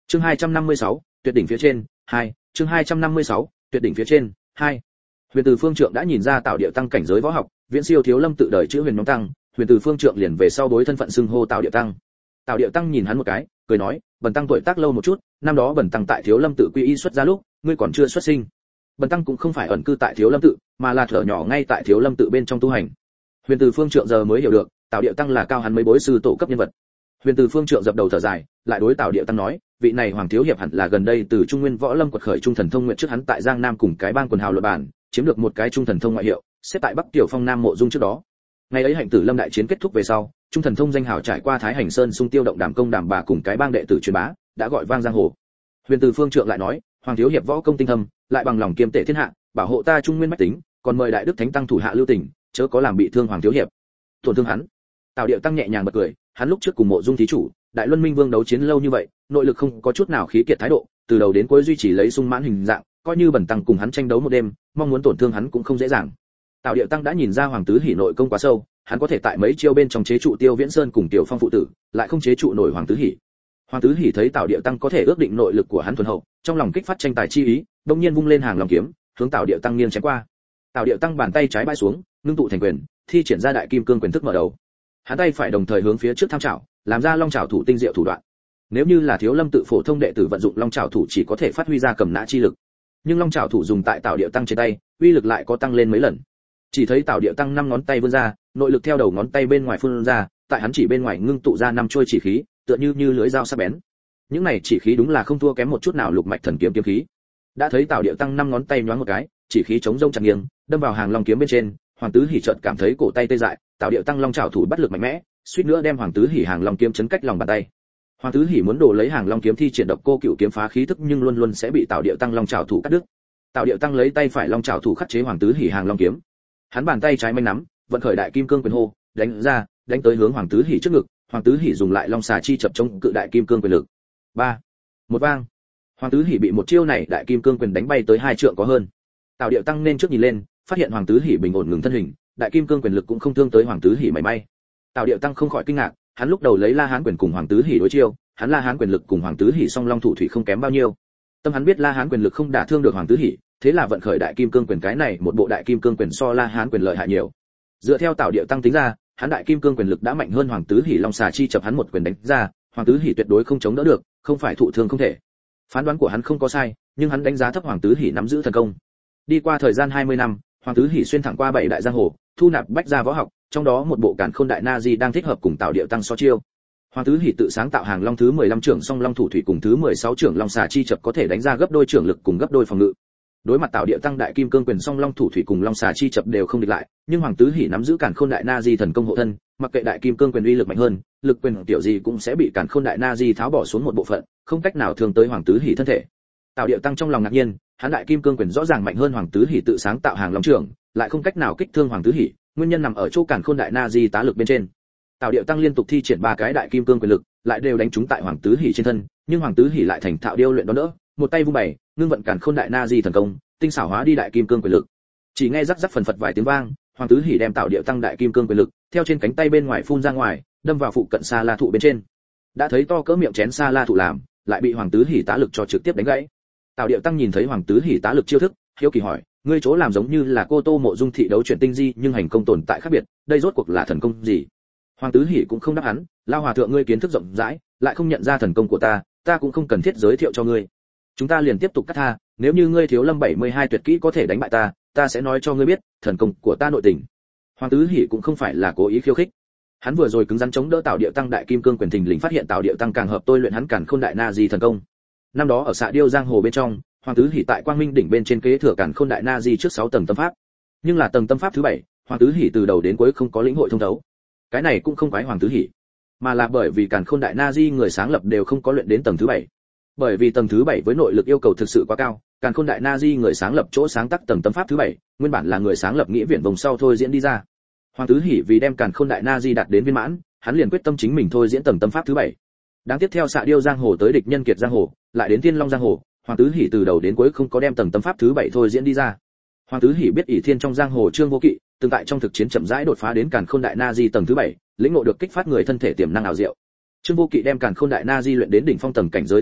Chương 256, tuyệt đỉnh phía trên, 2, chương 256, tuyệt đỉnh phía trên, 2. Huyền Từ Phương Trượng đã nhìn ra Tào Điệu Tăng cảnh giới võ học, viễn siêu Thiếu Lâm tự đời chữ Huyền Nhóm Tăng, Huyền Từ Phương Trượng liền về sau đối thân phận xưng hô Tào Điệu Tăng. Tào Điệu Tăng nhìn hắn một cái, cười nói, "Bần tăng tuổi tác lâu một chút, năm đó bần tăng tại Thiếu Lâm tự quy y xuất gia lúc, ngươi còn chưa xuất sinh. Bần tăng cũng không phải ẩn cư tại Thiếu Lâm tự, mà là thở nhỏ ngay tại Thiếu Lâm tự bên trong tu hành." Huyền Từ Phương Trượng giờ mới hiểu được, Tào Điệu Tăng là cao hắn mấy bối sư tổ cấp nhân vật. Huyền Từ Phương Trượng dập đầu thở dài, lại đối Tào Điệu Tăng nói, vị này Hoàng thiếu hiệp hẳn là gần đây từ Trung Nguyên Võ Lâm quật khởi trung thần thông nguyện trước hắn tại Giang Nam cùng cái bang quần hào luận bản, chiếm được một cái trung thần thông ngoại hiệu, xếp tại Bắc Tiểu Phong Nam Mộ Dung trước đó. Ngày ấy Hạnh Tử Lâm đại chiến kết thúc về sau, trung thần thông danh hào trải qua Thái Hành Sơn xung tiêu động Đàm Công Đàm Bà cùng cái bang đệ tử truyền bá, đã gọi vang giang hồ. Huyền Từ Phương Trượng lại nói, Hoàng thiếu hiệp võ công tinh thâm, lại bằng lòng kiêm tệ thiên hạ, bảo hộ ta Trung Nguyên bách tính, còn mời đại đức thánh tăng thủ hạ lưu tình, chớ có làm bị thương Hoàng thiếu hiệp. Tổn thương hắn. Tào Điệu Tăng nhẹ nhàng bật cười, hắn lúc trước cùng Mộ Dung thí chủ, Đại Luân Minh Vương đấu chiến lâu như vậy, nội lực không có chút nào khí kiệt thái độ, từ đầu đến cuối duy trì lấy sung mãn hình dạng, coi như bần tăng cùng hắn tranh đấu một đêm, mong muốn tổn thương hắn cũng không dễ dàng. Tào Điệu Tăng đã nhìn ra Hoàng Tứ Hỉ nội công quá sâu, hắn có thể tại mấy chiêu bên trong chế trụ Tiêu Viễn Sơn cùng Tiểu Phong phụ tử, lại không chế trụ nổi Hoàng Tứ Hỉ. Hoàng Tứ Hỉ thấy Tào Điệu Tăng có thể ước định nội lực của hắn thuần hậu, trong lòng kích phát tranh tài chi ý, đột nhiên vung lên hàng long kiếm, hướng Tào Điệu Tăng nghiêng chém qua. Tào Điệu Tăng bàn tay trái bãi xuống, ngưng tụ thành quyền, thi triển ra đại kim cương quyền thức mở đầu. Hắn tay phải đồng thời hướng phía trước tham chảo, làm ra long chảo thủ tinh diệu thủ đoạn. Nếu như là Thiếu Lâm tự phổ thông đệ tử vận dụng long chảo thủ chỉ có thể phát huy ra cầm nã chi lực, nhưng long chảo thủ dùng tại Tào Điệu Tăng trên tay, uy lực lại có tăng lên mấy lần. Chỉ thấy Tào Điệu Tăng 5 ngón tay vươn ra, nội lực theo đầu ngón tay bên ngoài phun ra, tại hắn chỉ bên ngoài ngưng tụ ra 5 chuôi chỉ khí, tựa như lưỡi dao sắc bén. Những này chỉ khí đúng là không thua kém một chút nào lục mạch thần kiếm kiếm khí. Đã thấy Tào Điệu Tăng 5 ngón tay nhoáng một cái, chỉ khí chống rông chặt nghiêng, đâm vào hàng long kiếm bên trên, Hoàng Tứ Hỉ chợt cảm thấy cổ tay tê dại, Tào Điệu Tăng long chảo thủ bắt lực mạnh mẽ, suýt nữa đem Hoàng Tứ Hỉ hàng long kiếm chấn cách lòng bàn tay. Hoàng Tứ Hỉ muốn đổ lấy hàng long kiếm thi triển độc cô cửu kiếm phá khí thức nhưng luôn luôn sẽ bị Tào Điệu Tăng long chảo thủ cắt đứt. Tào Điệu Tăng lấy tay phải long chảo thủ khắc chế Hoàng Tứ Hỉ hàng long kiếm. Hắn bàn tay trái manh nắm, vận khởi đại kim cương quyền hô, đánh ra, đánh tới hướng Hoàng Tứ Hỉ trước ngực, Hoàng Tứ Hỉ dùng lại long xà chi chập chống cự đại kim cương quyền lực. 3. Một vang. Hoàng Tứ Hỉ bị một chiêu này đại kim cương quyền đánh bay tới 2 trượng có hơn. Tào Điệu Tăng nên trước nhìn lên, phát hiện Hoàng Tứ Hỉ bình ổn ngừng thân hình, đại kim cương quyền lực cũng không thương tới Hoàng Tứ Hỉ mảy may. Tào Điệu Tăng không khỏi kinh ngạc, hắn lúc đầu lấy La Hán quyền cùng Hoàng Tứ Hỉ đối chiêu, hắn La Hán quyền lực cùng Hoàng Tứ Hỉ song long thủ thủy không kém bao nhiêu. Tâm hắn biết La Hán quyền lực không đả thương được Hoàng Tứ Hỉ, thế là vận khởi đại kim cương quyền, cái này một bộ đại kim cương quyền so La Hán quyền lợi hại nhiều. Dựa theo Tào Điệu Tăng tính ra, hắn đại kim cương quyền lực đã mạnh hơn Hoàng Tứ Hỉ long xà chi chập hắn một quyền đánh ra, Hoàng Tứ Hỉ tuyệt đối không chống đỡ được, không phải thụ thương không thể. Phán đoán của hắn không có sai, nhưng hắn đánh giá thấp Hoàng Tứ Hỉ nắm giữ thần công. Đi qua thời gian 20 năm, Hoàng Tứ Hỉ xuyên thẳng qua 7 đại giang hồ, thu nạp bách gia võ học, trong đó một bộ Càn Khôn Đại Na Di đang thích hợp cùng Tào Điệu Tăng so chiêu. Hoàng Tứ Hỉ tự sáng tạo hàng long thứ 15 trưởng song long thủ thủy cùng thứ 16 trưởng long xà chi chập có thể đánh ra gấp đôi trưởng lực cùng gấp đôi phòng ngự. Đối mặt Tào Điệu Tăng đại kim cương quyền song long thủ thủy cùng long xà chi chập đều không địch lại, nhưng Hoàng Tứ Hỉ nắm giữ Càn Khôn Đại Na Di thần công hộ thân, mặc kệ đại kim cương quyền uy lực mạnh hơn, lực quyền tiểu gì cũng sẽ bị Càn Khôn Đại Na Di tháo bỏ xuống một bộ phận, không cách nào thương tới Hoàng Tứ Hỉ thân thể. Tào Điệu Tăng trong lòng ngạc nhiên, hắn đại kim cương quyền rõ ràng mạnh hơn Hoàng Tứ Hỉ tự sáng tạo hàng long trưởng, lại không cách nào kích thương Hoàng Tứ Hỉ, nguyên nhân nằm ở chỗ Càn Khôn Đại Na Di tá lực bên trên. Tào Điệu Tăng liên tục thi triển 3 cái đại kim cương quyền lực, lại đều đánh trúng tại Hoàng Tứ Hỉ trên thân, nhưng Hoàng Tứ Hỉ lại thành thạo điêu luyện đón đỡ, một tay vung bày, ngưng vận Càn Khôn Đại Na Di thần công, tinh xảo hóa đi đại kim cương quyền lực. Chỉ nghe rắc rắc phần phật vài tiếng vang, Hoàng Tứ Hỉ đem Tào Điệu Tăng đại kim cương quyền lực theo trên cánh tay bên ngoài phun ra ngoài, đâm vào phụ cận Sa La thụ bên trên. Đã thấy to cỡ miệng chén Sa La thụ làm, lại bị Hoàng Tứ Hỉ tá lực cho trực tiếp đánh gãy. Tào Điệu Tăng nhìn thấy Hoàng Tứ Hỉ tá lực chiêu thức, hiếu kỳ hỏi, ngươi chỗ làm giống như là Cô Tô Mộ Dung thị đấu chuyển tinh di, nhưng hành công tồn tại khác biệt, đây rốt cuộc là thần công gì? Hoàng Tứ Hỉ cũng không đáp hắn, lao hòa thượng ngươi kiến thức rộng rãi, lại không nhận ra thần công của ta cũng không cần thiết giới thiệu cho ngươi. Chúng ta liền tiếp tục cắt tha, nếu như ngươi Thiếu Lâm 72 tuyệt kỹ có thể đánh bại ta sẽ nói cho ngươi biết thần công của ta nội tình. Hoàng Tứ Hỉ cũng không phải là cố ý khiêu khích. Hắn vừa rồi cứng rắn chống đỡ Tào Điệu Tăng đại kim cương quyền, thình lình phát hiện Tào Điệu Tăng càng hợp tôi luyện hắn Càn Khôn Đại Na Di thần công. Năm đó ở Xạ Điêu giang hồ bên trong, Hoàng Tứ Hỉ tại Quang Minh đỉnh bên trên kế thừa Càn Khôn Đại Na Di trước 6 tầng tâm pháp. Nhưng là tầng tâm pháp thứ 7, Hoàng Tứ Hỉ từ đầu đến cuối không có lĩnh hội thông thấu. Cái này cũng không quái Hoàng Tứ Hỉ, mà là bởi vì Càn Khôn Đại Na Di người sáng lập đều không có luyện đến tầng thứ 7. Bởi vì tầng thứ 7 với nội lực yêu cầu thực sự quá cao, Càn Khôn Đại Na Di người sáng lập chỗ sáng tác tầng tâm pháp thứ 7, nguyên bản là người sáng lập nghĩa viện vòng sau thôi diễn đi ra. Hoàng Tứ Hỉ vì đem Càn Khôn Đại Na Di đạt đến viên mãn, hắn liền quyết tâm chính mình thôi diễn tầng tâm pháp thứ 7. Đáng tiếp theo Xạ Điêu giang hồ tới địch nhân kiệt giang hồ, lại đến Thiên Long giang hồ, Hoàng Tứ Hỉ từ đầu đến cuối không có đem tầng tâm pháp thứ 7 thôi diễn đi ra. Hoàng Tứ Hỉ biết ỷ thiên trong giang hồ Trương Vô Kỵ, từng tại trong thực chiến chậm rãi đột phá đến Càn Khôn Đại Na Di tầng thứ 7, lĩnh ngộ được kích phát người thân thể tiềm năng ảo diệu. Trương Vô Kỵ đem Càn Khôn Đại Na Di luyện đến đỉnh phong tầng cảnh giới thứ 7,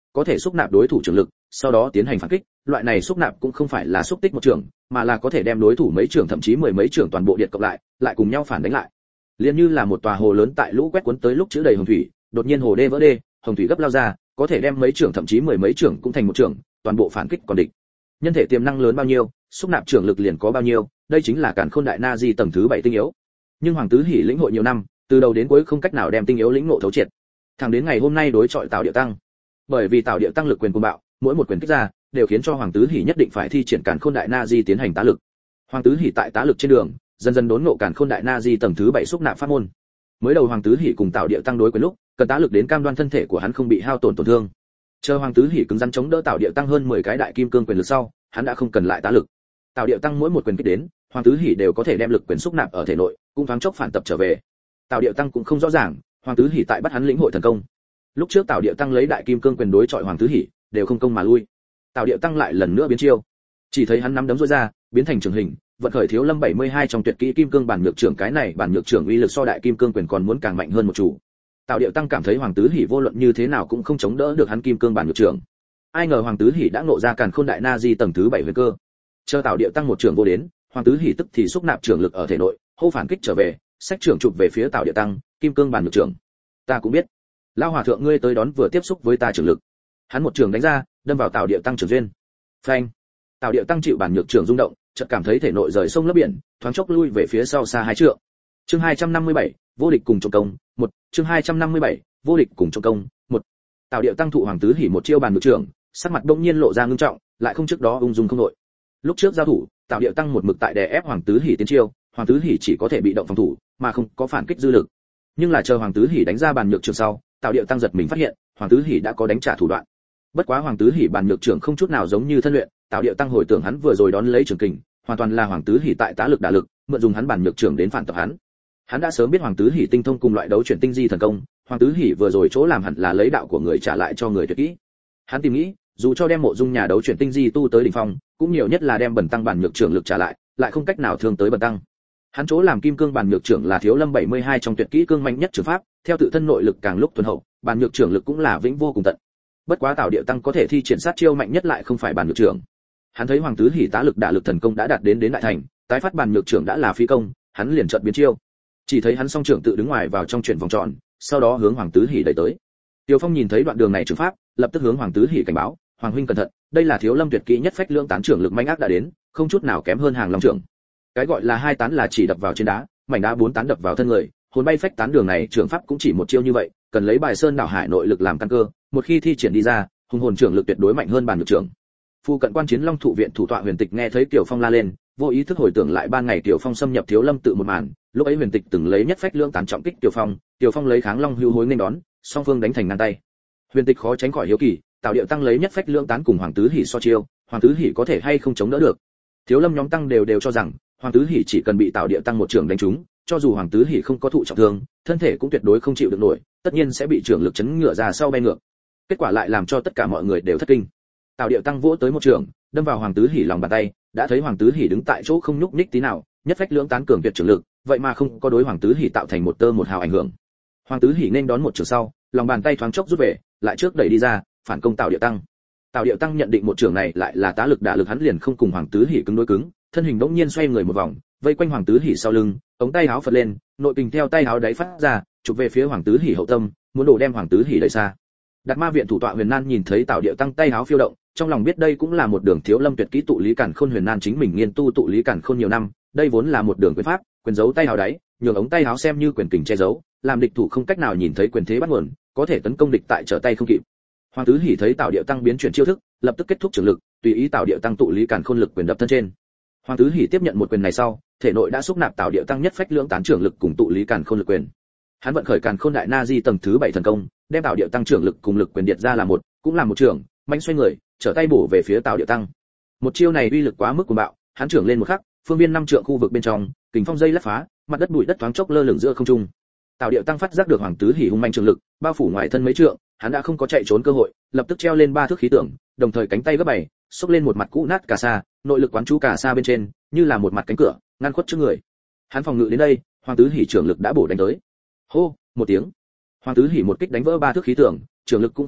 có thể xúc nạp đối thủ trường lực, sau đó tiến hành phản kích. Loại này xúc nạp cũng không phải là xúc tích một trường, mà là có thể đem đối thủ mấy trường thậm chí mười mấy trường toàn bộ điện cộng lại cùng nhau phản đánh lại. Liên như là một tòa hồ lớn tại lũ quét cuốn tới lúc chứa đầy hồng thủy, đột nhiên hồ đê vỡ đê, hồng thủy gấp lao ra, có thể đem mấy trường thậm chí mười mấy trường cũng thành một trường, toàn bộ phản kích còn địch. Nhân thể tiềm năng lớn bao nhiêu, xúc nạp trường lực liền có bao nhiêu, đây chính là Càn Khôn Đại Na Di tầng thứ 7 tinh yếu. Nhưng Hoàng Tứ Hỉ lĩnh hội nhiều năm, từ đầu đến cuối không cách nào đem tinh yếu lĩnh ngộ thấu triệt. Thẳng đến ngày hôm nay đối chọi Tào Điệu Tăng. Bởi vì Tào Điệu Tăng lực quyền cuồng bạo, mỗi một quyền kích ra đều khiến cho Hoàng Tứ Hỉ nhất định phải thi triển Càn Khôn Đại Na Di tiến hành tá lực. Hoàng Tứ Hỉ tại tá lực trên đường, dần dần đốn ngộ Càn Khôn Đại Na Di tầng thứ 7 xúc nạp pháp môn. Mới đầu Hoàng Tứ Hỉ cùng Tào Điệu Tăng đối quyền lúc, cần tá lực đến cam đoan thân thể của hắn không bị hao tổn tổn thương. Chờ Hoàng Tứ Hỉ cứng rắn chống đỡ Tào Điệu Tăng hơn 10 cái đại kim cương quyền lực sau, hắn đã không cần lại tá lực. Tào Điệu Tăng mỗi một quyền kích đến, Hoàng Tứ Hỉ đều có thể đem lực quyền xúc nạp ở thể nội, cũng thoáng chốc phản tập trở về. Tào Điệu Tăng cũng không rõ ràng, Hoàng Tứ Hỉ tại bắt hắn lĩnh hội thần công. Lúc trước Tào Điệu Tăng lấy đại kim cương quyền đối chọi Hoàng Tứ Hỉ, đều không công mà lui. Tào Điệu Tăng lại lần nữa biến chiêu, chỉ thấy hắn nắm đấm duỗi ra, biến thành trường hình, vận khởi Thiếu Lâm 72 trong tuyệt kỹ kim cương bản nhược trưởng, cái này bản nhược trưởng uy lực so đại kim cương quyền còn muốn càng mạnh hơn một chủ. Tào Điệu Tăng cảm thấy Hoàng Tứ Hỉ vô luận như thế nào cũng không chống đỡ được hắn kim cương bản nhược trưởng. Ai ngờ Hoàng Tứ Hỉ đã ngộ ra Càn Khôn Đại Na Di tầng thứ 7 huyền cơ. Chờ Tào Điệu Tăng một trưởng vô đến, Hoàng Tứ Hỉ tức thì xúc nạp trưởng lực ở thể nội, hô phản kích trở về, sách trưởng chụp về phía Tào Điệu Tăng, kim cương bản nhược trưởng. Ta cũng biết, lão hòa thượng ngươi tới đón vừa tiếp xúc với ta trưởng lực. Hắn một trường đánh ra, đâm vào Tào Điệu Tăng trưởng duyên. Phanh! Tào Điệu Tăng chịu bản nhược trưởng rung động, chợt cảm thấy thể nội rời sông lấp biển, thoáng chốc lui về phía sau xa 2 trượng. Chương 257, vô địch cùng trộm công, 1, chương 257, vô địch cùng trộm công, 1. Tào Điệu Tăng thụ Hoàng Tứ Hỉ một chiêu bản nhược trưởng, sắc mặt bỗng nhiên lộ ra ngưng trọng, lại không trước đó ung dung không nội. Lúc trước giao thủ, Tào Điệu Tăng một mực tại đè ép Hoàng Tứ Hỉ tiến chiêu, Hoàng Tứ Hỉ chỉ có thể bị động phòng thủ, mà không có phản kích dư lực. Nhưng là chờ Hoàng Tứ Hỉ đánh ra bản nhược trưởng sau, Tào Điệu Tăng giật mình phát hiện, Hoàng Tứ Hỉ đã có đánh trả thủ đoạn. Bất quá Hoàng Tứ Hỉ bản nhược trưởng không chút nào giống như thân luyện, Tào Điệu Tăng hồi tưởng hắn vừa rồi đón lấy trường kình, hoàn toàn là Hoàng Tứ Hỉ tại tá lực đả lực, mượn dùng hắn bản nhược trưởng đến phản tập hắn. Hắn đã sớm biết Hoàng Tứ Hỉ tinh thông cùng loại đấu chuyển tinh di thần công, Hoàng Tứ Hỉ vừa rồi chỗ làm hẳn là lấy đạo của người trả lại cho người tuyệt kỹ. Hắn tìm nghĩ, dù cho đem Mộ Dung nhà đấu chuyển tinh di tu tới đỉnh phong, cũng nhiều nhất là đem Bần Tăng bản nhược trưởng lực trả lại không cách nào thương tới Bần Tăng. Hắn chỗ làm kim cương bản nhược trưởng là Thiếu Lâm 72 trong tuyệt kỹ cương mạnh nhất trường pháp, theo tự thân nội lực càng lúc thuần hậu, bản nhược trưởng lực cũng là vĩnh vô cùng tận. Bất quá Tào Điệu Tăng có thể thi triển sát chiêu mạnh nhất lại không phải bản nhược trưởng. Hắn thấy Hoàng Tứ Hỉ tá lực đả lực thần công đã đạt đến đại thành, tái phát bản nhược trưởng đã là phi công, hắn liền chợt biến chiêu. Chỉ thấy hắn song trưởng tự đứng ngoài vào trong chuyển vòng tròn, sau đó hướng Hoàng Tứ Hỉ đẩy tới. Tiêu Phong nhìn thấy đoạn đường này trường pháp, lập tức hướng Hoàng Tứ Hỉ cảnh báo, "Hoàng huynh cẩn thận, đây là Thiếu Lâm tuyệt kỹ nhất phách lưỡng tán trưởng lực manh ác đã đến, không chút nào kém hơn Hàng Long trưởng." Cái gọi là 2 tán là chỉ đập vào trên đá, mảnh đá 4 tán đập vào thân người, hồn bay phách tán đường này trưởng pháp cũng chỉ một chiêu như vậy, cần lấy bài sơn đảo hải nội lực làm căn cơ, một khi thi triển đi ra, hùng hồn trưởng lực tuyệt đối mạnh hơn bản nhược trưởng. Phu cận quan chiến Long Thụ viện thủ tọa Huyền Tịch nghe thấy Kiều Phong la lên, vô ý thức hồi tưởng lại ban ngày Kiều Phong xâm nhập Thiếu Lâm tự một màn, lúc ấy Huyền Tịch từng lấy nhất phách lưỡng tán trọng kích Kiều Phong lấy kháng Long hưu hối nên đón, song phương đánh thành ngang tay. Huyền Tịch khó tránh khỏi hiếu kỳ, Tào Điệu Tăng lấy nhất phách lưỡng tán cùng Hoàng Tứ Hỉ so chiêu, Hoàng Tứ Hỉ có thể hay không chống đỡ được. Thiếu Lâm nhóm tăng đều cho rằng, Hoàng Tứ Hỉ chỉ cần bị Tào Điệu Tăng một trưởng đánh trúng, cho dù Hoàng Tứ Hỉ không có thụ trọng thương, thân thể cũng tuyệt đối không chịu được nổi, tất nhiên sẽ bị trưởng lực chấn ngựa ra sau bay ngược. Kết quả lại làm cho tất cả mọi người đều thất kinh. Tào Điệu Tăng vỗ tới một trường, đâm vào Hoàng Tứ Hỉ lòng bàn tay, đã thấy Hoàng Tứ Hỉ đứng tại chỗ không nhúc nhích tí nào, nhất phách lưỡng tán cường tuyệt trưởng lực, vậy mà không có đối Hoàng Tứ Hỉ tạo thành một tơ một hào ảnh hưởng. Hoàng Tứ Hỉ nên đón một trường sau, lòng bàn tay thoáng chốc rút về, lại trước đẩy đi ra, phản công Tào Điệu Tăng. Tào Điệu Tăng nhận định một trường này lại là tá lực đả lực, hắn liền không cùng Hoàng Tứ Hỉ cứng đối cứng, thân hình bỗng nhiên xoay người một vòng, vây quanh Hoàng Tứ Hỉ sau lưng, ống tay áo phật lên, nội kình theo tay áo đáy phát ra, chụp về phía Hoàng Tứ Hỉ hậu tâm, muốn đổ đem Hoàng Tứ Hỉ đẩy xa. Đạt Ma viện thủ tọa Huyền Nan nhìn thấy Tào Điệu Tăng tay áo phiêu động, trong lòng biết đây cũng là một đường Thiếu Lâm tuyệt kỹ tụ lý càn khôn. Huyền Nan chính mình nghiên tu tụ lý càn khôn nhiều năm, đây vốn là một đường quyền pháp, quyền giấu tay áo đáy, nhường ống tay áo xem như quyền kình che giấu, làm địch thủ không cách nào nhìn thấy quyền thế bắt nguồn, có thể tấn công địch tại trở tay không kịp. Hoàng Tứ Hỉ thấy Tào Điệu Tăng biến chuyển chiêu thức, lập tức kết thúc trường lực, tùy ý Tào Điệu Tăng tụ lý càn khôn lực quyền đập thân trên. Hoàng Tứ Hỉ tiếp nhận một quyền này sau, thể nội đã xúc nạp Tào Điệu Tăng nhất phách lưỡng tán trưởng lực cùng tụ lý càn khôn lực quyền. Hắn vận khởi Càn Khôn Đại Na Di tầng thứ 7 thần công, đem Tào Điệu Tăng trưởng lực cùng lực quyền điệt ra là một, cũng là một trưởng, mạnh xoay người, trở tay bổ về phía Tào Điệu Tăng. Một chiêu này uy lực quá mức cuồng bạo, hắn trưởng lên một khắc, phương viên 5 trượng khu vực bên trong, kình phong dây lắc phá, mặt đất bụi đất thoáng chốc lơ lửng giữa không trung. Tào Điệu Tăng phát giác được Hoàng Tứ Hỉ hung manh trường lực, bao phủ ngoài thân mấy trượng, hắn đã không có chạy trốn cơ hội, lập tức treo lên 3 thước khí tượng, đồng thời cánh tay gấp bảy, xốc lên một mặt cũ nát cà sa, nội lực quán chú cà sa bên trên, như là một mặt cánh cửa, ngăn khuất trước người. Hắn phòng ngự đến đây, Hoàng Tứ Hỉ trưởng lực đã bổ đánh tới. Hô, một tiếng. Hoàng Tứ Hỉ một kích đánh vỡ 3 thước khí tượng, trưởng lực cũng không ngừng,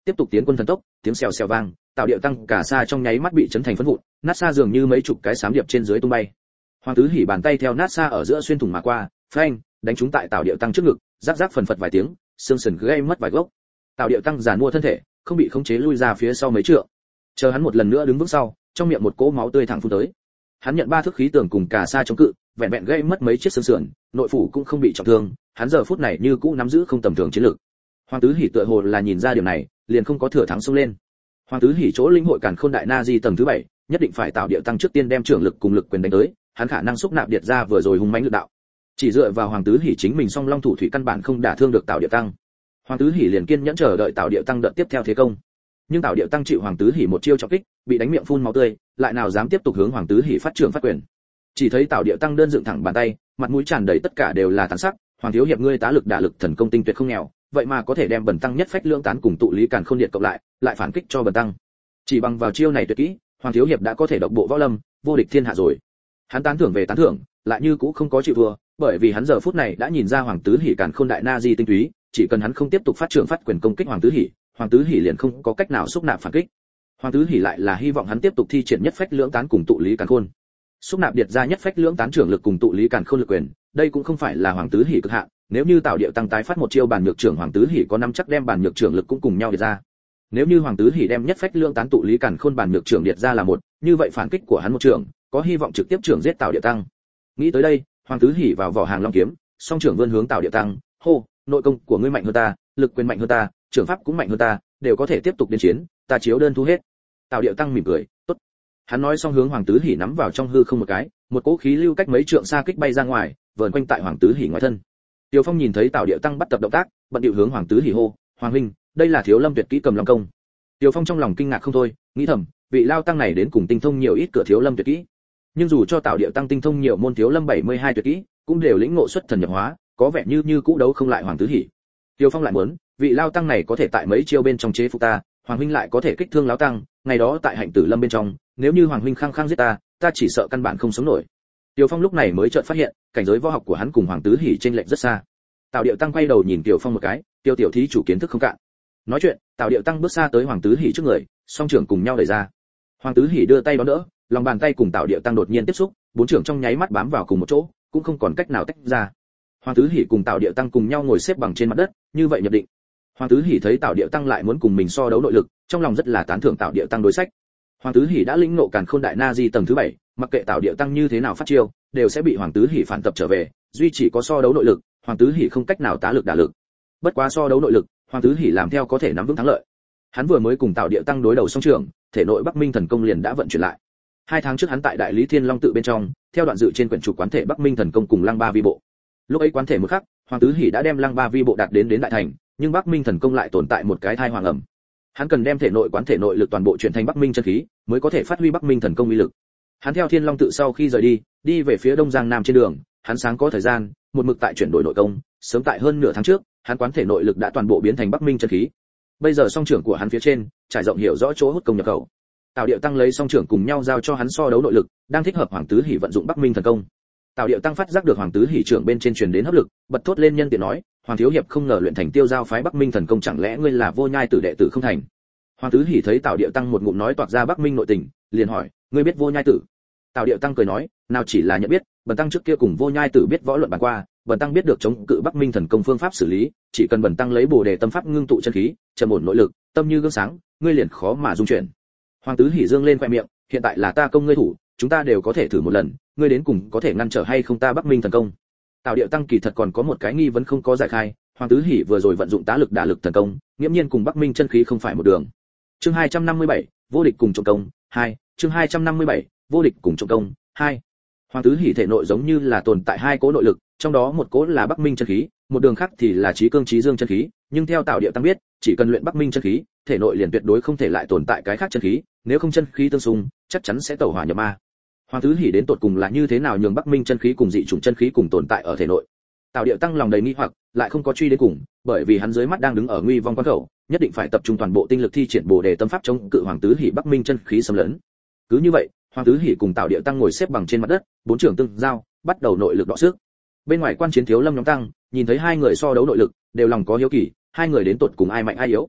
tiếp tục tiến quân thần tốc, tiếng xèo xèo vang, tạo điệu tăng cả xa trong nháy mắt bị chấn thành phấn vụn, nát xa dường như mấy chục cái xám điệp trên dưới tung bay. Hoàng Tứ Hỉ bàn tay theo nát xa ở giữa xuyên thủng mà qua, phanh, đánh trúng tại tạo điệu tăng trước ngực, rắc rắc phần phật vài tiếng, xương sườn gãy mất vài gốc. Tạo điệu tăng giàn mua thân thể, không bị khống chế lui ra phía sau mấy trượng. Chờ hắn một lần nữa đứng vững sau, trong miệng một cỗ máu tươi thẳng phun tới. Hắn nhận 3 thước khí tường cùng cả xa chống cự, vẹn vẹn gãy mất mấy chiếc xương sườn, nội phủ cũng không bị trọng thương, hắn giờ phút này như cũ nắm giữ không tầm thường chiến lược. Hoàng Tứ Hỉ tựa hồ là nhìn ra điều này, liền không có thừa thắng xông lên. Hoàng Tứ Hỉ chỗ linh hội Càn Khôn Đại Na Di tầng thứ 7, nhất định phải tạo điệu tăng trước tiên đem trưởng lực cùng lực quyền đánh tới, hắn khả năng xúc nạp điệt ra vừa rồi hung mãnh lực đạo. Chỉ dựa vào Hoàng Tứ Hỉ chính mình song long thủ thủy căn bản không đả thương được tạo điệu tăng. Hoàng Tứ Hỉ liền kiên nhẫn chờ đợi tạo điệu tăng đợt tiếp theo thế công. Nhưng tạo điệu tăng chịu Hoàng Tứ Hỉ một chiêu trọng kích, bị đánh miệng phun máu tươi, lại nào dám tiếp tục hướng Hoàng Tứ Hỉ phát trưởng phát quyền. Chỉ thấy tạo điệu tăng đơn dựng thẳng bàn tay, mặt mũi tràn đầy tất cả đều là tàn sắc, Hoàng thiếu hiệp ngươi tá lực đả lực thần công tinh tuyệt không nghèo, vậy mà có thể đem bần tăng nhất phách lưỡng tán cùng tụ lý càn khôn điện cộng lại phản kích cho bần tăng. Chỉ bằng vào chiêu này tuyệt kỹ, Hoàng thiếu hiệp đã có thể độc bộ võ lâm, vô địch thiên hạ rồi. Hắn tán thưởng về tán thưởng, lại như cũ không có chịu thua, bởi vì hắn giờ phút này đã nhìn ra Hoàng Tứ Hỉ Càn Khôn Đại Na Di tinh túy, chỉ cần hắn không tiếp tục phát trưởng phát quyền công kích Hoàng Tứ Hỉ liền không có cách nào xúc nạp phản kích. Hoàng Tứ Hỉ lại là hy vọng hắn tiếp tục thi triển nhất phách lưỡng tán cùng tụ lý càn khôn. Xúc nạp điệt ra nhất phách lưỡng tán trưởng lực cùng tụ lý càn khôn lực quyền, đây cũng không phải là Hoàng Tứ Hỉ cực hạn, nếu như tạo điệu tăng tái phát một chiêu bàn nhược trưởng Hoàng Tứ Hỉ có nắm chắc đem bàn nhược trưởng lực cũng cùng nhau điệt ra. Nếu như Hoàng Tứ Hỉ đem nhất phách lưỡng tán tụ lý càn khôn bàn nhược trưởng điệt ra là một, như vậy phản kích của hắn một trưởng, có hy vọng trực tiếp trưởng giết tạo điệu tăng. Nghĩ tới đây, Hoàng Tứ Hỉ vào vỏ hàng long kiếm, song trưởng vươn hướng tạo điệu tăng, hô, nội công của ngươi mạnh hơn ta, lực quyền mạnh hơn ta, trưởng pháp cũng mạnh hơn ta, đều có thể tiếp tục đến chiến, ta chiếu đơn thu hết. Tạo điệu tăng mỉm cười, tốt. Hắn nói xong hướng Hoàng Tứ Hỉ nắm vào trong hư không một cái, một cỗ khí lưu cách mấy trượng xa kích bay ra ngoài, vờn quanh tại Hoàng Tứ Hỉ ngoài thân. Tiêu Phong nhìn thấy Tạo điệu tăng bắt tập động tác, bận điệu hướng Hoàng Tứ Hỉ hô, Hoàng huynh, đây là Thiếu Lâm tuyệt kỹ cầm long công. Tiêu Phong trong lòng kinh ngạc không thôi, nghĩ thầm, vị lao tăng này đến cùng tinh thông nhiều ít cửa Thiếu Lâm tuyệt kỹ. Nhưng dù cho Tạo điệu tăng tinh thông nhiều môn Thiếu Lâm 72 tuyệt kỹ, cũng đều lĩnh ngộ xuất thần nhập hóa, có vẻ như cũ đấu không lại Hoàng Tứ Hỉ. Tiêu Phong lại muốn, vị lao tăng này có thể tại mấy chiêu bên trong chế phục ta, Hoàng huynh lại có thể kích thương lão tăng, ngày đó tại Hạnh Tử Lâm bên trong, nếu như Hoàng huynh khăng khăng giết ta, ta chỉ sợ căn bản không sống nổi. Tiêu Phong lúc này mới chợt phát hiện, cảnh giới võ học của hắn cùng Hoàng Tứ Hỉ chênh lệch rất xa. Tạo điệu tăng quay đầu nhìn Tiêu Phong một cái, Tiêu tiểu thí chủ kiến thức không cạn. Nói chuyện, Tạo điệu tăng bước xa tới Hoàng Tứ Hỉ trước người, song trưởng cùng nhau đẩy ra. Hoàng Tứ Hỉ đưa tay đón đỡ, lòng bàn tay cùng Tạo điệu tăng đột nhiên tiếp xúc, bốn trưởng trong nháy mắt bám vào cùng một chỗ, cũng không còn cách nào tách ra. Hoàng Tứ Hỉ cùng Tạo điệu tăng cùng nhau ngồi xếp bằng trên mặt đất, như vậy nhập định. Hoàng Tứ Hỉ thấy Tạo điệu tăng lại muốn cùng mình so đấu nội lực, trong lòng rất là tán thưởng Tạo điệu tăng đối sách. Hoàng Tứ Hỉ đã lĩnh ngộ Càn Khôn Đại Na Di tầng thứ 7, mặc kệ Tạo điệu tăng như thế nào phát chiêu, đều sẽ bị Hoàng Tứ Hỉ phản tập trở về, duy chỉ có so đấu nội lực, Hoàng Tứ Hỉ không cách nào tá lực đả lực. Bất quá so đấu nội lực, Hoàng Tứ Hỉ làm theo có thể nắm vững thắng lợi. Hắn vừa mới cùng Tạo điệu tăng đối đầu song trường, thể nội Bắc Minh thần công liền đã vận chuyển lại. 2 tháng trước hắn tại Đại Lý Thiên Long tự bên trong, theo đoạn dự trên quyển trục quán thể Bắc Minh thần công cùng Lăng Ba Vi bộ. Lúc ấy quán thể một khắc, Hoàng Tứ Hỉ đã đem Lăng Ba Vi bộ đạt đến đại thành, nhưng Bắc Minh thần công lại tồn tại một cái thai hoàng ẩm. Hắn cần đem thể nội quán thể nội lực toàn bộ chuyển thành Bắc Minh chân khí, mới có thể phát huy Bắc Minh thần công uy lực. Hắn theo Thiên Long tự sau khi rời đi về phía Đông Giang Nam trên đường, hắn sáng có thời gian, một mực tại chuyển đổi nội công, sớm tại hơn nửa tháng trước, hắn quán thể nội lực đã toàn bộ biến thành Bắc Minh chân khí. Bây giờ song trưởng của hắn phía trên, trải rộng hiểu rõ chỗ hút công nhập khẩu. Tạo điệu tăng lấy song trưởng cùng nhau giao cho hắn so đấu nội lực, đang thích hợp Hoàng Tứ Hỉ vận dụng Bắc Minh thần công. Tạo điệu tăng phát giác được Hoàng Tứ Hỉ trưởng bên trên truyền đến hấp lực, bật thốt lên nhân tiện nói, Hoàng thiếu hiệp không ngờ luyện thành Tiêu Giao phái Bắc Minh thần công, chẳng lẽ ngươi là Vô Nhai tử đệ tử không thành? Hoàng Tứ Hỉ thấy Tạo điệu tăng một ngụm nói toạc ra Bắc Minh nội tình, liền hỏi, ngươi biết Vô Nhai tử? Tạo điệu tăng cười nói, nào chỉ là nhận biết, bần tăng trước kia cùng Vô Nhai tử biết võ luận bàn qua, bần tăng biết được chống cự Bắc Minh thần công phương pháp xử lý, chỉ cần bần tăng lấy Bồ đề tâm pháp ngưng tụ chân khí, trầm ổn nội lực, tâm như gương sáng, ngươi liền khó mà dung chuyển. Hoàng Tứ Hỉ dương lên khoe miệng, hiện tại là ta công ngươi thủ, chúng ta đều có thể thử một lần, ngươi đến cùng có thể ngăn trở hay không ta Bắc Minh thần công? Tạo điệu tăng kỳ thật còn có một cái nghi vấn không có giải khai, Hoàng Tứ Hỉ vừa rồi vận dụng tá lực đả lực thần công, nghiễm nhiên cùng Bắc Minh chân khí không phải một đường. Chương 257, vô địch cùng trọng công 2, chương 257, vô địch cùng trọng công 2. Hoàng Tứ Hỉ thể nội giống như là tồn tại 2 cỗ nội lực, trong đó một cỗ là Bắc Minh chân khí, một đường khác thì là Chí Cương Chí Dương chân khí, nhưng theo Tạo điệu tăng biết, chỉ cần luyện Bắc Minh chân khí, thể nội liền tuyệt đối không thể lại tồn tại cái khác chân khí, nếu không chân khí tương xung, chắc chắn sẽ tẩu hỏa nhập ma. Hoàng Tứ Hỉ đến tột cùng là như thế nào nhường Bắc Minh chân khí cùng dị chủng chân khí cùng tồn tại ở thể nội? Tạo điệu tăng lòng đầy nghi hoặc, lại không có truy đến cùng, bởi vì hắn dưới mắt đang đứng ở nguy vong quan khẩu, nhất định phải tập trung toàn bộ tinh lực thi triển Bồ đề tâm pháp chống cự Hoàng Tứ Hỉ Bắc Minh chân khí xâm lấn. Cứ như vậy, Hoàng Tứ Hỉ cùng Tạo điệu tăng ngồi xếp bằng trên mặt đất, bốn trưởng tương giao, bắt đầu nội lực đọ sức. Bên ngoài quan chiến Thiếu Lâm nhóm tăng, nhìn thấy hai người so đấu nội lực, đều lòng có hiếu kỳ, hai người đến tột cùng ai mạnh ai yếu.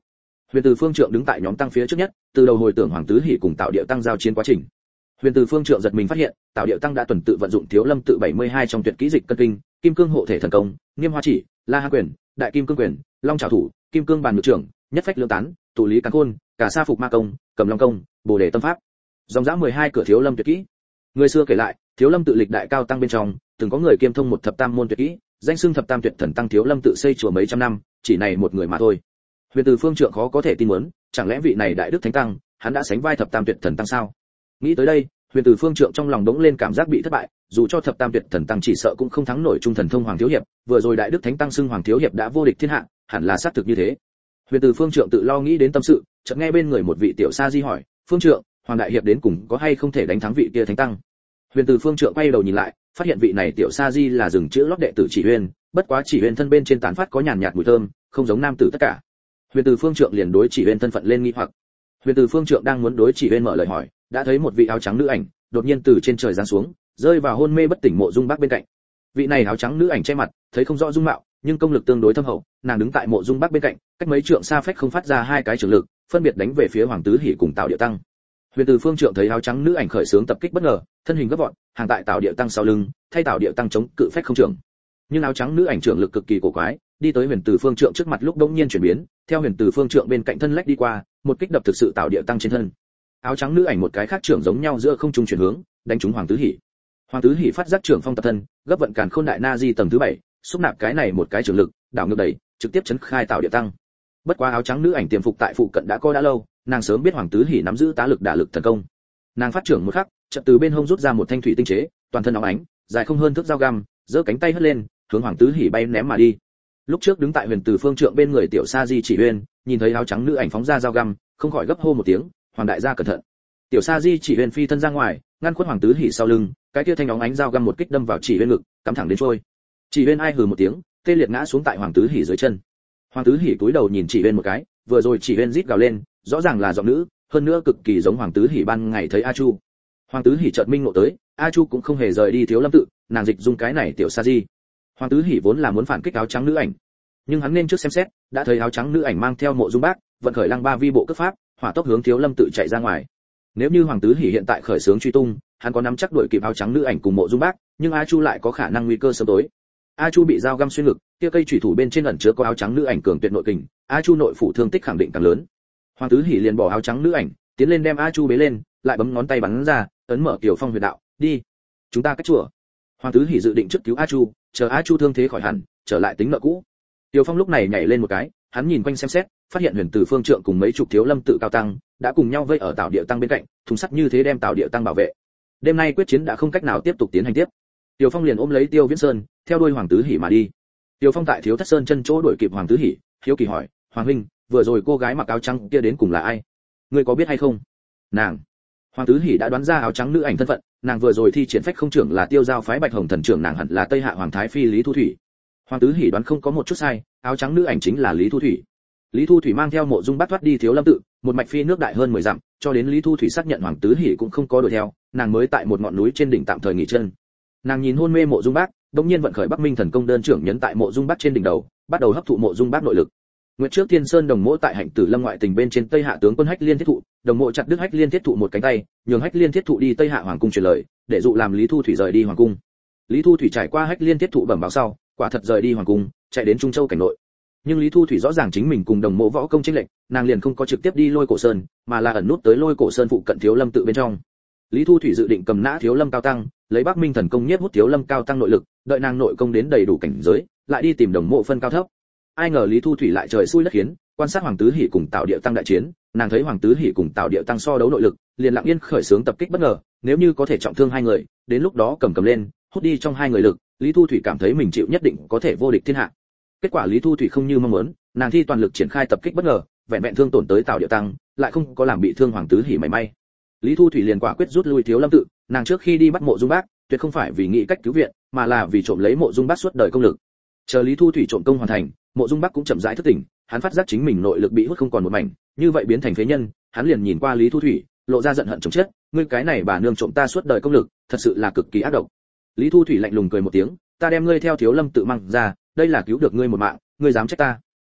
Huyền Từ Phương Trượng đứng tại nhóm tăng phía trước nhất, từ đầu hồi tưởng Hoàng Tứ Hỉ cùng Tạo Điệu tăng giao chiến quá trình. Huyền Từ Phương Trượng giật mình phát hiện, Tạo Điệu tăng đã tuần tự vận dụng Thiếu Lâm tự 72 trong tuyệt kỹ dịch cân kinh, Kim Cương hộ thể thần công, Nghiêm Hoa chỉ, La Ha quyền, Đại Kim Cương quyền, Long Trảo thủ, Kim Cương bàn ngự trưởng, Nhất phách lưỡng tán, Tụ lý càn khôn, Cả sa phục ma công, Cầm long công, Bồ đề tâm pháp. Dòng dã 12 cửa Thiếu Lâm tuyệt kỹ. Người xưa kể lại, Thiếu Lâm tự lịch đại cao tăng bên trong, từng có người kiêm thông một thập tam môn tuyệt kỹ, danh xưng thập tam tuyệt thần tăng. Thiếu Lâm tự xây chùa mấy trăm năm, chỉ này một người mà thôi. Huyền Từ Phương Trượng khó có thể tin muốn, chẳng lẽ vị này đại đức thánh tăng, hắn đã sánh vai thập tam tuyệt thần tăng sao? Nghĩ tới đây, Huyền Từ Phương Trượng trong lòng đống lên cảm giác bị thất bại, dù cho thập tam tuyệt thần tăng chỉ sợ cũng không thắng nổi trung thần thông Hoàng thiếu hiệp, vừa rồi đại đức thánh tăng xưng Hoàng thiếu hiệp đã vô địch thiên hạ, hẳn là xác thực như thế. Huyền Từ Phương Trượng tự lo nghĩ đến tâm sự, chợt nghe bên người một vị tiểu sa di hỏi, "Phương Trượng, Hoàng đại hiệp đến cùng có hay không thể đánh thắng vị kia thánh tăng?" Huyền Từ Phương Trượng quay đầu nhìn lại, phát hiện vị này tiểu sa di là dừng chữ lót đệ tử Chỉ Huyên, bất quá Chỉ Huyên thân bên trên tán phát có nhàn nhạt mùi thơm, không giống nam tử tất cả. Huyền Từ Phương Trượng liền đối Chỉ Huyên thân phận lên nghi hoặc. Huyền Từ Phương Trượng đang muốn đối Chỉ Huyên mở lời hỏi, đã thấy một vị áo trắng nữ ảnh đột nhiên từ trên trời giáng xuống, rơi vào hôn mê bất tỉnh Mộ Dung Bác bên cạnh. Vị này áo trắng nữ ảnh che mặt, thấy không rõ dung mạo, nhưng công lực tương đối thâm hậu, nàng đứng tại Mộ Dung Bác bên cạnh, cách mấy trượng xa phách không phát ra hai cái trường lực, phân biệt đánh về phía Hoàng Tứ Hỉ cùng Tạo Điệu tăng. Huyền Từ Phương Trượng thấy áo trắng nữ ảnh khởi xướng tập kích bất ngờ, thân hình gấp vọt, hàng tại Tạo Điệu tăng sau lưng, thay Tạo Điệu tăng chống cự phách không trưởng. Nhưng áo trắng nữ ảnh trưởng lực cực kỳ cổ quái, đi tới Huyền Từ Phương Trượng trước mặt lúc đống nhiên chuyển biến, theo Huyền Từ Phương Trượng bên cạnh thân lách đi qua, một kích đập thực sự Tạo Điệu tăng trên thân. Áo trắng nữ ảnh một cái khác trưởng giống nhau giữa không trung chuyển hướng, đánh trúng Hoàng Tứ Hỉ. Hoàng Tứ Hỉ phát giác trưởng phong tập thân, gấp vận càn khôn đại na di tầng thứ 7, xúc nạp cái này một cái trưởng lực, đảo ngược đẩy, trực tiếp chấn khai Tạo Điệu tăng. Bất quá áo trắng nữ ảnh tiềm phục tại phụ cận đã có đã lâu, nàng sớm biết Hoàng Tứ Hỉ nắm giữ tá lực đả lực thần công. Nàng phát trưởng một khắc, chợt từ bên hông rút ra một thanh thủy tinh chế, toàn thân óng ánh, dài không hơn thước dao găm, giơ cánh tay hất lên, hướng Hoàng Tứ Hỉ bay ném mà đi. Lúc trước đứng tại Huyền Từ Phương Trượng bên người tiểu sa di Chỉ Huyên, nhìn thấy áo trắng nữ ảnh phóng ra dao găm, không khỏi gấp hô một tiếng, "Hoàng đại gia cẩn thận!" Tiểu sa di Chỉ Huyên phi thân ra ngoài, ngăn khuất Hoàng Tứ Hỉ sau lưng, cái kia thanh óng ánh dao găm một kích đâm vào Chỉ Huyên ngực, cắm thẳng đến trôi. Chỉ Huyên ai hừ một tiếng, tê liệt ngã xuống tại Hoàng Tứ Hỉ dưới chân. Hoàng Tứ Hỉ cúi đầu nhìn Chỉ Huyên một cái, vừa rồi Chỉ Huyên rít gào lên, rõ ràng là giọng nữ, hơn nữa cực kỳ giống Hoàng Tứ Hỉ ban ngày thấy A Chu. Hoàng Tứ Hỉ chợt minh ngộ tới, A Chu cũng không hề rời đi Thiếu Lâm tự, nàng dịch dung cái này tiểu sa di. Hoàng Tứ Hỉ vốn là muốn phản kích áo trắng nữ ảnh, nhưng hắn nên trước xem xét, đã thấy áo trắng nữ ảnh mang theo Mộ Dung Bác, vận khởi Lăng Ba vi bộ cấp pháp, hỏa tốc hướng Thiếu Lâm tự chạy ra ngoài. Nếu như Hoàng Tứ Hỉ hiện tại khởi xướng truy tung, hắn có nắm chắc đuổi kịp áo trắng nữ ảnh cùng Mộ Dung Bác, nhưng A Chu lại có khả năng nguy cơ sớm tối. A Chu bị dao găm xuyên ngực, kia cây chủy thủ bên trên ẩn chứa có áo trắng nữ ảnh cường tuyệt nội kình, A Chu nội phủ thương tích khẳng định càng lớn. Hoàng Tứ Hỉ liền bỏ áo trắng nữ ảnh, tiến lên đem A Chu bế lên, lại bấm ngón tay bắn ra, ấn mở Kiều Phong huyệt đạo, "Đi, chúng ta cách chùa." Hoàng Tứ Hỉ dự định trước cứu A Chu, chờ A Chu thương thế khỏi hẳn, trở lại tính nợ cũ. Kiều Phong lúc này nhảy lên một cái, hắn nhìn quanh xem xét, phát hiện Huyền Từ Phương Trượng cùng mấy chục Thiếu Lâm tự cao tăng đã cùng nhau vây ở Tạo Điệu tăng bên cạnh, thùng sắt như thế đem Tạo Điệu tăng bảo vệ. Đêm nay quyết chiến đã không cách nào tiếp tục tiến hành tiếp. Kiều Phong liền ôm lấy Tiêu Viễn Sơn, theo đuôi Hoàng Tứ Hỉ mà đi. Kiều Phong tại Thiếu Thất Sơn chân chỗ đuổi kịp Hoàng Tứ Hỉ, hiếu kỳ hỏi, "Hoàng huynh, vừa rồi cô gái mặc áo trắng kia đến cùng là ai? Ngươi có biết hay không?" "Nàng." Hoàng Tứ Hỉ đã đoán ra áo trắng nữ ảnh thân phận, nàng vừa rồi thi triển phách không trưởng là Tiêu Giao phái Bạch Hồng thần trưởng, nàng hẳn là Tây Hạ Hoàng thái phi Lý Thu Thủy. Hoàng Tứ Hỉ đoán không có một chút sai, áo trắng nữ ảnh chính là Lý Thu Thủy. Lý Thu Thủy mang theo Mộ Dung Bác thoát đi Thiếu Lâm tự, một mạch phi nước đại hơn 10 dặm, cho đến Lý Thu Thủy xác nhận Hoàng Tứ Hỉ cũng không có đuổi theo, nàng mới tại một ngọn núi trên đỉnh tạm thời nghỉ chân. Nàng nhìn hôn mê Mộ Dung Bác, đột nhiên vận khởi Bắc Minh thần công đơn trưởng nhấn tại Mộ Dung Bác trên đỉnh đầu, bắt đầu hấp thụ Mộ Dung Bác nội lực. Nguyệt trước Thiên Sơn đồng mộ tại Hạnh Tử Lâm ngoại tình bên trên Tây Hạ tướng quân Hách Liên thiết thụ, đồng mộ chặt đứt Hách Liên thiết thụ một cánh tay, nhường Hách Liên thiết thụ đi Tây Hạ hoàng cung truyền lời, để dụ làm Lý Thu Thủy rời đi hoàng cung. Lý Thu Thủy trải qua Hách Liên thiết thụ bẩm báo sau, quả thật rời đi hoàng cung, chạy đến Trung Châu cảnh nội. Nhưng Lý Thu Thủy rõ ràng chính mình cùng đồng mộ võ công chênh lệch, nàng liền không có trực tiếp đi Lôi Cổ Sơn, mà là ẩn nút tới Lôi Cổ Sơn phụ cận Thiếu Lâm tự bên trong. Lý Thu Thủy dự định cầm nã Thiếu Lâm cao tăng, lấy Bắc Minh thần công nhiếp hút Thiếu Lâm cao tăng nội lực, đợi nàng nội công đến đầy đủ cảnh giới, lại đi tìm đồng mộ phân cao thấp. Ai ngờ Lý Thu Thủy lại trời xui đất khiến, quan sát Hoàng Tứ Hỉ cùng Tạo Điệu tăng đại chiến, nàng thấy Hoàng Tứ Hỉ cùng Tạo Điệu tăng so đấu nội lực, liền lặng yên khởi xướng tập kích bất ngờ, nếu như có thể trọng thương hai người, đến lúc đó cầm lên, hút đi trong hai người lực, Lý Thu Thủy cảm thấy mình chịu nhất định có thể vô địch thiên hạ. Kết quả Lý Thu Thủy không như mong muốn, nàng thi toàn lực triển khai tập kích bất ngờ, vẹn vẹn thương tổn tới Tạo Điệu tăng, lại không có làm bị thương Hoàng Tứ Hỉ mảy may. Lý Thu Thủy liền quả quyết rút lui Thiếu Lâm tự, nàng trước khi đi bắt Mộ Dung Bác, tuyệt không phải vì nghĩ cách cứu viện, mà là vì trộm lấy Mộ Dung Bác suốt đời công lực. Chờ Lý Thu Thủy trộm công hoàn thành, Mộ Dung Bác cũng chậm rãi thức tỉnh, hắn phát giác chính mình nội lực bị hút không còn một mảnh, như vậy biến thành phế nhân, hắn liền nhìn qua Lý Thu Thủy, lộ ra giận hận chồng chết, ngươi cái này bà nương trộm ta suốt đời công lực, thật sự là cực kỳ ác độc. Lý Thu Thủy lạnh lùng cười một tiếng, ta đem ngươi theo Thiếu Lâm tự mang ra, đây là cứu được ngươi một mạng, ngươi dám trách ta?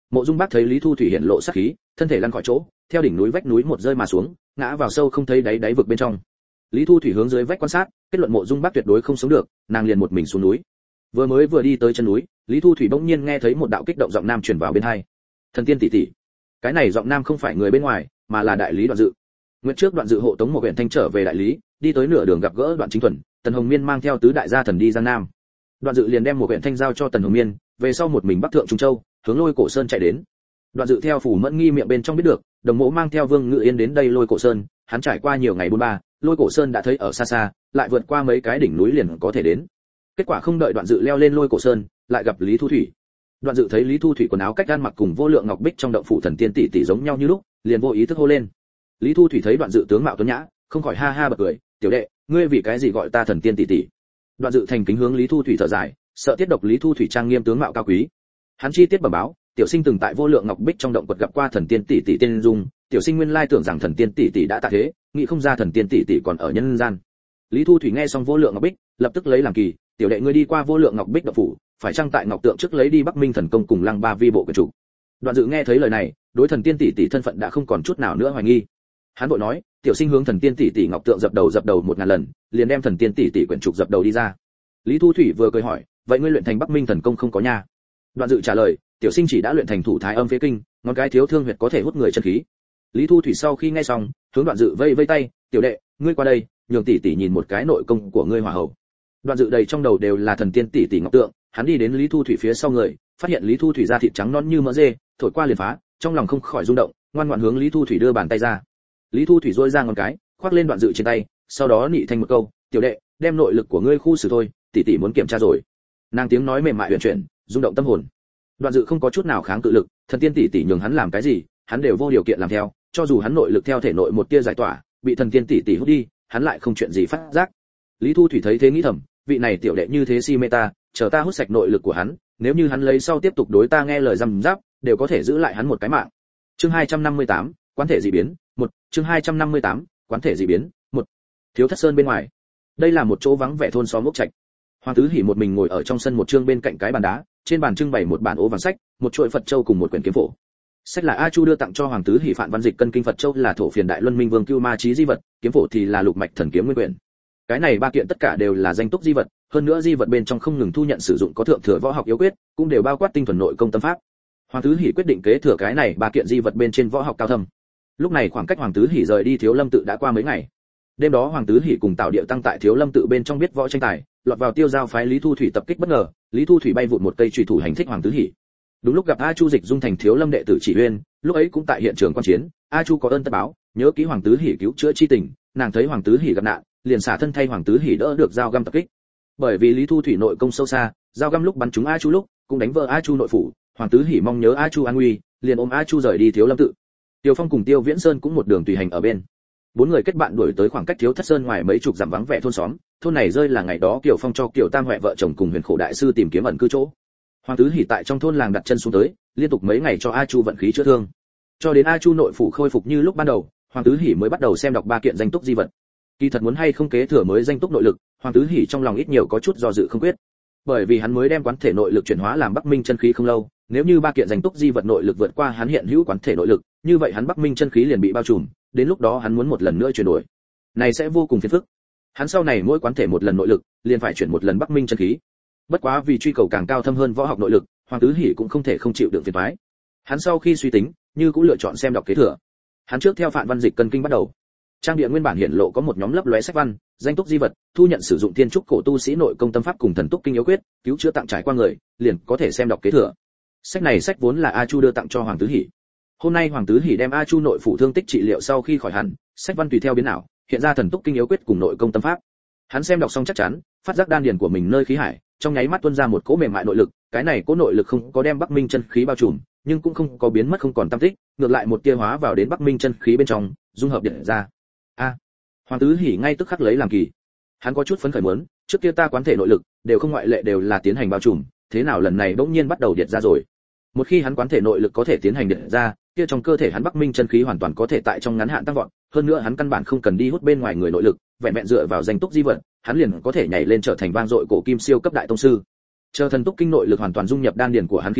Mộ Dung Bác thấy Lý Thu Thủy hiện lộ sát khí, thân thể lăn khỏi chỗ, theo đỉnh núi vách núi một rơi mà xuống, ngã vào sâu không thấy đáy vực bên trong. Lý Thu Thủy hướng dưới vách quan sát, kết luận Mộ Dung Bác tuyệt đối không sống được, nàng liền một mình xuống núi. Vừa đi tới chân núi, Lý Thu Thủy bỗng nhiên nghe thấy một đạo kích động giọng nam truyền vào bên tai. Thần tiên tỷ tỷ. Cái này giọng nam không phải người bên ngoài, mà là đại lý Đoạn Dự. Nguyện trước Đoạn Dự hộ tống một huyện thanh trở về đại lý, đi tới nửa đường gặp gỡ Đoạn Chính Thuần, Tần Hồng Miên mang theo tứ đại gia thần đi Giang Nam. Đoạn Dự liền đem một huyện thanh giao cho Tần Hồng Miên, về sau một mình bắc thượng Trung Châu, hướng Lôi Cổ Sơn chạy đến. Đoạn Dự theo Phủ Mẫn Nghi miệng bên trong biết được, Đồng Mộ mang theo Vương Ngự Yên đến đây Lôi Cổ Sơn, hắn trải qua nhiều ngày 43, Lôi Cổ Sơn đã thấy ở xa xa, lại vượt qua mấy cái đỉnh núi liền có thể đến. Kết quả không đợi Đoạn Dự leo lên Lôi Cổ Sơn, lại gặp Lý Thu Thủy. Đoạn Dự thấy Lý Thu Thủy quần áo cách ăn mặc cùng Vô Lượng Ngọc Bích trong động phủ thần tiên tỷ tỷ giống nhau như lúc, liền vô ý thức hô lên. Lý Thu Thủy thấy Đoạn Dự tướng mạo tuấn nhã, không khỏi ha ha bật cười, "Tiểu đệ, ngươi vì cái gì gọi ta thần tiên tỷ tỷ?" Đoạn Dự thành kính hướng Lý Thu Thủy thở dài, sợ tiết độc Lý Thu Thủy trang nghiêm tướng mạo cao quý. Hắn chi tiết bẩm báo, tiểu sinh từng tại Vô Lượng Ngọc Bích trong động quật gặp qua thần tiên tỷ tỷ tên Dung, tiểu sinh nguyên lai tưởng rằng thần tiên tỷ tỷ đã tạ thế, nghĩ không ra thần tiên tỷ tỷ còn ở nhân gian. Lý Thu Thủy nghe xong Vô Lượng Ngọc Bích, lập tức lấy làm kỳ, "Tiểu đệ ngươi đi qua Vô Lượng Ngọc Bích động phủ, phải chăng tại ngọc tượng trước lấy đi Bắc Minh thần công cùng Lăng Ba Vi bộ quyển chủ?" Đoạn Dự nghe thấy lời này, đối thần tiên tỷ tỷ thân phận đã không còn chút nào nữa hoài nghi. Hắn vội nói, "Tiểu sinh hướng thần tiên tỷ tỷ ngọc tượng dập đầu 1000 lần, liền đem thần tiên tỷ tỷ quyển trục dập đầu đi ra." Lý Thu Thủy vừa cười hỏi, "Vậy ngươi luyện thành Bắc Minh thần công không có nha?" Đoạn Dự trả lời, "Tiểu sinh chỉ đã luyện thành Thủ Thái Âm Phế Kinh, ngón cái thiếu thương huyệt có thể hút người chân khí." Lý Thu Thủy sau khi nghe xong, hướng Đoạn Dự vây vây tay, "Tiểu đệ, ngươi qua đây, nhường tỷ tỷ nhìn một cái nội công của ngươi hòa hậu." Đoạn Dự đầy trong đầu đều là thần tiên tỷ tỷ ngọc tượng, hắn đi đến Lý Thu Thủy phía sau người, phát hiện Lý Thu Thủy da thịt trắng nõn như mỡ dê, thổi qua liền phá, trong lòng không khỏi rung động, ngoan ngoãn hướng Lý Thu Thủy đưa bàn tay ra. Lý Thu Thủy duỗi ra ngón cái, khoác lên Đoạn Dự trên tay, sau đó nị thành một câu, "Tiểu đệ, đem nội lực của ngươi khu xử thôi, tỷ tỷ muốn kiểm tra rồi." Nàng tiếng nói mềm mại huyền chuyển, rung động tâm hồn. Đoạn Dự không có chút nào kháng cự lực, thần tiên tỷ tỷ nhường hắn làm cái gì, hắn đều vô điều kiện làm theo, cho dù hắn nội lực theo thể nội một tia giải tỏa, bị thần tiên tỷ tỷ hút đi, hắn lại không chuyện gì phát giác. Lý Thu Thủy thấy thế nghĩ thầm, vị này tiểu đệ như thế si mê ta, chờ ta hút sạch nội lực của hắn, nếu như hắn lấy sau tiếp tục đối ta nghe lời răm giáp, đều có thể giữ lại hắn một cái mạng. Chương 258, quán thể dị biến, 1, chương 258, quán thể dị biến, 1. Thiếu Thất Sơn bên ngoài. Đây là một chỗ vắng vẻ thôn xóm ốc trạch. Hoàng Tứ Hỉ một mình ngồi ở trong sân một trương bên cạnh cái bàn đá, trên bàn trưng bày một bản ố vàng sách, một chuỗi Phật châu cùng một quyển kiếm phổ. Sách là A Chu đưa tặng cho Hoàng Tứ Hỉ Phạn Văn Dịch cân kinh, Phật châu là Thổ Phiền Đại Luân Minh Vương Cưu Ma Chí di vật, kiếm phổ thì là Lục Mạch Thần Kiếm Nguyên quyển. Cái này ba kiện tất cả đều là danh túc di vật, hơn nữa di vật bên trong không ngừng thu nhận sử dụng có thượng thừa võ học yếu quyết, cũng đều bao quát tinh thuần nội công tâm pháp. Hoàng Tứ Hỉ quyết định kế thừa cái này ba kiện di vật bên trên võ học cao thâm. Lúc này khoảng cách Hoàng Tứ Hỉ rời đi Thiếu Lâm tự đã qua mấy ngày. Đêm đó Hoàng Tứ Hỉ cùng Tào Điệu tăng tại Thiếu Lâm tự bên trong biết võ tranh tài, lọt vào Tiêu Giao phái Lý Thu Thủy tập kích bất ngờ, Lý Thu Thủy bay vụt một cây chùy thủ hành thích Hoàng Tứ Hỉ. Đúng lúc gặp A Chu dịch dung thành Thiếu Lâm đệ tử Chỉ Uyên, lúc ấy cũng tại hiện trường quan chiến, A Chu có ơn tất báo, nhớ kỹ Hoàng Tứ Hỉ cứu chữa chi tình, nàng thấy Hoàng Tứ Hỉ gặp nạn, liền xả thân thay Hoàng Tứ Hỉ đỡ được dao găm tập kích. Bởi vì Lý Thu Thủy nội công sâu xa, dao găm lúc bắn trúng A Chu lúc, cũng đánh vỡ A Chu nội phủ, Hoàng Tứ Hỉ mong nhớ A Chu an nguy, liền ôm A Chu rời đi Thiếu Lâm tự. Tiêu Phong cùng Tiêu Viễn Sơn cũng một đường tùy hành ở bên. Bốn người kết bạn đuổi tới khoảng cách Thiếu Thất Sơn ngoài mấy chục dặm vắng vẻ thôn xóm, thôn này rơi là ngày đó Kiều Phong cho Kiều Tam Huệ vợ chồng cùng Huyền Khổ đại sư tìm kiếm ẩn cư chỗ. Hoàng Tứ Hỉ tại trong thôn làng đặt chân xuống tới, liên tục mấy ngày cho A Chu vận khí chữa thương. Cho đến A Chu nội phủ khôi phục như lúc ban đầu, Hoàng Tứ Hỉ mới bắt đầu xem đọc ba kiện danh túc di vật. Kỳ thật muốn hay không kế thừa mới danh túc nội lực, Hoàng Tứ Hỉ trong lòng ít nhiều có chút do dự không quyết. Bởi vì hắn mới đem quán thể nội lực chuyển hóa làm Bắc Minh chân khí không lâu, nếu như ba kiện danh túc di vật nội lực vượt qua hắn hiện hữu quán thể nội lực, như vậy hắn Bắc Minh chân khí liền bị bao trùm, đến lúc đó hắn muốn một lần nữa chuyển đổi, này sẽ vô cùng phiền phức. Hắn sau này mỗi quán thể một lần nội lực, liền phải chuyển một lần Bắc Minh chân khí. Bất quá vì truy cầu càng cao thâm hơn võ học nội lực, Hoàng Tứ Hỉ cũng không thể không chịu đựng phiền toái. Hắn sau khi suy tính, như cũng lựa chọn xem đọc kế thừa. Hắn trước theo Phạn Văn Dịch cân kinh bắt đầu. Trang địa nguyên bản hiện lộ có một nhóm lấp lóe sách văn, danh túc di vật, thu nhận sử dụng thiên trúc cổ tu sĩ nội công tâm pháp cùng thần túc kinh yếu quyết, cứu chữa tặng trải qua người, liền có thể xem đọc kế thừa. Sách này sách vốn là A Chu đưa tặng cho Hoàng Tứ Hỉ. Hôm nay Hoàng Tứ Hỉ đem A Chu nội phủ thương tích trị liệu sau khi khỏi hẳn, sách văn tùy theo biến ảo, hiện ra thần túc kinh yếu quyết cùng nội công tâm pháp. Hắn xem đọc xong chắc chắn, phát giác đan điền của mình nơi khí hải, trong nháy mắt tuôn ra một cỗ mềm mại nội lực, cái này cỗ nội lực không có đem Bắc Minh chân khí bao trùm, nhưng cũng không có biến mất không còn tăm tích, ngược lại một tia hóa vào đến Bắc Minh chân khí bên trong, dung hợp điện ra. Hoàng Tứ Hỉ ngay tức khắc lấy làm kỳ. Hắn có chút phấn khởi muốn, trước kia ta quán thể nội lực, đều không ngoại lệ đều là tiến hành bao trùm, thế nào lần này bỗng nhiên bắt đầu điệt ra rồi. Một khi hắn quán thể nội lực có thể tiến hành điệt ra, kia trong cơ thể hắn Bắc Minh chân khí hoàn toàn có thể tại trong ngắn hạn tăng vọt, hơn nữa hắn căn bản không cần đi hút bên ngoài người nội lực, vẹn vẹn dựa vào danh túc di vật, hắn liền có thể nhảy lên trở thành vang dội cổ kim siêu cấp đại tông sư. Chờ thần túc kinh nội lực hoàn toàn dung nhập đan điền của hắn khí hải,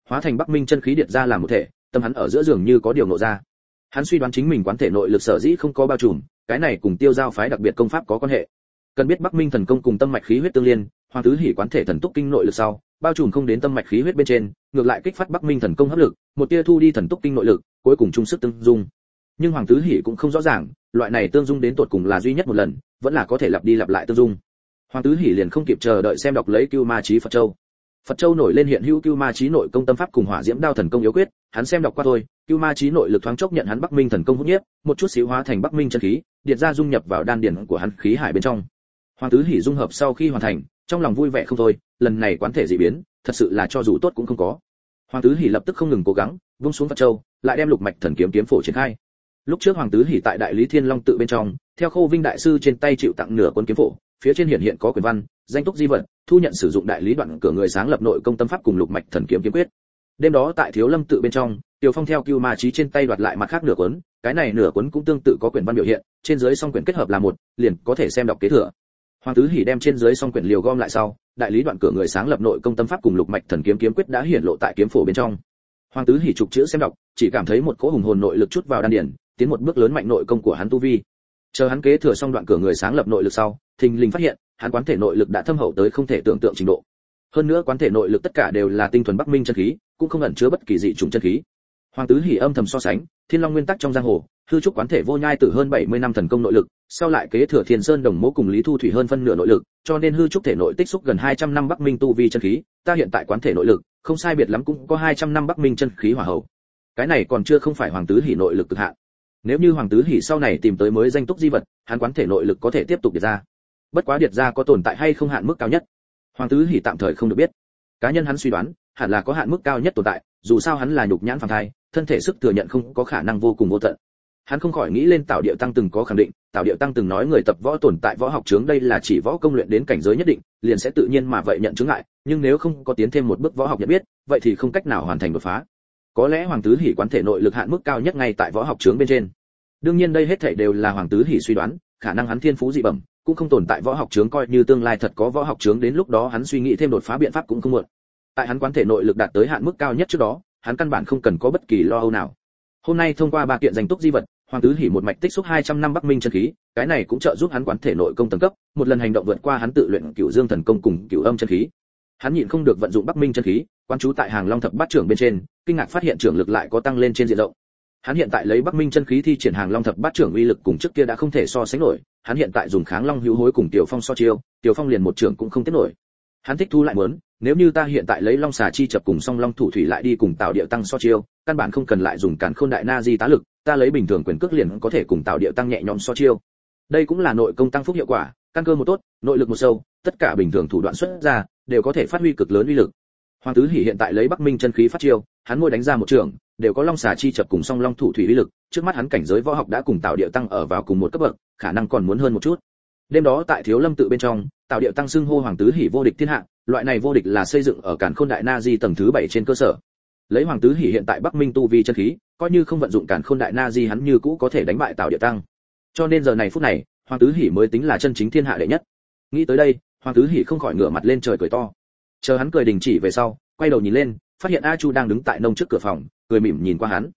hóa thành Bắc Minh chân khí điệt ra làm một thể, tâm hắn ở giữa dường như có điều nộ ra. Hắn suy đoán chính mình quán thể nội lực sở dĩ không có bao trùm, cái này cùng Tiêu Giao phái đặc biệt công pháp có quan hệ. Cần biết Bắc Minh thần công cùng tâm mạch khí huyết tương liên, Hoàng Tứ Hỉ quán thể thần túc kinh nội lực sau, bao trùm không đến tâm mạch khí huyết bên trên, ngược lại kích phát Bắc Minh thần công hấp lực, một tia thu đi thần túc kinh nội lực, cuối cùng chung sức tương dung. Nhưng Hoàng Tứ Hỉ cũng không rõ ràng, loại này tương dung đến tột cùng là duy nhất một lần, vẫn là có thể lặp đi lặp lại tương dung. Hoàng Tứ Hỉ liền không kịp chờ đợi xem đọc lấy Cưu Ma Chí Phật Châu. Phật Châu nổi lên hiện hữu Cưu Ma Chí nội công tâm pháp cùng Hỏa Diễm Đao thần công yếu quyết, hắn xem đọc qua thôi, Cưu Ma Chí nội lực thoáng chốc nhận hắn Bắc Minh thần công hút nhiếp, một chút xíu hóa thành Bắc Minh chân khí, điệt ra dung nhập vào đan điền của hắn khí hải bên trong. Hoàng Tứ Hỉ dung hợp sau khi hoàn thành, trong lòng vui vẻ không thôi, lần này quán thể dị biến, thật sự là cho dù tốt cũng không có. Hoàng Tứ Hỉ lập tức không ngừng cố gắng, vung xuống Phật Châu, lại đem Lục Mạch Thần Kiếm kiếm phổ triển khai. Lúc trước Hoàng Tứ Hỉ tại Đại Lý Thiên Long tự bên trong, theo Khâu Vinh đại sư trên tay chịu tặng nửa cuốn kiếm phổ, phía trên hiện có quyền văn, danh túc di vật, thu nhận sử dụng Đại Lý Đoạn cửa người sáng lập nội công tâm pháp cùng Lục Mạch Thần Kiếm kiếm quyết. Đêm đó tại Thiếu Lâm tự bên trong, Tiểu Phong theo Cưu Ma Chí trên tay đoạt lại mặt khác nửa cuốn, cái này nửa cuốn cũng tương tự có quyền văn biểu hiện, trên dưới song quyển kết hợp là một, liền có thể xem đọc kế thừa. Hoàng Tứ Hỉ đem trên dưới song quyển liều gom lại sau, Đại Lý Đoạn cửa người sáng lập nội công tâm pháp cùng Lục Mạch Thần Kiếm kiếm quyết đã hiển lộ tại kiếm phổ bên trong. Hoàng Tứ Hỉ trục chữ xem đọc, chỉ cảm thấy một cỗ hùng hồn nội lực chút vào đan điền, tiến một bước lớn mạnh nội công của hắn tu vi. Chờ hắn kế thừa xong đoạn cửa người sáng lập nội lực sau, thình lình phát hiện, hắn quán thể nội lực đã thâm hậu tới không thể tưởng tượng trình độ. Hơn nữa quán thể nội lực tất cả đều là tinh thuần Bắc Minh chân khí, cũng không ẩn chứa bất kỳ dị chủng chân khí. Hoàng Tứ Hỉ âm thầm so sánh, Thiên Long nguyên tắc trong giang hồ, hư trúc quán thể vô nhai từ hơn 70 năm thần công nội lực, sau lại kế thừa Thiên Sơn Đồng Mộ cùng Lý Thu Thủy hơn phân nửa nội lực, cho nên hư trúc thể nội tích xúc gần 200 năm Bắc Minh tu vi chân khí, ta hiện tại quán thể nội lực, không sai biệt lắm cũng có 200 năm Bắc Minh chân khí hỏa hậu. Cái này còn chưa không phải Hoàng Tứ Hỉ nội lực cực hạn. Nếu như Hoàng Tứ Hỉ sau này tìm tới mới danh túc di vật, hắn quán thể nội lực có thể tiếp tục điệt ra. Bất quá điệt ra có tồn tại hay không hạn mức cao nhất, Hoàng Tứ Hỉ tạm thời không được biết. Cá nhân hắn suy đoán, hẳn là có hạn mức cao nhất tồn tại, dù sao hắn là nhục nhãn phàm thai, thân thể sức thừa nhận không có khả năng vô cùng vô tận. Hắn không khỏi nghĩ lên Tào Điệu Tăng từng có khẳng định, Tào Điệu Tăng từng nói người tập võ tồn tại võ học chướng, đây là chỉ võ công luyện đến cảnh giới nhất định, liền sẽ tự nhiên mà vậy nhận chướng ngại, nhưng nếu không có tiến thêm một bước võ học nhận biết, vậy thì không cách nào hoàn thành đột phá. Có lẽ Hoàng Tứ Hỉ quán thể nội lực hạn mức cao nhất ngay tại võ học chướng bên trên. Đương nhiên đây hết thảy đều là Hoàng Tứ Hỉ suy đoán, khả năng hắn thiên phú dị bẩm, cũng không tồn tại võ học chướng, coi như tương lai thật có võ học chướng, đến lúc đó hắn suy nghĩ thêm đột phá biện pháp cũng không muộn. Tại hắn quán thể nội lực đạt tới hạn mức cao nhất trước đó, hắn căn bản không cần có bất kỳ lo âu nào. Hôm nay thông qua ba kiện danh túc di vật, Hoàng Tứ Hỉ một mạch tích xúc 200 năm Bắc Minh chân khí, cái này cũng trợ giúp hắn quán thể nội công tầng cấp, một lần hành động vượt qua hắn tự luyện Cửu Dương thần công cùng Cửu Âm chân khí. Hắn nhịn không được vận dụng Bắc Minh chân khí, quán chú tại Hàng Long thập bát trưởng bên trên, kinh ngạc phát hiện trưởng lực lại có tăng lên trên diện rộng. Hắn hiện tại lấy Bắc Minh chân khí thi triển Hàng Long thập bát trưởng uy lực cùng trước kia đã không thể so sánh nổi, hắn hiện tại dùng Kháng Long hữu hối cùng Tiểu Phong so chiêu, Tiểu Phong liền một trưởng cũng không tiếp nổi. Hắn thích thu lại muốn, nếu như ta hiện tại lấy Long xà chi chập cùng Song Long thủ thủy lại đi cùng Tào Điệu Tăng so chiêu, căn bản không cần lại dùng Càn Khôn đại na di tá lực, ta lấy bình thường quyền cước liền có thể cùng Tào Điệu Tăng nhẹ nhõm so chiêu. Đây cũng là nội công tăng phúc hiệu quả, căn cơ một tốt, nội lực một sâu, tất cả bình thường thủ đoạn xuất ra đều có thể phát huy cực lớn uy lực. Hoàng Tứ Hỉ hiện tại lấy Bắc Minh chân khí phát chiêu, hắn môi đánh ra một trường, đều có Long xà chi chập cùng Song Long thủ thủy uy lực, trước mắt hắn cảnh giới võ học đã cùng Tào Điệu Tăng ở vào cùng một cấp bậc, khả năng còn muốn hơn một chút. Đêm đó tại Thiếu Lâm tự bên trong, Tào Điệu Tăng xưng hô Hoàng Tứ Hỉ vô địch thiên hạ, loại này vô địch là xây dựng ở Càn Khôn đại na di tầng thứ 7 trên cơ sở. Lấy Hoàng Tứ Hỉ hiện tại Bắc Minh tu vi chân khí, coi như không vận dụng Càn Khôn đại na di hắn như cũ có thể đánh bại Tào Điệu Tăng. Cho nên giờ này phút này, Hoàng Tứ Hỉ mới tính là chân chính thiên hạ đệ nhất. Nghĩ tới đây, Hoàng Tứ Hỉ không khỏi ngửa mặt lên trời cười to. Chờ hắn cười đình chỉ về sau, quay đầu nhìn lên, phát hiện A Chu đang đứng tại nông trước cửa phòng, cười mỉm nhìn qua hắn.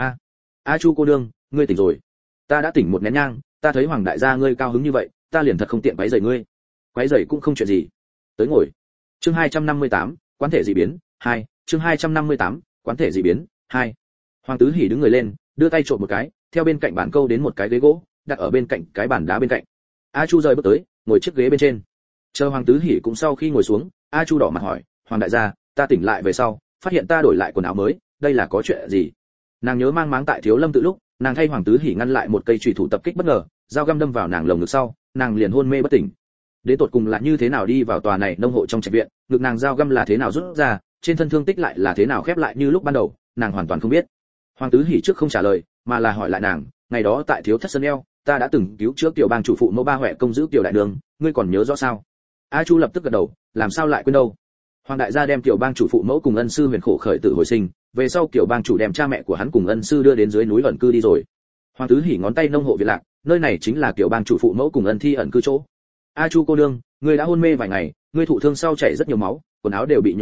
A Chu cô nương, ngươi tỉnh rồi. Ta đã tỉnh một nén nhang, ta thấy Hoàng đại gia ngươi cao hứng như vậy, ta liền thật không tiện quấy rầy ngươi. Quấy rầy cũng không chuyện gì. Tới ngồi. Chương 258, quán thể dị biến 2, chương 258, quán thể dị biến 2. Hoàng Tứ Hỉ đứng người lên, đưa tay trộn một cái, theo bên cạnh bàn câu đến một cái ghế gỗ, đặt ở bên cạnh cái bàn đá bên cạnh. A Chu rời bước tới, ngồi chiếc ghế bên trên. Chờ Hoàng Tứ Hỉ cũng sau khi ngồi xuống, A Chu đỏ mặt hỏi, Hoàng đại gia, ta tỉnh lại về sau, phát hiện ta đổi lại quần áo mới, đây là có chuyện gì? Nàng nhớ mang máng tại Thiếu Lâm tự lúc, nàng thay Hoàng Tứ Hỉ ngăn lại một cây chùy thủ tập kích bất ngờ, dao găm đâm vào nàng lồng ngực sau, nàng liền hôn mê bất tỉnh. Đến tột cùng là như thế nào đi vào tòa này nông hộ trong trạch viện, ngực nàng dao găm là thế nào rút ra, trên thân thương tích lại là thế nào khép lại như lúc ban đầu, nàng hoàn toàn không biết. Hoàng Tứ Hỉ trước không trả lời, mà là hỏi lại nàng, ngày đó tại Thiếu Thất Sơn eo, ta đã từng cứu chữa Tiểu Bang chủ phụ mẫu Ba Huệ công giữ Tiểu đại đường, ngươi còn nhớ rõ sao? A Chu lập tức gật đầu, làm sao lại quên đâu. Hoàng đại gia đem Tiểu Bang chủ phụ mẫu cùng ân sư huyền khổ khởi tử hồi sinh, về sau Tiểu Bang chủ đem cha mẹ của hắn cùng ân sư đưa đến dưới núi ẩn cư đi rồi. Hoàng Tứ Hỉ ngón tay nông hộ Việt Lạc, nơi này chính là Tiểu Bang chủ phụ mẫu cùng ân thi ẩn cư chỗ. A Chu cô nương, ngươi đã hôn mê vài ngày, ngươi thụ thương sau chảy rất nhiều máu, quần áo đều bị nhuộm đỏ,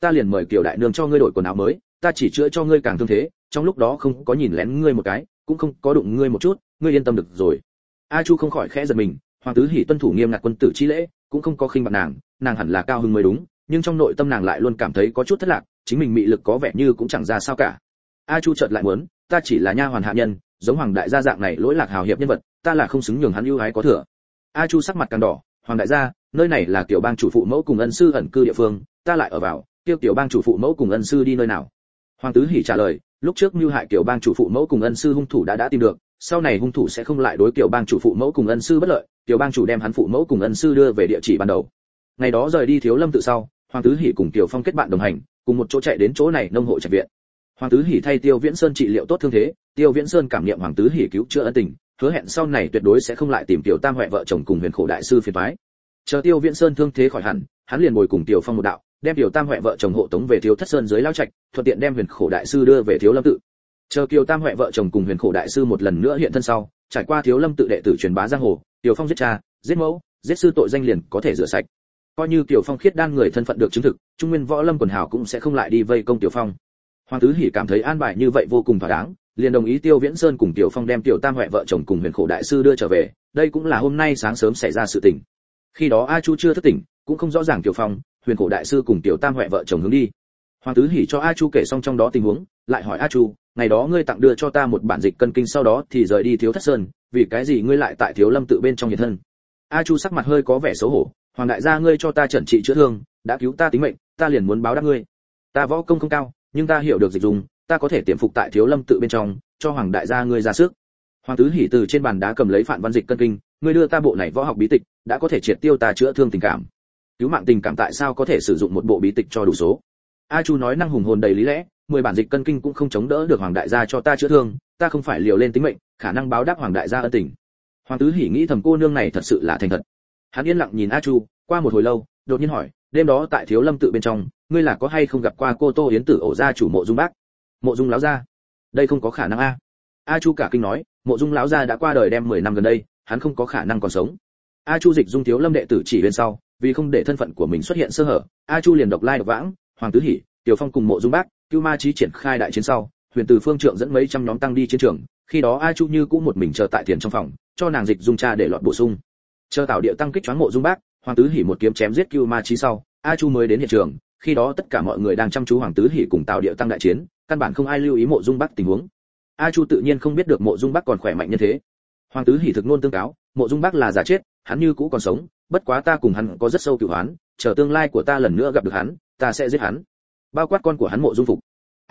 ta liền mời Kiều đại nương cho ngươi đổi quần áo mới, ta chỉ chữa cho ngươi càng thương thế, trong lúc đó không có nhìn lén ngươi một cái, cũng không có đụng ngươi một chút, ngươi yên tâm được rồi. A Chu không khỏi khẽ giật mình, Hoàng Tứ Hỉ tuân thủ nghiêm ngặt quân tử chi lễ, cũng không có khinh bạc nàng hẳn là cao hứng mới đúng, nhưng trong nội tâm nàng lại luôn cảm thấy có chút thất lạc, chính mình mị lực có vẻ như cũng chẳng ra sao cả. A Chu chợt lại muốn, ta chỉ là nha hoàn hạ nhân, giống Hoàng đại gia dạng này lỗi lạc hào hiệp nhân vật, ta là không xứng nhường hắn ưu ái có thừa. A Chu sắc mặt càng đỏ, Hoàng đại gia, nơi này là Tiểu bang chủ phụ mẫu cùng ân sư ẩn cư địa phương, ta lại ở vào, Tiểu bang chủ phụ mẫu cùng ân sư đi nơi nào? Hoàng Tứ Hỉ trả lời, lúc trước mưu hại Tiểu bang chủ phụ mẫu cùng ân sư hung thủ đã tìm được, sau này hung thủ sẽ không lại đối Tiểu bang chủ phụ mẫu cùng ân sư bất lợi, Tiểu bang chủ đem hắn phụ mẫu cùng ân sư đưa về địa chỉ ban đầu. Ngày đó rời đi Thiếu Lâm tự sau, Hoàng Tứ Hỉ cùng Tiểu Phong kết bạn đồng hành, cùng một chỗ chạy đến chỗ này nông hộ trạch viện. Hoàng Tứ Hỉ thay Tiêu Viễn Sơn trị liệu tốt thương thế, Tiêu Viễn Sơn cảm nghiệm Hoàng Tứ Hỉ cứu chữa ân tình, hứa hẹn sau này tuyệt đối sẽ không lại tìm Tiểu Tam Huệ vợ chồng cùng Huyền Khổ đại sư phiền toái. Chờ Tiêu Viễn Sơn thương thế khỏi hẳn, hắn liền bồi cùng Tiểu Phong một đạo, đem Tiểu Tam Huệ vợ chồng hộ tống về Thiếu Thất Sơn dưới lao trạch, thuận tiện đem Huyền Khổ đại sư đưa về Thiếu Lâm tự. Chờ Tiểu Tam Huệ vợ chồng cùng Huyền Khổ đại sư một lần nữa hiện thân sau, trải qua Thiếu Lâm tự đệ tử truyền bá giang hồ, Tiểu Phong giết cha, giết mẫu, giết sư tội danh liền có thể rửa sạch. Coi như Tiểu Phong khiết đan người thân phận được chứng thực, Trung Nguyên Võ Lâm quần hào cũng sẽ không lại đi vây công Tiểu Phong. Hoàng Tứ Hỉ cảm thấy an bài như vậy vô cùng thỏa đáng, liền đồng ý Tiêu Viễn Sơn cùng Tiểu Phong đem Tiểu Tam Huệ vợ chồng cùng Huyền Khổ đại sư đưa trở về, đây cũng là hôm nay sáng sớm xảy ra sự tình. Khi đó A Chu chưa thức tỉnh, cũng không rõ ràng Tiểu Phong, Huyền Khổ đại sư cùng Tiểu Tam Huệ vợ chồng hướng đi. Hoàng Tứ Hỉ cho A Chu kể xong trong đó tình huống, lại hỏi A Chu, ngày đó ngươi tặng đưa cho ta một bản dịch cân kinh sau đó thì rời đi Thiếu Thất Sơn, vì cái gì ngươi lại tại Thiếu Lâm tự bên trong hiện thân? A Chu sắc mặt hơi có vẻ xấu hổ, Hoàng đại gia ngươi cho ta chẩn trị chữa thương, đã cứu ta tính mệnh, ta liền muốn báo đáp ngươi. Ta võ công không cao, nhưng ta hiểu được dịch dùng, ta có thể tiềm phục tại Thiếu Lâm tự bên trong, cho Hoàng đại gia ngươi ra sức. Hoàng Tứ Hỉ từ trên bàn đá cầm lấy Phạn Văn dịch cân kinh, ngươi đưa ta bộ này võ học bí tịch, đã có thể triệt tiêu ta chữa thương tình cảm. Cứu mạng tình cảm tại sao có thể sử dụng một bộ bí tịch cho đủ số? A Chu nói năng hùng hồn đầy lý lẽ, 10 bản dịch cân kinh cũng không chống đỡ được Hoàng đại gia cho ta chữa thương, ta không phải liều lên tính mệnh, khả năng báo đáp Hoàng đại gia ân tình. Hoàng Tứ Hỉ nghĩ thầm cô nương này thật sự là thành thật. Hắn yên lặng nhìn A Chu, qua một hồi lâu, đột nhiên hỏi, đêm đó tại Thiếu Lâm tự bên trong, ngươi là có hay không gặp qua cô Tô Yến Tử ổ gia chủ Mộ Dung Bác? Mộ Dung lão gia? Đây không có khả năng a. A Chu cả kinh nói, Mộ Dung lão gia đã qua đời đem 10 năm gần đây, hắn không có khả năng còn sống. A Chu dịch dung Thiếu Lâm đệ tử chỉ bên sau, vì không để thân phận của mình xuất hiện sơ hở, A Chu liền độc lai độc vãng, Hoàng Tứ Hỉ, Tiểu Phong cùng Mộ Dung Bác, Cưu Ma Chí triển khai đại chiến sau, Huyền Từ Phương Trượng dẫn mấy trăm nhóm tăng đi chiến trường, khi đó A Chu như cũ một mình chờ tại tiền trong phòng, cho nàng dịch dung cha để lọt bổ sung. Chờ tạo địa tăng kích choáng Mộ Dung Bác, Hoàng Tứ Hỉ một kiếm chém giết Cưu Ma Chí sau, A Chu mới đến hiện trường, khi đó tất cả mọi người đang chăm chú Hoàng Tứ Hỉ cùng tạo địa tăng đại chiến, căn bản không ai lưu ý Mộ Dung Bác tình huống. A Chu tự nhiên không biết được Mộ Dung Bác còn khỏe mạnh như thế. Hoàng Tứ Hỉ thực nôn tương cáo, Mộ Dung Bác là giả chết, hắn như cũ còn sống, bất quá ta cùng hắn có rất sâu cửu oán, chờ tương lai của ta lần nữa gặp được hắn, ta sẽ giết hắn. Bao quát con của hắn Mộ Dung Phục.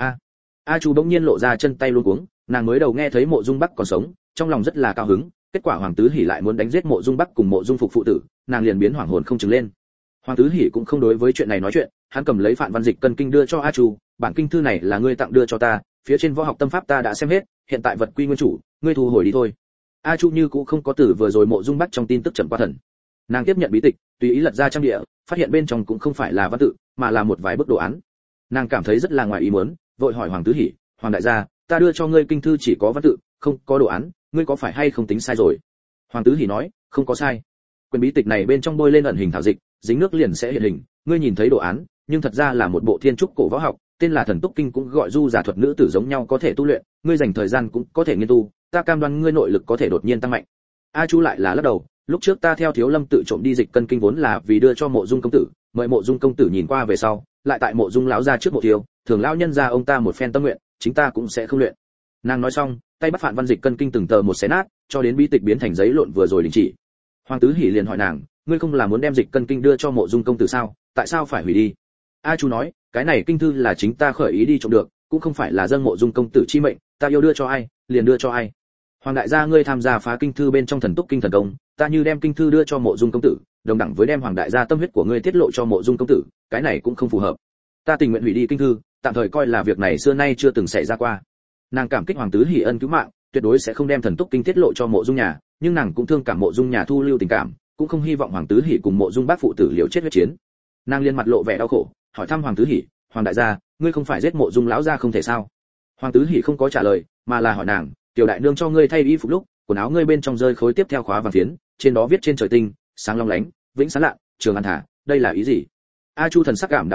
A Chu bỗng nhiên lộ ra chân tay luống cuống, nàng mới đầu nghe thấy Mộ Dung Bắc còn sống, trong lòng rất là cao hứng, kết quả Hoàng Tứ Hỉ lại muốn đánh giết Mộ Dung Bắc cùng Mộ Dung Phục phụ tử, nàng liền biến hoảng hồn không chừng lên. Hoàng Tứ Hỉ cũng không đối với chuyện này nói chuyện, hắn cầm lấy Phạn Văn dịch cân kinh đưa cho A Chu, bản kinh thư này là ngươi tặng đưa cho ta, phía trên võ học tâm pháp ta đã xem hết, hiện tại vật quy nguyên chủ, ngươi thu hồi đi thôi. A Chu như cũng không có từ vừa rồi Mộ Dung Bắc trong tin tức chậm qua thần. Nàng tiếp nhận bí tịch, tùy ý lật ra trang địa, phát hiện bên trong cũng không phải là văn tự, mà là một vài bức đồ án. Nàng cảm thấy rất là ngoài ý muốn, vội hỏi Hoàng Tứ Hỉ, Hoàng đại gia, ta đưa cho ngươi kinh thư chỉ có văn tự, không có đồ án, ngươi có phải hay không tính sai rồi? Hoàng Tứ Hỉ nói, không có sai. Quyển bí tịch này bên trong bôi lên ẩn hình thảo dịch, dính nước liền sẽ hiện hình, ngươi nhìn thấy đồ án, nhưng thật ra là một bộ thiên trúc cổ võ học, tên là Thần Túc Kinh, cũng gọi du giả thuật nữ tử giống nhau có thể tu luyện, ngươi dành thời gian cũng có thể nghiên tu, ta cam đoan ngươi nội lực có thể đột nhiên tăng mạnh. A Chu lại là lắc đầu, lúc trước ta theo Thiếu Lâm tự trộm đi dịch cân kinh vốn là vì đưa cho Mộ Dung công tử, mời Mộ Dung công tử nhìn qua về sau, lại tại Mộ Dung lão gia trước Mộ Thiếu, thường lão nhân gia ông ta một phen tâm nguyện, chính ta cũng sẽ không luyện. Nàng nói xong, tay bắt Phạn Văn dịch cân kinh từng tờ một xé nát, cho đến bí tịch biến thành giấy lộn vừa rồi đình chỉ. Hoàng Tứ Hỉ liền hỏi nàng, ngươi không là muốn đem dịch cân kinh đưa cho Mộ Dung công tử sao, tại sao phải hủy đi? A Chu nói, cái này kinh thư là chính ta khởi ý đi trộm được, cũng không phải là dâng Mộ Dung công tử chi mệnh, ta yêu đưa cho ai, liền đưa cho ai. Hoàng đại gia ngươi tham gia phá kinh thư bên trong Thần Túc Kinh thần công, ta như đem kinh thư đưa cho Mộ Dung công tử, đồng đẳng với đem Hoàng đại gia tâm huyết của ngươi tiết lộ cho Mộ Dung công tử, cái này cũng không phù hợp. Ta tình nguyện hủy đi kinh thư, tạm thời coi là việc này xưa nay chưa từng xảy ra qua. Nàng cảm kích Hoàng Tứ Hỉ ân cứu mạng, tuyệt đối sẽ không đem Thần Túc Kinh tiết lộ cho Mộ Dung nhà, nhưng nàng cũng thương cảm Mộ Dung nhà thu lưu tình cảm, cũng không hy vọng Hoàng Tứ Hỉ cùng Mộ Dung Bác phụ tử liều chết huyết chiến. Nàng liên mặt lộ vẻ đau khổ, hỏi thăm Hoàng Tứ Hỉ, Hoàng đại gia, ngươi không phải giết Mộ Dung lão gia không thể sao? Hoàng Tứ Hỉ không có trả lời, mà là hỏi nàng, tiểu đại nương cho ngươi thay y phục lúc, quần áo ngươi bên trong rơi khối tiếp theo khóa vàng phiến, trên đó viết trên trời tinh, sáng long lánh, vĩnh sáng lạ, trường an thả, đây là ý gì? A Chu thần sắc cảm đạm nói,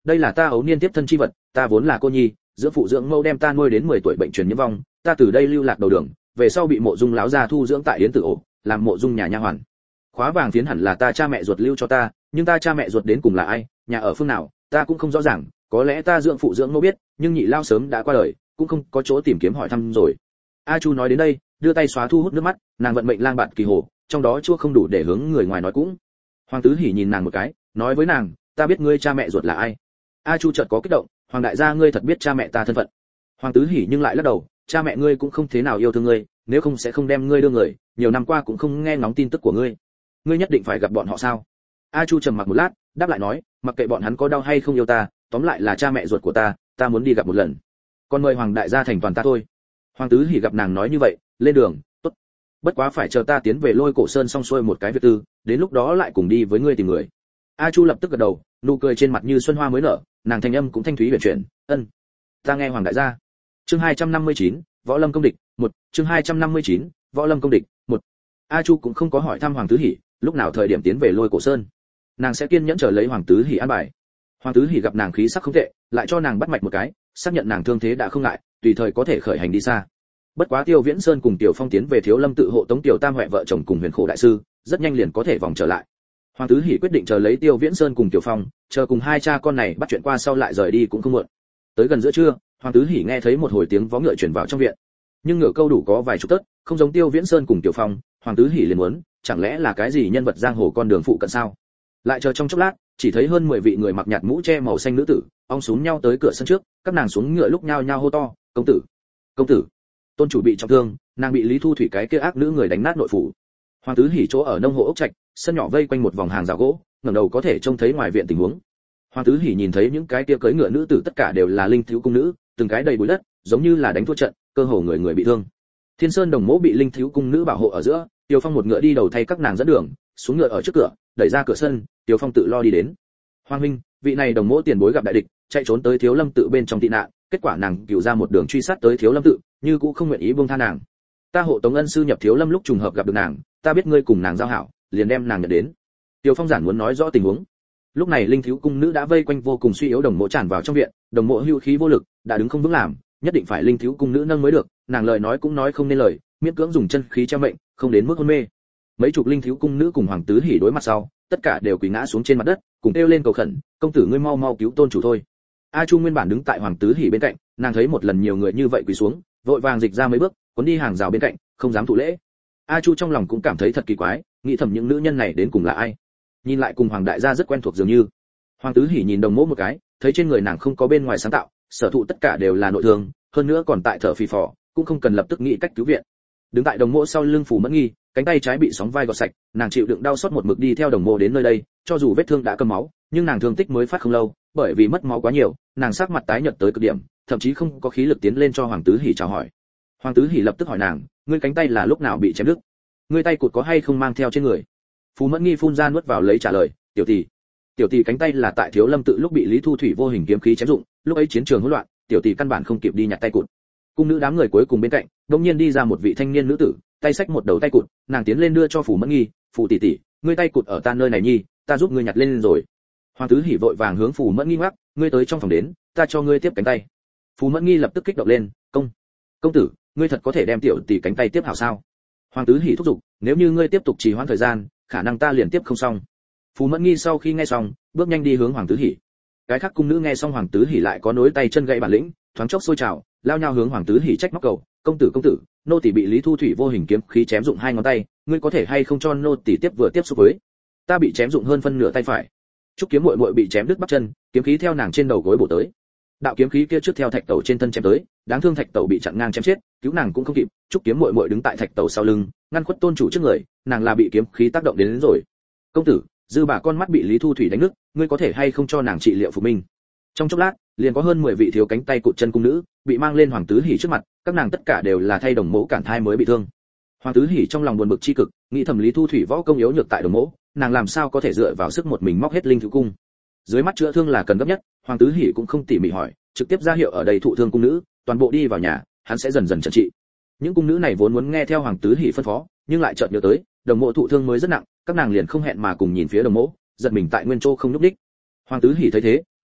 đây là ta ấu niên tiếp thân chi vật, ta vốn là cô nhi, dưỡng phụ dưỡng mẫu đem ta nuôi đến 10 tuổi bệnh truyền nhiễm vong, ta từ đây lưu lạc đầu đường, về sau bị Mộ Dung lão gia thu dưỡng tại Yến Tử ổ, làm Mộ Dung nhà nha hoàn. Khóa vàng phiến hẳn là ta cha mẹ ruột lưu cho ta, nhưng ta cha mẹ ruột đến cùng là ai, nhà ở phương nào, ta cũng không rõ ràng, có lẽ ta dưỡng phụ dưỡng mẫu biết, nhưng nhị lao sớm đã qua đời, cũng không có chỗ tìm kiếm hỏi thăm rồi. A Chu nói đến đây, đưa tay xóa thu hút nước mắt, nàng vận mệnh lang bạt kỳ hồ, trong đó chua không đủ để hướng người ngoài nói cũng. Hoàng Tứ Hỉ nhìn nàng một cái, nói với nàng, ta biết ngươi cha mẹ ruột là ai. A Chu chợt có kích động, Hoàng đại gia ngươi thật biết cha mẹ ta thân phận. Hoàng Tứ Hỉ nhưng lại lắc đầu, cha mẹ ngươi cũng không thế nào yêu thương ngươi, nếu không sẽ không đem ngươi đưa người, nhiều năm qua cũng không nghe ngóng tin tức của ngươi. Ngươi nhất định phải gặp bọn họ sao? A Chu trầm mặc một lát, đáp lại nói, mặc kệ bọn hắn có đau hay không yêu ta, tóm lại là cha mẹ ruột của ta, ta muốn đi gặp một lần. Còn mời Hoàng đại gia thành toàn ta thôi. Hoàng Tứ Hỉ gặp nàng nói như vậy, lên đường, tốt. Bất quá phải chờ ta tiến về Lôi Cổ Sơn xong xuôi một cái việc tư, đến lúc đó lại cùng đi với ngươi tìm người. A Chu lập tức gật đầu, nụ cười trên mặt như xuân hoa mới nở, nàng thanh âm cũng thanh thúy huyền chuyển, ân. Ta nghe Hoàng đại gia. Chương 259, Võ Lâm công địch, 1, chương 259, Võ Lâm công địch, 1. A Chu cũng không có hỏi thăm Hoàng Tứ Hỉ, lúc nào thời điểm tiến về Lôi Cổ Sơn. Nàng sẽ kiên nhẫn chờ lấy Hoàng Tứ Hỉ an bài. Hoàng Tứ Hỉ gặp nàng khí sắc không tệ, lại cho nàng bắt mạch một cái, xác nhận nàng thương thế đã không ngại, tùy thời có thể khởi hành đi xa. Bất quá Tiêu Viễn Sơn cùng Tiểu Phong tiến về Thiếu Lâm tự hộ tống Tiểu Tam huệ vợ chồng cùng Huyền Khổ đại sư, rất nhanh liền có thể vòng trở lại. Hoàng Tứ Hỉ quyết định chờ lấy Tiêu Viễn Sơn cùng Tiểu Phong, chờ cùng hai cha con này bắt chuyện qua sau lại rời đi cũng không muộn. Tới gần giữa trưa, Hoàng Tứ Hỉ nghe thấy một hồi tiếng vó ngựa truyền vào trong viện. Nhưng ngựa câu đủ có vài chục tấc, không giống Tiêu Viễn Sơn cùng Tiểu Phong, Hoàng Tứ Hỉ liền muốn, chẳng lẽ là cái gì nhân vật giang hồ con đường phụ cận sao? Lại chờ trong chốc lát, chỉ thấy hơn 10 vị người mặc nhạt mũ che màu xanh nữ tử, ong súng nhau tới cửa sân trước, các nàng xuống ngựa lúc nhao nhao hô to, "Công tử, công tử!" Tôn chủ bị trọng thương, nàng bị Lý Thu Thủy cái kia ác nữ người đánh nát nội phủ. Hoàng Tứ Hỉ chỗ ở nông hộ ốc trạch, sân nhỏ vây quanh một vòng hàng rào gỗ, ngẩng đầu có thể trông thấy ngoài viện tình huống. Hoàng Tứ Hỉ nhìn thấy những cái kia cưỡi ngựa nữ tử tất cả đều là linh thiếu cung nữ, từng cái đầy bụi đất, giống như là đánh thua trận, cơ hồ người người bị thương. Thiên Sơn Đồng Mỗ bị linh thiếu cung nữ bảo hộ ở giữa, Tiêu Phong một ngựa đi đầu thay các nàng dẫn đường, xuống ngựa ở trước cửa, đẩy ra cửa sân, Tiêu Phong tự lo đi đến. Hoàng huynh, vị này Đồng Mỗ tiền bối gặp đại địch, chạy trốn tới Thiếu Lâm tự bên trong tị nạn, kết quả nàng cửu ra một đường truy sát tới Thiếu Lâm tự, như cũng không nguyện ý buông tha nàng. Ta hộ tống ân sư nhập Thiếu Lâm lúc trùng hợp gặp được nàng, ta biết ngươi cùng nàng giao hảo, liền đem nàng nhận đến. Tiêu Phong giản muốn nói rõ tình huống. Lúc này linh thiếu cung nữ đã vây quanh vô cùng suy yếu Đồng Mộ tràn vào trong viện, Đồng Mộ hưu khí vô lực, đã đứng không vững làm, nhất định phải linh thiếu cung nữ nâng mới được, nàng lời nói cũng nói không nên lời, miễn cưỡng dùng chân khí treo mệnh, không đến mức hôn mê. Mấy chục linh thiếu cung nữ cùng Hoàng Tứ Hỉ đối mặt sau, tất cả đều quỳ ngã xuống trên mặt đất, cùng kêu lên cầu khẩn, công tử ngươi mau mau cứu tôn chủ thôi. A Chu nguyên bản đứng tại Hoàng Tứ Hỉ bên cạnh, nàng thấy một lần nhiều người như vậy quỳ xuống, vội vàng dịch ra mấy bước, cuốn đi hàng rào bên cạnh, không dám thụ lễ. A Chu trong lòng cũng cảm thấy thật kỳ quái, nghĩ thầm những nữ nhân này đến cùng là ai. Nhìn lại cùng Hoàng đại gia rất quen thuộc dường như. Hoàng Tứ Hỉ nhìn Đồng Mỗ một cái, thấy trên người nàng không có bên ngoài sáng tạo, sở thụ tất cả đều là nội thương, hơn nữa còn tại thở phì phò, cũng không cần lập tức nghĩ cách cứu viện. Đứng tại Đồng Mỗ sau lưng Phù Mẫn Nghi, cánh tay trái bị sóng vai gọt sạch, nàng chịu đựng đau xót một mực đi theo Đồng Mỗ đến nơi đây, cho dù vết thương đã cầm máu, nhưng nàng thương tích mới phát không lâu, bởi vì mất máu quá nhiều, nàng sắc mặt tái nhợt tới cực điểm, thậm chí không có khí lực tiến lên cho Hoàng Tứ Hỉ chào hỏi. Hoàng Tứ Hỉ lập tức hỏi nàng, ngươi cánh tay là lúc nào bị chém đứt? Ngươi tay cụt có hay không mang theo trên người? Phù Mẫn Nghi phun ra nuốt vào lấy trả lời, tiểu tỷ cánh tay là tại Thiếu Lâm tự lúc bị Lý Thu Thủy vô hình kiếm khí chém dụng, lúc ấy chiến trường hỗn loạn, tiểu tỷ căn bản không kịp đi nhặt tay cụt. Cung nữ đám người cuối cùng bên cạnh, đột nhiên đi ra một vị thanh niên nữ tử, tay xách một đầu tay cụt, nàng tiến lên đưa cho Phù Mẫn Nghi, "Phù tỷ tỷ, ngươi tay cụt ở ta nơi này nhi, ta giúp ngươi nhặt lên rồi." Hoàng Tứ Hỉ vội vàng hướng Phù Mẫn Nghi ngoắc, "Ngươi tới trong phòng đến, ta cho ngươi tiếp cánh tay." Phù Mẫn Nghi lập tức kích động lên, công tử, ngươi thật có thể đem tiểu tỷ cánh tay tiếp hảo sao?" Hoàng Tứ Hỉ thúc giục, "Nếu như ngươi tiếp tục trì hoãn thời gian, khả năng ta liền tiếp không xong." Phù Mẫn Nghi sau khi nghe xong, bước nhanh đi hướng Hoàng Tứ Hỉ. Cái khác cung nữ nghe xong Hoàng Tứ Hỉ lại có nối tay chân gãy bản lĩnh, thoáng chốc sôi trào, lao nhau hướng Hoàng Tứ Hỉ trách móc cầu, công tử, nô tỳ bị Lý Thu Thủy vô hình kiếm khí chém dụng 2 ngón tay, ngươi có thể hay không cho nô tỳ tiếp xúc với? Ta bị chém dụng hơn phân nửa tay phải." Trúc Kiếm muội muội bị chém đứt bắp chân, kiếm khí theo nàng trên đầu gối bổ tới. Đạo kiếm khí kia trước theo Thạch Tẩu trên thân chém tới, đáng thương Thạch Tẩu bị chặn ngang chém chết, cứu nàng cũng không kịp. Trúc Kiếm muội muội đứng tại Thạch Tẩu sau lưng, ngăn khuất tôn chủ trước người, nàng là bị kiếm khí tác động đến rồi. "Công tử, dư bà con mắt bị Lý Thu Thủy đánh nứt, ngươi có thể hay không cho nàng trị liệu phục minh?" Trong chốc lát, liền có hơn 10 vị thiếu cánh tay cụt chân cung nữ bị mang lên Hoàng Tứ Hỉ trước mặt, các nàng tất cả đều là thay Đồng Mỗ cản thai mới bị thương. Hoàng Tứ Hỉ trong lòng buồn bực chi cực, nghĩ thầm Lý Thu Thủy võ công yếu nhược tại Đồng Mỗ, nàng làm sao có thể dựa vào sức một mình móc hết linh thiếu cung. Dưới mắt chữa thương là cần gấp nhất, Hoàng Tứ Hỉ cũng không tỉ mỉ hỏi, trực tiếp ra hiệu ở đây thụ thương cung nữ, toàn bộ đi vào nhà, hắn sẽ dần dần chữa trị. Những cung nữ này vốn muốn nghe theo Hoàng Tứ Hỉ phân phó, nhưng lại chợt nhớ tới, Đồng Mỗ thụ thương mới rất nặng, các nàng liền không hẹn mà cùng nhìn phía Đồng Mỗ, giật mình tại nguyên chỗ không nhúc đích. Hoàng Tứ Hỉ thấy thế,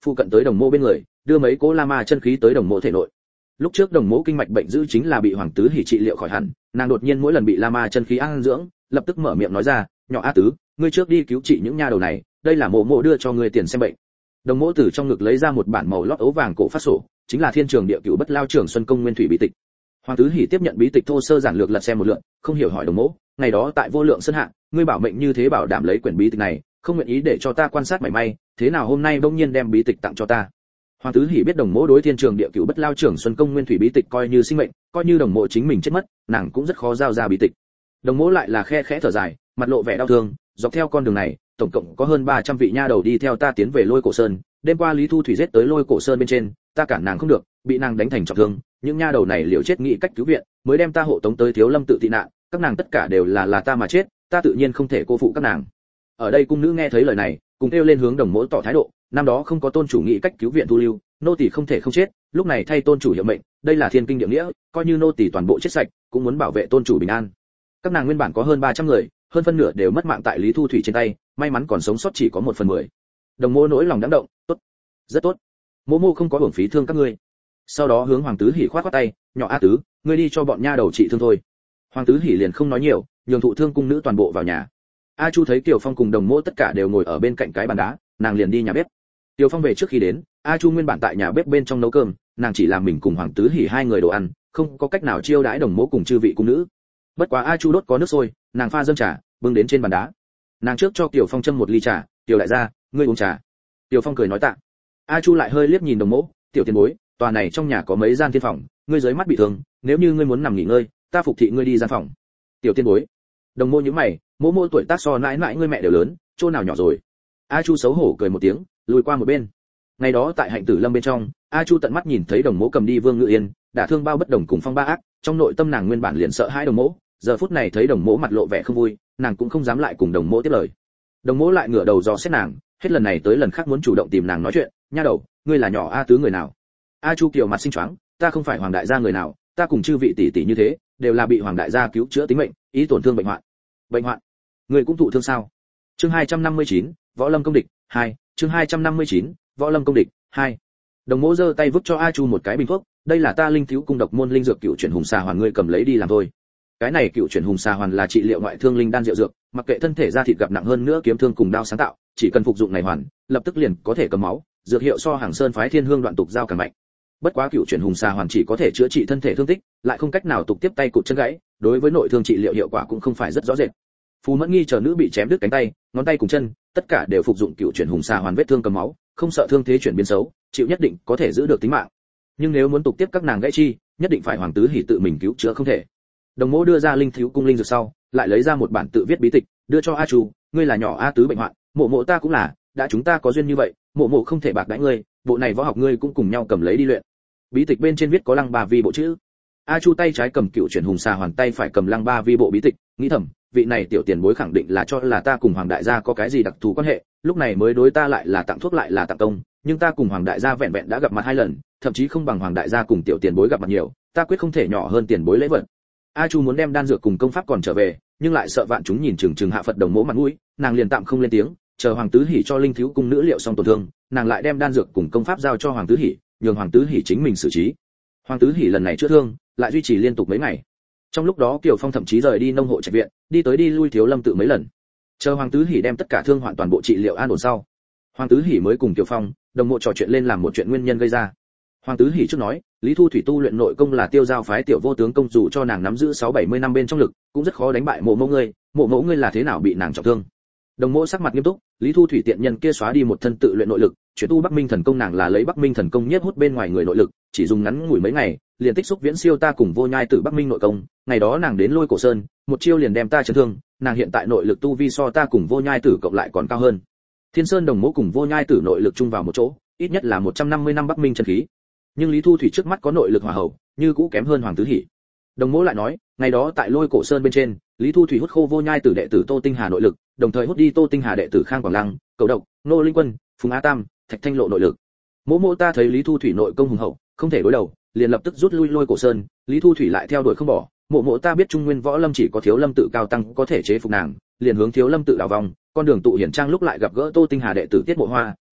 phụ cận tới đồng mộ bên người, đưa mấy cỗ lama chân khí tới đồng mộ thể nội. Lúc trước đồng mộ kinh mạch bệnh dữ chính là bị Hoàng Tứ Hỉ trị liệu khỏi hẳn, nàng đột nhiên mỗi lần bị lama chân khí ăn dưỡng, lập tức mở miệng nói ra, "Nhỏ A Tứ, ngươi trước đi cứu trị những nha đầu này, đây là mộ mộ đưa cho ngươi tiền xem bệnh." Đồng mộ từ trong ngực lấy ra một bản màu lót ấu vàng cổ phát sổ, chính là Thiên Trường Địa Cửu Bất Lao Trường Xuân Công Nguyên Thủy bí tịch. Hoàng Tứ Hỉ tiếp nhận bí tịch thô sơ giản lược lật xem một lượt, không hiểu hỏi đồng mộ, "Ngày đó tại Vô Lượng Sơn hạ, ngươi bảo mệnh như thế bảo đảm lấy quyển bí tịch này, không nguyện ý để cho ta quan sát mảy may, thế nào hôm nay bỗng nhiên đem bí tịch tặng cho ta?" Hoàng Tứ Hỉ biết đồng mộ đối Thiên Trường Địa Cửu Bất Lao Trường Xuân Công Nguyên Thủy bí tịch coi như sinh mệnh, coi như đồng mộ chính mình chết mất, nàng cũng rất khó giao ra bí tịch. Đồng mộ lại là khe khẽ thở dài, mặt lộ vẻ đau thương, dọc theo con đường này, tổng cộng có hơn 300 vị nha đầu đi theo ta tiến về Lôi Cổ Sơn, đêm qua Lý Thu Thủy giết tới Lôi Cổ Sơn bên trên, ta cản nàng không được, bị nàng đánh thành trọng thương, những nha đầu này liều chết nghĩ cách cứu viện, mới đem ta hộ tống tới Thiếu Lâm tự tị nạn, các nàng tất cả đều là ta mà chết, ta tự nhiên không thể cô phụ các nàng. Ở đây cung nữ nghe thấy lời này, cùng kêu lên hướng đồng mộ tỏ thái độ, năm đó không có tôn chủ nghĩ cách cứu viện thu lưu, nô tỳ không thể không chết, lúc này thay tôn chủ hiệu mệnh, đây là thiên kinh địa nghĩa, coi như nô tỳ toàn bộ chết sạch, cũng muốn bảo vệ tôn chủ bình an. Các nàng nguyên bản có hơn 300 người, hơn phân nửa đều mất mạng tại Lý Thu Thủy trên tay, may mắn còn sống sót chỉ có 1/10. Đồng mộ nỗi lòng đãng động, tốt, rất tốt, mô mô không có uổng phí thương các ngươi. Sau đó hướng Hoàng Tứ Hỉ khoát khoát tay, "Nhỏ A Tứ, ngươi đi cho bọn nha đầu trị thương thôi." Hoàng Tứ Hỉ liền không nói nhiều, nhường thụ thương cung nữ toàn bộ vào nhà. A Chu thấy Kiều Phong cùng đồng mộ tất cả đều ngồi ở bên cạnh cái bàn đá, nàng liền đi nhà bếp. Kiều Phong về trước khi đến, A Chu nguyên bản tại nhà bếp bên trong nấu cơm, nàng chỉ làm mình cùng Hoàng Tứ Hỉ hai người đồ ăn, không có cách nào chiêu đãi đồng mộ cùng chư vị cung nữ. Bất quá A Chu đốt có nước sôi, nàng pha dâng trà, bưng đến trên bàn đá. Nàng trước cho Kiều Phong châm một ly trà, "Kiều đại gia, ngươi uống trà." Kiều Phong cười nói tạ. A Chu lại hơi liếc nhìn đồng mộ, "Tiểu tiền bối, tòa này trong nhà có mấy gian thiên phòng, ngươi dưới mắt bị thương, nếu như ngươi muốn nằm nghỉ ngơi, ta phục thị ngươi đi gian phòng." "Tiểu tiền bối." Đồng mộ nhíu mày, "Mộ mộ tuổi tác so nãi nãi ngươi mẹ đều lớn, chỗ nào nhỏ rồi?" A Chu xấu hổ cười một tiếng, lùi qua một bên. Ngày đó tại Hạnh Tử Lâm bên trong, A Chu tận mắt nhìn thấy đồng mộ cầm đi Vương Ngự Yên, đả thương bao bất đồng cùng phong ba ác, trong nội tâm nàng nguyên bản liền sợ hãi đồng mộ, giờ phút này thấy đồng mộ mặt lộ vẻ không vui, nàng cũng không dám lại cùng đồng mộ tiếp lời. Đồng mộ lại ngửa đầu dò xét nàng, hết lần này tới lần khác muốn chủ động tìm nàng nói chuyện, "Nha đầu, ngươi là nhỏ A Tứ người nào?" A Chu kiều mặt xinh choáng, "Ta không phải Hoàng đại gia người nào, ta cùng chư vị tỷ tỷ như thế, đều là bị Hoàng đại gia cứu chữa tính mệnh, ý tổn thương bệnh hoạn." "Bệnh hoạn? Ngươi cũng thụ thương sao?" Chương 259, Võ Lâm công địch 2, chương 259, Võ Lâm công địch 2. Đồng mộ giơ tay vứt cho A Chu một cái bình thuốc, "Đây là ta linh thiếu cung độc môn linh dược cựu chuyển hùng xà hoàn, ngươi cầm lấy đi làm thôi." Cái này cựu chuyển hùng xà hoàn là trị liệu ngoại thương linh đan diệu dược, mặc kệ thân thể da thịt gặp nặng hơn nữa kiếm thương cùng đao sáng tạo, chỉ cần phục dụng này hoàn, lập tức liền có thể cầm máu, dược hiệu so Hàng Sơn phái Thiên Hương đoạn tục giao càng mạnh. Bất quá cựu chuyển hùng xà hoàn chỉ có thể chữa trị thân thể thương tích, lại không cách nào tục tiếp tay cụt chân gãy, đối với nội thương trị liệu hiệu quả cũng không phải rất rõ rệt. Phù Mẫn Nghi chờ nữ bị chém đứt cánh tay, ngón tay cùng chân, tất cả đều phục dụng cựu chuyển hùng xà hoàn vết thương cầm máu, không sợ thương thế chuyển biến xấu, chịu nhất định có thể giữ được tính mạng. Nhưng nếu muốn tục tiếp các nàng gãy chi, nhất định phải Hoàng Tứ Hỉ tự mình cứu chữa không thể. Đồng mộ đưa ra linh thiếu cung linh dược sau, lại lấy ra một bản tự viết bí tịch, đưa cho A Chu, "Ngươi là nhỏ A Tứ bệnh hoạn, mộ mộ ta cũng là, đã chúng ta có duyên như vậy, mộ mộ không thể bạc đãi ngươi, bộ này võ học ngươi cũng cùng nhau cầm lấy đi luyện." Bí tịch bên trên viết có Lăng Ba Vi bộ chữ. A Chu tay trái cầm cựu chuyển hùng xà hoàn, tay phải cầm Lăng Ba Vi bộ bí tịch, nghĩ thầm, vị này tiểu tiền bối khẳng định là cho là ta cùng Hoàng đại gia có cái gì đặc thù quan hệ, lúc này mới đối ta lại là tặng thuốc lại là tặng công, nhưng ta cùng Hoàng đại gia vẹn vẹn đã gặp mặt 2 lần, thậm chí không bằng Hoàng đại gia cùng tiểu tiền bối gặp mặt nhiều, ta quyết không thể nhỏ hơn tiền bối lễ vật. A Chu muốn đem đan dược cùng công pháp còn trở về, nhưng lại sợ vạn chúng nhìn chừng hạ Phật đồng mỗ mặt mũi, nàng liền tạm không lên tiếng, chờ Hoàng Tứ Hỉ cho linh thiếu cung nữ liệu xong tổn thương, nàng lại đem đan dược cùng công pháp giao cho Hoàng Tứ Hỉ, nhường Hoàng Tứ Hỉ chính mình xử trí. Hoàng Tứ Hỉ lần này chữa thương, lại duy trì liên tục mấy ngày. Trong lúc đó Kiều Phong thậm chí rời đi nông hộ trạch viện, đi tới đi lui Thiếu Lâm tự mấy lần. Chờ Hoàng Tứ Hỉ đem tất cả thương hoạn toàn bộ trị liệu an ổn sau, Hoàng Tứ Hỉ mới cùng Kiều Phong đồng mộ trò chuyện lên làm một chuyện nguyên nhân gây ra. Hoàng Tứ Hỉ trước nói, Lý Thu Thủy tu luyện nội công là Tiêu Giao phái tiểu vô tướng công, dù cho nàng nắm giữ 6-70 năm bên trong lực, cũng rất khó đánh bại mộ mẫu ngươi là thế nào bị nàng trọng thương. Đồng mộ sắc mặt nghiêm túc, Lý Thu Thủy tiện nhân kia xóa đi một thân tự luyện nội lực, chuyển tu Bắc Minh thần công, nàng là lấy Bắc Minh thần công nhiếp hút bên ngoài người nội lực, chỉ dùng ngắn ngủi mấy ngày, liền tích xúc viễn siêu ta cùng Vô Nhai Tử Bắc Minh nội công, ngày đó nàng đến Lôi Cổ Sơn, một chiêu liền đem ta chấn thương, nàng hiện tại nội lực tu vi so ta cùng Vô Nhai Tử cộng lại còn cao hơn. Thiên Sơn đồng mộ cùng Vô Nhai Tử nội lực chung vào một chỗ, ít nhất là 150 năm Bắc Minh chân khí. Nhưng Lý Thu Thủy trước mắt có nội lực hỏa hậu, như cũ kém hơn Hoàng Tứ Hỉ. Đồng mộ lại nói, ngày đó tại Lôi Cổ Sơn bên trên, Lý Thu Thủy hút khô Vô Nhai Tử đệ tử Tô Tinh Hà nội lực, đồng thời hút đi Tô Tinh Hà đệ tử Khang Quảng Lăng, Cầu Độc, Nô Linh Quân, Phùng Á Tam, Thạch Thanh Lộ nội lực. Mộ ta thấy Lý Thu Thủy nội công hùng hậu, không thể đối đầu, liền lập tức rút lui Lôi Cổ Sơn, Lý Thu Thủy lại theo đuổi không bỏ. Mộ ta biết Trung Nguyên Võ Lâm chỉ có Thiếu Lâm tự cao tăng có thể chế phục nàng, liền hướng Thiếu Lâm tự đào vòng, con đường tụ hiển trang lúc lại gặp gỡ Tô Tinh Hà đệ tử Tiết Mộ Hoa,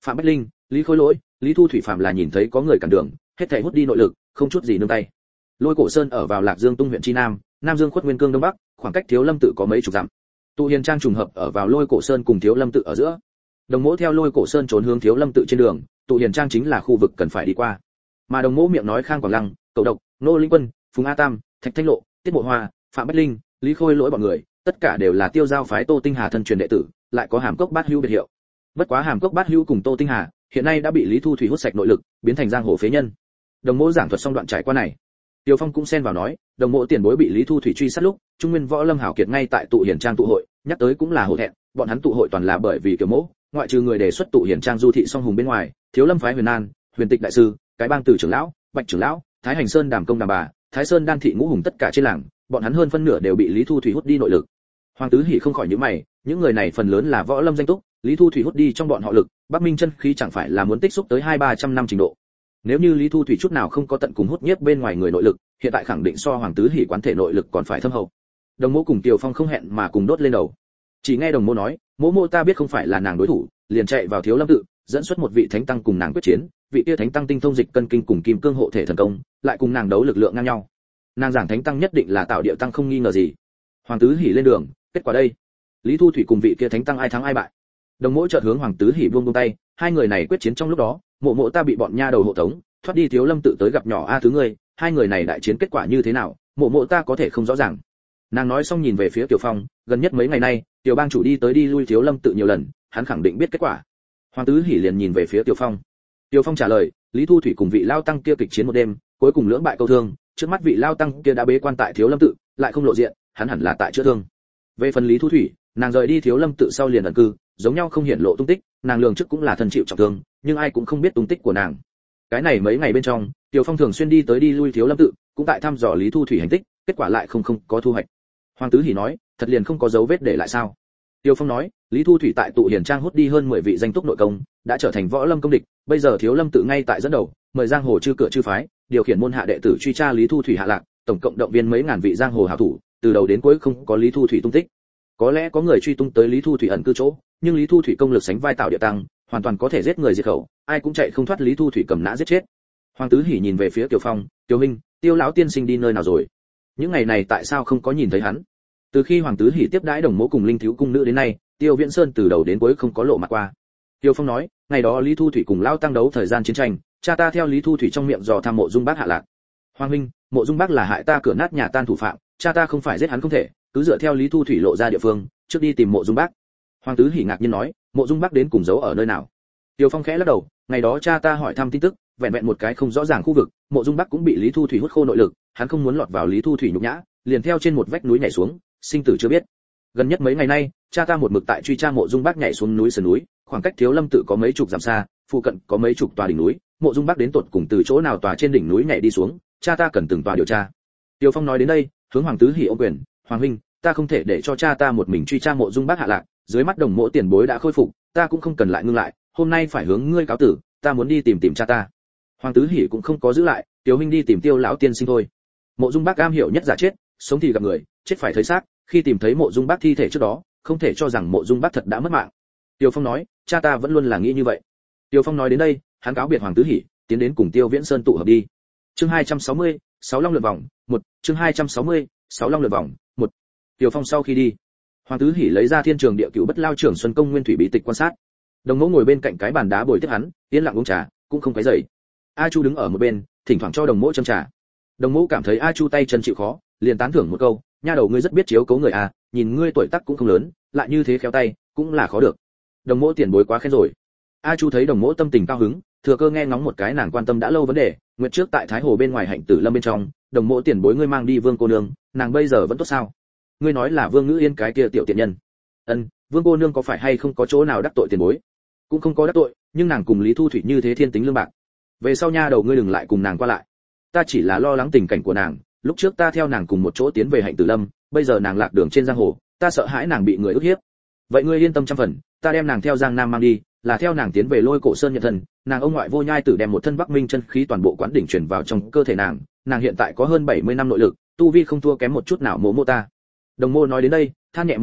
Phạm Bách Linh, Lý Khôi Lỗi, Lý Thu Thủy phạm là nhìn thấy có người cản đường, hết thảy hút đi nội lực, không chút gì nương tay. Lôi Cổ Sơn ở vào Lạc Dương Tung huyện chi nam, Nam Dương khuất Nguyên Cương đông bắc, khoảng cách Thiếu Lâm tự có mấy chục dặm. Tụ Hiền Trang trùng hợp ở vào Lôi Cổ Sơn cùng Thiếu Lâm tự ở giữa. Đồng Mỗ theo Lôi Cổ Sơn trốn hướng Thiếu Lâm tự trên đường, Tụ Hiền Trang chính là khu vực cần phải đi qua. Mà Đồng Mỗ miệng nói Khang Quảng Lăng, Cầu Độc, Nô Linh Quân, Phùng A Tam, Thạch Thanh Lộ, Tiết Mộ Hoa, Phạm Bách Linh, Lý Khôi Lỗi bọn người, tất cả đều là Tiêu Giao phái Tô Tinh Hà thân truyền đệ tử, lại có Hàm Cốc Bát Hữu biệt hiệu. Bất quá Hàm Cốc Bát Hữu cùng Tô Tinh Hà, hiện nay đã bị Lý Thu Thủy hút sạch nội lực, biến thành giang hồ phế nhân. Đồng Mỗ giảng thuật xong đoạn trải qua này, Tiêu Phong cũng xen vào nói, Đồng Mỗ tiền bối bị Lý Thu Thủy truy sát lúc, Trung Nguyên Võ Lâm hảo kiệt ngay tại Tụ Hiền Trang tụ hội, nhắc tới cũng là hổ thẹn, bọn hắn tụ hội toàn là bởi vì Kiều Mỗ, ngoại trừ người đề xuất Tụ Hiền Trang du thị song hùng bên ngoài, Thiếu Lâm phái Huyền An, Huyền Tịch đại sư, cái bang tử trưởng lão, Bạch trưởng lão, Thái Hành Sơn Đàm công Đàm bà, Thái Sơn Đan thị ngũ hùng tất cả trên làng, bọn hắn hơn phân nửa đều bị Lý Thu Thủy hút đi nội lực. Hoàng Tứ Hỉ không khỏi nhíu mày, những người này phần lớn là võ lâm danh túc, Lý Thu Thủy hút đi trong bọn họ lực, Bắc Minh chân khí chẳng phải là muốn tích xúc tới 200-300 năm trình độ. Nếu như Lý Thu Thủy chút nào không có tận cùng hút nhiếp bên ngoài người nội lực, hiện tại khẳng định so Hoàng Tứ Hỉ quán thể nội lực còn phải thâm hậu. Đồng Mỗ cùng Tiêu Phong không hẹn mà cùng đốt lên đầu. Chỉ nghe Đồng Mỗ nói, Mỗ ta biết không phải là nàng đối thủ, liền chạy vào Thiếu Lâm tự, dẫn xuất một vị thánh tăng cùng nàng quyết chiến, vị kia thánh tăng tinh thông dịch cân kinh cùng kim cương hộ thể thần công, lại cùng nàng đấu lực lượng ngang nhau. Nàng giảng thánh tăng nhất định là tạo điệu tăng không nghi ngờ gì. Hoàng Tứ Hỉ lên đường, kết quả đây, Lý Thu Thủy cùng vị kia thánh tăng ai thắng ai bại. Đồng Mỗ chợt hướng Hoàng Tứ Hỉ buông tay, hai người này quyết chiến trong lúc đó, Mộ ta bị bọn nha đầu hộ tống, thoát đi Thiếu Lâm tự tới gặp nhỏ A Thứ ngươi, hai người này đại chiến kết quả như thế nào, Mộ ta có thể không rõ ràng. Nàng nói xong nhìn về phía Tiểu Phong, gần nhất mấy ngày nay, Tiểu bang chủ đi tới đi lui Thiếu Lâm tự nhiều lần, hắn khẳng định biết kết quả. Hoàng Tứ Hỉ liền nhìn về phía Tiểu Phong. Tiểu Phong trả lời, Lý Thu Thủy cùng vị lao tăng kia kịch chiến một đêm, cuối cùng lưỡng bại câu thương, trước mắt vị lao tăng kia đã bế quan tại Thiếu Lâm tự, lại không lộ diện, hắn hẳn là tại chữa thương. Về phần Lý Thu Thủy, nàng rời đi Thiếu Lâm tự sau liền ẩn cư, giống nhau không hiển lộ tung tích, nàng lường trước cũng là thân chịu trọng thương, nhưng ai cũng không biết tung tích của nàng. Cái này mấy ngày bên trong, Tiểu Phong thường xuyên đi tới đi lui Thiếu Lâm tự, cũng tại thăm dò Lý Thu Thủy hành tích, kết quả lại không có thu hoạch. Hoàng Tứ Hỉ nói, thật liền không có dấu vết để lại sao? Tiểu Phong nói, Lý Thu Thủy tại Tụ Hiền Trang hút đi hơn 10 vị danh túc nội công, đã trở thành võ lâm công địch, bây giờ Thiếu Lâm tự ngay tại dẫn đầu, mời giang hồ chư cửa chư phái, điều khiển môn hạ đệ tử truy tra Lý Thu Thủy hạ lạc, tổng cộng động viên mấy ngàn vị giang hồ hảo thủ, từ đầu đến cuối không có Lý Thu Thủy tung tích. Có lẽ có người truy tung tới Lý Thu Thủy ẩn cư chỗ, nhưng Lý Thu Thủy công lực sánh vai tạo địa tăng, hoàn toàn có thể giết người diệt khẩu, ai cũng chạy không thoát Lý Thu Thủy cầm nã giết chết. Hoàng Tứ Hỉ nhìn về phía Tiểu Phong, Tiểu Minh, Tiêu lão tiên sinh đi nơi nào rồi? Những ngày này tại sao không có nhìn thấy hắn? Từ khi Hoàng Tứ Hỉ tiếp đãi Đồng Mỗ cùng Linh Thiếu cung nữ đến nay, Tiêu Viễn Sơn từ đầu đến cuối không có lộ mặt qua. Tiêu Phong nói, ngày đó Lý Thu Thủy cùng Lao tăng đấu thời gian chiến tranh, cha ta theo Lý Thu Thủy trong miệng dò tham Mộ Dung Bác hạ lạc. Hoàng huynh, Mộ Dung Bác là hại ta cửa nát nhà tan thủ phạm, cha ta không phải giết hắn không thể, cứ dựa theo Lý Thu Thủy lộ ra địa phương, trước đi tìm Mộ Dung Bác. Hoàng Tứ Hỉ ngạc nhiên nói, Mộ Dung Bác đến cùng giấu ở nơi nào? Tiêu Phong khẽ lắc đầu, ngày đó cha ta hỏi thăm tin tức, vẹn vẹn một cái không rõ ràng khu vực, Mộ Dung Bác cũng bị Lý Thu Thủy hút khô nội lực, hắn không muốn lọt vào Lý Thu Thủy nhục nhã, liền theo trên một vách núi nhảy xuống, sinh tử chưa biết. Gần nhất mấy ngày nay, cha ta một mực tại truy tra Mộ Dung Bác nhảy xuống núi sườn núi, khoảng cách Thiếu Lâm tự có mấy chục dặm xa, phụ cận có mấy chục tòa đỉnh núi, Mộ Dung Bác đến tột cùng từ chỗ nào tòa trên đỉnh núi nhảy đi xuống, cha ta cần từng tòa điều tra. Tiêu Phong nói đến đây, hướng Hoàng Tứ Hỉ ôm quyền, Hoàng huynh, ta không thể để cho cha ta một mình truy tra Mộ Dung Bác hạ lạc, dưới mắt Đồng Mỗ tiền bối đã khôi phục, ta cũng không cần lại ngưng lại, hôm nay phải hướng ngươi cáo tử, ta muốn đi tìm cha ta. Hoàng Tứ Hỉ cũng không có giữ lại, Tiểu huynh đi tìm Tiêu lão tiên sinh thôi. Mộ Dung Bác am hiểu nhất giả chết, sống thì gặp người, chết phải thấy xác, khi tìm thấy Mộ Dung Bác thi thể trước đó, không thể cho rằng Mộ Dung Bác thật đã mất mạng. Tiêu Phong nói, cha ta vẫn luôn là nghĩ như vậy. Tiêu Phong nói đến đây, hắn cáo biệt Hoàng Tứ Hỉ, tiến đến cùng Tiêu Viễn Sơn tụ hợp đi. Chương 260, 6 long lượn vòng, 1, chương 260, 6 long lượn vòng, 1. Tiêu Phong sau khi đi, Hoàng Tứ Hỉ lấy ra Thiên Trường Địa Cửu Bất Lao Trưởng Xuân Công Nguyên Thủy bí tịch quan sát. Đồng Mỗ ngồi bên cạnh cái bàn đá bồi tiếp hắn, yên lặng uống trà, cũng không quấy rầy. A Chu đứng ở một bên, thỉnh thoảng cho Đồng Mỗ châm trà. Đồng Mỗ cảm thấy A Chu tay chân chịu khó, liền tán thưởng một câu, nha đầu ngươi rất biết chiếu cố người à, nhìn ngươi tuổi tác cũng không lớn, lại như thế khéo tay, cũng là khó được. Đồng Mỗ tiền bối quá khen rồi. A Chu thấy Đồng Mỗ tâm tình cao hứng, thừa cơ nghe ngóng một cái nàng quan tâm đã lâu vấn đề, nguyệt trước tại Thái Hồ bên ngoài Hạnh Tử Lâm bên trong, Đồng Mỗ tiền bối ngươi mang đi Vương cô nương, nàng bây giờ vẫn tốt sao? Ngươi nói là Vương Ngữ Yên cái kia tiểu tiện nhân. Ân, Vương cô nương có phải hay không có chỗ nào đắc tội tiền bối? Cũng không có đắc tội, nhưng nàng cùng Lý Thu Thủy như thế thiên tính lương bạc. Về sau nha đầu ngươi đừng lại cùng nàng qua lại. Ta chỉ là lo lắng tình cảnh của nàng, lúc trước ta theo nàng cùng một chỗ tiến về Hạnh Tử Lâm, bây giờ nàng lạc đường trên giang hồ, ta sợ hãi nàng bị người ức hiếp. Vậy ngươi yên tâm trăm phần, ta đem nàng theo Giang Nam mang đi, là theo nàng tiến về Lôi Cổ Sơn nhận thần, nàng ông ngoại Vô Nhai Tử đem một thân Bắc Minh chân khí toàn bộ quán đỉnh truyền vào trong cơ thể nàng, nàng hiện tại có hơn 70 năm nội lực, tu vi không thua kém một chút nào Mộ ta. Đồng Mô nói đến đây, than nhẹ một tiếng,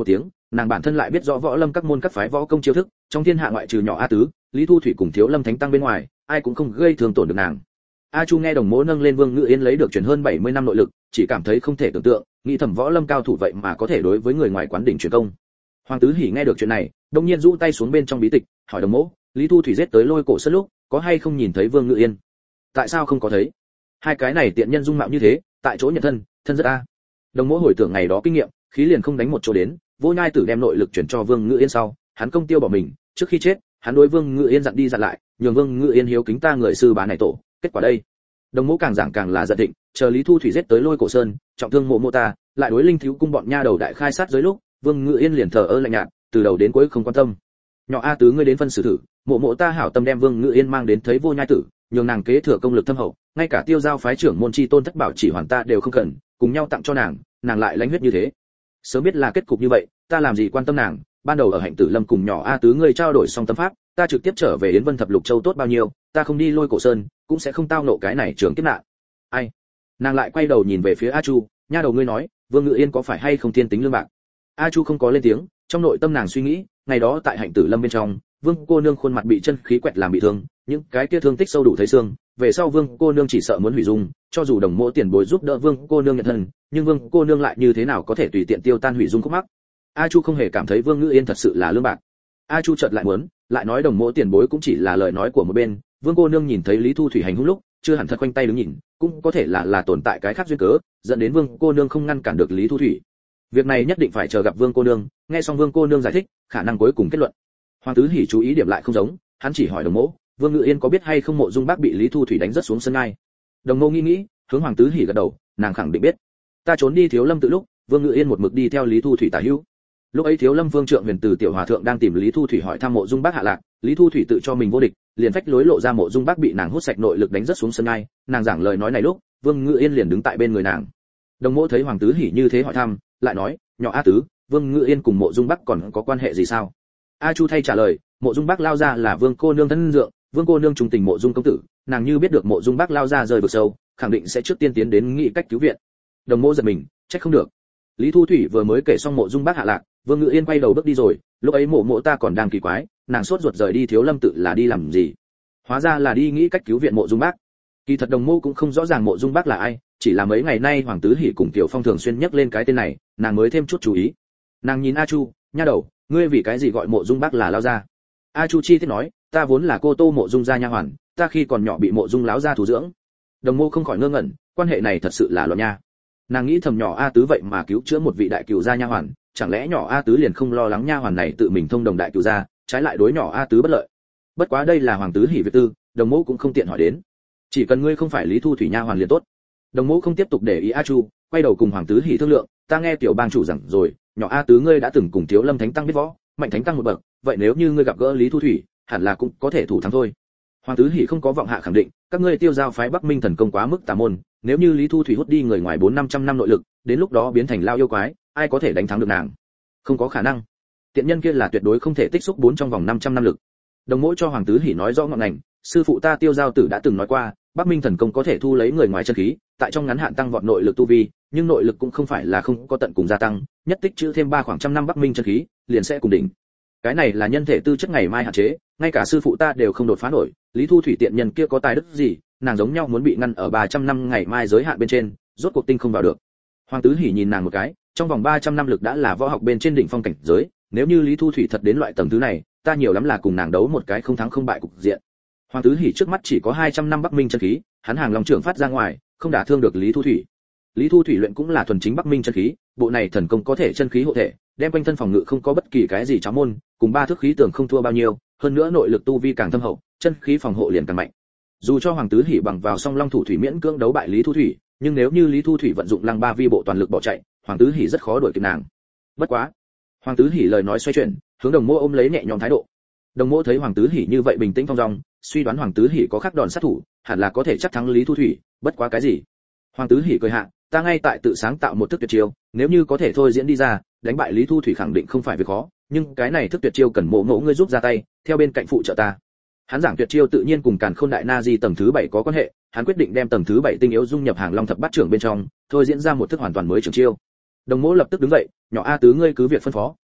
nàng bản thân lại biết rõ võ lâm các môn các phái võ công chiêu thức, trong thiên hạ ngoại trừ nhỏ A Tứ, Lý Thu Thủy cùng Thiếu Lâm Thánh Tăng bên ngoài, ai cũng không gây thương tổn được nàng. A Chu nghe Đồng Mỗ nâng lên Vương Ngự Yên lấy được truyền hơn 70 năm nội lực, chỉ cảm thấy không thể tưởng tượng, nghĩ thầm võ lâm cao thủ vậy mà có thể đối với người ngoài quán đỉnh truyền công. Hoàng Tứ Hỉ nghe được chuyện này, đột nhiên rũ tay xuống bên trong bí tịch, hỏi Đồng Mỗ, Lý Thu Thủy giết tới Lôi Cổ Sơn lúc, có hay không nhìn thấy Vương Ngự Yên? Tại sao không có thấy? Hai cái này tiện nhân dung mạo như thế, tại chỗ nhận thân, thân rất a. Đồng Mỗ hồi tưởng ngày đó kinh nghiệm, khí liền không đánh một chỗ đến, Vô Nhai Tử đem nội lực chuyển cho Vương Ngự Yên sau, hắn công tiêu bỏ mình, trước khi chết, hắn đối Vương Ngự Yên dặn đi dặn lại, nhường Vương Ngự Yên hiếu kính ta người sư bá này tổ, kết quả đây. Đồng Mỗ càng giảng càng là giận thịnh, chờ Lý Thu Thủy giết tới Lôi Cổ Sơn, trọng thương Mộ ta, lại đối Linh Thiếu cung bọn nha đầu đại khai sát giới lúc, Vương Ngự Yên liền thờ ơ lạnh nhạt, từ đầu đến cuối không quan tâm. Nhỏ A Tứ ngươi đến phân xử thử, Mộ ta hảo tâm đem Vương Ngự Yên mang đến thấy Vô Nhai Tử, nhường nàng kế thừa công lực thâm hậu, ngay cả Tiêu Giao phái trưởng môn chi tôn thất bảo chỉ hoàn ta đều không cần, cùng nhau tặng cho nàng, nàng lại lãnh huyết như thế. Sớm biết là kết cục như vậy, ta làm gì quan tâm nàng, ban đầu ở Hạnh Tử Lâm cùng nhỏ A Tứ ngươi trao đổi xong tâm pháp, ta trực tiếp trở về Yến Vân Thập Lục Châu tốt bao nhiêu, ta không đi Lôi Cổ Sơn, cũng sẽ không tao nộ cái này trường kiếp nạn. Ai? Nàng lại quay đầu nhìn về phía A Chu, nha đầu ngươi nói, Vương Ngự Yên có phải hay không thiên tính lương bạc? A Chu không có lên tiếng, trong nội tâm nàng suy nghĩ, ngày đó tại Hạnh Tử Lâm bên trong, Vương cô nương khuôn mặt bị chân khí quẹt làm bị thương, những cái kia thương tích sâu đủ thấy xương, về sau Vương cô nương chỉ sợ muốn hủy dung, cho dù Đồng Mỗ tiền bối giúp đỡ Vương cô nương nhận thân, nhưng Vương cô nương lại như thế nào có thể tùy tiện tiêu tan hủy dung khúc mắc. A Chu không hề cảm thấy Vương Ngự Yên thật sự là lương bạc. A Chu chợt lại muốn, lại nói Đồng Mỗ tiền bối cũng chỉ là lời nói của một bên, Vương cô nương nhìn thấy Lý Thu Thủy hành hung lúc, chưa hẳn thật quanh tay đứng nhìn, cũng có thể là tồn tại cái khác duyên cớ, dẫn đến Vương cô nương không ngăn cản được Lý Thu Thủy. Việc này nhất định phải chờ gặp Vương cô nương, nghe xong Vương cô nương giải thích, khả năng cuối cùng kết luận. Hoàng Tứ Hỉ chú ý điểm lại không giống, hắn chỉ hỏi Đồng Mỗ, Vương Ngự Yên có biết hay không Mộ Dung Bác bị Lý Thu Thủy đánh rất xuống sân ngai? Đồng Mỗ nghĩ, hướng Hoàng Tứ Hỉ gật đầu, nàng khẳng định biết. Ta trốn đi Thiếu Lâm tự lúc, Vương Ngự Yên một mực đi theo Lý Thu Thủy tả hữu. Lúc ấy Thiếu Lâm Vương Trượng Huyền Từ tiểu hòa thượng đang tìm Lý Thu Thủy hỏi thăm Mộ Dung Bác hạ lạc, Lý Thu Thủy tự cho mình vô địch, liền phách lối lộ ra Mộ Dung Bác bị nàng hút sạch nội lực đánh rất xuống sân ngai, nàng giảng lời nói này lúc, Vương Ngự Yên liền đứng tại bên người nàng. Đồng Mỗ thấy Hoàng Tứ Hỉ như thế hỏi thăm, lại nói, nhỏ A Tứ, Vương Ngự Yên cùng Mộ Dung Bác còn có quan hệ gì sao? A Chu thay trả lời, Mộ Dung Bác lao ra là Vương cô nương thân dượng, Vương cô nương trung tình Mộ Dung công tử, nàng như biết được Mộ Dung Bác lao ra rơi vực sâu, khẳng định sẽ trước tiên tiến đến nghĩ cách cứu viện. Đồng Mỗ giật mình, trách không được. Lý Thu Thủy vừa mới kể xong Mộ Dung Bác hạ lạc, Vương Ngự Yên quay đầu bước đi rồi, lúc ấy Mộ ta còn đang kỳ quái, nàng sốt ruột rời đi Thiếu Lâm tự là đi làm gì? Hóa ra là đi nghĩ cách cứu viện Mộ Dung Bác. Kỳ thật Đồng Mô cũng không rõ ràng Mộ Dung Bác là ai, chỉ là mấy ngày nay Hoàng Tứ Hỉ cùng Tiểu Phong thường xuyên nhắc lên cái tên này, nàng mới thêm chút chú ý. Nàng nhìn A Chu, nha đầu, ngươi vì cái gì gọi Mộ Dung Bác là lao gia? A Chu chi tiết nói, ta vốn là cô tô Mộ Dung gia nha hoàn, ta khi còn nhỏ bị Mộ Dung lão gia thủ dưỡng. Đồng Mô không khỏi ngơ ngẩn, quan hệ này thật sự là loạn nha. Nàng nghĩ thầm nhỏ A Tứ vậy mà cứu chữa một vị đại cửu gia nha hoàn, chẳng lẽ nhỏ A Tứ liền không lo lắng nha hoàn này tự mình thông đồng đại cửu gia, trái lại đối nhỏ A Tứ bất lợi. Bất quá đây là Hoàng Tứ Hỉ việc tư, Đồng Mô cũng không tiện hỏi đến. Chỉ cần ngươi không phải Lý Thu Thủy nha hoàn liền tốt. Đồng Mô không tiếp tục để ý A Chu, quay đầu cùng Hoàng Tứ Hỉ thương lượng, ta nghe tiểu bang chủ rằng rồi, nhỏ A Tứ ngươi đã từng cùng Thiếu Lâm Thánh Tăng biết võ, mạnh Thánh Tăng một bậc, vậy nếu như ngươi gặp gỡ Lý Thu Thủy, hẳn là cũng có thể thủ thắng thôi. Hoàng Tứ Hỉ không có vọng hạ khẳng định, các ngươi Tiêu Giao phái Bắc Minh thần công quá mức tà môn, nếu như Lý Thu Thủy hút đi người ngoài 400-500 năm nội lực, đến lúc đó biến thành lao yêu quái, ai có thể đánh thắng được nàng? Không có khả năng. Tiện nhân kia là tuyệt đối không thể tích xúc 4 trong vòng 500 năm lực. Đồng Mỗ cho Hoàng Tứ Hỉ nói rõ ngọn ngành, sư phụ ta Tiêu Giao tử đã từng nói qua, Bắc Minh thần công có thể thu lấy người ngoài chân khí, tại trong ngắn hạn tăng vọt nội lực tu vi, nhưng nội lực cũng không phải là không có tận cùng gia tăng, nhất tích trữ thêm 3 khoảng trăm năm Bắc Minh chân khí, liền sẽ cùng đỉnh. Cái này là nhân thể tư chất ngày mai hạn chế, ngay cả sư phụ ta đều không đột phá nổi, Lý Thu Thủy tiện nhân kia có tài đức gì, nàng giống nhau muốn bị ngăn ở 300 năm ngày mai giới hạn bên trên, rốt cuộc tinh không vào được. Hoàng Tứ Hỉ nhìn nàng một cái, trong vòng 300 năm lực đã là võ học bên trên đỉnh phong cảnh giới, nếu như Lý Thu Thủy thật đến loại tầng thứ này, ta nhiều lắm là cùng nàng đấu một cái không thắng không bại cục diện. Hoàng Tứ Hỉ trước mắt chỉ có 200 năm Bắc Minh chân khí, hắn hàng long trưởng phát ra ngoài, không đả thương được Lý Thu Thủy. Lý Thu Thủy luyện cũng là thuần chính Bắc Minh chân khí, bộ này thần công có thể chân khí hộ thể, đem quanh thân phòng ngự không có bất kỳ cái gì cháo môn, cùng 3 thước khí tưởng không thua bao nhiêu, hơn nữa nội lực tu vi càng thâm hậu, chân khí phòng hộ liền càng mạnh. Dù cho Hoàng Tứ Hỉ bằng vào song long thủ thủy miễn cưỡng đấu bại Lý Thu Thủy, nhưng nếu như Lý Thu Thủy vận dụng Lăng Ba Vi bộ toàn lực bỏ chạy, Hoàng Tứ Hỉ rất khó đuổi kịp nàng. Bất quá, Hoàng Tứ Hỉ lời nói xoay chuyển, hướng Đồng Mỗ ôm lấy nhẹ nhõm thái độ. Đồng Mỗ thấy Hoàng Tứ Hỉ như vậy bình tĩnh thong dong, suy đoán Hoàng Tứ Hỉ có khắc đòn sát thủ, hẳn là có thể chắc thắng Lý Thu Thủy, bất quá cái gì? Hoàng Tứ Hỉ cười hạ, ta ngay tại tự sáng tạo một thức tuyệt chiêu, nếu như có thể thôi diễn đi ra, đánh bại Lý Thu Thủy khẳng định không phải việc khó, nhưng cái này thức tuyệt chiêu cần Mộ Ngộ ngươi giúp ra tay, theo bên cạnh phụ trợ ta. Hắn giảng tuyệt chiêu tự nhiên cùng Càn Khôn Đại Na Di tầng thứ 7 có quan hệ, hắn quyết định đem tầng thứ 7 tinh yếu dung nhập Hàng Long Thập Bát Trưởng bên trong, thôi diễn ra một thức hoàn toàn mới trường chiêu. Đồng Mỗ lập tức đứng dậy, nhỏ A Tứ ngươi cứ việc phân phó,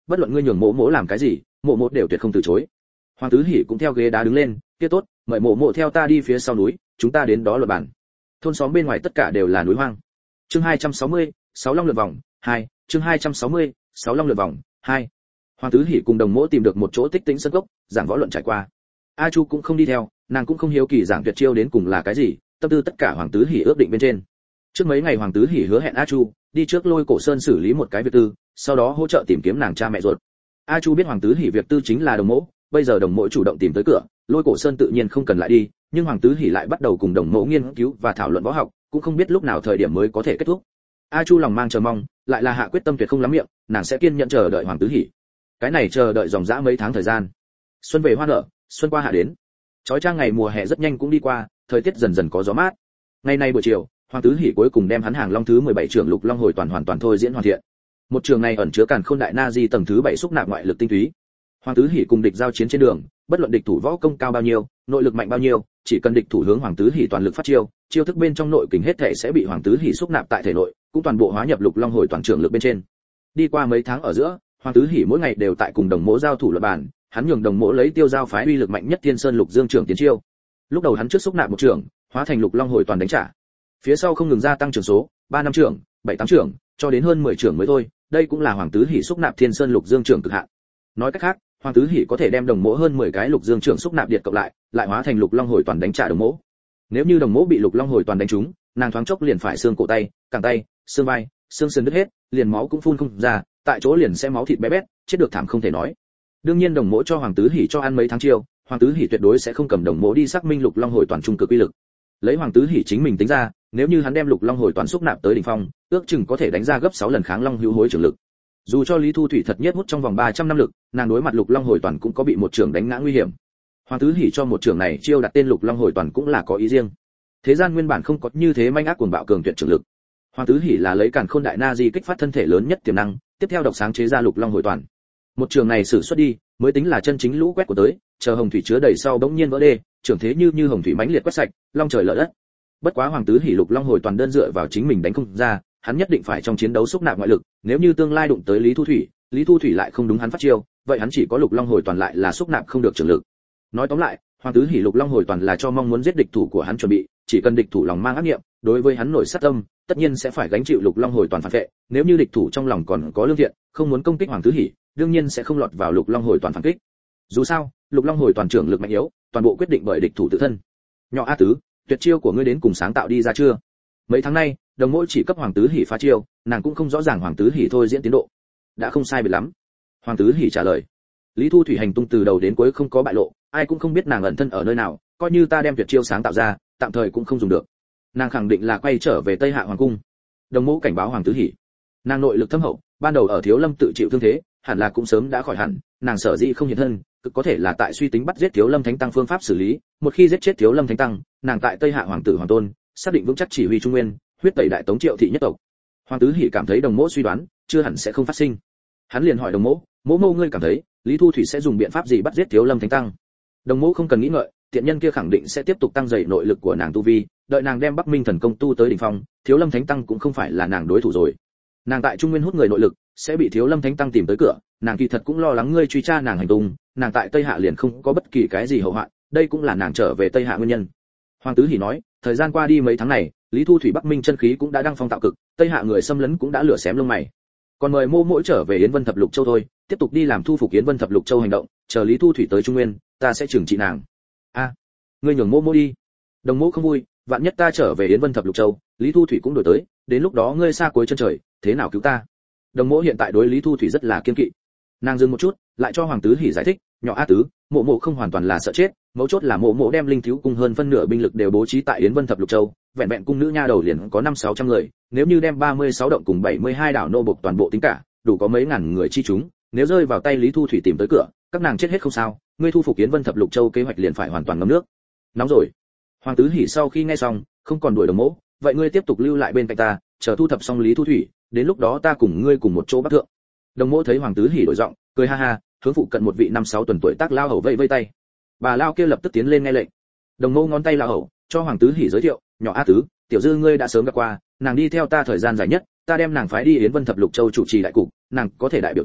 bất luận ngươi nhường mộ mộ làm cái gì, mộ mộ đều tuyệt không từ chối. Hoàng Tứ Hỉ cũng theo ghế đá đứng lên, kia tốt, mời mộ mộ theo ta đi phía sau núi, chúng ta đến đó luận bàn. Thôn xóm bên ngoài tất cả đều là núi hoang. Chương 260, 6 long lượt vòng 2, chương 260, 6 long lượt vòng 2. Hoàng Tứ Hỉ cùng Đồng Mỗ tìm được một chỗ tích tĩnh sân gốc, giảng võ luận trải qua. A Chu cũng không đi theo, nàng cũng không hiếu kỳ giảng tuyệt chiêu đến cùng là cái gì, tâm tư tất cả Hoàng Tứ Hỉ ước định bên trên. Trước mấy ngày Hoàng Tứ Hỉ hứa hẹn A Chu đi trước Lôi Cổ Sơn xử lý một cái việc tư, sau đó hỗ trợ tìm kiếm nàng cha mẹ ruột. A Chu biết Hoàng Tứ Hỉ việc tư chính là Đồng Mỗ, bây giờ Đồng Mỗ chủ động tìm tới cửa, Lôi Cổ Sơn tự nhiên không cần lại đi, nhưng Hoàng Tứ Hỉ lại bắt đầu cùng Đồng Mỗ nghiên cứu và thảo luận võ học, cũng không biết lúc nào thời điểm mới có thể kết thúc. A Chu lòng mang chờ mong, lại là hạ quyết tâm tuyệt không lắm miệng, nàng sẽ kiên nhẫn chờ đợi Hoàng Tứ Hỉ. Cái này chờ đợi dòng dã mấy tháng thời gian. Xuân về hoa nở, xuân qua hạ đến. Chói chang ngày mùa hè rất nhanh cũng đi qua, thời tiết dần dần có gió mát. Ngày nay buổi chiều, Hoàng Tứ Hỉ cuối cùng đem hắn hàng long thứ 17 trưởng Lục Long hồi toàn hoàn toàn thôi diễn hoàn thiện. Một trường này ẩn chứa càn khôn đại na di tầng thứ 7 xúc nạp ngoại lực tinh túy. Hoàng Tứ Hỉ cùng địch giao chiến trên đường, bất luận địch thủ võ công cao bao nhiêu, nội lực mạnh bao nhiêu, chỉ cần địch thủ hướng Hoàng Tứ Hỉ toàn lực phát chiêu, chiêu thức bên trong nội kình hết thể sẽ bị Hoàng Tứ Hỉ xúc nạp tại thể nội, cũng toàn bộ hóa nhập Lục Long hồi toàn trưởng lực bên trên. Đi qua mấy tháng ở giữa, Hoàng Tứ Hỉ mỗi ngày đều tại cùng Đồng Mỗ giao thủ luận bàn, hắn nhường Đồng Mỗ lấy tiêu giao phái uy lực mạnh nhất Thiên Sơn Lục Dương trưởng tiến chiêu. Lúc đầu hắn trước xúc nạp một trưởng, hóa thành Lục Long hồi toàn đánh trả. Phía sau không ngừng gia tăng trưởng số, 3 năm trưởng, 7 8 trưởng, cho đến hơn 10 trưởng mới thôi, đây cũng là Hoàng Tứ Hỉ xúc nạp Thiên Sơn Lục Dương trưởng cực hạn. Nói cách khác, Hoàng Tứ Hỉ có thể đem Đồng Mỗ hơn 10 cái Lục Dương trưởng xúc nạp điệt cộng lại hóa thành Lục Long hồi toàn đánh trả Đồng Mỗ. Nếu như Đồng Mỗ bị Lục Long hồi toàn đánh trúng, nàng thoáng chốc liền phải xương cổ tay, cẳng tay, xương vai, xương sườn đứt hết, liền máu cũng phun không ra, tại chỗ liền sẽ máu thịt bé bét, chết được thảm không thể nói. Đương nhiên Đồng Mỗ cho Hoàng Tứ Hỉ cho ăn mấy tháng chiêu, Hoàng Tứ Hỉ tuyệt đối sẽ không cầm Đồng Mỗ đi xác minh Lục Long hồi toàn trung cực uy lực. Lấy Hoàng Tứ Hỉ chính mình tính ra, nếu như hắn đem Lục Long hồi toàn xúc nạp tới đỉnh phong, ước chừng có thể đánh ra gấp 6 lần kháng Long hữu hối trưởng lực. Dù cho Lý Thu Thủy thật nhất hút trong vòng 300 năm lực, nàng đối mặt Lục Long hồi toàn cũng có bị một trưởng đánh ngã nguy hiểm. Hoàng Tứ Hỉ cho một trưởng này chiêu đặt tên Lục Long hồi toàn cũng là có ý riêng. Thế gian nguyên bản không có như thế manh ác cuồng bạo cường tuyệt trưởng lực. Hoàng Tứ Hỉ là lấy càn khôn đại na di kích phát thân thể lớn nhất tiềm năng, tiếp theo độc sáng chế ra Lục Long hồi toàn. Một trường này sử xuất đi, mới tính là chân chính lũ quét của tới, chờ hồng thủy chứa đầy sau bỗng nhiên vỡ đê, trưởng thế như hồng thủy mãnh liệt quét sạch, long trời lở đất. Bất quá Hoàng Tứ Hỉ Lục Long hồi toàn đơn dựa vào chính mình đánh không ra, hắn nhất định phải trong chiến đấu xúc nạp ngoại lực, nếu như tương lai đụng tới Lý Thu Thủy lại không đúng hắn phát chiêu, vậy hắn chỉ có Lục Long hồi toàn lại là xúc nạp không được trưởng lực. Nói tóm lại, Hoàng Tứ Hỉ Lục Long hồi toàn là cho mong muốn giết địch thủ của hắn chuẩn bị, chỉ cần địch thủ lòng mang ác niệm, đối với hắn nổi sát tâm, tất nhiên sẽ phải gánh chịu Lục Long hồi toàn phản vệ, nếu như địch thủ trong lòng còn có lương thiện, không muốn công kích Hoàng Tứ Hỉ, đương nhiên sẽ không lọt vào Lục Long hồi toàn phản kích. Dù sao, Lục Long hồi toàn trưởng lực mạnh yếu, toàn bộ quyết định bởi địch thủ tự thân. Nhỏ A Tứ, tuyệt chiêu của ngươi đến cùng sáng tạo đi ra chưa? Mấy tháng nay, Đồng Mỗ chỉ cấp Hoàng Tứ Hỉ phá chiêu, nàng cũng không rõ ràng Hoàng Tứ Hỉ thôi diễn tiến độ. Đã không sai biệt lắm. Hoàng Tứ Hỉ trả lời. Lý Thu Thủy hành tung từ đầu đến cuối không có bại lộ, ai cũng không biết nàng ẩn thân ở nơi nào, coi như ta đem tuyệt chiêu sáng tạo ra, tạm thời cũng không dùng được. Nàng khẳng định là quay trở về Tây Hạ hoàng cung. Đồng Mỗ cảnh báo Hoàng Tứ Hỉ. Nàng nội lực thâm hậu, ban đầu ở Thiếu Lâm tự chịu thương thế, hẳn là cũng sớm đã khỏi hẳn, nàng sở dĩ không hiện thân, cực có thể là tại suy tính bắt giết Thiếu Lâm Thánh Tăng phương pháp xử lý, một khi giết chết Thiếu Lâm Thánh Tăng, nàng tại Tây Hạ hoàng tử hoàng tôn, xác định vững chắc chỉ huy trung nguyên, huyết tẩy đại tống Triệu thị nhất tộc. Hoàng Tứ Hỉ cảm thấy Đồng Mỗ suy đoán, chưa hẳn sẽ không phát sinh. Hắn liền hỏi Đồng Mỗ, Mỗ ngươi cảm thấy, Lý Thu Thủy sẽ dùng biện pháp gì bắt giết Thiếu Lâm Thánh Tăng? Đồng Mỗ không cần nghĩ ngợi, tiện nhân kia khẳng định sẽ tiếp tục tăng dày nội lực của nàng tu vi, đợi nàng đem Bắc Minh thần công tu tới đỉnh phong, Thiếu Lâm Thánh Tăng cũng không phải là nàng đối thủ rồi. Nàng tại trung nguyên hút người nội lực, sẽ bị Thiếu Lâm Thánh Tăng tìm tới cửa, nàng kỳ thật cũng lo lắng ngươi truy tra nàng hành tung, nàng tại Tây Hạ liền không có bất kỳ cái gì hậu hoạn, đây cũng là nàng trở về Tây Hạ nguyên nhân. Hoàng Tứ Hỉ nói, thời gian qua đi mấy tháng này, Lý Thu Thủy Bắc Minh chân khí cũng đã đăng phong tạo cực, Tây Hạ người xâm lấn cũng đã lửa xém lông mày. Còn mời Mỗ mỗi trở về Yến Vân Thập Lục Châu thôi, tiếp tục đi làm thu phục Yến Vân Thập Lục Châu hành động, chờ Lý Thu Thủy tới Trung Nguyên, ta sẽ trừng trị nàng. A, ngươi nhường Mỗ đi. Đồng Mỗ không vui, vạn nhất ta trở về Yến Vân Thập Lục Châu, Lý Thu Thủy cũng đổi tới, đến lúc đó ngươi xa cuối chân trời, thế nào cứu ta? Đồng Mỗ hiện tại đối Lý Thu Thủy rất là kiên kỵ. Nàng dừng một chút, lại cho Hoàng Tứ Hỉ giải thích, nhỏ A Tứ, Mỗ không hoàn toàn là sợ chết, mấu chốt là Mỗ đem linh thiếu cung hơn phân nửa binh lực đều bố trí tại Yến Vân Thập Lục Châu, vẹn vẹn cung nữ nha đầu liền có 5-600 người, nếu như đem 36 động cùng 72 đảo nô bộc toàn bộ tính cả, đủ có mấy ngàn người chi chúng, nếu rơi vào tay Lý Thu Thủy tìm tới cửa, các nàng chết hết không sao, ngươi thu phục Yến Vân Thập Lục Châu kế hoạch liền phải hoàn toàn ngấm nước. Nóng rồi. Hoàng Tứ Hỉ sau khi nghe xong, không còn đuổi Đồng Mỗ, vậy ngươi tiếp tục lưu lại bên cạnh ta, chờ thu thập xong Lý Thu Thủy, đến lúc đó ta cùng ngươi cùng một chỗ bắc thượng. Đồng Mỗ thấy Hoàng Tứ Hỉ đổi giọng, cười ha ha, hướng phụ cận một vị 5-6 tuần tuổi tác lao hầu vẫy vẫy tay. Bà lao kia lập tức tiến lên nghe lệnh. Đồng Mỗ ngón tay lao hầu, cho Hoàng Tứ Hỉ giới thiệu, nhỏ A Tứ, tiểu dư ngươi đã sớm gặp qua, nàng đi theo ta thời gian dài nhất, ta đem nàng phái đi Yến Vân Thập Lục Châu chủ trì đại cục, nàng có thể đại biểu ta,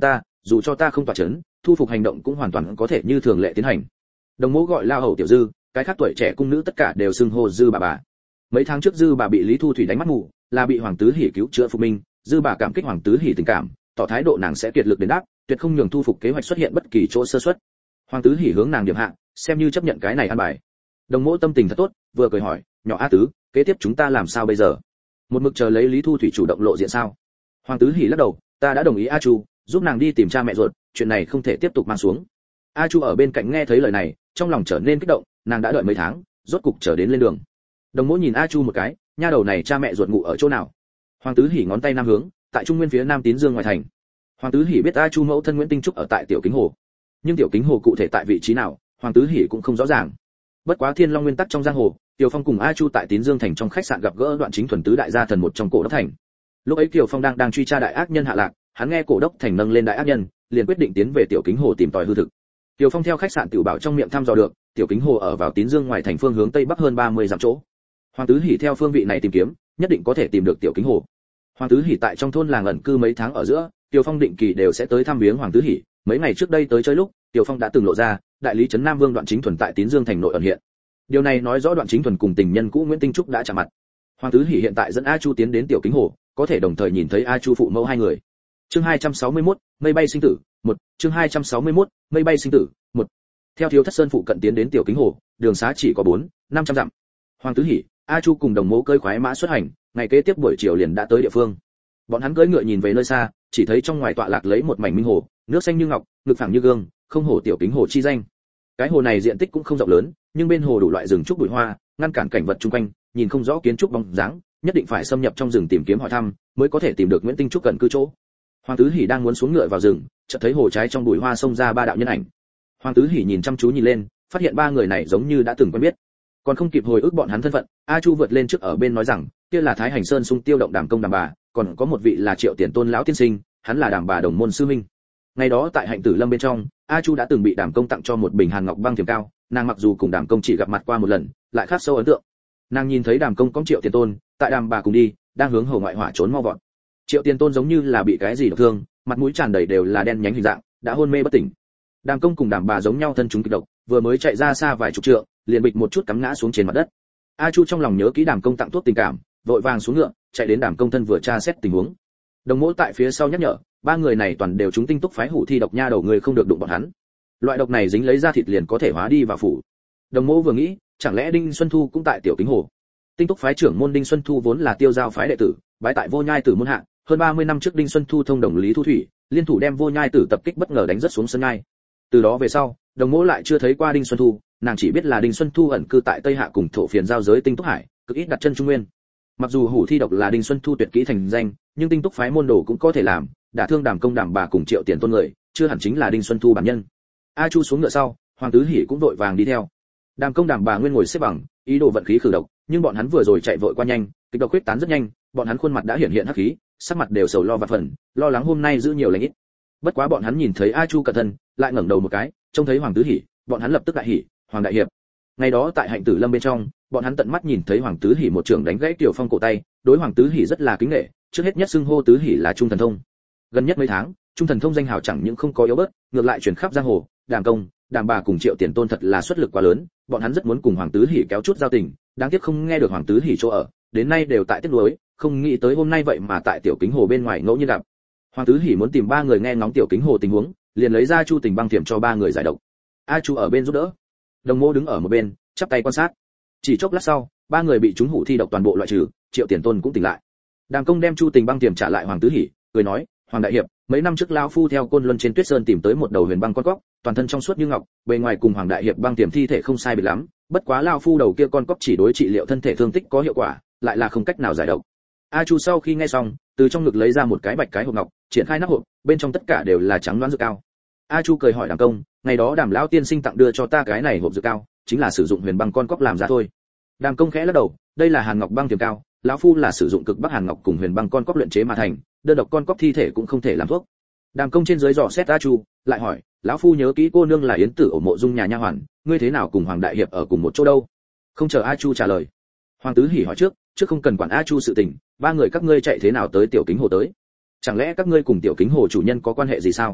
dù cho ta không tỏa chấn, thu phục hành động cũng hoàn toàn có thể như thường lệ tiến hành. Đồng mẫu gọi La Hầu tiểu dư, cái khác tuổi trẻ cung nữ tất cả đều xưng hô dư bà. Mấy tháng trước dư bà bị Lý Thu Thủy đánh mắt mù, là bị Hoàng Tứ Hỉ cứu chữa phục minh, dư bà cảm kích Hoàng Tứ Hỉ tình cảm, tỏ thái độ nàng sẽ kiệt lực đền đáp, tuyệt không nhường thu phục kế hoạch xuất hiện bất kỳ chỗ sơ suất. Hoàng Tứ Hỉ hướng nàng điểm hạ, xem như chấp nhận cái này ăn bài. Đồng mẫu tâm tình thật tốt, vừa cười hỏi, nhỏ A Tứ, kế tiếp chúng ta làm sao bây giờ? Một mực chờ lấy Lý Thu Thủy chủ động lộ diện sao? Hoàng Tứ Hỉ lắc đầu, ta đã đồng ý A Chu, giúp nàng đi tìm cha mẹ ruột, chuyện này không thể tiếp tục mang xuống. A Chu ở bên cạnh nghe thấy lời này, trong lòng trở nên kích động, nàng đã đợi mấy tháng, rốt cục chờ đến lên đường. Đồng mẫu nhìn A Chu một cái, nha đầu này cha mẹ ruột ngủ ở chỗ nào? Hoàng Tứ Hỉ ngón tay nam hướng, tại trung nguyên phía nam Tín Dương ngoài thành. Hoàng Tứ Hỉ biết A Chu mẫu thân Nguyễn Tinh Trúc ở tại Tiểu Kính Hồ, nhưng Tiểu Kính Hồ cụ thể tại vị trí nào, Hoàng Tứ Hỉ cũng không rõ ràng. Bất quá Thiên Long nguyên tắc trong giang hồ, Tiểu Phong cùng A Chu tại Tín Dương thành trong khách sạn gặp gỡ Đoạn Chính Thuần tứ đại gia thần một trong cổ đốc thành. Lúc ấy Tiểu Phong đang truy tra đại ác nhân Hạ Lạc, hắn nghe cổ đốc thành nâng lên đại ác nhân, liền quyết định tiến về Tiểu Kính Hồ tìm tòi hư thực. Tiểu Phong theo khách sạn Tiểu Bảo trong miệng thăm dò được, Tiểu Kính Hồ ở vào Tín Dương ngoài thành phương hướng tây bắc hơn 30 dặm chỗ. Hoàng Tứ Hỉ theo phương vị này tìm kiếm, nhất định có thể tìm được Tiểu Kính Hồ. Hoàng Tứ Hỉ tại trong thôn làng ẩn cư mấy tháng ở giữa, Tiểu Phong định kỳ đều sẽ tới thăm viếng Hoàng Tứ Hỉ. Mấy ngày trước đây tới chơi lúc, Tiểu Phong đã từng lộ ra, đại lý trấn Nam Vương Đoạn Chính Thuần tại Tín Dương thành nội ẩn hiện. Điều này nói rõ Đoạn Chính Thuần cùng tình nhân cũ Nguyễn Tinh Trúc đã chạm mặt. Hoàng Tứ Hỉ hiện tại dẫn A Chu tiến đến Tiểu Kính Hồ, có thể đồng thời nhìn thấy A Chu phụ mẫu hai người. Chương 261, mây bay sinh tử, 1, chương 261, mây bay sinh tử, 1. Theo Thiếu Thất Sơn phụ cận tiến đến Tiểu Kính Hồ, đường xá chỉ có 4-500 dặm. Hoàng Tứ Hỉ, A Chu cùng đồng mẫu cơi khoái mã xuất hành, ngày kế tiếp buổi chiều liền đã tới địa phương. Bọn hắn cưỡi ngựa nhìn về nơi xa, chỉ thấy trong ngoài tọa lạc lấy một mảnh minh hồ, nước xanh như ngọc, ngực phẳng như gương, không hổ Tiểu Kính Hồ chi danh. Cái hồ này diện tích cũng không rộng lớn, nhưng bên hồ đủ loại rừng trúc bụi hoa, ngăn cản cảnh vật xung quanh, nhìn không rõ kiến trúc bóng dáng, nhất định phải xâm nhập trong rừng tìm kiếm hỏi thăm, mới có thể tìm được Nguyễn Tinh Trúc gần cư chỗ. Hoàng Tứ Hỉ đang muốn xuống ngựa vào rừng, chợt thấy hồ trái trong bụi hoa xông ra ba đạo nhân ảnh. Hoàng Tứ Hỉ nhìn chăm chú nhìn lên, phát hiện ba người này giống như đã từng quen biết. Còn không kịp hồi ức bọn hắn thân phận, A Chu vượt lên trước ở bên nói rằng, kia là Thái Hành Sơn Sung Tiêu động Đàm Công Đàm Bà, còn có một vị là Triệu Tiền Tôn lão tiên sinh, hắn là Đàm Bà đồng môn sư minh. Ngày đó tại Hạnh Tử Lâm bên trong, A Chu đã từng bị Đàm Công tặng cho một bình Hàn Ngọc băng thiềm cao, nàng mặc dù cùng Đàm Công chỉ gặp mặt qua một lần, lại khắc sâu ấn tượng. Nàng nhìn thấy Đàm Công có Triệu Tiền Tôn, tại Đàm Bà cùng đi, đang hướng hồ ngoại hỏa trốn mau vọt. Triệu Tiền Tôn giống như là bị cái gì độc thương, mặt mũi tràn đầy đều là đen nhánh hình dạng, đã hôn mê bất tỉnh. Đàm Công cùng Đàm Bà giống nhau thân chúng kịch độc, vừa mới chạy ra xa vài chục trượng, liền bịch một chút cắm ngã xuống trên mặt đất. A Chu trong lòng nhớ kỹ Đàm Công tặng thuốc tình cảm, vội vàng xuống ngựa, chạy đến Đàm Công thân vừa tra xét tình huống. Đồng mẫu tại phía sau nhắc nhở, ba người này toàn đều chúng tinh túc phái hủ thi độc nha đầu, người không được đụng bọn hắn. Loại độc này dính lấy da thịt liền có thể hóa đi vào phủ. Đồng mẫu vừa nghĩ, chẳng lẽ Đinh Xuân Thu cũng tại Tiểu Kính Hồ? Tinh túc phái trưởng môn Đinh Xuân Thu vốn là Tiêu Giao phái đệ tử, bái tại Vô Nhai Tử môn hạ, hơn 30 năm trước Đinh Xuân Thu thông đồng Lý Thu Thủy, liên thủ đem Vô Nhai Tử tập kích bất ngờ đánh rất xuống sân ngai. Từ đó về sau, đồng mẫu lại chưa thấy qua Đinh Xuân Thu, nàng chỉ biết là Đinh Xuân Thu ẩn cư tại Tây Hạ cùng thổ phiền giao giới Tinh Túc Hải, cực ít đặt chân Trung Nguyên. Mặc dù hủ thi độc là Đinh Xuân Thu tuyệt kỹ thành danh, nhưng Tinh Túc phái môn đồ cũng có thể làm, đả thương Đàm Công Đàm Bà cùng Triệu Tiền Tôn người, chưa hẳn chính là Đinh Xuân Thu bản nhân. A Chu xuống ngựa sau, Hoàng Tứ Hỉ cũng vội vàng đi theo. Đàm Công Đàm Bà nguyên ngồi xếp bằng, ý đồ vận khí khử độc, nhưng bọn hắn vừa rồi chạy vội qua nhanh, kịch độc huyết tán rất nhanh, bọn hắn khuôn mặt đã hiện hiện hắc khí, sắc mặt đều sầu lo vạn phần, lo lắng hôm nay giữ nhiều lành ít. Bất quá bọn hắn nhìn thấy A Chu cẩn thận, lại ngẩng đầu một cái, trông thấy Hoàng Tứ Hỉ, bọn hắn lập tức đại hỉ, Hoàng đại hiệp. Ngày đó tại Hạnh Tử Lâm bên trong, bọn hắn tận mắt nhìn thấy Hoàng Tứ Hỉ một trường đánh gãy Tiểu Phong cổ tay, đối Hoàng Tứ Hỉ rất là kính nể, trước hết nhất xưng hô Tứ Hỉ là Trung Thần Thông. Gần nhất mấy tháng, Trung Thần Thông danh hào chẳng những không có yếu bớt, ngược lại truyền khắp giang hồ, Đàm Công, Đàm Bà cùng Triệu Tiền Tôn thật là xuất lực quá lớn, bọn hắn rất muốn cùng Hoàng Tứ Hỉ kéo chút giao tình, đáng tiếc không nghe được Hoàng Tứ Hỉ chỗ ở, đến nay đều tại tiếc nuối, không nghĩ tới hôm nay vậy mà tại Tiểu Kính Hồ bên ngoài ngẫu nhiên gặp. Hoàng Tứ Hỉ muốn tìm ba người nghe ngóng Tiểu Kính Hồ tình huống, liền lấy ra Chu Tình băng thiểm cho ba người giải độc. A Chu ở bên giúp đỡ, Đồng Mô đứng ở một bên, chắp tay quan sát. Chỉ chốc lát sau, ba người bị chúng hủ thi độc toàn bộ loại trừ, Triệu Tiền Tôn cũng tỉnh lại. Đàm Công đem Chu Tình băng thiểm trả lại Hoàng Tứ Hỉ, cười nói, Hoàng đại hiệp, mấy năm trước lão phu theo Côn Luân trên Tuyết Sơn tìm tới một đầu huyền băng con cóc, toàn thân trong suốt như ngọc, bề ngoài cùng Hoàng đại hiệp băng tiềm thi thể không sai biệt lắm, bất quá lão phu đầu kia con cóc chỉ đối trị liệu thân thể thương tích có hiệu quả, lại là không cách nào giải độc. A Chu sau khi nghe xong, từ trong ngực lấy ra một cái bạch cái hộp ngọc, triển khai nắp hộp, bên trong tất cả đều là trắng loáng dược cao. A Chu cười hỏi Đàm Công, ngày đó Đàm lão tiên sinh tặng đưa cho ta cái này hộp dược cao, chính là sử dụng huyền băng con cóc làm ra thôi. Đàm Công khẽ lắc đầu, đây là Hàn Ngọc băng tiềm cao, lão phu là sử dụng cực bắc Hàn Ngọc cùng huyền băng con cóc luyện chế mà thành, đơn độc con cóc thi thể cũng không thể làm thuốc. Đàm Công trên dưới dò xét A Chu, lại hỏi, lão phu nhớ kỹ cô nương là Yến Tử ổ mộ dung nhà nha hoàn, ngươi thế nào cùng Hoàng đại hiệp ở cùng một chỗ đâu? Không chờ A Chu trả lời, Hoàng Tứ Hỉ hỏi trước không cần quản A Chu sự tình, ba người các ngươi chạy thế nào tới Tiểu Kính Hồ tới? Chẳng lẽ các ngươi cùng Tiểu Kính Hồ chủ nhân có quan hệ gì sao?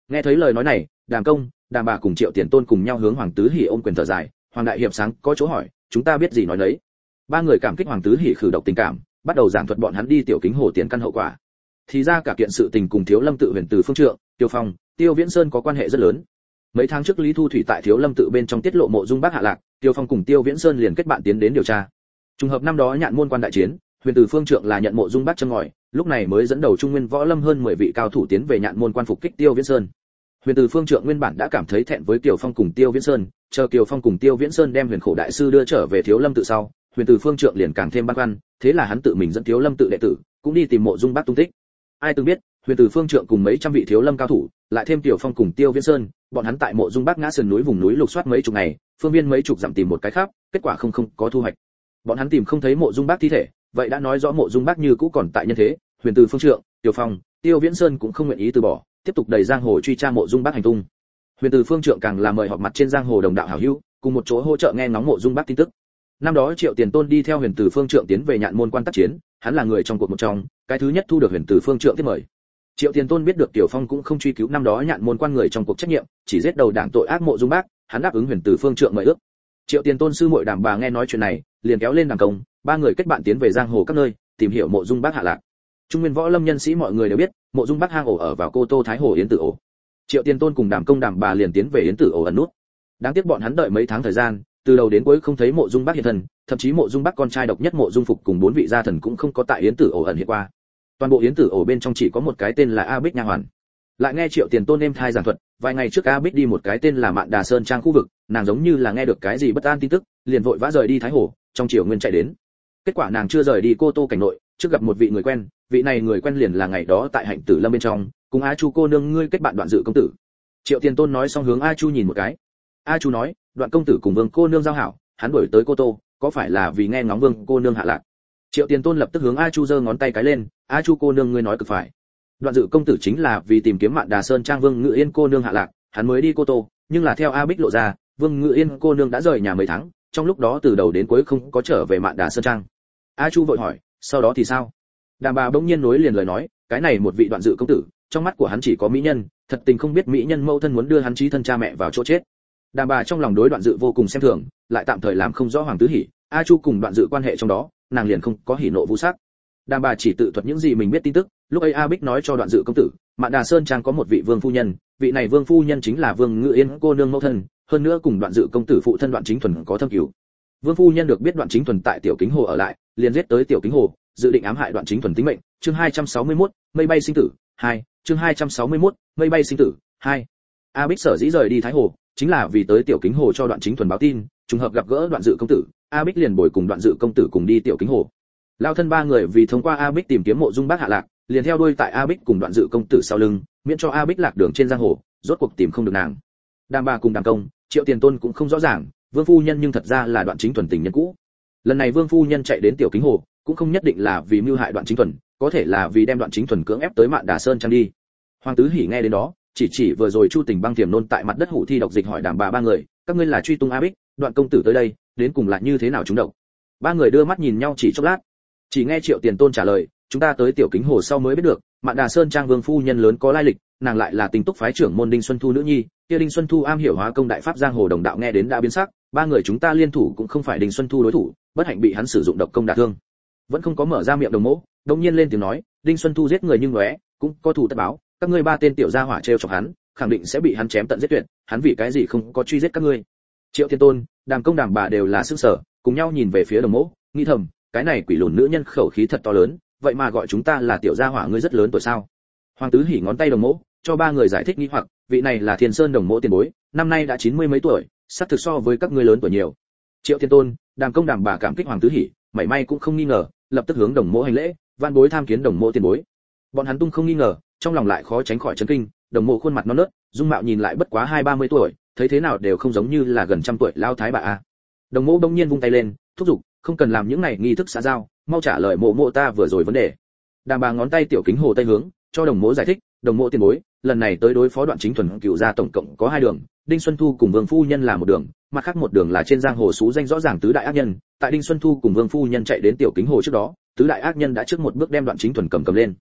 Nghe thấy lời nói này, Đàm Công, Đàm Bà cùng Triệu Tiền Tôn cùng nhau hướng Hoàng Tứ Hỉ ôm quyền thở dài. Hoàng đại hiệp sáng có chỗ hỏi, chúng ta biết gì nói đấy. Ba người cảm kích Hoàng Tứ Hỉ khử độc tình cảm, bắt đầu giảng thuật bọn hắn đi tiểu kính hồ tiến căn hậu quả. Thì ra cả kiện sự tình cùng Thiếu Lâm tự Huyền Từ Phương Trượng, Tiêu Phong, Tiêu Viễn Sơn có quan hệ rất lớn. Mấy tháng trước Lý Thu Thủy tại Thiếu Lâm tự bên trong tiết lộ mộ dung bác hạ lạc, Tiêu Phong cùng Tiêu Viễn Sơn liền kết bạn tiến đến điều tra. Trùng hợp năm đó Nhạn môn quan đại chiến, Huyền Từ Phương Trượng là nhận mộ dung bác châm ngòi, lúc này mới dẫn đầu trung nguyên võ lâm hơn 10 vị cao thủ tiến về Nhạn môn quan phục kích Tiêu Viễn Sơn. Huyền Từ Phương Trượng nguyên bản đã cảm thấy thẹn với Kiều Phong cùng Tiêu Viễn Sơn, chờ Kiều Phong cùng Tiêu Viễn Sơn đem Huyền Khổ đại sư đưa trở về Thiếu Lâm tự sau, Huyền Từ Phương Trượng liền càng thêm băn khoăn, thế là hắn tự mình dẫn Thiếu Lâm tự đệ tử, cũng đi tìm mộ dung bác tung tích. Ai từng biết, Huyền Từ Phương Trượng cùng mấy trăm vị Thiếu Lâm cao thủ, lại thêm Kiều Phong cùng Tiêu Viễn Sơn, bọn hắn tại mộ dung bác ngã sườn núi vùng núi lục soát mấy chục ngày, phương viên mấy chục dặm tìm một cái khác, kết quả không có thu hoạch. Bọn hắn tìm không thấy mộ dung bác thi thể, vậy đã nói rõ mộ dung bác như cũ còn tại nhân thế. Huyền Từ Phương Trượng, Kiều Phong, Tiêu Viễn Sơn cũng không nguyện ý từ bỏ, tiếp tục đẩy giang hồ truy tra mộ dung bác hành tung. Huyền Từ Phương Trượng càng là mời họp mặt trên giang hồ đồng đạo hảo hữu, cùng một chỗ hỗ trợ nghe ngóng mộ dung bác tin tức. Năm đó Triệu Tiền Tôn đi theo Huyền Từ Phương Trượng tiến về Nhạn môn quan tác chiến, hắn là người trong cuộc một trong, cái thứ nhất thu được Huyền Từ Phương Trượng tiếp mời. Triệu Tiền Tôn biết được Tiểu Phong cũng không truy cứu năm đó Nhạn môn quan người trong cuộc trách nhiệm, chỉ giết đầu đảng tội ác mộ dung bác, hắn đáp ứng Huyền Từ Phương Trượng mời ước. Triệu Tiền Tôn sư muội Đàm Bà nghe nói chuyện này, liền kéo lên Đàm Công, ba người kết bạn tiến về giang hồ các nơi, tìm hiểu mộ dung bác hạ lạc. Trung nguyên võ lâm nhân sĩ mọi người đều biết, mộ dung bác hang ổ ở vào Cô Tô Thái Hồ Yến Tử ổ. Triệu Tiền Tôn cùng Đàm Công Đàm Bà liền tiến về Yến Tử ổ ẩn nút. Đáng tiếc bọn hắn đợi mấy tháng thời gian, từ đầu đến cuối không thấy mộ dung bác hiện thân, thậm chí mộ dung bác con trai độc nhất mộ dung phục cùng 4 vị gia thần cũng không có tại Yến Tử ổ ẩn hiện qua. Toàn bộ Yến Tử ổ bên trong chỉ có một cái tên là A Bích nha hoàn. Lại nghe Triệu Tiền Tôn êm thai giảng thuật, vài ngày trước A Bích đi một cái tên là Mạn Đà Sơn trang khu vực, nàng giống như là nghe được cái gì bất an tin tức, liền vội vã rời đi Thái Hồ, trong chiều nguyên chạy đến. Kết quả nàng chưa rời đi Cô Tô cảnh nội, trước gặp một vị người quen, vị này người quen liền là ngày đó tại Hạnh Tử Lâm bên trong, cùng A Chu cô nương ngươi kết bạn Đoạn Dự công tử. Triệu Tiền Tôn nói xong hướng A Chu nhìn một cái. A Chu nói, Đoạn công tử cùng Vương cô nương giao hảo, hắn đuổi tới Cô Tô, có phải là vì nghe ngóng Vương cô nương hạ lạc? Triệu Tiền Tôn lập tức hướng A Chu giơ ngón tay cái lên, A Chu cô nương ngươi nói cực phải. Đoạn Dự công tử chính là vì tìm kiếm Mạn Đà Sơn trang Vương Ngự Yên cô nương hạ lạc, hắn mới đi Cô Tô, nhưng là theo A Bích lộ ra, Vương Ngự Yên cô nương đã rời nhà mấy tháng, trong lúc đó từ đầu đến cuối không có trở về Mạn Đà Sơn trang. A Chu vội hỏi, sau đó thì sao? Đàm Bà bỗng nhiên nối liền lời nói, cái này một vị Đoạn Dự công tử, trong mắt của hắn chỉ có mỹ nhân, thật tình không biết mỹ nhân mẫu thân muốn đưa hắn chí thân cha mẹ vào chỗ chết. Đàm Bà trong lòng đối Đoạn Dự vô cùng xem thường, lại tạm thời làm không rõ Hoàng Tứ Hỉ, A Chu cùng Đoạn Dự quan hệ trong đó, nàng liền không có hỉ nộ vũ sắc. Đàm Bà chỉ tự thuật những gì mình biết tin tức, lúc ấy A Bích nói cho Đoạn Dự công tử, Mạn Đà Sơn trang có một vị vương phu nhân, vị này vương phu nhân chính là Vương Ngự Yên cô nương mẫu thân, hơn nữa cùng Đoạn Dự công tử phụ thân Đoạn Chính Thuần có thâm cửu. Vương phu nhân được biết Đoạn Chính Thuần tại Tiểu Kính Hồ ở lại, liền giết tới Tiểu Kính Hồ, dự định ám hại Đoạn Chính Thuần tính mệnh. Chương 261, mây bay sinh tử 2, chương 261, mây bay sinh tử 2. A Bích sở dĩ rời đi Thái Hồ, chính là vì tới Tiểu Kính Hồ cho Đoạn Chính Thuần báo tin, trùng hợp gặp gỡ Đoạn Dự công tử, A Bích liền bồi cùng Đoạn Dự công tử cùng đi Tiểu Kính Hồ. Lao thân ba người vì thông qua A Bích tìm kiếm mộ dung bác hạ lạc, liền theo đuôi tại A Bích cùng Đoạn Dự công tử sau lưng, miễn cho A Bích lạc đường trên giang hồ, rốt cuộc tìm không được nàng. Đàm Bà cùng Đàm Công, Triệu Tiền Tôn cũng không rõ ràng, Vương phu nhân nhưng thật ra là Đoạn Chính Thuần tình nhân cũ. Lần này Vương phu nhân chạy đến Tiểu Kính Hồ, cũng không nhất định là vì mưu hại Đoạn Chính Thuần, có thể là vì đem Đoạn Chính Thuần cưỡng ép tới Mạn Đà Sơn trang đi. Hoàng Tứ Hỉ nghe đến đó, chỉ vừa rồi Chu Tình Băng Tiềm nôn tại mặt đất hủ thi độc dịch hỏi Đàm Bà ba người, các ngươi là truy tung A Bích, Đoạn công tử tới đây, đến cùng là như thế nào chúng độc? Ba người đưa mắt nhìn nhau chỉ chốc lát, chỉ nghe Triệu Tiền Tôn trả lời, chúng ta tới Tiểu Kính Hồ sau mới biết được, Mạn Đà Sơn trang Vương phu nhân lớn có lai lịch, nàng lại là Tình Túc phái trưởng môn Đinh Xuân Thu nữ nhi, kia Đinh Xuân Thu am hiểu hóa công đại pháp giang hồ đồng đạo nghe đến đã biến sắc, ba người chúng ta liên thủ cũng không phải Đinh Xuân Thu đối thủ, bất hạnh bị hắn sử dụng độc công đả thương. Vẫn không có mở ra miệng Đồng Mỗ, đột nhiên lên tiếng nói, Đinh Xuân Thu giết người nhưng lóe, cũng có thù tất báo, các ngươi ba tên tiểu gia hỏa trêu chọc hắn, khẳng định sẽ bị hắn chém tận giết tuyệt, hắn vì cái gì không có truy giết các ngươi? Triệu Tiền Tôn, Đàm Công Đàm Bà đều là sức sở, cùng nhau nhìn về phía Đồng Mỗ, nghĩ thầm, cái này quỷ lùn nữ nhân khẩu khí thật to lớn, vậy mà gọi chúng ta là tiểu gia hỏa ngươi rất lớn tuổi sao? Hoàng Tứ Hỉ ngón tay Đồng Mỗ, cho ba người giải thích nghi hoặc, vị này là Thiên Sơn Đồng Mỗ tiền bối, năm nay đã 90 mấy tuổi, sắp thực so với các ngươi lớn tuổi nhiều. Triệu Tiền Tôn, Đàm Công Đàm Bà cảm kích Hoàng Tứ Hỉ, mảy may cũng không nghi ngờ, lập tức hướng Đồng Mỗ hành lễ, van bối tham kiến Đồng Mỗ tiền bối. Bọn hắn tung không nghi ngờ, trong lòng lại khó tránh khỏi chấn kinh, Đồng Mỗ khuôn mặt non nớt, dung mạo nhìn lại bất quá 20-30 tuổi, thấy thế nào đều không giống như là gần trăm tuổi lao thái bà a. Đồng Mỗ bỗng nhiên vung tay lên, thúc giục, không cần làm những này nghi thức xã giao, mau trả lời mộ ta vừa rồi vấn đề. Đàm Bà ngón tay Tiểu Kính Hồ tây hướng, cho Đồng Mỗ giải thích, Đồng Mỗ tiền bối, lần này tới đối phó Đoạn Chính Thuần cựu gia tổng cộng có 2 đường, Đinh Xuân Thu cùng Vương phu nhân là một đường, mặt khác một đường là trên giang hồ xú danh rõ ràng tứ đại ác nhân, tại Đinh Xuân Thu cùng Vương phu nhân chạy đến Tiểu Kính Hồ trước đó, tứ đại ác nhân đã trước một bước đem Đoạn Chính Thuần cầm lên.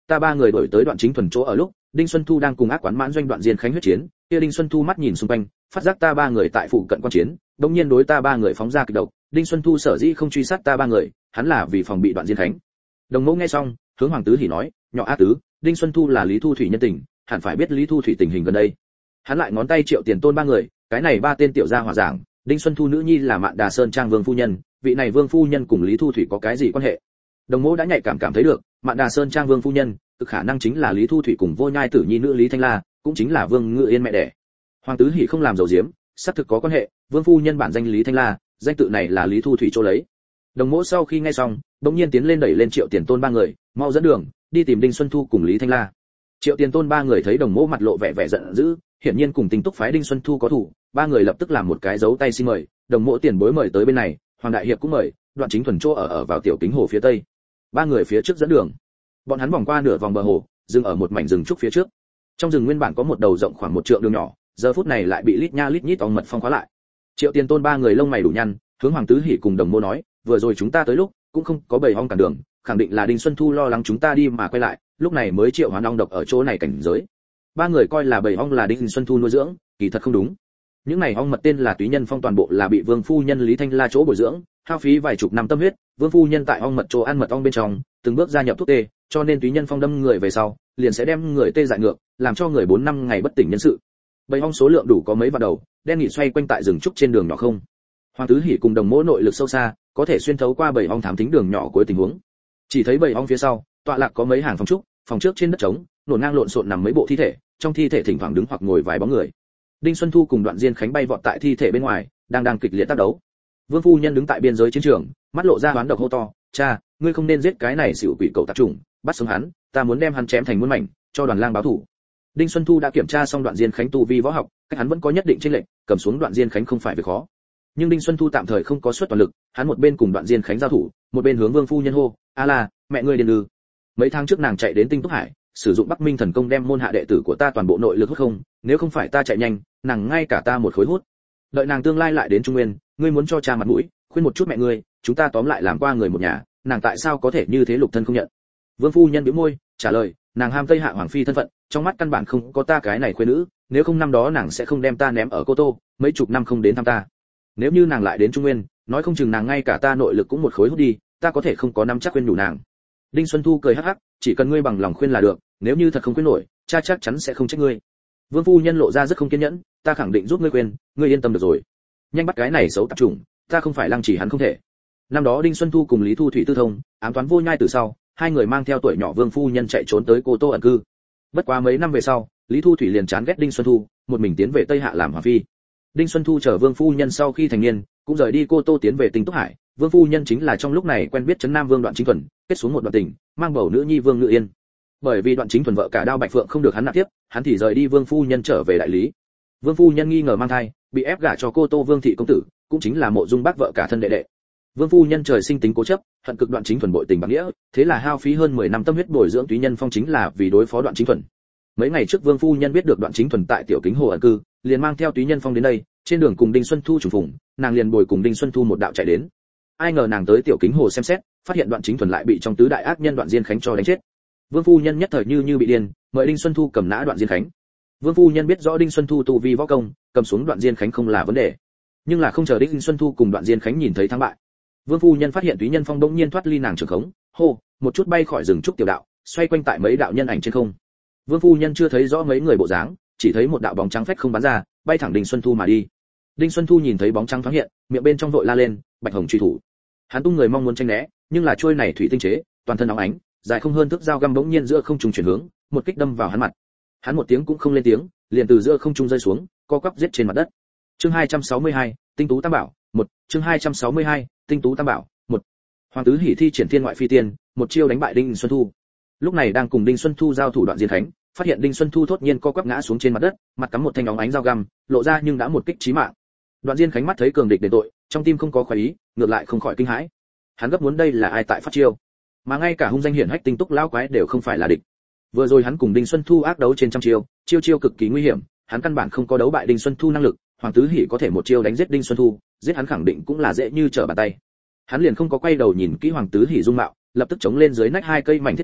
Ta ba người đổi tới Đoạn Chính Thuần chỗ ở lúc, Đinh Xuân Thu đang cùng ác quán mãn doanh Đoạn Diên Khánh huyết chiến, kia Đinh Xuân Thu mắt nhìn xung quanh, phát giác ta ba người tại phụ cận quan chiến, đột nhiên đối ta ba người phóng ra kịch độc. Đinh Xuân Thu sở dĩ không truy sát ta ba người, hắn là vì phòng bị Đoạn Diên Khánh. Đồng Mẫu nghe xong, hướng Hoàng Tứ Hỉ nói, nhỏ A Tứ, Đinh Xuân Thu là Lý Thu Thủy nhân tình, hẳn phải biết Lý Thu Thủy tình hình gần đây. Hắn lại ngón tay Triệu Tiền Tôn ba người, cái này ba tên tiểu gia hỏa giảng, Đinh Xuân Thu nữ nhi là Mạn Đà Sơn Trang Vương phu nhân, vị này Vương phu nhân cùng Lý Thu Thủy có cái gì quan hệ? Đồng Mẫu đã nhạy cảm thấy được, Mạn Đà Sơn Trang Vương phu nhân, cực khả năng chính là Lý Thu Thủy cùng Vô Nhai tử nhi nữ Lý Thanh La, cũng chính là Vương Ngự Yên mẹ đẻ. Hoàng Tứ Hỉ không làm dầu diếm, xác thực có quan hệ, Vương phu nhân bản danh Lý Thanh La, danh tự này là Lý Thu Thủy chỗ lấy. Đồng Mẫu sau khi nghe xong, bỗng nhiên tiến lên đẩy lên Triệu Tiền Tôn ba người, mau dẫn đường, đi tìm Đinh Xuân Thu cùng Lý Thanh La. Triệu Tiền Tôn ba người thấy Đồng Mẫu mặt lộ vẻ giận dữ, hiển nhiên cùng Tinh Túc phái Đinh Xuân Thu có thủ, ba người lập tức làm một cái dấu tay xin mời, Đồng Mẫu tiền bối mời tới bên này, Hoàng đại hiệp cũng mời, Đoạn Chính Thuần chỗ ở vào tiểu Kính hồ phía tây. Ba người phía trước dẫn đường. Bọn hắn vòng qua nửa vòng bờ hồ, dừng ở một mảnh rừng trúc phía trước. Trong rừng nguyên bản có một đầu rộng khoảng 1 trượng đường nhỏ, giờ phút này lại bị lít nha lít nhít ong mật phong khóa lại. Triệu Tiền Tôn ba người lông mày đủ nhăn, hướng Hoàng Tứ Hỉ cùng Đồng Mẫu nói, vừa rồi chúng ta tới lúc cũng không có bầy ong cản đường, khẳng định là Đinh Xuân Thu lo lắng chúng ta đi mà quay lại, lúc này mới triệu hoán ong độc ở chỗ này cảnh giới. Ba người coi là bầy ong là Đinh Xuân Thu nuôi dưỡng, kỳ thật không đúng. Những này ong mật tên là Túy Nhân Phong toàn bộ là bị Vương phu nhân Lý Thanh La chỗ bồi dưỡng, hao phí vài chục năm tâm huyết, Vương phu nhân tại ong mật chỗ ăn mật ong bên trong, từng bước gia nhập thuốc tê, cho nên Túy Nhân Phong đâm người về sau, liền sẽ đem người tê dại ngược, làm cho người 4 năm ngày bất tỉnh nhân sự. Bầy ong số lượng đủ có mấy vạn đầu, đen nghịt xoay quanh tại rừng trúc trên đường nhỏ không. Hoàng Tứ Hỉ cùng Đồng Mẫu nội lực sâu xa, có thể xuyên thấu qua bầy ong thám thính đường nhỏ cuối tình huống. Chỉ thấy bầy ong phía sau, tọa lạc có mấy hàng phòng trúc, phòng trước trên đất trống, nổn ngang lộn xộn nằm mấy bộ thi thể, trong thi thể thỉnh thoảng đứng hoặc ngồi vài bóng người. Đinh Xuân Thu cùng Đoạn Diên Khánh bay vọt tại thi thể bên ngoài, đang kịch liệt tác đấu. Vương phu nhân đứng tại biên giới chiến trường, mắt lộ ra oán độc hô to, "Cha, ngươi không nên giết cái này xỉu quỷ cậu tạp chủng, bắt sống hắn, ta muốn đem hắn chém thành muôn mảnh, cho Đoàn Lang báo thù." Đinh Xuân Thu đã kiểm tra xong Đoạn Diên Khánh tu vi võ học, cách hắn vẫn có nhất định chênh lệch, cầm xuống Đoạn Diên Khánh không phải việc khó. Nhưng Đinh Xuân Thu tạm thời không có xuất toàn lực, hắn một bên cùng Đoạn Diên Khánh giao thủ, một bên hướng Vương phu nhân hô, "A la, mẹ ngươi điên ư?" Mấy tháng trước nàng chạy đến Tinh Túc Hải, sử dụng Bắc Minh thần công đem môn hạ đệ tử của ta toàn bộ nội lực hút không, nếu không phải ta chạy nhanh, nàng ngay cả ta một khối hút. Đợi nàng tương lai lại đến Trung Nguyên, ngươi muốn cho cha mặt mũi, khuyên một chút mẹ ngươi, chúng ta tóm lại làm qua người một nhà, nàng tại sao có thể như thế lục thân không nhận? Vương phu nhân bĩu môi, trả lời, nàng ham Tây Hạ hoàng phi thân phận, trong mắt căn bản không có ta cái này khuê nữ, nếu không năm đó nàng sẽ không đem ta ném ở Cô Tô, mấy chục năm không đến thăm ta. Nếu như nàng lại đến Trung Nguyên, nói không chừng nàng ngay cả ta nội lực cũng một khối hút đi, ta có thể không có nắm chắc khuyên đủ nàng. Đinh Xuân Thu cười hắc hắc, chỉ cần ngươi bằng lòng khuyên là được, nếu như thật không khuyên nổi, cha chắc chắn sẽ không trách ngươi. Vương phu nhân lộ ra rất không kiên nhẫn, ta khẳng định giúp ngươi khuyên, ngươi yên tâm được rồi. Nhanh bắt cái này xấu tạp chủng, ta không phải lăng chỉ hắn không thể. Năm đó Đinh Xuân Thu cùng Lý Thu Thủy tư thông, ám toán Vô Nhai từ sau, hai người mang theo tuổi nhỏ Vương phu nhân chạy trốn tới Cô Tô ẩn cư. Bất quá mấy năm về sau, Lý Thu Thủy liền chán ghét Đinh Xuân Thu, một mình tiến về Tây Hạ làm hoàng phi. Đinh Xuân Thu chở Vương phu nhân sau khi thành niên, cũng rời đi Cô Tô tiến về Tinh Túc Hải. Vương phu nhân chính là trong lúc này quen biết trấn Nam Vương Đoạn Chính Thuần, kết xuống một đoạn tình, mang bầu nữ nhi Vương Ngự Yên. Bởi vì Đoạn Chính Thuần vợ cả Đao Bạch Phượng không được hắn nạp tiếp, hắn thì rời đi Vương phu nhân trở về đại lý. Vương phu nhân nghi ngờ mang thai, bị ép gả cho Cô Tô Vương thị công tử, cũng chính là Mộ Dung Bác vợ cả thân đệ đệ. Vương phu nhân trời sinh tính cố chấp, hận cực Đoạn Chính Thuần bội tình bạc nghĩa, thế là hao phí hơn 10 năm tâm huyết bồi dưỡng Túy Nhân Phong chính là vì đối phó Đoạn Chính Thuần. Mấy ngày trước Vương phu nhân biết được Đoạn Chính Thuần tại Tiểu Kính Hồ ẩn cư, liền mang theo Túy Nhân Phong đến đây, trên đường cùng Đinh Xuân Thu trùng phùng, nàng liền bồi cùng Đinh Xuân Thu một đạo chạy đến. Ai ngờ nàng tới Tiểu Kính Hồ xem xét, phát hiện Đoạn Chính Thuần lại bị trong tứ đại ác nhân Đoạn Diên Khánh cho đánh chết. Vương phu nhân nhất thời như bị điên, mời Đinh Xuân Thu cầm nã Đoạn Diên Khánh. Vương phu nhân biết rõ Đinh Xuân Thu tu vi võ công, cầm xuống Đoạn Diên Khánh không là vấn đề, nhưng là không chờ Đinh Xuân Thu cùng Đoạn Diên Khánh nhìn thấy thắng bại. Vương phu nhân phát hiện Túy Nhân Phong bỗng nhiên thoát ly nàng trường khống, hô, một chút bay khỏi rừng trúc tiểu đạo, xoay quanh tại mấy đạo nhân ảnh trên không. Vương phu nhân chưa thấy rõ mấy người bộ dáng, chỉ thấy một đạo bóng trắng phách không bắn ra, bay thẳng Đinh Xuân Thu mà đi. Đinh Xuân Thu nhìn thấy bóng trắng thoáng hiện, miệng bên trong vội la lên, Bạch Hồng truy thủ. Hắn tung người mong muốn tránh né, nhưng là trôi này thủy tinh chế, toàn thân óng ánh, dài không hơn thước dao găm bỗng nhiên giữa không trung chuyển hướng, một kích đâm vào hắn mặt. Hắn một tiếng cũng không lên tiếng, liền từ giữa không trung rơi xuống, co quắp giết trên mặt đất. Chương 262, Tinh tú tam bảo, 1, chương 262, Tinh tú tam bảo, 1. Hoàng Tứ Hỉ thi triển Thiên Ngoại Phi Tiên, một chiêu đánh bại Đinh Xuân Thu. Lúc này đang cùng Đinh Xuân Thu giao thủ Đoạn Diên Khánh, phát hiện Đinh Xuân Thu thốt nhiên co quắp ngã xuống trên mặt đất, mặt cắm một thanh óng ánh dao găm, lộ ra nhưng đã một kích chí mạng. Đoạn Diên Khánh mắt thấy cường địch đền tội, trong tim không có khoái ý, ngược lại không khỏi kinh hãi. Hắn gấp muốn đây là ai tại phát chiêu, mà ngay cả hung danh hiển hách Tinh Túc lão quái đều không phải là địch. Vừa rồi hắn cùng Đinh Xuân Thu ác đấu trên trăm chiêu, chiêu cực kỳ nguy hiểm, hắn căn bản không có đấu bại Đinh Xuân Thu năng lực, Hoàng Tứ Hỉ có thể một chiêu đánh giết Đinh Xuân Thu, giết hắn khẳng định cũng là dễ như trở bàn tay. Hắn liền không có quay đầu nhìn kỹ Hoàng Tứ Hỉ dung mạo, lập tức chống lên dưới nách hai cây mảnh thiết trượng,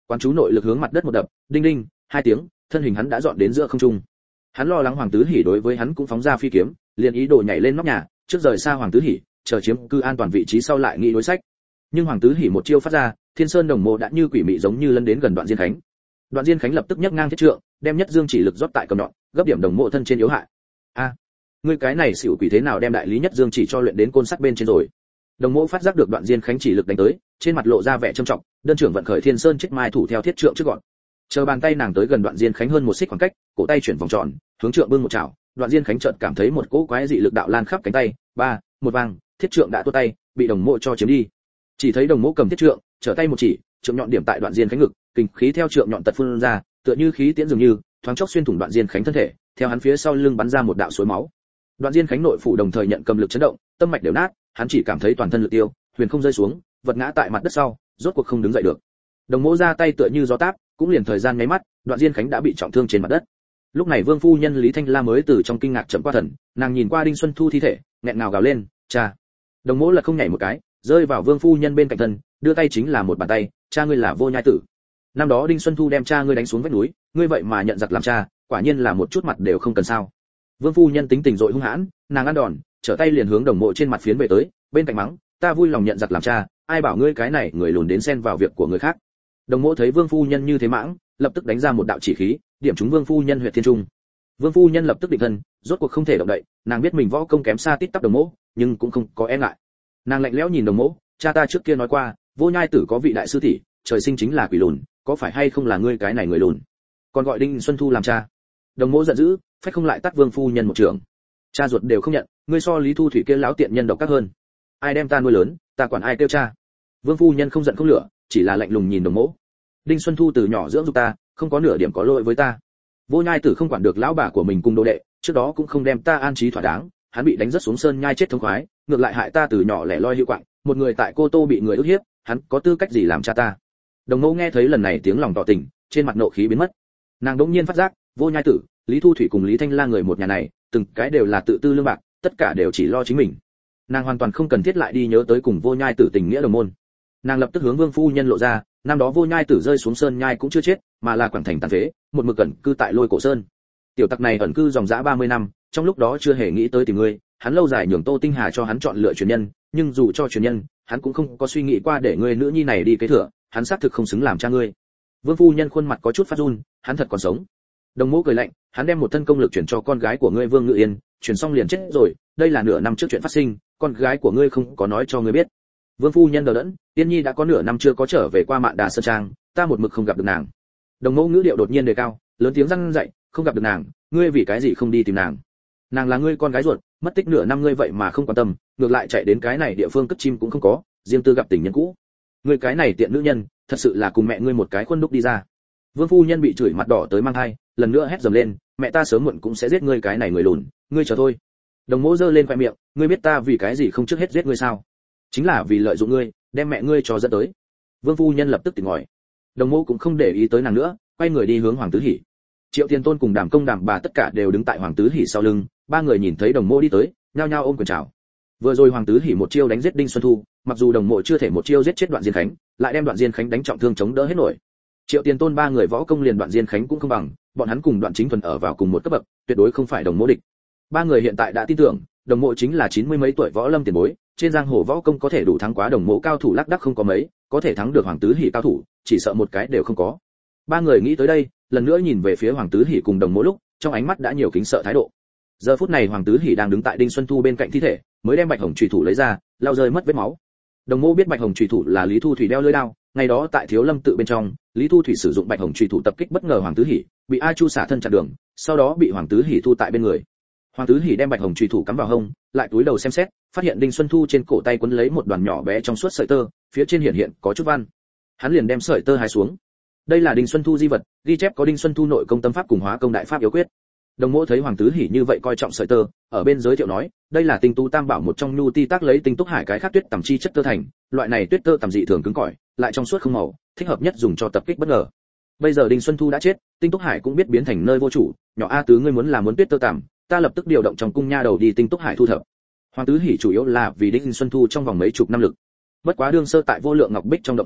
Quán chú nội lực hướng mặt đất một đập, đinh đinh, hai tiếng, thân hình hắn đã dọn đến giữa không trung. Hắn lo lắng Hoàng Tứ Hỉ đối với hắn cũng phóng ra phi kiếm, liền ý đồ nhảy lên nóc nhà, trước rời xa Hoàng Tứ Hỉ, chờ chiếm cư an toàn vị trí sau lại nghĩ đối sách. Nhưng Hoàng Tứ Hỉ một chiêu phát ra, Thiên Sơn Đồng Mộ đã như quỷ mị giống như lấn đến gần Đoạn Diên Khánh. Đoạn Diên Khánh lập tức nhấc ngang thiết trượng, đem nhất dương chỉ lực rót tại cầm nhọn, gấp điểm Đồng Mộ thân trên yếu hại. A, ngươi cái này xỉu quỷ thế nào đem đại lý nhất dương chỉ cho luyện đến côn sắt bên trên rồi? Đồng Mộ phát giác được Đoạn Diên Khánh chỉ lực đánh tới, trên mặt lộ ra vẻ trầm trọng, đơn trưởng vận khởi Thiên Sơn chết mai thủ theo thiết trượng trước gọn. Chờ bàn tay nàng tới gần Đoạn Diên Khánh hơn một xích khoảng cách, cổ tay chuyển vòng tròn, hướng trượng bưng một chảo, Đoạn Diên Khánh chợt cảm thấy một cỗ quái dị lực đạo lan khắp cánh tay, ba, một vang, thiết trượng đã tua tay, bị Đồng Mộ cho chiếm đi. Chỉ thấy Đồng Mộ cầm thiết trượng, trở tay một chỉ, trượng nhọn điểm tại Đoạn Diên Khánh ngực, kinh khí theo trượng nhọn tật phun ra, tựa như khí tiễn dường như, thoáng chốc xuyên thủng Đoạn Diên Khánh thân thể, theo hắn phía sau lưng bắn ra một đạo suối máu. Đoạn Diên Khánh nội phủ đồng thời nhận cầm lực chấn động, tâm mạch đều nát, hắn chỉ cảm thấy toàn thân lực tiêu, huyền không rơi xuống, vật ngã tại mặt đất sau, rốt cuộc không đứng dậy được. Đồng Mộ ra tay tựa như gió táp, cũng liền thời gian nháy mắt, Đoạn Diên Khánh đã bị trọng thương trên mặt đất. Lúc này Vương phu nhân Lý Thanh La mới từ trong kinh ngạc chậm qua thần, nàng nhìn qua Đinh Xuân Thu thi thể, nghẹn ngào gào lên, "Cha!" Đồng Mộ lật không nhảy một cái, rơi vào Vương phu nhân bên cạnh thân, đưa tay chính là một bàn tay, "Cha ngươi là Vô Nhai Tử. Năm đó Đinh Xuân Thu đem cha ngươi đánh xuống vách núi, ngươi vậy mà nhận giặc làm cha, quả nhiên là một chút mặt đều không cần sao." Vương phu nhân tính tình dội hung hãn, nàng ăn đòn, trở tay liền hướng Đồng Mộ trên mặt phiến về tới, bên cạnh mắng, "Ta vui lòng nhận giặc làm cha, ai bảo ngươi cái này người lùn đến xen vào việc của người khác." Đồng Mộ thấy Vương phu nhân như thế mãng, lập tức đánh ra một đạo chỉ khí, điểm trúng Vương phu nhân huyệt thiên trung. Vương phu nhân lập tức định thân, rốt cuộc không thể động đậy, nàng biết mình võ công kém xa tít tắp Đồng Mộ, nhưng cũng không có e ngại. Nàng lạnh lẽo nhìn Đồng Mộ, "Cha ta trước kia nói qua, Vô Nhai Tử có vị đại sư tỷ, trời sinh chính là quỷ lùn, có phải hay không là ngươi cái này người lùn, còn gọi Đinh Xuân Thu làm cha?" Đồng Mộ giận dữ, phách không lại tát Vương phu nhân một trường. "Cha ruột đều không nhận, ngươi so Lý Thu Thủy kia lão tiện nhân độc ác hơn. Ai đem ta nuôi lớn, ta quản ai kêu cha." Vương phu nhân không giận không lửa, chỉ là lạnh lùng nhìn Đồng Mộ. "Đinh Xuân Thu từ nhỏ dưỡng dục ta, không có nửa điểm có lỗi với ta. Vô Nhai Tử không quản được lão bà của mình cùng đồ đệ, trước đó cũng không đem ta an trí thỏa đáng, hắn bị đánh rất xuống sơn nhai chết thống khoái, ngược lại hại ta từ nhỏ lẻ loi hữu quạng, một người tại Cô Tô bị người ức hiếp, hắn có tư cách gì làm cha ta?" Đồng Mộ nghe thấy lần này tiếng lòng tỏ tình, trên mặt nộ khí biến mất. Nàng đỗng nhiên phát giác, Vô Nhai Tử, Lý Thu Thủy cùng Lý Thanh La người một nhà này, từng cái đều là tự tư lương bạc, tất cả đều chỉ lo chính mình. Nàng hoàn toàn không cần thiết lại đi nhớ tới cùng Vô Nhai Tử tình nghĩa đồng môn. Nàng lập tức hướng Vương phu nhân lộ ra, năm đó Vô Nhai Tử rơi xuống sơn nhai cũng chưa chết, mà là quảng thành tàn phế, một mực ẩn cư tại Lôi Cổ Sơn. Tiểu tặc này ẩn cư dòng dã 30 năm, trong lúc đó chưa hề nghĩ tới tìm ngươi, hắn lâu dài nhường Tô Tinh Hà cho hắn chọn lựa truyền nhân, nhưng dù cho truyền nhân, hắn cũng không có suy nghĩ qua để ngươi nữ nhi này đi kế thừa, hắn xác thực không xứng làm cha ngươi. Vương phu nhân khuôn mặt có chút phát run, hắn thật còn sống. Đồng Mộ cười lạnh, hắn đem một thân công lực chuyển cho con gái của ngươi Vương Ngự Yên, chuyển xong liền chết rồi, đây là nửa năm trước chuyện phát sinh, con gái của ngươi không có nói cho ngươi biết. Vương phu nhân đờ đẫn, Tiên Nhi đã có nửa năm chưa có trở về qua Mạn Đà Sơn Trang, ta một mực không gặp được nàng. Đồng Mộ ngữ điệu đột nhiên đề cao, lớn tiếng răn dạy, không gặp được nàng, ngươi vì cái gì không đi tìm nàng? Nàng là ngươi con gái ruột, mất tích nửa năm ngươi vậy mà không quan tâm, ngược lại chạy đến cái này địa phương cất chim cũng không có, riêng tư gặp tình nhân cũ. Ngươi cái này tiện nữ nhân, thật sự là cùng mẹ ngươi một cái khuôn đúc đi ra. Vương phu nhân bị chửi mặt đỏ tới mang hai, lần nữa hét dầm lên, mẹ ta sớm muộn cũng sẽ giết ngươi cái này người lùn, ngươi chờ thôi. Đồng Mộ giơ lên khoe miệng, ngươi biết ta vì cái gì không trước hết giết ngươi sao? Chính là vì lợi dụng ngươi, đem mẹ ngươi cho dẫn tới. Vương phu nhân lập tức tỉnh ngòi. Đồng Mộ cũng không để ý tới nàng nữa, quay người đi hướng Hoàng Tứ Hỉ. Triệu Tiền Tôn cùng Đàm Công Đàm bà tất cả đều đứng tại Hoàng Tứ Hỉ sau lưng, ba người nhìn thấy Đồng Mộ đi tới, nhao nhao ôm quyền chào. Vừa rồi Hoàng Tứ Hỉ một chiêu đánh giết Đinh Xuân Thu, mặc dù Đồng Mộ chưa thể một chiêu giết chết Đoạn Diên Khánh, lại đem Đoạn Diên Khánh đánh trọng thương chống đỡ hết nổi. Triệu Tiền Tôn ba người võ công liền Đoạn Diên Khánh cũng không bằng, bọn hắn cùng Đoạn Chính Thuần ở vào cùng một cấp bậc, tuyệt đối không phải Đồng Mộ địch. Ba người hiện tại đã tin tưởng, Đồng Mộ chính là 90 mấy tuổi võ lâm tiền bối, trên giang hồ võ công có thể đủ thắng quá Đồng Mộ cao thủ lác đác không có mấy, có thể thắng được Hoàng Tứ Hỉ cao thủ, chỉ sợ một cái đều không có. Ba người nghĩ tới đây, lần nữa nhìn về phía Hoàng Tứ Hỉ cùng Đồng Mộ lúc, trong ánh mắt đã nhiều kính sợ thái độ. Giờ phút này Hoàng Tứ Hỉ đang đứng tại Đinh Xuân Thu bên cạnh thi thể, mới đem Bạch Hồng chủy thủ lấy ra, lau rơi mất vết máu. Đồng Mộ biết Bạch Hồng chủy thủ là Lý Thu Thủy đeo lưỡi đao, ngày đó tại Thiếu Lâm tự bên trong, Lý Thu Thủy sử dụng Bạch Hồng chủy thủ tập kích bất ngờ Hoàng Tứ Hỉ, bị A Chu xả thân chặn đường, sau đó bị Hoàng Tứ Hỉ thu tại bên người. Hoàng Tứ Hỉ đem Bạch Hồng chủy thủ cắm vào hông, lại túi đầu xem xét, phát hiện Đinh Xuân Thu trên cổ tay quấn lấy một đoàn nhỏ bé trong suốt sợi tơ, phía trên hiện có chút văn. Hắn liền đem sợi tơ hái xuống. Đây là Đinh Xuân Thu di vật, ghi chép có Đinh Xuân Thu nội công tâm pháp cùng hóa công đại pháp yếu quyết. Đồng Mộ thấy Hoàng Tứ Hỉ như vậy coi trọng sợi tơ, ở bên giới thiệu nói, đây là tinh tú tam bảo một trong nhu ti tác lấy tinh túc hải cái khác tuyết tầm chi chất tơ thành, loại này tuyết tơ tầm dị thường cứng cỏi, lại trong suốt không màu, thích hợp nhất dùng cho tập kích bất ngờ. Bây giờ Đinh Xuân Thu đã chết, tinh túc hải cũng biết biến thành nơi vô chủ, nhỏ A Tứ ngươi muốn tuyết tơ tầm, ta lập tức điều động trong cung nha đầu đi tinh túc hải thu thập. Hoàng Tứ Hỉ chủ yếu là vì Đinh Xuân Thu trong vòng mấy chục năm lực. Bất quá đương sơ tại Vô Lượng Ngọc Bích trong động phủ,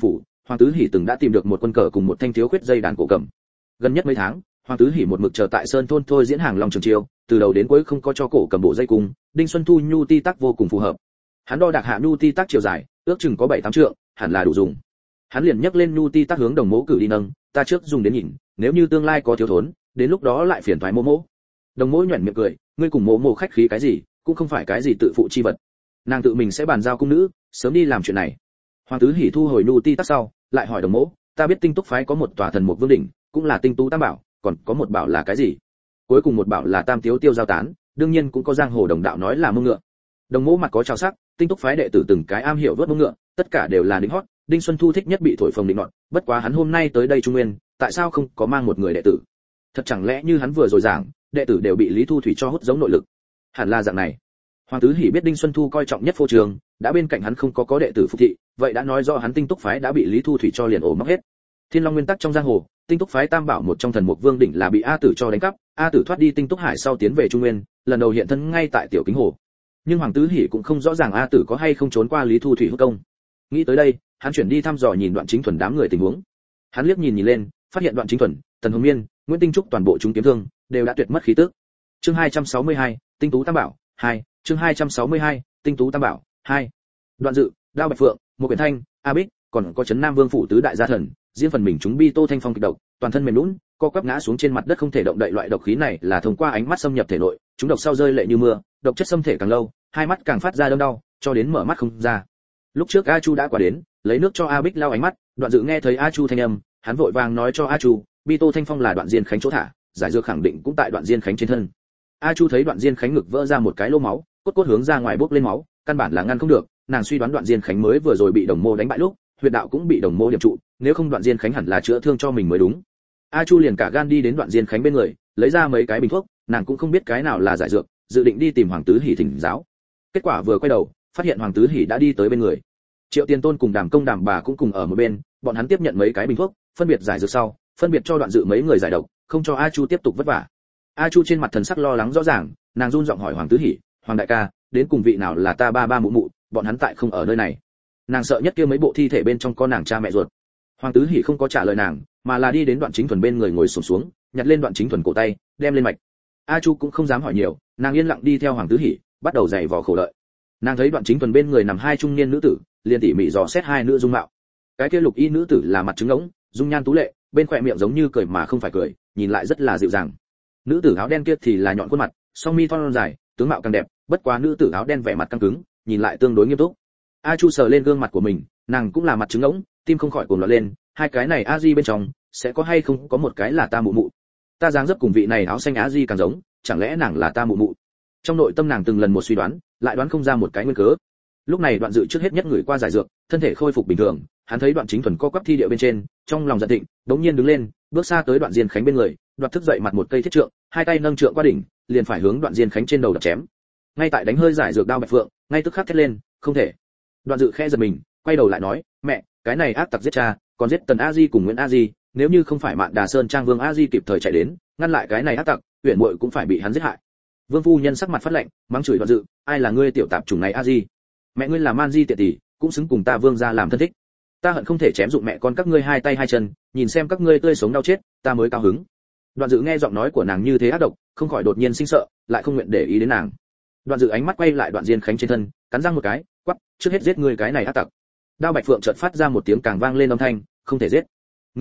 Hoàng Tứ Hỉ từng đã tìm được một quân cờ cùng một thanh thiếu khuyết dây đàn cổ cầm. Gần nhất mấy tháng, Hoàng Tứ Hỉ một mực chờ tại Sơn thôn thôi diễn hàng Long Trường Chiêu, từ đầu đến cuối không có cho cổ cầm bộ dây cung, Đinh Xuân Thu nhu ti tác vô cùng phù hợp. Hắn đo đạc hạ nhu ti tác chiều dài, ước chừng có 7-8 trượng, hẳn là đủ dùng. Hắn liền nhấc lên nhu ti tác hướng Đồng Mỗ cử đi nâng, ta trước dùng đến nhìn, nếu như tương lai có thiếu thốn, đến lúc đó lại phiền toái Mỗ Mỗ. Đồng Mỗ nhuyễn miệng cười, ngươi cùng Mỗ Mỗ khách khí cái gì, cũng không phải cái gì tự phụ chi vật. Nàng tự mình sẽ bàn giao cung nữ, sớm đi làm chuyện này. Hoàng Tứ Hỉ thu hồi nhu ti tác sau, lại hỏi Đồng Mỗ, ta biết Tinh Túc phái có một tòa thần mục vương đỉnh, cũng là tinh tú tam bảo, còn có một bảo là cái gì? Cuối cùng một bảo là Tam Tiếu Tiêu giao tán, đương nhiên cũng có giang hồ đồng đạo nói là mông ngựa. Đồng Mỗ mặt có trào sắc, Tinh Túc phái đệ tử từng cái am hiểu vớt mông ngựa, tất cả đều là đỉnh hót, Đinh Xuân Thu thích nhất bị thổi phồng định nọt, bất quá hắn hôm nay tới đây Trung Nguyên, tại sao không có mang một người đệ tử? Thật chẳng lẽ như hắn vừa rồi giảng, đệ tử đều bị Lý Thu Thủy cho hút giống nội lực? Hẳn là dạng này. Hoàng Tứ Hỉ biết Đinh Xuân Thu coi trọng nhất phô trường, đã bên cạnh hắn không có đệ tử phục thị, vậy đã nói rõ hắn Tinh Túc phái đã bị Lý Thu Thủy cho liền ổ móc hết. Thiên Long nguyên tắc trong giang hồ, Tinh Túc phái tam bảo một trong thần mục vương đỉnh là bị A Tử cho đánh cắp, A Tử thoát đi Tinh Túc Hải sau tiến về Trung Nguyên, lần đầu hiện thân ngay tại Tiểu Kính Hồ. Nhưng Hoàng Tứ Hỉ cũng không rõ ràng A Tử có hay không trốn qua Lý Thu Thủy hút công. Nghĩ tới đây, hắn chuyển đi thăm dò nhìn Đoạn Chính Thuần đám người tình huống. Hắn liếc nhìn lên, phát hiện Đoạn Chính Thuần, Tần Hồng Miên, Nguyễn Tinh Trúc toàn bộ chúng kiếm thương đều đã tuyệt mất khí tức. Chương 262, Tinh Tú Tam Bảo 2, chương 262, Tinh Tú Tam Bảo 2. Đoạn Dự, Đao Bạch Phượng, Một Quyển Thanh, A Bích, còn có Trấn Nam Vương phủ tứ đại gia thần, riêng phần mình chúng bi tô thanh phong kịch độc, toàn thân mềm nhũn, co quắp ngã xuống trên mặt đất không thể động đậy. Loại độc khí này là thông qua ánh mắt xâm nhập thể nội, chúng độc sau rơi lệ như mưa, độc chất xâm thể càng lâu, hai mắt càng phát ra đâm đau, cho đến mở mắt không ra. Lúc trước A Chu đã qua đến, lấy nước cho A Bích lau ánh mắt, Đoạn Dự nghe thấy A Chu thanh âm, hắn vội vàng nói cho A Chu, bi tô thanh phong là Đoạn Diên Khánh chỗ thả, giải dược khẳng định cũng tại Đoạn Diên Khánh trên thân. A Chu thấy Đoạn Diên Khánh ngực vỡ ra một cái lỗ máu, cốt cốt hướng ra ngoài bốc lên máu, căn bản là ngăn không được, nàng suy đoán Đoạn Diên Khánh mới vừa rồi bị Đồng Mô đánh bại lúc, huyệt đạo cũng bị Đồng Mô điểm trụ, nếu không Đoạn Diên Khánh hẳn là chữa thương cho mình mới đúng. A Chu liền cả gan đi đến Đoạn Diên Khánh bên người, lấy ra mấy cái bình thuốc, nàng cũng không biết cái nào là giải dược, dự định đi tìm Hoàng Tứ Hỉ thỉnh giáo. Kết quả vừa quay đầu, phát hiện Hoàng Tứ Hỉ đã đi tới bên người. Triệu Tiền Tôn cùng Đàm Công Đàm bà cũng cùng ở một bên, bọn hắn tiếp nhận mấy cái bình thuốc, phân biệt giải dược sau, phân biệt cho Đoạn Dự mấy người giải độc, không cho A Chu tiếp tục vất vả. A Chu trên mặt thần sắc lo lắng rõ ràng, nàng run giọng hỏi Hoàng Tứ Hỉ, Hoàng đại ca, đến cùng vị nào là ta ba ba mụ mụ, bọn hắn tại không ở nơi này. Nàng sợ nhất kia mấy bộ thi thể bên trong có nàng cha mẹ ruột. Hoàng Tứ Hỉ không có trả lời nàng, mà là đi đến Đoạn Chính Thuần bên người ngồi xổm xuống, nhặt lên Đoạn Chính Thuần cổ tay, đem lên mạch. A Chu cũng không dám hỏi nhiều, nàng yên lặng đi theo Hoàng Tứ Hỉ, bắt đầu giày vò khổ đợi. Nàng thấy Đoạn Chính Thuần bên người nằm hai trung niên nữ tử, liền tỉ mỉ dò xét hai nữ dung mạo. Cái kia lục y nữ tử là mặt trứng ngỗng, dung nhan tú lệ, bên khóe miệng giống như cười mà không phải cười, nhìn lại rất là dịu dàng. Nữ tử áo đen kia thì là nhọn khuôn mặt, song mi thon dài, tướng mạo càng đẹp, bất quá nữ tử áo đen vẻ mặt căng cứng, nhìn lại tương đối nghiêm túc. A Chu sờ lên gương mặt của mình, nàng cũng là mặt trứng ngỗng, tim không khỏi cuồng loạn lên, hai cái này A Di bên trong, sẽ có hay không có một cái là ta mụ mụ. Ta dáng dấp cùng vị này áo xanh A Di càng giống, chẳng lẽ nàng là ta mụ mụ. Trong nội tâm nàng từng lần một suy đoán, lại đoán không ra một cái nguyên cớ. Lúc này Đoạn Dự trước hết nhất người qua giải dược, thân thể khôi phục bình thường, hắn thấy Đoạn Chính Thuần co quắp thi địa bên trên, trong lòng giận thịnh, đống nhiên đứng lên, bước xa tới Đoạn Diên Khánh bên người, đoạt thức dậy mặt một cây thiết trượng, hai tay nâng trượng qua đỉnh, liền phải hướng Đoạn Diên Khánh trên đầu đập chém. Ngay tại đánh hơi giải dược Đao Bạch Phượng, ngay tức khắc thét lên, không thể. Đoạn Dự khẽ giật mình, quay đầu lại nói, mẹ, cái này ác tặc giết cha, còn giết Tần A Di cùng Nguyễn A Di, nếu như không phải Mạn Đà Sơn Trang Vương A Di kịp thời chạy đến, ngăn lại cái này ác tặc, Uyển muội cũng phải bị hắn giết hại. Vương phu nhân sắc mặt phát lạnh, mắng chửi Đoạn Dự, ai là ngươi tiểu tạp chủng này A Di? Mẹ ngươi là man di tiện tỷ, cũng xứng cùng ta Vương gia làm thân thích. Ta hận không thể chém dụng mẹ con các ngươi hai tay hai chân, nhìn xem các ngươi tươi sống đau chết, ta mới cao hứng. Đoạn Dự nghe giọng nói của nàng như thế ác độc, không khỏi đột nhiên sinh sợ, lại không nguyện để ý đến nàng. Đoạn Dự ánh mắt quay lại Đoạn Diên Khánh trên thân, cắn răng một cái, quắc, trước hết giết ngươi cái này ác tặc. Đao Bạch Phượng chợt phát ra một tiếng càng vang lên âm thanh, không thể giết.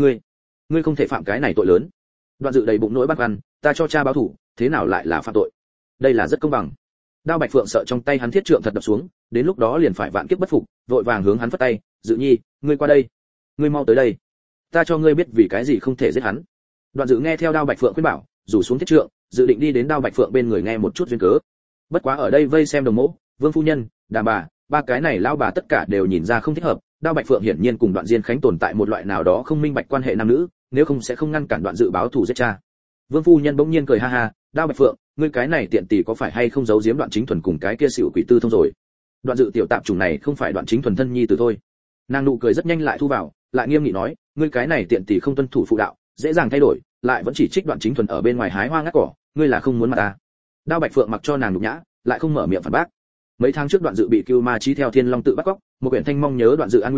Ngươi không thể phạm cái này tội lớn. Đoạn Dự đầy bụng nỗi băn khoăn, ta cho cha báo thù, thế nào lại là phạm tội? Đây là rất công bằng. Đao Bạch Phượng sợ trong tay hắn thiết trượng thật đập xuống, đến lúc đó liền phải vạn kiếp bất phục, vội vàng hướng hắn phất tay, Dự Nhi, ngươi qua đây, ngươi mau tới đây, ta cho ngươi biết vì cái gì không thể giết hắn. Đoạn Dự nghe theo Đao Bạch Phượng khuyên bảo, rủ xuống thiết trượng, dự định đi đến Đao Bạch Phượng bên người nghe một chút duyên cớ. Bất quá ở đây vây xem Đồng Mỗ, Vương phu nhân, Đàm bà, ba cái này lão bà tất cả đều nhìn ra không thích hợp. Đao Bạch Phượng hiển nhiên cùng Đoạn Diên Khánh tồn tại một loại nào đó không minh bạch quan hệ nam nữ, nếu không sẽ không ngăn cản Đoạn Dự báo thù giết cha. Vương phu nhân bỗng nhiên cười ha ha, Đao Bạch Phượng, ngươi cái này tiện tỷ có phải hay không giấu giếm Đoạn Chính Thuần cùng cái kia xỉu quỷ tư thông rồi? Đoạn Dự tiểu tạp chủng này không phải Đoạn Chính Thuần thân nhi tử thôi. Nàng nụ cười rất nhanh lại thu vào, lại nghiêm nghị nói, ngươi cái này tiện tỷ không tuân thủ phụ đạo, dễ dàng thay đổi, lại vẫn chỉ trích Đoạn Chính Thuần ở bên ngoài hái hoa ngắt cỏ, ngươi là không muốn mặt ta. Đao Bạch Phượng mặc cho nàng nhục nhã, lại không mở miệng phản bác. Mấy tháng trước Đoạn Dự bị Cưu Ma Chí theo Thiên Long tự bắt cóc, một quyển thanh mong nhớ Đoạn Dự an nguy,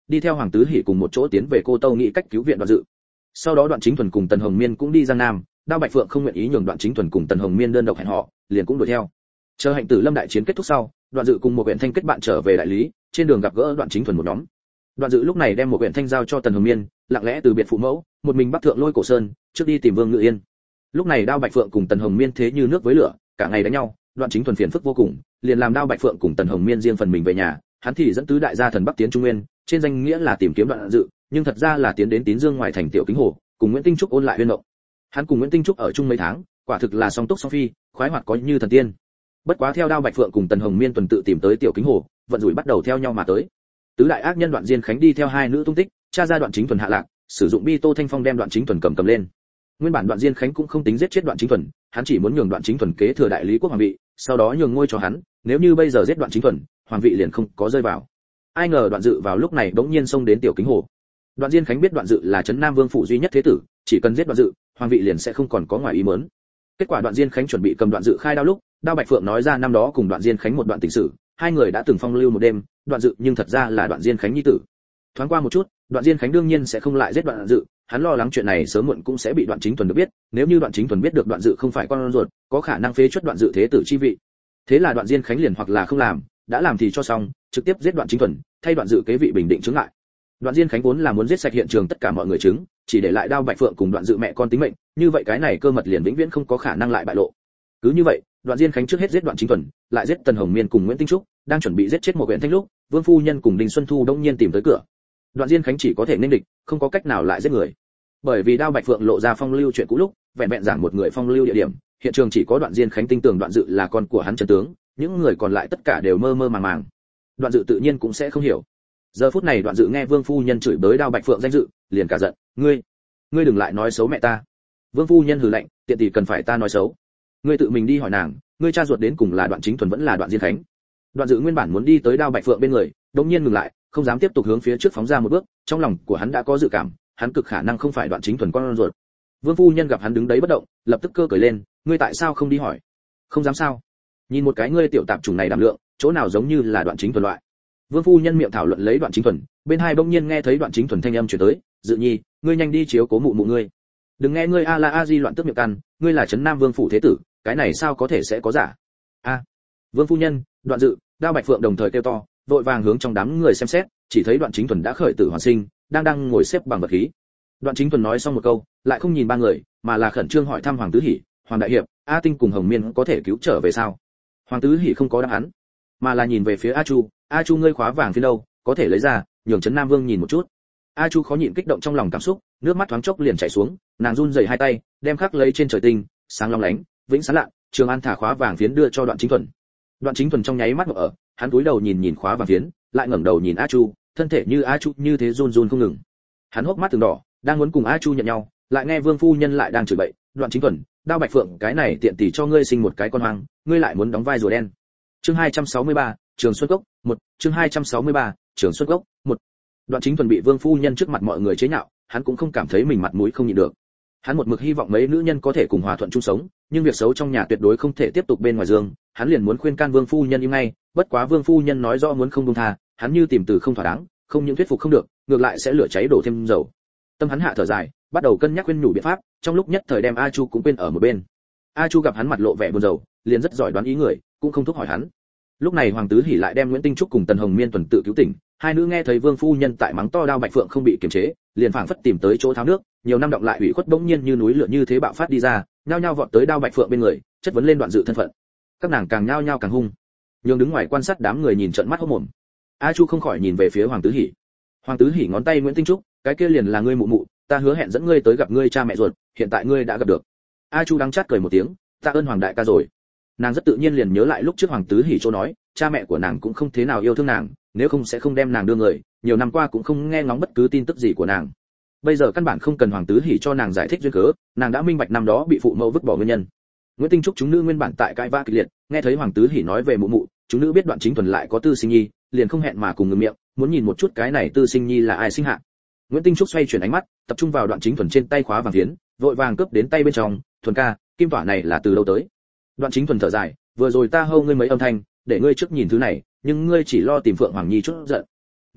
đi theo Hoàng Tứ Hỷ cùng một chỗ tiến về Cô Tâu nghĩ cách cứu viện Đoạn Dự. Sau đó Đoạn Chính Thuần cùng Tần Hồng Miên cũng đi Giang Nam, Đao Bạch Phượng không nguyện ý nhường Đoạn Chính Thuần cùng Tần Hồng Miên đơn độc hẹn họ, liền cũng đuổi theo. Chờ Hạnh Tử Lâm đại chiến kết thúc sau, Đoạn Dự cùng một huyện thanh kết bạn trở về đại lý, trên đường gặp gỡ Đoạn Chính Thuần một nhóm. Đoạn Dự lúc này đem một huyện thanh giao cho Tần Hồng Miên, lặng lẽ từ biệt phụ mẫu, một mình bắc thượng Lôi Cổ Sơn, trước đi tìm Vương Ngự Yên. Lúc này Đao Bạch Phượng cùng Tần Hồng Miên thế như nước với lửa, cả ngày đánh nhau, Đoạn Chính Thuần phiền phức vô cùng, liền làm Đao Bạch Phượng cùng Tần Hồng Miên riêng phần mình về nhà, hắn thì dẫn tứ đại gia thần bắc tiến Trung Nguyên, trên danh nghĩa là tìm kiếm Đoạn Dự, nhưng thật ra là tiến đến Tín Dương ngoài thành Tiểu Kính Hồ, cùng Nguyễn Tinh Trúc ôn lại huyên mộng. Hắn cùng Nguyễn Tinh Trúc ở chung mấy tháng, quả thực là song túc song phi, khoái hoạt có như thần tiên. Bất quá theo Đao Bạch Phượng cùng Tần Hồng Miên tuần tự tìm tới Tiểu Kính Hồ, vận rủi bắt đầu theo nhau mà tới. Tứ đại ác nhân Đoạn Diên Khánh đi theo hai nữ tung tích, tra ra Đoạn Chính Thuần hạ lạc, sử dụng bi tô thanh phong đem Đoạn Chính Thuần cầm lên. Nguyên bản Đoạn Diên Khánh cũng không tính giết chết Đoạn Chính Thuần, hắn chỉ muốn nhường Đoạn Chính Thuần kế thừa đại lý quốc hoàng vị, sau đó nhường ngôi cho hắn, nếu như bây giờ giết Đoạn Chính Thuần, hoàng vị liền không có rơi vào. Ai ngờ Đoạn Dự vào lúc này bỗng nhiên xông đến Tiểu Kính Hồ. Đoạn Diên Khánh biết Đoạn Dự là Trấn Nam Vương phủ duy nhất thế tử, chỉ cần giết Đoạn Dự, hoàng vị liền sẽ không còn có ngoài ý muốn. Kết quả Đoạn Diên Khánh chuẩn bị cầm Đoạn Dự khai đao lúc, Đao Bạch Phượng nói ra năm đó cùng Đoạn Diên Khánh một đoạn tình sự, hai người đã từng phong lưu một đêm, Đoạn Dự nhưng thật ra là Đoạn Diên Khánh nhi tử. Thoáng qua một chút, Đoạn Diên Khánh đương nhiên sẽ không lại giết Đoạn Dự, hắn lo lắng chuyện này sớm muộn cũng sẽ bị Đoạn Chính Thuần được biết, nếu như Đoạn Chính Thuần biết được Đoạn Dự không phải con ruột, có khả năng phế truất Đoạn Dự thế tử chi vị. Thế là Đoạn Diên Khánh liền hoặc là không làm, đã làm thì cho xong, trực tiếp giết Đoạn Chính Thuần, thay Đoạn Dự kế vị bình định chứng lại. Đoạn Diên Khánh vốn là muốn giết sạch hiện trường tất cả mọi người chứng, chỉ để lại Đao Bạch Phượng cùng Đoạn Dự mẹ con tính mệnh, như vậy cái này cơ mật liền vĩnh viễn không có khả năng lại bại lộ. Cứ như vậy, Đoạn Diên Khánh trước hết giết Đoạn Chính Thuần, lại giết Tần Hồng Miên cùng Nguyễn Tinh Trúc, đang chuẩn bị giết chết một huyện thanh lúc, Vương phu nhân cùng Đinh Xuân Thu đông nhiên tìm tới cửa. Đoạn Diên Khánh chỉ có thể nên địch, không có cách nào lại giết người. Bởi vì Đao Bạch Phượng lộ ra phong lưu chuyện cũ lúc, vẹn vẹn giảng một người phong lưu địa điểm, hiện trường chỉ có Đoạn Diên Khánh tin tưởng Đoạn Dự là con của hắn chân tướng, những người còn lại tất cả đều mơ mơ màng màng. Đoạn Dự tự nhiên cũng sẽ không hiểu. Giờ phút này Đoạn Dự nghe Vương phu nhân chửi bới Đao Bạch Phượng danh dự, liền cả giận, ngươi đừng lại nói xấu mẹ ta. Vương phu nhân hừ lạnh, tiện tỷ cần phải ta nói xấu? Ngươi tự mình đi hỏi nàng, ngươi cha ruột đến cùng là Đoạn Chính Thuần vẫn là Đoạn Diên Khánh? Đoạn Dự nguyên bản muốn đi tới Đao Bạch Phượng bên người, đột nhiên ngừng lại, không dám tiếp tục hướng phía trước phóng ra một bước, trong lòng của hắn đã có dự cảm, hắn cực khả năng không phải Đoạn Chính Thuần con ruột. Vương phu nhân gặp hắn đứng đấy bất động, lập tức cơ cười lên, ngươi tại sao không đi hỏi? Không dám sao? Nhìn một cái ngươi tiểu tạp chủng này đảm lượng, chỗ nào giống như là Đoạn Chính Thuần loại. Vương phu nhân miệng thảo luận lấy Đoạn Chính Thuần, bên hai bỗng nhiên nghe thấy Đoạn Chính Thuần thanh âm truyền tới, Dự Nhi, ngươi nhanh đi chiếu cố mụ mụ ngươi. Đừng nghe ngươi a la a di loạn tức miệng căn, ngươi là Trấn Nam Vương phủ thế tử, cái này sao có thể sẽ có giả? A. Vương phu nhân, Đoạn Dự, Đao Bạch Phượng đồng thời kêu to, vội vàng hướng trong đám người xem xét, chỉ thấy Đoạn Chính Thuần đã khởi tử hoàn sinh, đang ngồi xếp bằng vật khí. Đoạn Chính Thuần nói xong một câu, lại không nhìn ba người, mà là khẩn trương hỏi thăm Hoàng Tứ Hỷ, Hoàng đại hiệp, A Tinh cùng Hồng Miên có thể cứu trở về sao? Hoàng Tứ Hỷ không có đáp án, mà là nhìn về phía A Chu ngươi khóa vàng phiến đâu, có thể lấy ra, nhường Trấn Nam Vương nhìn một chút. A Chu khó nhịn kích động trong lòng cảm xúc, nước mắt thoáng chốc liền chảy xuống, nàng run rẩy hai tay, đem khắc lấy trên trời tinh, sáng long lánh, vĩnh sáng lạ, Trường An thả khóa vàng phiến đưa cho Đoạn Chính Thuần. Đoạn Chính Thuần trong nháy mắt ở, hắn cúi đầu nhìn khóa vàng phiến, lại ngẩng đầu nhìn A Chu, thân thể như A Chu như thế run run không ngừng. Hắn hốc mắt từng đỏ, đang muốn cùng A Chu nhận nhau, lại nghe Vương phu nhân lại đang chửi bậy, Đoạn Chính Thuần, Đao Bạch Phượng cái này tiện tỷ cho ngươi sinh một cái con hoang, ngươi lại muốn đóng vai rùa đen. Chương 263, Trường Xuân Cốc, 1, chương 263, Trường Xuân Cốc, 1. Đoạn Chính Thuần bị Vương phu nhân trước mặt mọi người chế nhạo, hắn cũng không cảm thấy mình mặt mũi không nhịn được. Hắn một mực hy vọng mấy nữ nhân có thể cùng hòa thuận chung sống, nhưng việc xấu trong nhà tuyệt đối không thể tiếp tục bên ngoài giường, hắn liền muốn khuyên can Vương phu nhân im ngay, bất quá Vương phu nhân nói rõ muốn không buông tha, hắn như tìm từ không thỏa đáng, không những thuyết phục không được, ngược lại sẽ lửa cháy đổ thêm dầu. Tâm hắn hạ thở dài, bắt đầu cân nhắc khuyên nhủ biện pháp, trong lúc nhất thời đem A Chu cũng quên ở một bên. A Chu gặp hắn mặt lộ vẻ buồn rầu, liền rất giỏi đoán ý người, cũng không thúc hỏi hắn. Lúc này Hoàng Tứ Hỷ lại đem Nguyễn Tinh Trúc cùng Tần Hồng Miên tuần tự cứu tỉnh, hai nữ nghe thấy Vương phu nhân tại mắng to Đao Bạch Phượng không bị kiềm chế, liền phảng phất tìm tới chỗ tháo nước, nhiều năm động lại ủy khuất bỗng nhiên như núi lửa như thế bạo phát đi ra, nhao nhao vọt tới Đao Bạch Phượng bên người, chất vấn lên Đoạn Dự thân phận. Các nàng càng nhao nhao càng hung, nhưng đứng ngoài quan sát đám người nhìn trợn mắt hốt mồm. A Chu không khỏi nhìn về phía Hoàng Tứ Hỷ. Hoàng Tứ Hỷ ngón tay Nguyễn Tinh Trúc, cái kia liền là ngươi mụ mụ, ta hứa hẹn dẫn ngươi tới gặp ngươi cha mẹ ruột, hiện tại ngươi đã gặp được. A Chu đắng chát cười một tiếng, tạ ơn Hoàng đại ca rồi. Nàng rất tự nhiên liền nhớ lại lúc trước Hoàng Tứ Hỷ chỗ nói, cha mẹ của nàng cũng không thế nào yêu thương nàng, nếu không sẽ không đem nàng đưa người, nhiều năm qua cũng không nghe ngóng bất cứ tin tức gì của nàng. Bây giờ căn bản không cần Hoàng Tứ Hỷ cho nàng giải thích duyên cớ, nàng đã minh bạch năm đó bị phụ mẫu vứt bỏ nguyên nhân. Nguyễn Tinh Trúc chúng nữ nguyên bản tại cãi vã kịch liệt, nghe thấy Hoàng Tứ Hỷ nói về mụ mụ, chúng nữ biết Đoạn Chính Thuần lại có tư sinh nhi, liền không hẹn mà cùng ngừng miệng, muốn nhìn một chút cái này tư sinh nhi là ai sinh hạ. Nguyễn Tinh Trúc xoay chuyển ánh mắt, tập trung vào Đoạn Chính Thuần trên tay khóa vàng phiến, vội vàng cướp đến tay bên trong, "Thuần ca, kim tỏa này là từ đâu tới?" Đoạn Chính Thuần thở dài, "Vừa rồi ta hâu ngươi mấy âm thanh, để ngươi trước nhìn thứ này, nhưng ngươi chỉ lo tìm Phượng Hoàng Nhi chút giận."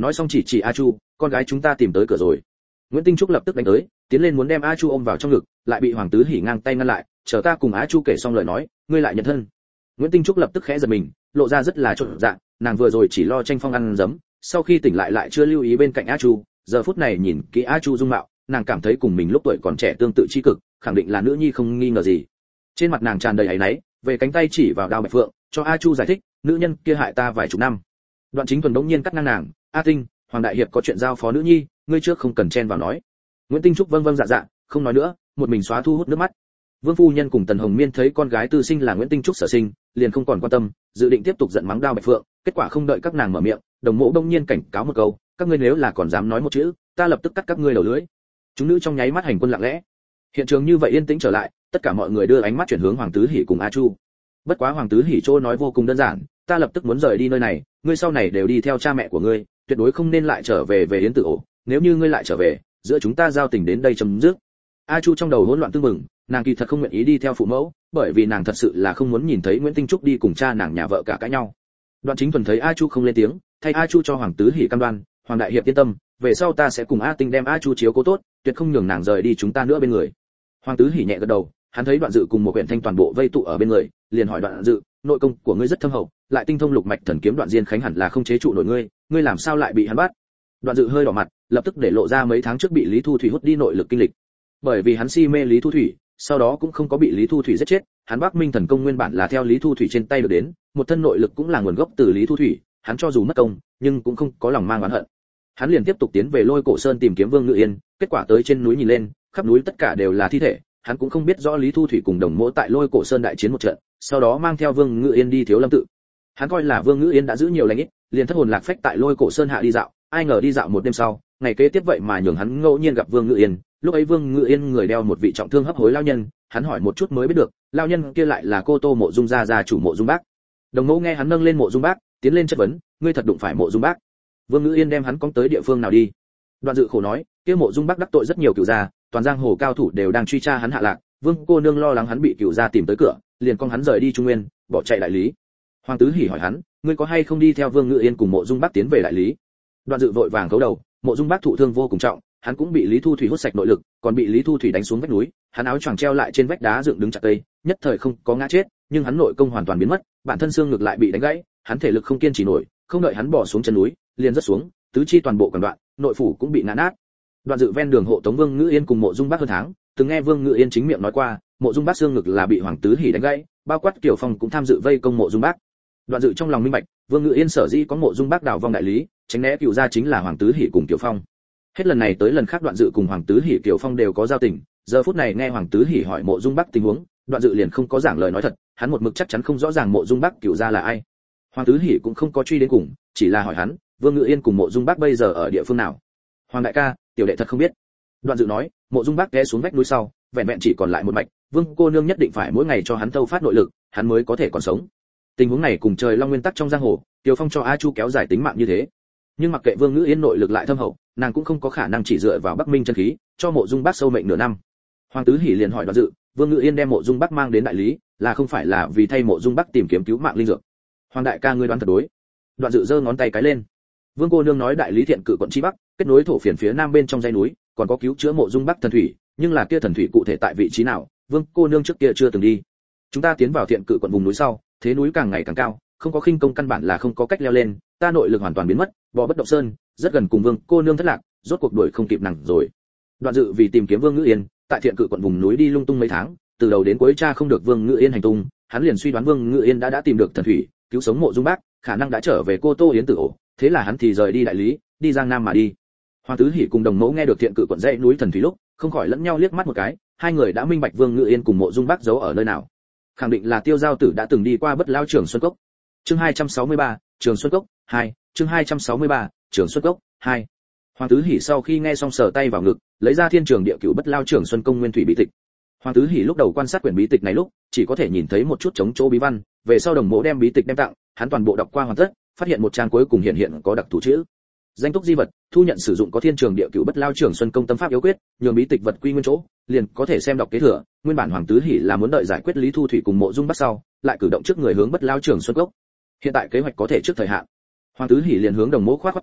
nói xong chỉ A Chu, con gái chúng ta tìm tới cửa rồi. Nguyễn Tinh Trúc lập tức đánh tới, tiến lên muốn đem A Chu ôm vào trong ngực, lại bị Hoàng Tứ Hỉ ngang tay ngăn lại, chờ ta cùng A Chu kể xong lời nói, ngươi lại nhận thân. Nguyễn Tinh Trúc lập tức khẽ giật mình, lộ ra rất là chột dạ, nàng vừa rồi chỉ lo tranh phong ăn dấm, sau khi tỉnh lại chưa lưu ý bên cạnh A Chu, giờ phút này nhìn kỹ A Chu dung mạo, nàng cảm thấy cùng mình lúc tuổi còn trẻ tương tự chi cực, khẳng định là nữ nhi không nghi ngờ gì. Trên mặt nàng tràn đầy áy náy, về cánh tay chỉ vào Đao Bạch Phượng, cho A Chu giải thích, nữ nhân kia hại ta vài chục năm. Đoạn Chính Thuần đống nhiên cắt ngang nàng, A Tinh, Hoàng đại hiệp có chuyện giao phó nữ nhi, ngươi trước không cần chen vào nói. Nguyễn Tinh Trúc vâng vâng dạ dạ, không nói nữa, một mình xóa thu hút nước mắt. Vương phu nhân cùng Tần Hồng Miên thấy con gái tư sinh là Nguyễn Tinh Trúc sở sinh, liền không còn quan tâm, dự định tiếp tục giận mắng Đao Bạch Phượng, kết quả không đợi các nàng mở miệng, Đồng Mộ đông nhiên cảnh cáo một câu, các ngươi nếu là còn dám nói một chữ, ta lập tức cắt các ngươi đầu lưỡi. Chúng nữ trong nháy mắt hành quân lặng lẽ. Hiện trường như vậy yên tĩnh trở lại, tất cả mọi người đưa ánh mắt chuyển hướng Hoàng Tứ Hỉ cùng A Chu. Bất quá Hoàng Tứ Hỉ chỗ nói vô cùng đơn giản, ta lập tức muốn rời đi nơi này, ngươi sau này đều đi theo cha mẹ của ngươi, tuyệt đối không nên lại trở về Yến Tử Ổ, nếu như ngươi lại trở về, giữa chúng ta giao tình đến đây chấm dứt. A Chu trong đầu hỗn loạn tương mừng, nàng kỳ thật không nguyện ý đi theo phụ mẫu, bởi vì nàng thật sự là không muốn nhìn thấy Nguyễn Tinh Trúc đi cùng cha nàng nhà vợ cả cãi nhau. Đoạn Chính Thuần thấy A Chu không lên tiếng, thay A Chu cho Hoàng Tứ Hỉ cam đoan, Hoàng đại hiệp yên tâm, về sau ta sẽ cùng A Tinh đem A Chu chiếu cố tốt, tuyệt không nhường nàng rời đi chúng ta nữa bên người. Hoàng Tứ Hỉ nhẹ gật đầu, hắn thấy Đoạn Dự cùng một huyện thanh toàn bộ vây tụ ở bên người, liền hỏi Đoạn Dự, nội công của ngươi rất thâm hậu, lại tinh thông lục mạch thần kiếm Đoạn Diên Khánh hẳn là không chế trụ nổi ngươi, ngươi làm sao lại bị hắn bắt? Đoạn Dự hơi đỏ mặt, lập tức để lộ ra mấy tháng trước bị Lý Thu Thủy hút đi nội lực kinh lịch. Bởi vì hắn si mê Lý Thu Thủy, sau đó cũng không có bị Lý Thu Thủy giết chết, hắn Bắc Minh thần công nguyên bản là theo Lý Thu Thủy trên tay được đến, một thân nội lực cũng là nguồn gốc từ Lý Thu Thủy, hắn cho dù mất công, nhưng cũng không có lòng mang oán hận. Hắn liền tiếp tục tiến về Lôi Cổ Sơn tìm kiếm Vương Ngự Yên, kết quả tới trên núi nhìn lên, khắp núi tất cả đều là thi thể, hắn cũng không biết rõ Lý Thu Thủy cùng Đồng Mỗ tại Lôi Cổ Sơn đại chiến một trận, sau đó mang theo Vương Ngự Yên đi Thiếu Lâm tự. Hắn coi là Vương Ngự Yên đã giữ nhiều lành ít, liền thất hồn lạc phách tại Lôi Cổ Sơn hạ đi dạo, ai ngờ đi dạo một đêm sau, ngày kế tiếp vậy mà nhường hắn ngẫu nhiên gặp Vương Ngự Yên, lúc ấy Vương Ngự Yên người đeo một vị trọng thương hấp hối lao nhân, hắn hỏi một chút mới biết được, lao nhân kia lại là cô Tô Mộ Dung gia chủ Mộ Dung Bác. Đồng Mẫu nghe hắn nâng lên Mộ Dung Bác, tiến lên chất vấn, ngươi thật đụng phải Mộ Dung Bác? Vương Ngự Yên đem hắn cóng tới địa phương nào đi? Đoạn Dự khổ nói, kia Mộ Dung Bác đắc tội rất nhiều cửu gia, toàn giang hồ cao thủ đều đang truy tra hắn hạ lạc, Vương cô nương lo lắng hắn bị cửu gia tìm tới cửa, liền con hắn rời đi Trung Nguyên, bỏ chạy đại lý. Hoàng Tứ Hỉ hỏi hắn, ngươi có hay không đi theo Vương Ngự Yên cùng Mộ Dung Bác tiến về đại lý? Đoạn Dự vội vàng cấu đầu, Mộ Dung Bác thụ thương vô cùng trọng, hắn cũng bị Lý Thu Thủy hút sạch nội lực, còn bị Lý Thu Thủy đánh xuống vách núi, hắn áo choàng treo lại trên vách đá dựng đứng chặt cây, nhất thời không có ngã chết, nhưng hắn nội công hoàn toàn biến mất, bản thân xương ngực lại bị đánh gãy, hắn thể lực không kiên trì nổi, không đợi hắn bỏ xuống chân núi, liền rớt xuống, tứ chi toàn bộ quằn đoạn, nội phủ cũng bị ngã nát. Đoạn Dự ven đường hộ tống Vương Ngự Yên cùng Mộ Dung Bác hơn tháng, từng nghe Vương Ngự Yên chính miệng nói qua, Mộ Dung Bác xương ngực là bị Hoàng Tứ Hỉ đánh gãy, bao quát Kiều Phong cũng tham dự vây công Mộ Dung Bác. Đoạn Dự trong lòng minh bạch, Vương Ngự Yên sở dĩ có Mộ Dung Bác đảo vong đại lý, tránh né cựu gia chính là Hoàng Tứ Hỉ cùng Kiều Phong. Hết lần này tới lần khác Đoạn Dự cùng Hoàng Tứ Hỉ Kiều Phong đều có giao tình, giờ phút này nghe Hoàng Tứ Hỉ hỏi Mộ Dung Bác tình huống, Đoạn Dự liền không có giảng lời nói thật, hắn một mực chắc chắn không rõ ràng Mộ Dung Bác cựu gia là ai. Hoàng Tứ Hỉ cũng không có truy đến cùng, chỉ là hỏi hắn, Vương Ngự Yên cùng Mộ Dung Bác bây giờ ở địa phương nào? Hoàng đại ca, tiểu đệ thật không biết. Đoạn Dự nói, Mộ Dung Bác té xuống vách núi sau, vẹn vẹn chỉ còn lại một mạch, Vương cô nương nhất định phải mỗi ngày cho hắn thâu phát nội lực, hắn mới có thể còn sống. Tình huống này cùng trời long nguyên tắc trong giang hồ, Kiều Phong cho A Chu kéo dài tính mạng như thế. Nhưng mặc kệ Vương Ngự Yên nội lực lại thâm hậu, nàng cũng không có khả năng chỉ dựa vào Bắc Minh chân khí, cho Mộ Dung Bác sâu mệnh nửa năm. Hoàng Tứ Hỉ liền hỏi Đoạn Dự, Vương Ngự Yên đem Mộ Dung Bác mang đến đại lý, là không phải là vì thay Mộ Dung Bác tìm kiếm cứu mạng linh dược? Hoàng đại ca ngươi đoán thật đối. Đoạn Dự giơ ngón tay cái lên. Vương cô nương nói đại lý Thiện Cự quận chi bắc, kết nối thổ phiền phía nam bên trong dãy núi, còn có cứu chữa Mộ Dung Bác thần thủy, nhưng là kia thần thủy cụ thể tại vị trí nào, Vương cô nương trước kia chưa từng đi. Chúng ta tiến vào Thiện Cự quận vùng núi sau, thế núi càng ngày càng cao, không có khinh công căn bản là không có cách leo lên, ta nội lực hoàn toàn biến mất, bò bất động sơn, rất gần cùng Vương cô nương thất lạc, rốt cuộc đuổi không kịp nàng rồi. Đoạn Dự vì tìm kiếm Vương Ngự Yên, tại Thiện Cự quận vùng núi đi lung tung mấy tháng, từ đầu đến cuối tra không được Vương Ngự Yên hành tung, hắn liền suy đoán Vương Ngự Yên đã tìm được thần thủy, cứu sống Mộ Dung Bác, khả năng đã trở về Cô Tô Yến Tử Ổ, thế là hắn thì rời đi đại lý, đi Giang Nam mà đi. Hoàng Tứ Hỉ cùng Đồng Mẫu nghe được Thiện Cự quận dãy núi thần thủy lúc, không khỏi lẫn nhau liếc mắt một cái, hai người đã minh bạch Vương Ngự Yên cùng Mộ Dung Bác giấu ở nơi nào. Khẳng định là Tiêu Giao Tử đã từng đi qua Bất Lao Trường Xuân Cốc. Chương 263, Trường Xuân Cốc 2, chương 263, Trường Xuân Cốc 2. Hoàng Tứ Hỉ sau khi nghe xong sờ tay vào ngực, lấy ra Thiên Trường Địa Cửu Bất Lao Trường Xuân Công Nguyên Thủy bí tịch. Hoàng Tứ Hỉ lúc đầu quan sát quyển bí tịch này lúc, chỉ có thể nhìn thấy một chút chống chỗ bí văn, về sau Đồng Mộ đem bí tịch đem tặng, hắn toàn bộ đọc qua hoàn tất, phát hiện một trang cuối cùng hiện có đặc thù chữ. Danh túc di vật, thu nhận sử dụng có Thiên Trường Địa Cửu Bất Lao Trường Xuân Công tâm pháp yếu quyết, nhường bí tịch vật quy nguyên chỗ, liền có thể xem đọc kế thừa. Nguyên bản Hoàng Tứ Hỉ là muốn đợi giải quyết Lý Thu Thủy cùng Mộ Dung Bác sau, lại cử động trước người hướng Bất Lao Trường Xuân Cốc. Hiện tại kế hoạch có thể trước thời hạn. Hoàng Tứ Hỉ liền hướng Đồng Mộ khoát tay,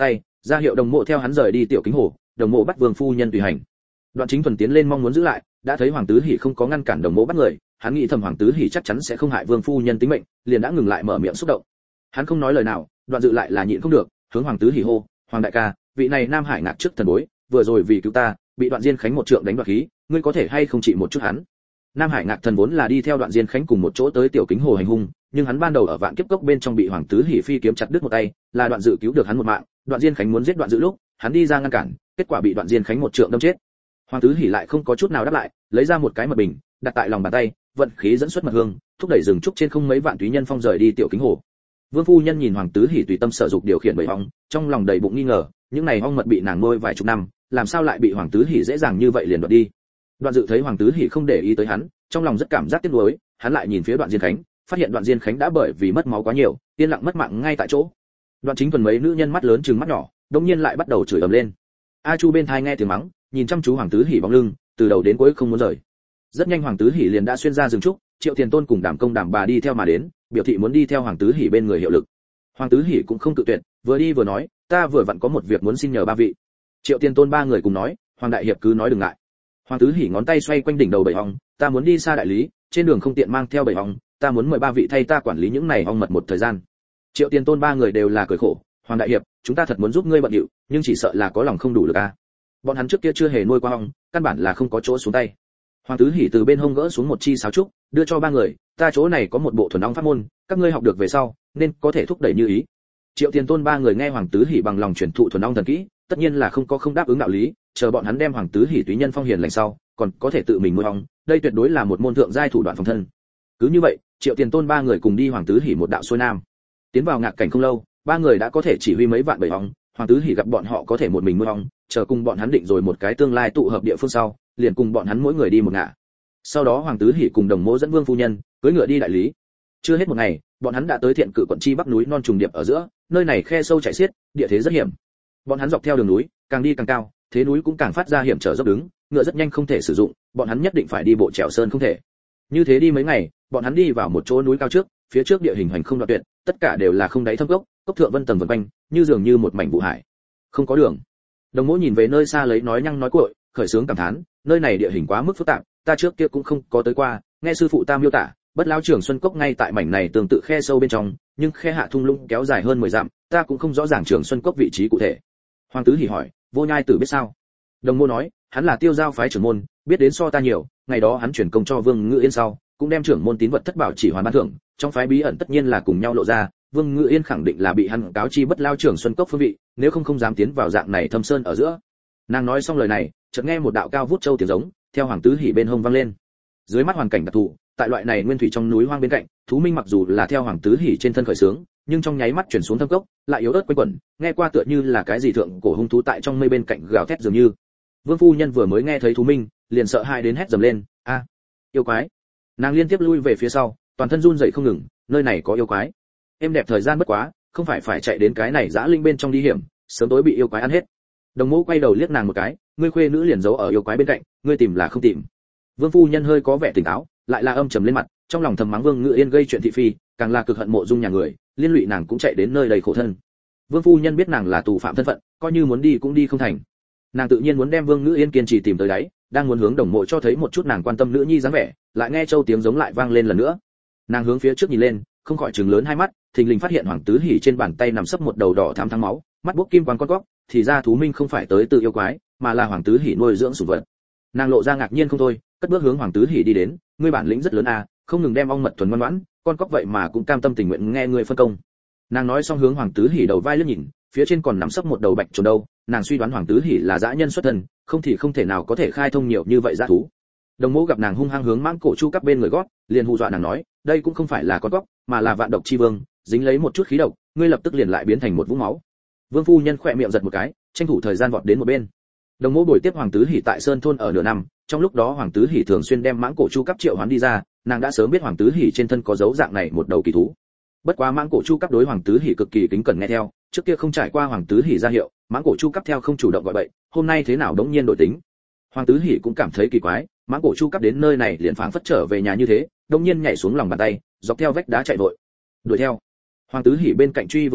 ra hiệu đồng mộ theo hắn rời đi tiểu kính hồ. Đồng mộ bắt vương phu nhân tùy hành. Đoạn Chính Thuần tiến lên mong muốn giữ lại, đã thấy Hoàng Tứ Hỉ không có ngăn cản đồng mộ bắt người, hắn nghĩ thầm Hoàng Tứ Hỉ chắc chắn sẽ không hại vương phu nhân tính mệnh, liền đã ngừng lại mở miệng xúc động. Hắn không nói lời nào, Đoạn Dự lại là nhịn không được, hướng Hoàng Tứ Hỉ hô, "Hoàng đại ca, vị này Nam Hải Ngạc trước thần bối, vừa rồi vì cứu ta, bị Đoạn Diên Khánh một trượng đánh đoạt khí, ngươi có thể hay không trị một chút hắn?" Nam Hải Ngạc thần vốn là đi theo Đoạn Diên Khánh cùng một chỗ tới tiểu kính hồ hành hung, nhưng hắn ban đầu ở Vạn Kiếp Cốc bên trong bị Hoàng Tứ Hỉ phi kiếm chặt đứt một tay, là Đoạn Dự cứu được hắn một mạng. Đoạn Diên Khánh muốn giết Đoạn Dự lúc, hắn đi ra ngăn cản, kết quả bị Đoạn Diên Khánh một trượng đâm chết. Hoàng Tứ Hỉ lại không có chút nào đáp lại, lấy ra một cái mật bình, đặt tại lòng bàn tay, vận khí dẫn xuất mật hương, thúc đẩy rừng trúc trên không mấy vạn túy nhân phong rời đi tiểu kính hồ. Vương phu nhân nhìn Hoàng Tứ Hỉ tùy tâm sở dục điều khiển bầy ong, trong lòng đầy bụng nghi ngờ, những này ong mật bị nàng nuôi vài chục năm, làm sao lại bị Hoàng Tứ Hỉ dễ dàng như vậy liền đoạt đi. Đoạn Dự thấy Hoàng Tứ Hỉ không để ý tới hắn, trong lòng rất cảm giác tiếc nuối, hắn lại nhìn phía Đoạn Diên Khánh, phát hiện Đoạn Diên Khánh đã bởi vì mất máu quá nhiều, yên lặng mất mạng ngay tại chỗ. Đoạn Chính Thuần mấy nữ nhân mắt lớn trừng mắt nhỏ, đột nhiên lại bắt đầu chửi ầm lên. A Chu bên tai nghe tiếng mắng, nhìn chăm chú Hoàng Tứ Hỉ bóng lưng, từ đầu đến cuối không muốn rời. Rất nhanh Hoàng Tứ Hỉ liền đã xuyên ra rừng trúc, Triệu Tiền Tôn cùng Đảm Công Đảm Bà đi theo mà đến, biểu thị muốn đi theo Hoàng Tứ Hỉ bên người hiệu lực. Hoàng Tứ Hỉ cũng không tự tuyệt, vừa đi vừa nói, ta vừa vặn có một việc muốn xin nhờ ba vị. Triệu Tiền Tôn ba người cùng nói, Hoàng đại hiệp cứ nói đừng ngại. Hoàng Tứ Hỉ ngón tay xoay quanh đỉnh đầu bầy ong, ta muốn đi xa đại lý, trên đường không tiện mang theo bầy ong, ta muốn mời ba vị thay ta quản lý những này ong mật một thời gian. Triệu Tiền Tôn ba người đều là cười khổ, Hoàng đại hiệp, chúng ta thật muốn giúp ngươi bận điệu, nhưng chỉ sợ là có lòng không đủ được a. Bọn hắn trước kia chưa hề nuôi qua ong, căn bản là không có chỗ xuống tay. Hoàng Tứ Hỉ từ bên hông gỡ xuống một chi sáo trúc, đưa cho ba người, ta chỗ này có một bộ thuần ong pháp môn, các ngươi học được về sau, nên có thể thúc đẩy như ý. Triệu Tiền Tôn ba người nghe Hoàng Tứ Hỉ bằng lòng truyền thụ thuần ong thần kỹ, tất nhiên là không đáp ứng đạo lý, chờ bọn hắn đem Hoàng Tứ Hỉ túy nhân phong hiền lành sau, còn có thể tự mình nuôi ong, đây tuyệt đối là một môn thượng giai thủ đoạn phòng thân. Cứ như vậy, Triệu Tiền Tôn ba người cùng đi Hoàng Tứ Hỉ một đạo xuôi nam. Tiến vào ngạc cảnh không lâu, ba người đã có thể chỉ huy mấy vạn bầy ong, Hoàng Tứ Hỉ gặp bọn họ có thể một mình nuôi ong, chờ cùng bọn hắn định rồi một cái tương lai tụ hợp địa phương sau, liền cùng bọn hắn mỗi người đi một ngả. Sau đó Hoàng Tứ Hỉ cùng Đồng Mỗ dẫn Vương phu nhân cưỡi ngựa đi đại lý. Chưa hết một ngày, bọn hắn đã tới Thiện Cự quận chi bắc núi non trùng điệp ở giữa, nơi này khe sâu chảy xiết, địa thế rất hiểm. Bọn hắn dọc theo đường núi, càng đi càng cao, thế núi cũng càng phát ra hiểm trở dốc đứng, ngựa rất nhanh không thể sử dụng, bọn hắn nhất định phải đi bộ trèo sơn không thể. Như thế đi mấy ngày, bọn hắn đi vào một chỗ núi cao trước, phía trước địa hình hoành không đoạn tuyệt, tất cả đều là không đáy thâm cốc, cốc thượng vân tầng vần quanh, như dường như một mảnh vụ hải. Không có đường. Đồng Mỗ nhìn về nơi xa lấy nói nhăng nói cuội, khởi sướng cảm thán, nơi này địa hình quá mức phức tạp, ta trước kia cũng không có tới qua, nghe sư phụ ta miêu tả, bất lão Trường Xuân Cốc ngay tại mảnh này tương tự khe sâu bên trong, nhưng khe hạ thung lũng kéo dài hơn 10 dặm, ta cũng không rõ ràng Trường Xuân Cốc vị trí cụ thể. Hoàng Tứ Hỉ hỏi, Vô Nhai Tử biết sao? Đồng Mô nói, hắn là Tiêu Giao phái trưởng môn, biết đến so ta nhiều, ngày đó hắn chuyển công cho Vương Ngự Yên sau, cũng đem trưởng môn tín vật thất bảo chỉ hoàn ban thưởng, trong phái bí ẩn tất nhiên là cùng nhau lộ ra, Vương Ngự Yên khẳng định là bị hắn cáo chi bất lao Trường Xuân Cốc phương vị, nếu không dám tiến vào dạng này thâm sơn ở giữa. Nàng nói xong lời này, chợt nghe một đạo cao vút châu tiếng giống, theo Hoàng Tứ Hỉ bên hông vang lên. Dưới mắt hoàn cảnh đặc thù, tại loại này nguyên thủy trong núi hoang bên cạnh, thú minh mặc dù là theo Hoàng Tứ Hỉ trên thân khởi sướng, nhưng trong nháy mắt chuyển xuống thâm cốc, lại yếu ớt quanh quẩn, nghe qua tựa như là cái gì thượng cổ hung thú tại trong mây bên cạnh gào thét dường như. Vương phu nhân vừa mới nghe thấy thú minh, liền sợ hãi đến hét dầm lên, a, yêu quái! Nàng liên tiếp lui về phía sau, toàn thân run rẩy không ngừng, nơi này có yêu quái. Em đẹp thời gian bất quá, không phải chạy đến cái này dã linh bên trong đi hiểm, sớm tối bị yêu quái ăn hết. Đồng Mỗ quay đầu liếc nàng một cái, ngươi khuê nữ liền giấu ở yêu quái bên cạnh, ngươi tìm là không tìm. Vương phu nhân hơi có vẻ tỉnh táo, lại là âm trầm lên mặt, trong lòng thầm mắng Vương Ngự Yên gây chuyện thị phi, càng là cực hận Mộ Dung nhà người, liên lụy nàng cũng chạy đến nơi đầy khổ thân. Vương phu nhân biết nàng là tù phạm thân phận, coi như muốn đi cũng đi không thành. Nàng tự nhiên muốn đem Vương Ngự Yên kiên trì tìm tới đáy, đang muốn hướng Đồng Mộ cho thấy một chút nàng quan tâm nữ nhi dáng vẻ, lại nghe châu tiếng giống lại vang lên lần nữa. Nàng hướng phía trước nhìn lên, không khỏi trừng lớn hai mắt, thình lình phát hiện Hoàng Tứ Hỉ trên bàn tay nằm sấp một đầu đỏ thắm thắng máu, mắt bốc kim quang con góc, thì ra thú minh không phải tới từ yêu quái, mà là Hoàng Tứ Hỉ nuôi dưỡng sủng vật. Nàng lộ ra ngạc nhiên không thôi, cất bước hướng Hoàng Tứ Hỉ đi đến, ngươi bản lĩnh rất lớn a, không ngừng đem ong mật thuần ngoan ngoãn, con cóc vậy mà cũng cam tâm tình nguyện nghe ngươi phân công. Nàng nói xong hướng Hoàng Tứ Hỉ đầu vai liếc nhìn, phía trên còn nằm sấp một đầu bạch trồn đâu, nàng suy đoán Hoàng Tứ Hỉ là dã nhân xuất thân, không thì không thể nào có thể khai thông nhiều như vậy dã thú. Đồng Mỗ gặp nàng hung hăng hướng mãng cổ chu cắp bên người gót, liền hù dọa nàng nói, đây cũng không phải là con cóc, mà là vạn độc chi vương, dính lấy một chút khí độc, ngươi lập tức liền lại biến thành một vũng máu. Vương phu nhân khỏe miệng giật một cái, tranh thủ thời gian vọt đến một bên. Đồng Mỗ buổi tiếp Hoàng Tứ Hỉ tại Sơn thôn ở nửa năm, trong lúc đó Hoàng Tứ Hỉ thường xuyên đem mãng cổ chu cắp triệu hoán đi ra, nàng đã sớm biết Hoàng Tứ Hỉ trên thân có dấu dạng này một đầu kỳ thú. Bất quá mãng cổ chu cắp đối Hoàng Tứ Hỉ cực kỳ kính cẩn nghe theo, trước kia không trải qua Hoàng Tứ Hỉ ra hiệu, mãng cổ chu cắp theo không chủ động gọi bậy, hôm nay thế nào đống nhiên đổi tính. Hoàng Tứ Hỉ cũng cảm thấy kỳ quái, mãng cổ chu cắp đến nơi này liền phảng phất trở về nhà như thế, đống nhiên nhảy xuống lòng bàn tay, dọc theo vách đá chạy vội. Đuổi theo. Hoàng Tứ Hỉ bên cạnh truy vừa nghĩ,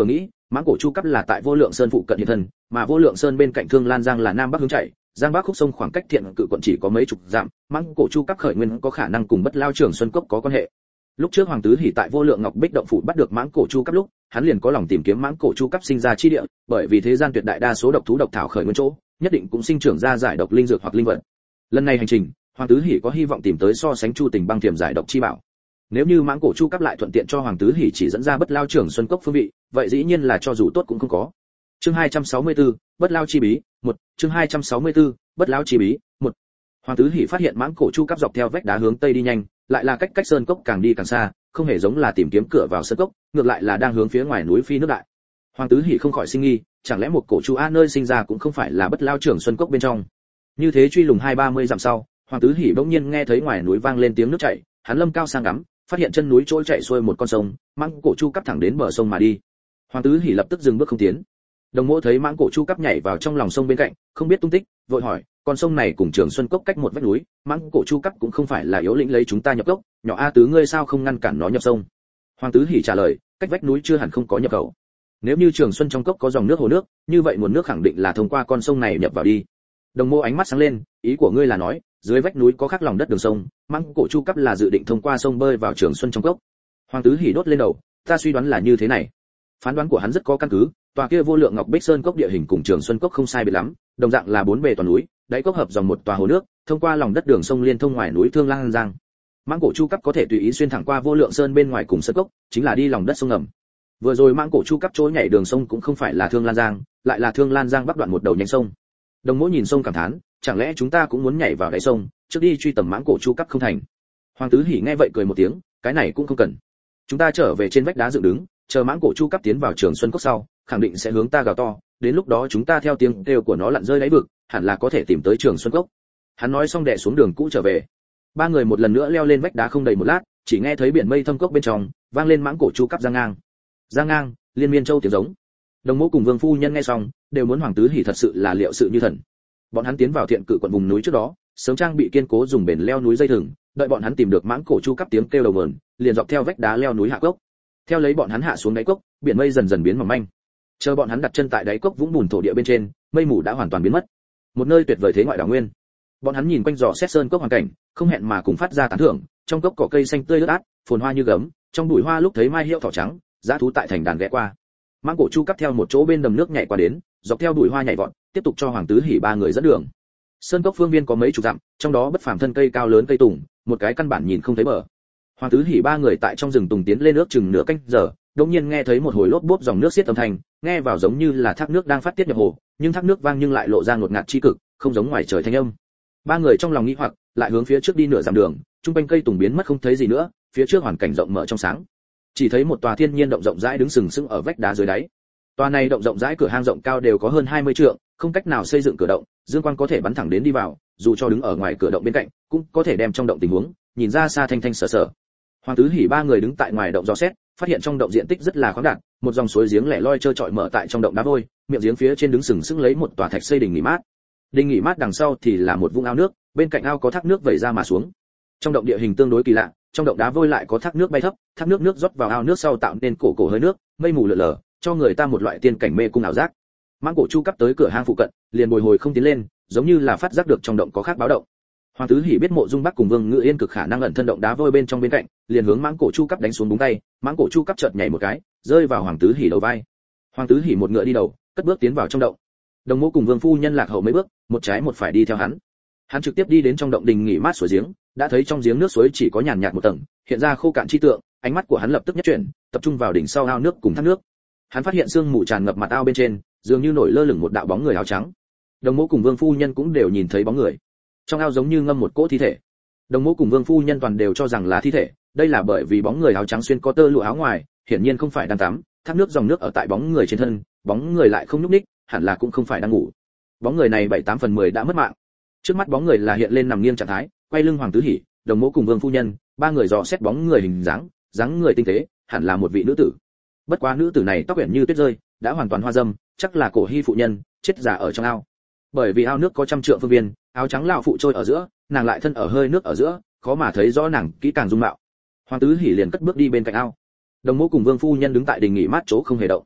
mãng cổ chu cấp là tại Vô Lượng Sơn phụ cận hiện thân, mà Vô Lượng Sơn bên cạnh Thương Lan Giang là nam bắc hướng chảy, giang bắc khúc sông khoảng cách Thiện Cự quận chỉ có mấy chục dặm, mãng cổ chu cấp khởi nguyên có khả năng cùng Bất Lao Trường Xuân Cốc có quan hệ. Lúc trước Hoàng Tứ Hỉ tại Vô Lượng Ngọc Bích động phủ bắt được mãng cổ chu cấp lúc, hắn liền có lòng tìm kiếm mãng cổ chu cấp sinh ra chi địa, bởi vì thế gian tuyệt đại đa số độc thú độc thảo khởi nguyên chỗ, nhất định cũng sinh trưởng ra giải độc linh dược hoặc linh vật. Lần này hành trình, Hoàng Tứ Hỉ có hy vọng tìm tới so sánh Chu Tình băng tiềm giải độc chi bảo. Nếu như mãng cổ chu cấp lại thuận tiện cho Hoàng Tứ Hỉ chỉ dẫn ra Bất Lao Trường Xuân Cốc phương vị, vậy dĩ nhiên là cho dù tốt cũng không có. Chương 264, Bất Lao chi bí, 1, chương 264, Bất Lao chi bí, 1. Hoàng Tứ Hỉ phát hiện mãng cổ chu cấp dọc theo vách đá hướng tây đi nhanh, lại là cách sơn cốc càng đi càng xa, không hề giống là tìm kiếm cửa vào sơn cốc, ngược lại là đang hướng phía ngoài núi phi nước đại. Hoàng Tứ Hỉ không khỏi sinh nghi, chẳng lẽ một cổ chu a nơi sinh ra cũng không phải là Bất Lao Trường Xuân Cốc bên trong. Như thế truy lùng 20-30 dặm sau, Hoàng Tứ Hỉ bỗng nhiên nghe thấy ngoài núi vang lên tiếng nước chảy, hắn lâm cao sang ngắm, phát hiện chân núi trôi chảy xuôi một con sông, mãng cổ chu cấp thẳng đến bờ sông mà đi. Hoàng Tứ Hỉ lập tức dừng bước không tiến. Đồng Mỗ thấy mãng cổ chu cấp nhảy vào trong lòng sông bên cạnh, không biết tung tích, vội hỏi, con sông này cùng Trường Xuân Cốc cách một vách núi, mãng cổ chu cấp cũng không phải là yếu lĩnh lấy chúng ta nhập cốc, nhỏ a tứ ngươi sao không ngăn cản nó nhập sông? Hoàng Tứ Hỉ trả lời, cách vách núi chưa hẳn không có nhập khẩu. Nếu như Trường Xuân trong cốc có dòng nước hồ nước, như vậy nguồn nước khẳng định là thông qua con sông này nhập vào đi. Đồng Mô ánh mắt sáng lên, ý của ngươi là nói, dưới vách núi có khắc lòng đất đường sông, mãng cổ chu cấp là dự định thông qua sông bơi vào Trường Xuân trong cốc. Hoàng Tứ Hỉ đốt lên đầu, ta suy đoán là như thế này. Phán đoán của hắn rất có căn cứ, tòa kia Vô Lượng Ngọc Bích Sơn cốc địa hình cùng Trường Xuân cốc không sai biệt lắm, đồng dạng là bốn bề toàn núi, đáy cốc hợp dòng một tòa hồ nước, thông qua lòng đất đường sông liên thông ngoài núi Thương Lan Giang. Mãng cổ chu cấp có thể tùy ý xuyên thẳng qua Vô Lượng Sơn bên ngoài cùng sơn cốc, chính là đi lòng đất sông ngầm. Vừa rồi mãng cổ chu cấp trôi nhảy đường sông cũng không phải là Thương Lan Giang, lại là Thương Lan Giang bắc đoạn một đầu nhánh sông. Đồng Mỗ nhìn sông cảm thán, chẳng lẽ chúng ta cũng muốn nhảy vào đáy sông, trước đi truy tầm mãng cổ chu cấp không thành? Hoàng Tứ Hỉ nghe vậy cười một tiếng, cái này cũng không cần. Chúng ta trở về trên vách đá dựng đứng, chờ mãng cổ chu cấp tiến vào Trường Xuân cốc sau, khẳng định sẽ hướng ta gào to, đến lúc đó chúng ta theo tiếng kêu của nó lặn rơi đáy vực, hẳn là có thể tìm tới Trường Xuân cốc. Hắn nói xong đè xuống đường cũ trở về. Ba người một lần nữa leo lên vách đá không đầy một lát, chỉ nghe thấy biển mây thâm cốc bên trong vang lên mãng cổ chu cấp giang ngang. Giang ngang, liên miên châu tiếng giống. Đồng Mỗ cùng Vương phu nhân nghe xong, đều muốn Hoàng Tứ Hỉ thật sự là liệu sự như thần. Bọn hắn tiến vào Thiện Cự quận vùng núi trước đó, sớm trang bị kiên cố dùng bền leo núi dây thừng, đợi bọn hắn tìm được mãng cổ chu cấp tiếng kêu đầu nguồn, liền dọc theo vách đá leo núi hạ cốc. Theo lấy bọn hắn hạ xuống đáy cốc, biển mây dần dần biến mỏng manh. Chờ bọn hắn đặt chân tại đáy cốc vũng bùn thổ địa bên trên, mây mù đã hoàn toàn biến mất. Một nơi tuyệt vời thế ngoại đảo nguyên. Bọn hắn nhìn quanh dò xét sơn cốc hoàn cảnh, không hẹn mà cùng phát ra tán thưởng, trong cốc cỏ cây xanh tươi lướt át, phồn hoa như gấm, trong bụi hoa lúc thấy mai hiệu thỏ trắng, dã thú tại thành đàn ghé qua. Mãng cổ chu cấp theo một chỗ bên đầm nước nhảy qua đến, dọc theo bụi hoa nhảy vọt, tiếp tục cho Hoàng Tứ Hỉ ba người dẫn đường. Sơn cốc phương viên có mấy chục dặm, trong đó bất phàm thân cây cao lớn cây tùng, một cái căn bản nhìn không thấy bờ. Hoàng Tứ Hỉ ba người tại trong rừng tùng tiến lên nước chừng nửa canh giờ, đột nhiên nghe thấy một hồi lốp bốp dòng nước xiết âm thanh, nghe vào giống như là thác nước đang phát tiết nhập hồ, nhưng thác nước vang nhưng lại lộ ra ngột ngạt chi cực, không giống ngoài trời thanh âm. Ba người trong lòng nghi hoặc, lại hướng phía trước đi nửa dặm đường, trung quanh cây tùng biến mất không thấy gì nữa, phía trước hoàn cảnh rộng mở trong sáng. Chỉ thấy một tòa thiên nhiên động rộng rãi đứng sừng sững ở vách đá dưới đáy. Tòa này động rộng rãi cửa hang rộng cao đều có hơn 20 trượng, không cách nào xây dựng cửa động, dương quang có thể bắn thẳng đến đi vào, dù cho đứng ở ngoài cửa động bên cạnh, cũng có thể đem trong động tình huống nhìn ra xa thanh thanh sở sở. Hoàng Tứ Hỉ ba người đứng tại ngoài động dò xét, phát hiện trong động diện tích rất là khoáng đạt, một dòng suối giếng lẻ loi trơ trọi mở tại trong động đá vôi, miệng giếng phía trên đứng sừng sững lấy một tòa thạch xây đình nghỉ mát. Đình nghỉ mát đằng sau thì là một vũng ao nước, bên cạnh ao có thác nước vẩy ra mà xuống. Trong động địa hình tương đối kỳ lạ, trong động đá vôi lại có thác nước bay thấp, thác nước rót vào ao nước sau tạo nên cổ cổ hơi nước, mây mù lờ lờ, cho người ta một loại tiên cảnh mê cung ảo giác. Mãng cổ chu cấp tới cửa hang phụ cận, liền bồi hồi không tiến lên, giống như là phát giác được trong động có khác báo động. Hoàng Tứ Hỉ biết Mộ Dung Bắc cùng Vương Ngự Yên cực khả năng ẩn thân động đá vôi bên trong bên cạnh, liền hướng mãng cổ chu cấp đánh xuống búng tay, mãng cổ chu cấp chợt nhảy một cái, rơi vào Hoàng Tứ Hỉ đầu vai. Hoàng Tứ Hỉ một ngựa đi đầu, cất bước tiến vào trong động. Đồng Mộ cùng Vương phu nhân lạc hậu mấy bước, một trái một phải đi theo hắn. Hắn trực tiếp đi đến trong động đình nghỉ mát suối giếng, đã thấy trong giếng nước suối chỉ có nhàn nhạt một tầng, hiện ra khô cạn chi tượng, ánh mắt của hắn lập tức nhất chuyển, tập trung vào đỉnh sau ao nước cùng thác nước. Hắn phát hiện sương mù tràn ngập mặt ao bên trên, dường như nổi lơ lửng một đạo bóng người áo trắng. Đồng Mộ cùng Vương phu nhân cũng đều nhìn thấy bóng người. Trong ao giống như ngâm một cỗ thi thể. Đồng Mộ cùng Vương phu nhân toàn đều cho rằng là thi thể, đây là bởi vì bóng người áo trắng xuyên có tơ lụa áo ngoài, hiển nhiên không phải đang tắm, thác nước dòng nước ở tại bóng người trên thân, bóng người lại không nhúc nhích, hẳn là cũng không phải đang ngủ. Bóng người này 7/8/10 đã mất mạng. Trước mắt bóng người là hiện lên nằm nghiêng trạng thái, quay lưng Hoàng Tứ Hỉ, Đồng Mộ cùng Vương phu nhân, ba người dò xét bóng người hình dáng người tinh tế, hẳn là một vị nữ tử. Bất quá nữ tử này tóc uyển như tuyết rơi, đã hoàn toàn hoa dâm, chắc là cổ hy phụ nhân, chết giả ở trong ao. Bởi vì ao nước có trăm trượng phương viên, áo trắng lão phụ trôi ở giữa, nàng lại thân ở hơi nước ở giữa, khó mà thấy rõ nàng kỹ càng dung mạo. Hoàng Tứ Hỉ liền cất bước đi bên cạnh ao. Đồng Mộ cùng Vương phu nhân đứng tại đình nghỉ mát chỗ không hề động.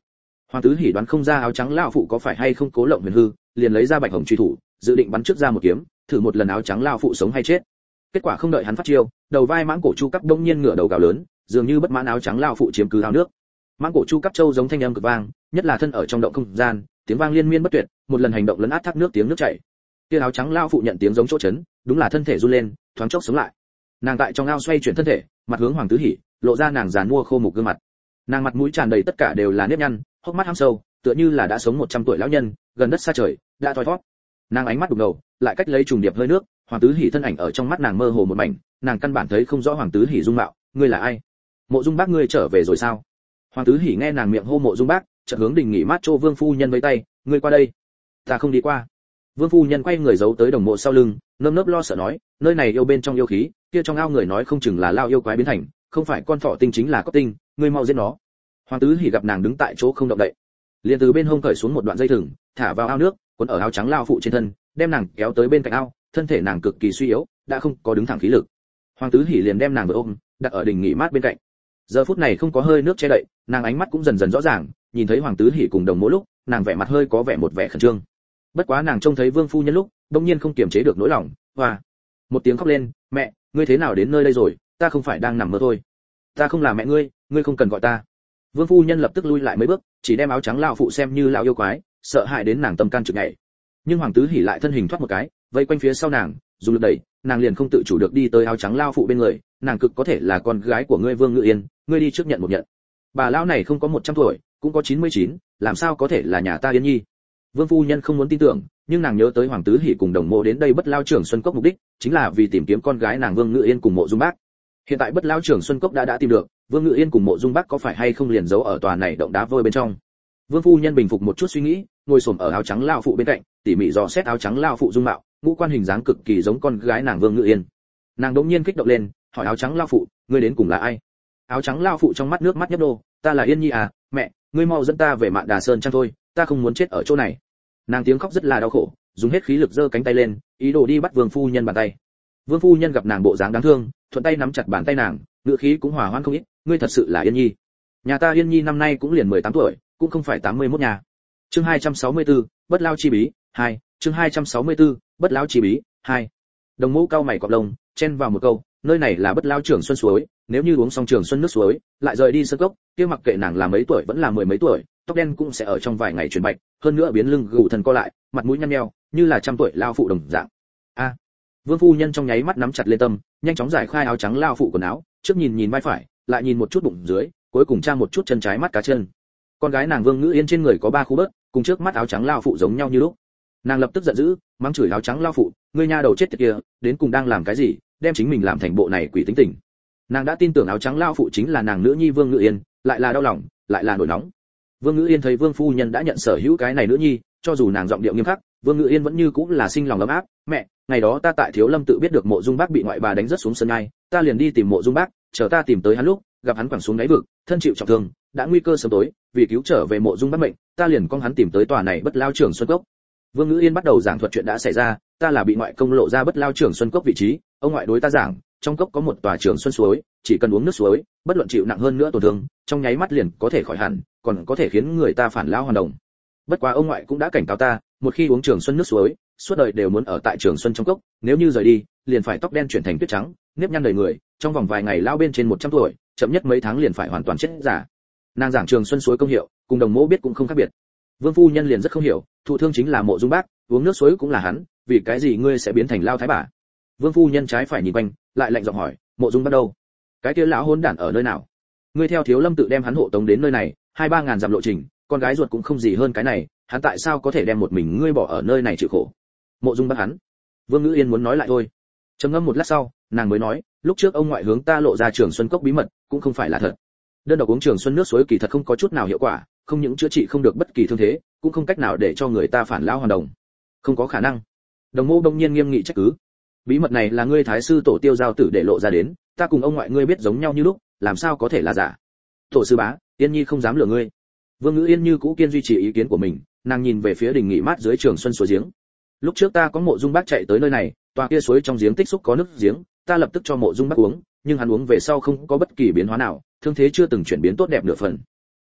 Hoàng Tứ Hỉ đoán không ra áo trắng lão phụ có phải hay không cố lộng huyền hư, liền lấy ra bạch hồng truy thủ, dự định bắn trước ra một kiếm, thử một lần áo trắng lão phụ sống hay chết. Kết quả không đợi hắn phát chiêu, đầu vai mãng cổ chu cấp đông nhiên ngửa đầu gào lớn, dường như bất mãn áo trắng lão phụ chiếm cứ ao nước. Mãng cổ chu cấp châu giống thanh âm cực vang, nhất là thân ở trong động không gian, tiếng vang liên miên bất tuyệt, một lần hành động lấn át thác nước tiếng nước chảy. Kia áo trắng lão phụ nhận tiếng giống chỗ chấn, đúng là thân thể run lên, thoáng chốc sống lại. Nàng tại trong ao xoay chuyển thân thể, mặt hướng Hoàng Tứ Hỉ, lộ ra nàng giàn mua khô mục gương mặt. Nàng mặt mũi tràn đầy tất cả đều là nếp nhăn, hốc mắt hăm sâu, tựa như là đã sống 100 tuổi lão nhân, gần đất xa trời, đã thoi thoát. Nàng ánh mắt đục ngầu, lại cách lấy trùng điệp hơi nước, Hoàng Tứ Hỉ thân ảnh ở trong mắt nàng mơ hồ một mảnh, nàng căn bản thấy không rõ Hoàng Tứ Hỉ dung mạo, ngươi là ai? Mộ Dung Bác ngươi trở về rồi sao? Hoàng Tứ Hỉ nghe nàng miệng hô Mộ Dung Bác, chợt hướng Đình Nghỉ Mát Trô Vương phu nhân với tay, ngươi qua đây. Ta không đi qua. Vương phu nhân quay người giấu tới đồng mộ sau lưng, nơm nớp lo sợ nói, nơi này yêu bên trong yêu khí, kia trong ao người nói không chừng là lao yêu quái biến thành, không phải con thỏ tinh chính là cóc tinh, ngươi mau giết nó. Hoàng Tứ Hỉ gặp nàng đứng tại chỗ không động đậy, liền từ bên hông cởi xuống một đoạn dây thừng, thả vào ao nước, cuốn ở áo trắng lao phụ trên thân, đem nàng kéo tới bên cạnh ao, thân thể nàng cực kỳ suy yếu, đã không có đứng thẳng khí lực. Hoàng Tứ Hỉ liền đem nàng vừa ôm, đặt ở Đình Nghỉ Mát bên cạnh. Giờ phút này không có hơi nước che đậy, nàng ánh mắt cũng dần dần rõ ràng, nhìn thấy Hoàng Tứ Hỉ cùng đồng mộ lúc, nàng vẻ mặt hơi có vẻ một vẻ khẩn trương. Bất quá nàng trông thấy Vương phu nhân lúc, đột nhiên không kiềm chế được nỗi lòng, hoa, một tiếng khóc lên, mẹ, ngươi thế nào đến nơi đây rồi? Ta không phải đang nằm mơ thôi. Ta không là mẹ ngươi, ngươi không cần gọi ta. Vương phu nhân lập tức lui lại mấy bước, chỉ đem áo trắng lão phụ xem như lão yêu quái, sợ hãi đến nàng tâm can trực nhảy. Nhưng Hoàng Tứ Hỉ lại thân hình thoát một cái, vây quanh phía sau nàng, dùng lực đẩy, nàng liền không tự chủ được đi tới áo trắng lão phụ bên người, nàng cực có thể là con gái của ngươi Vương Ngự Yên, ngươi đi trước nhận một nhận. Bà lão này không có 100 tuổi, cũng có 99, làm sao có thể là nhà ta Yên Nhi? Vương phu nhân không muốn tin tưởng, nhưng nàng nhớ tới Hoàng Tứ Hỉ cùng đồng mộ đến đây Bất Lao Trưởng Xuân Cốc mục đích, chính là vì tìm kiếm con gái nàng Vương Ngự Yên cùng Mộ Dung Bác. Hiện tại Bất Lao Trưởng Xuân Cốc đã tìm được, Vương Ngự Yên cùng Mộ Dung Bác có phải hay không liền giấu ở tòa này động đá vôi bên trong. Vương phu nhân bình phục một chút suy nghĩ, ngồi xổm ở áo trắng lão phụ bên cạnh, tỉ mỉ dò xét áo trắng lão phụ dung mạo, ngũ quan hình dáng cực kỳ giống con gái nàng Vương Ngự Yên. Nàng đột nhiên kích động lên, hỏi áo trắng lão phụ, ngươi đến cùng là ai? Áo trắng lão phụ trong mắt nước mắt nhấp đô, ta là Yên Nhi à, mẹ, ngươi mau dẫn ta về Mạn Đà Sơn Trang thôi, ta không muốn chết ở chỗ này. Nàng tiếng khóc rất là đau khổ, dùng hết khí lực giơ cánh tay lên, ý đồ đi bắt Vương phu nhân bàn tay. Vương phu nhân gặp nàng bộ dáng đáng thương, thuận tay nắm chặt bàn tay nàng, ngữ khí cũng hòa hoãn không ít, ngươi thật sự là Yên Nhi. Nhà ta Yên Nhi năm nay cũng liền 18 tuổi, cũng không phải 81 nhà. Chương 264, Bất Lao chi bí 2, chương 264, Bất Lao chi bí 2. Đồng Mẫu cao mày cọp lông, chen vào một câu, nơi này là Bất Lao Trường Xuân suối, nếu như uống xong Trường Xuân nước suối, lại rời đi sơn cốc, kia mặc kệ nàng là mấy tuổi vẫn là mười mấy tuổi, tóc đen cũng sẽ ở trong vài ngày chuyển bạch, hơn nữa biến lưng gù thần co lại, mặt mũi nhăn nheo, như là trăm tuổi lao phụ đồng dạng. A. Vương phu nhân trong nháy mắt nắm chặt lên tâm, nhanh chóng giải khai áo trắng lao phụ quần áo, trước nhìn nhìn vai phải, lại nhìn một chút bụng dưới, cuối cùng tra một chút chân trái mắt cá chân. Con gái nàng Vương Ngữ Yên trên người có 3 khu bớt, cùng trước mắt áo trắng lao phụ giống nhau như lúc. Nàng lập tức giận dữ, mắng chửi áo trắng lao phụ, ngươi nha đầu chết tiệt kia, đến cùng đang làm cái gì, đem chính mình làm thành bộ này quỷ tính tình. Nàng đã tin tưởng áo trắng lao phụ chính là nàng nữ nhi Vương Ngữ Yên, lại là đau lòng, lại là nổi nóng. Vương Ngữ Yên thấy Vương phu nhân đã nhận sở hữu cái này nữ nhi, cho dù nàng giọng điệu nghiêm khắc, Vương Ngữ Yên vẫn như cũng là sinh lòng ấm áp. Mẹ, ngày đó ta tại Thiếu Lâm tự biết được Mộ Dung Bác bị ngoại bà đánh rất xuống sân ngai, ta liền đi tìm Mộ Dung Bác, chờ ta tìm tới hắn lúc, gặp hắn quẳng xuống đáy vực, thân chịu trọng thương, đã nguy cơ sớm tối, vì cứu trở về Mộ Dung Bác mệnh, ta liền con hắn tìm tới tòa này Bất Lao Trường Xuân Cốc. Vương Ngữ Yên bắt đầu giảng thuật chuyện đã xảy ra, ta là bị ngoại công lộ ra Bất Lao Trường Xuân Cốc vị trí, ông ngoại đối ta giảng, trong cốc có một tòa Trường Xuân suối, chỉ cần uống nước suối, bất luận chịu nặng hơn nữa tổn thương, trong nháy mắt liền có thể khỏi hẳn, còn có thể khiến người ta phản lão hoàn đồng. Bất quá ông ngoại cũng đã cảnh cáo ta, một khi uống Trường Xuân nước suối, suốt đời đều muốn ở tại Trường Xuân trong cốc, nếu như rời đi, liền phải tóc đen chuyển thành tuyết trắng, nếp nhăn đầy người, trong vòng vài ngày lao bên trên 100 tuổi, chậm nhất mấy tháng liền phải hoàn toàn chết giả. Nàng giảng Trường Xuân suối công hiệu, cùng đồng mẫu biết cũng không khác biệt. Vương phu nhân liền rất không hiểu, thụ thương chính là Mộ Dung Bác, uống nước suối cũng là hắn, vì cái gì ngươi sẽ biến thành lao thái bà? Vương phu nhân trái phải nhìn quanh, lại lạnh giọng hỏi, Mộ Dung Bác đâu? Cái kia lão hỗn đản ở nơi nào? Ngươi theo Thiếu Lâm tự đem hắn hộ tống đến nơi này, 2-3 ngàn dặm lộ trình, con gái ruột cũng không gì hơn cái này, hắn tại sao có thể đem một mình ngươi bỏ ở nơi này chịu khổ? Mộ Dung Bác hắn. Vương Ngữ Yên muốn nói lại thôi. Trầm ngâm một lát sau, nàng mới nói, lúc trước ông ngoại hướng ta lộ ra Trường Xuân Cốc bí mật, cũng không phải là thật. Đơn độc uống Trường Xuân nước suối kỳ thật không có chút nào hiệu quả, không những chữa trị không được bất kỳ thương thế, cũng không cách nào để cho người ta phản lão hoàn đồng. Không có khả năng. Đồng Mộ đông nhiên nghiêm nghị trách cứ. Bí mật này là ngươi thái sư tổ Tiêu Giao tử để lộ ra đến, ta cùng ông ngoại ngươi biết giống nhau như lúc, làm sao có thể là giả? Tổ sư bá, Yên Nhi không dám lừa ngươi. Vương Ngữ Yên như cũ kiên duy trì ý kiến của mình, nàng nhìn về phía Đình Nghỉ Mát dưới Trường Xuân suối giếng. Lúc trước ta có Mộ Dung Bác chạy tới nơi này, tòa kia suối trong giếng tích xúc có nước giếng, ta lập tức cho Mộ Dung Bác uống, nhưng hắn uống về sau không có bất kỳ biến hóa nào, thương thế chưa từng chuyển biến tốt đẹp nửa phần.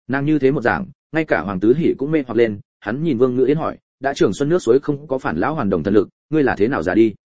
Nàng như thế một giảng, ngay cả Hoàng Tứ Hỉ cũng mê hoặc lên, hắn nhìn Vương Ngữ Yên hỏi, đã Trường Xuân nước suối không có phản lão hoàn đồng thần lực, ngươi là thế nào giả đi?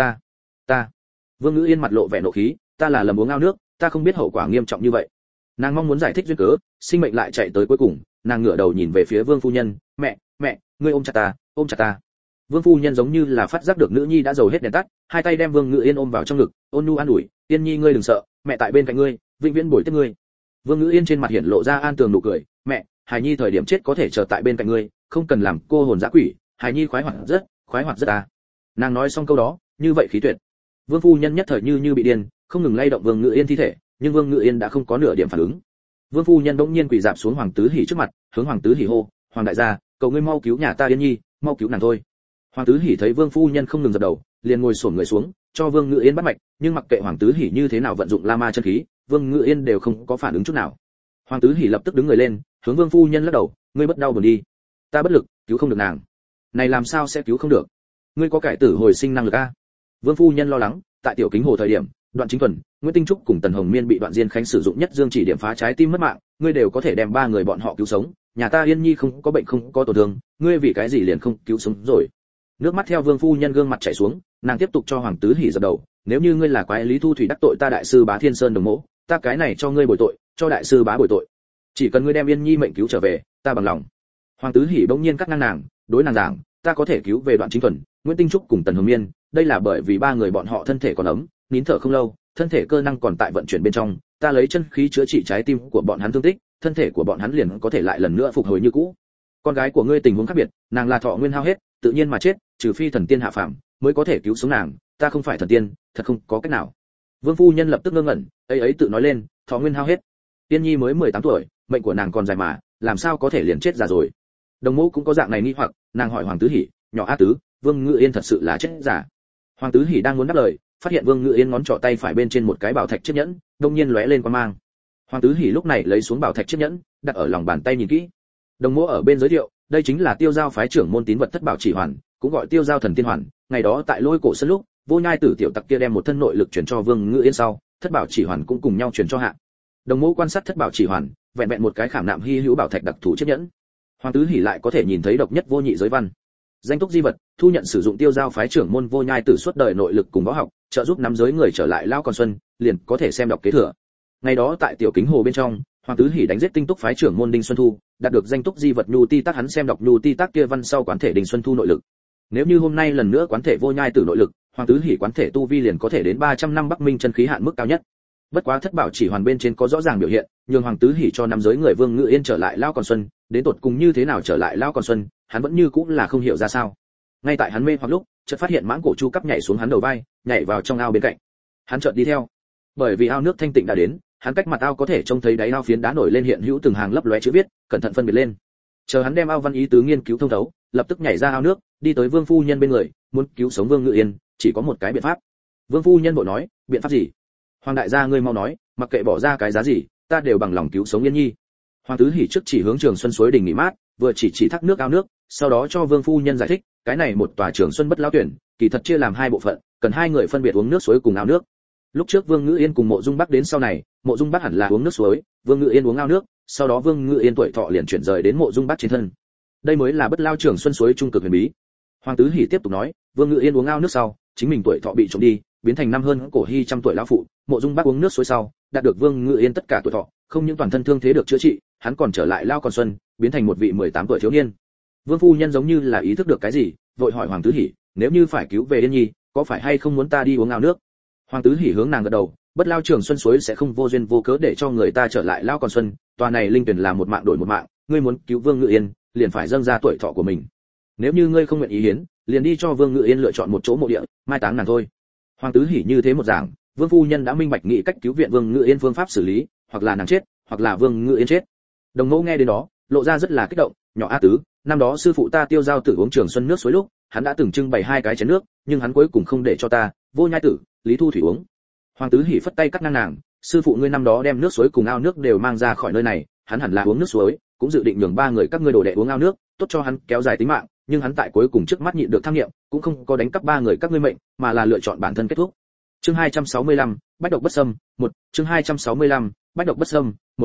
Ta. Vương Ngữ Yên mặt lộ vẻ nộ khí, ta là lầm uống ao nước, ta không biết hậu quả nghiêm trọng như vậy. Nàng mong muốn giải thích duyên cớ, sinh mệnh lại chạy tới cuối cùng, nàng ngửa đầu nhìn về phía Vương phu nhân, mẹ, ngươi ôm chặt ta. Vương phu nhân giống như là phát giác được nữ nhi đã dầu hết đèn tắt, hai tay đem Vương Ngữ Yên ôm vào trong ngực, ôn nhu an ủi, Yên nhi ngươi đừng sợ, mẹ tại bên cạnh ngươi, vĩnh viễn bồi tiếp ngươi. Vương Ngữ Yên trên mặt hiện lộ ra an tường nụ cười, mẹ, hài nhi thời điểm chết có thể chờ tại bên cạnh ngươi, không cần làm cô hồn dã quỷ, hài nhi khoái hoạt rất ta. Nàng nói xong câu đó, như vậy khí tuyệt. Vương phu nhân nhất thời như bị điên, không ngừng lay động Vương Ngữ Yên thi thể, nhưng Vương Ngữ Yên đã không có nửa điểm phản ứng. Vương phu nhân bỗng nhiên quỳ rạp xuống Hoàng Tứ Hỉ trước mặt, hướng Hoàng Tứ Hỉ hô, Hoàng đại gia, cầu ngươi mau cứu nhà ta Yên nhi, mau cứu nàng thôi. Hoàng Tứ Hỉ thấy Vương phu nhân không ngừng dập đầu, liền ngồi xổm người xuống, cho Vương Ngữ Yên bắt mạch, nhưng mặc kệ Hoàng Tứ Hỉ như thế nào vận dụng La Ma chân khí, Vương Ngữ Yên đều không có phản ứng chút nào. Hoàng Tứ Hỉ lập tức đứng người lên, hướng Vương phu nhân lắc đầu, ngươi bất đau buồn đi, ta bất lực, cứu không được nàng. Này làm sao sẽ cứu không được? Ngươi có cải tử hồi sinh năng lực a? Vương phu nhân lo lắng, tại Tiểu Kính Hồ thời điểm, Đoạn Chính Thuần, Nguyễn Tinh Trúc cùng Tần Hồng Miên bị Đoạn Diên Khánh sử dụng nhất dương chỉ điểm phá trái tim mất mạng, ngươi đều có thể đem ba người bọn họ cứu sống, nhà ta Yên nhi không có bệnh không có tổn thương, ngươi vì cái gì liền không cứu sống rồi? Nước mắt theo Vương phu nhân gương mặt chảy xuống, nàng tiếp tục cho Hoàng Tứ Hỉ dập đầu, nếu như ngươi là quái Lý Thu Thủy đắc tội ta đại sư Bá Thiên Sơn đồng mộ, ta cái này cho ngươi bồi tội, cho đại sư Bá bồi tội. Chỉ cần ngươi đem Yên nhi mệnh cứu trở về, ta bằng lòng. Hoàng Tứ Hỉ bỗng nhiên cắt ngang nàng, đối nàng giảng, ta có thể cứu về Đoạn Chính Thuần, Nguyễn Tinh Trúc cùng Tần Hồng Miên, đây là bởi vì ba người bọn họ thân thể còn ấm, nín thở không lâu, thân thể cơ năng còn tại vận chuyển bên trong, ta lấy chân khí chữa trị trái tim của bọn hắn thương tích, thân thể của bọn hắn liền có thể lại lần nữa phục hồi như cũ. Con gái của ngươi tình huống khác biệt, nàng là thọ nguyên hao hết, tự nhiên mà chết, trừ phi thần tiên hạ phàm mới có thể cứu sống nàng, ta không phải thần tiên, thật không có cách nào. Vương phu nhân lập tức ngơ ngẩn, ấy tự nói lên, thọ nguyên hao hết. Tiên nhi mới 18 tuổi, mệnh của nàng còn dài mà, làm sao có thể liền chết già rồi. Đồng mẫu cũng có dạng này nghi hoặc, nàng hỏi Hoàng Tứ Hỉ, nhỏ A Tứ, Vương Ngự Yên thật sự là chết già? Hoàng Tứ Hỉ đang muốn đáp lời, phát hiện Vương Ngự Yên ngón trỏ tay phải bên trên một cái bảo thạch chiếc nhẫn, đột nhiên lóe lên quang mang. Hoàng Tứ Hỉ lúc này lấy xuống bảo thạch chiếc nhẫn, đặt ở lòng bàn tay nhìn kỹ. Đồng mẫu ở bên giới thiệu, đây chính là Tiêu Giao phái trưởng môn tín vật thất bảo chỉ hoàn, cũng gọi Tiêu Giao thần tiên hoàn. Ngày đó tại Lôi Cổ Sơn lúc, Vô Nhai Tử tiểu tặc kia đem một thân nội lực truyền cho Vương Ngự Yên sau, thất bảo chỉ hoàn cũng cùng nhau truyền cho hạ. Đồng mẫu quan sát thất bảo chỉ hoàn, vẹn vẹn một cái khảm nạm hy hữu bảo thạch đặc thù chiếc nhẫn. Hoàng Tứ Hỉ lại có thể nhìn thấy độc nhất vô nhị giới văn. Danh túc di vật, thu nhận sử dụng Tiêu Giao phái trưởng môn Vô Nhai Tử suốt đời nội lực cùng võ học, trợ giúp nắm giới người trở lại lao còn xuân, liền có thể xem đọc kế thừa. Ngày đó tại Tiểu Kính Hồ bên trong, Hoàng Tứ Hỉ đánh giết tinh túc phái trưởng môn Đinh Xuân Thu, đạt được danh túc di vật nhu ti tác, hắn xem đọc nhu ti tác kia văn sau quán thể Đinh Xuân Thu nội lực. Nếu như hôm nay lần nữa quán thể Vô Nhai Tử nội lực, Hoàng Tứ Hỉ quán thể tu vi liền có thể đến 300 năm Bắc Minh chân khí hạn mức cao nhất. Bất quá thất bảo chỉ hoàn bên trên có rõ ràng biểu hiện, nhường Hoàng Tứ Hỉ cho năm giới người Vương Ngự Yên trở lại lao còn xuân, đến tột cùng như thế nào trở lại lao còn xuân, hắn vẫn như cũng là không hiểu ra sao. Ngay tại hắn mê hoặc lúc, chợt phát hiện mãng cổ chu cấp nhảy xuống hắn đầu vai, nhảy vào trong ao bên cạnh. Hắn chợt đi theo. Bởi vì ao nước thanh tịnh đã đến, hắn cách mặt ao có thể trông thấy đáy ao phiến đá nổi lên hiện hữu từng hàng lấp lóe chữ viết, cẩn thận phân biệt lên. Chờ hắn đem ao văn ý tứ nghiên cứu thông thấu, lập tức nhảy ra ao nước, đi tới Vương phu nhân bên người, muốn cứu sống Vương Ngự Yên, chỉ có một cái biện pháp. Vương phu nhân vội nói, biện pháp gì? Hoàng đại gia ngươi mau nói, mặc kệ bỏ ra cái giá gì, ta đều bằng lòng cứu sống Yên nhi. Hoàng Tứ Hỉ trước chỉ hướng Trường Xuân suối đỉnh nghỉ mát, vừa chỉ thác nước ao nước, sau đó cho Vương phu nhân giải thích, cái này một tòa Trường Xuân bất lão tuyển, kỳ thật chia làm hai bộ phận, cần hai người phân biệt uống nước suối cùng ao nước. Lúc trước Vương Ngự Yên cùng Mộ Dung Bắc đến sau này, Mộ Dung Bắc hẳn là uống nước suối, Vương Ngự Yên uống ao nước, sau đó Vương Ngự Yên tuổi thọ liền chuyển rời đến Mộ Dung Bắc trên thân. Đây mới là bất lao Trường Xuân suối trung cực huyền bí. Hoàng Tứ Hỉ tiếp tục nói, Vương Ngự Yên uống ao nước sau, chính mình tuổi thọ bị trộm đi, biến thành năm hơn cổ hy trăm tuổi lão phụ, Mộ Dung Bắc uống nước suối sau, đạt được Vương Ngự Yên tất cả tuổi thọ, không những toàn thân thương thế được chữa trị, hắn còn trở lại lao còn xuân, biến thành một vị 18 tuổi thiếu niên. Vương phu nhân giống như là ý thức được cái gì, vội hỏi Hoàng Tứ Hỉ, nếu như phải cứu về Yên nhi, có phải hay không muốn ta đi uống ao nước? Hoàng Tứ Hỉ hướng nàng gật đầu, bất lao Trường Xuân suối sẽ không vô duyên vô cớ để cho người ta trở lại lao còn xuân, tòa này linh tuyển là một mạng đổi một mạng, ngươi muốn cứu Vương Ngự Yên, liền phải dâng ra tuổi thọ của mình. Nếu như ngươi không nguyện ý hiến, liền đi cho Vương Ngự Yên lựa chọn một chỗ mộ địa, mai táng nàng thôi. Hoàng Tứ Hỉ như thế một giảng, Vương phu nhân đã minh bạch nghĩ cách cứu viện Vương Ngự Yên phương pháp xử lý, hoặc là nàng chết, hoặc là Vương Ngự Yên chết. Đồng Mẫu nghe đến đó, lộ ra rất là kích động, nhỏ A Tứ, năm đó sư phụ ta Tiêu Giao Tử uống Trường Xuân nước suối lúc, hắn đã từng trưng bày hai cái chén nước, nhưng hắn cuối cùng không để cho ta, Vô Nhai Tử, Lý Thu Thủy uống. Hoàng Tứ Hỉ phất tay cắt ngang nàng, sư phụ ngươi năm đó đem nước suối cùng ao nước đều mang ra khỏi nơi này, hắn hẳn là uống nước suối, cũng dự định nhường ba người các ngươi đồ đệ uống ao nước, tốt cho hắn kéo dài tính mạng, nhưng hắn tại cuối cùng trước mắt nhịn được tham nghiệm, cũng không có đánh cắp ba người các ngươi mệnh, mà là lựa chọn bản thân kết thúc. Chương 265, Bách độc bất xâm, 1, chương 265, Bách độc bất xâm, 1.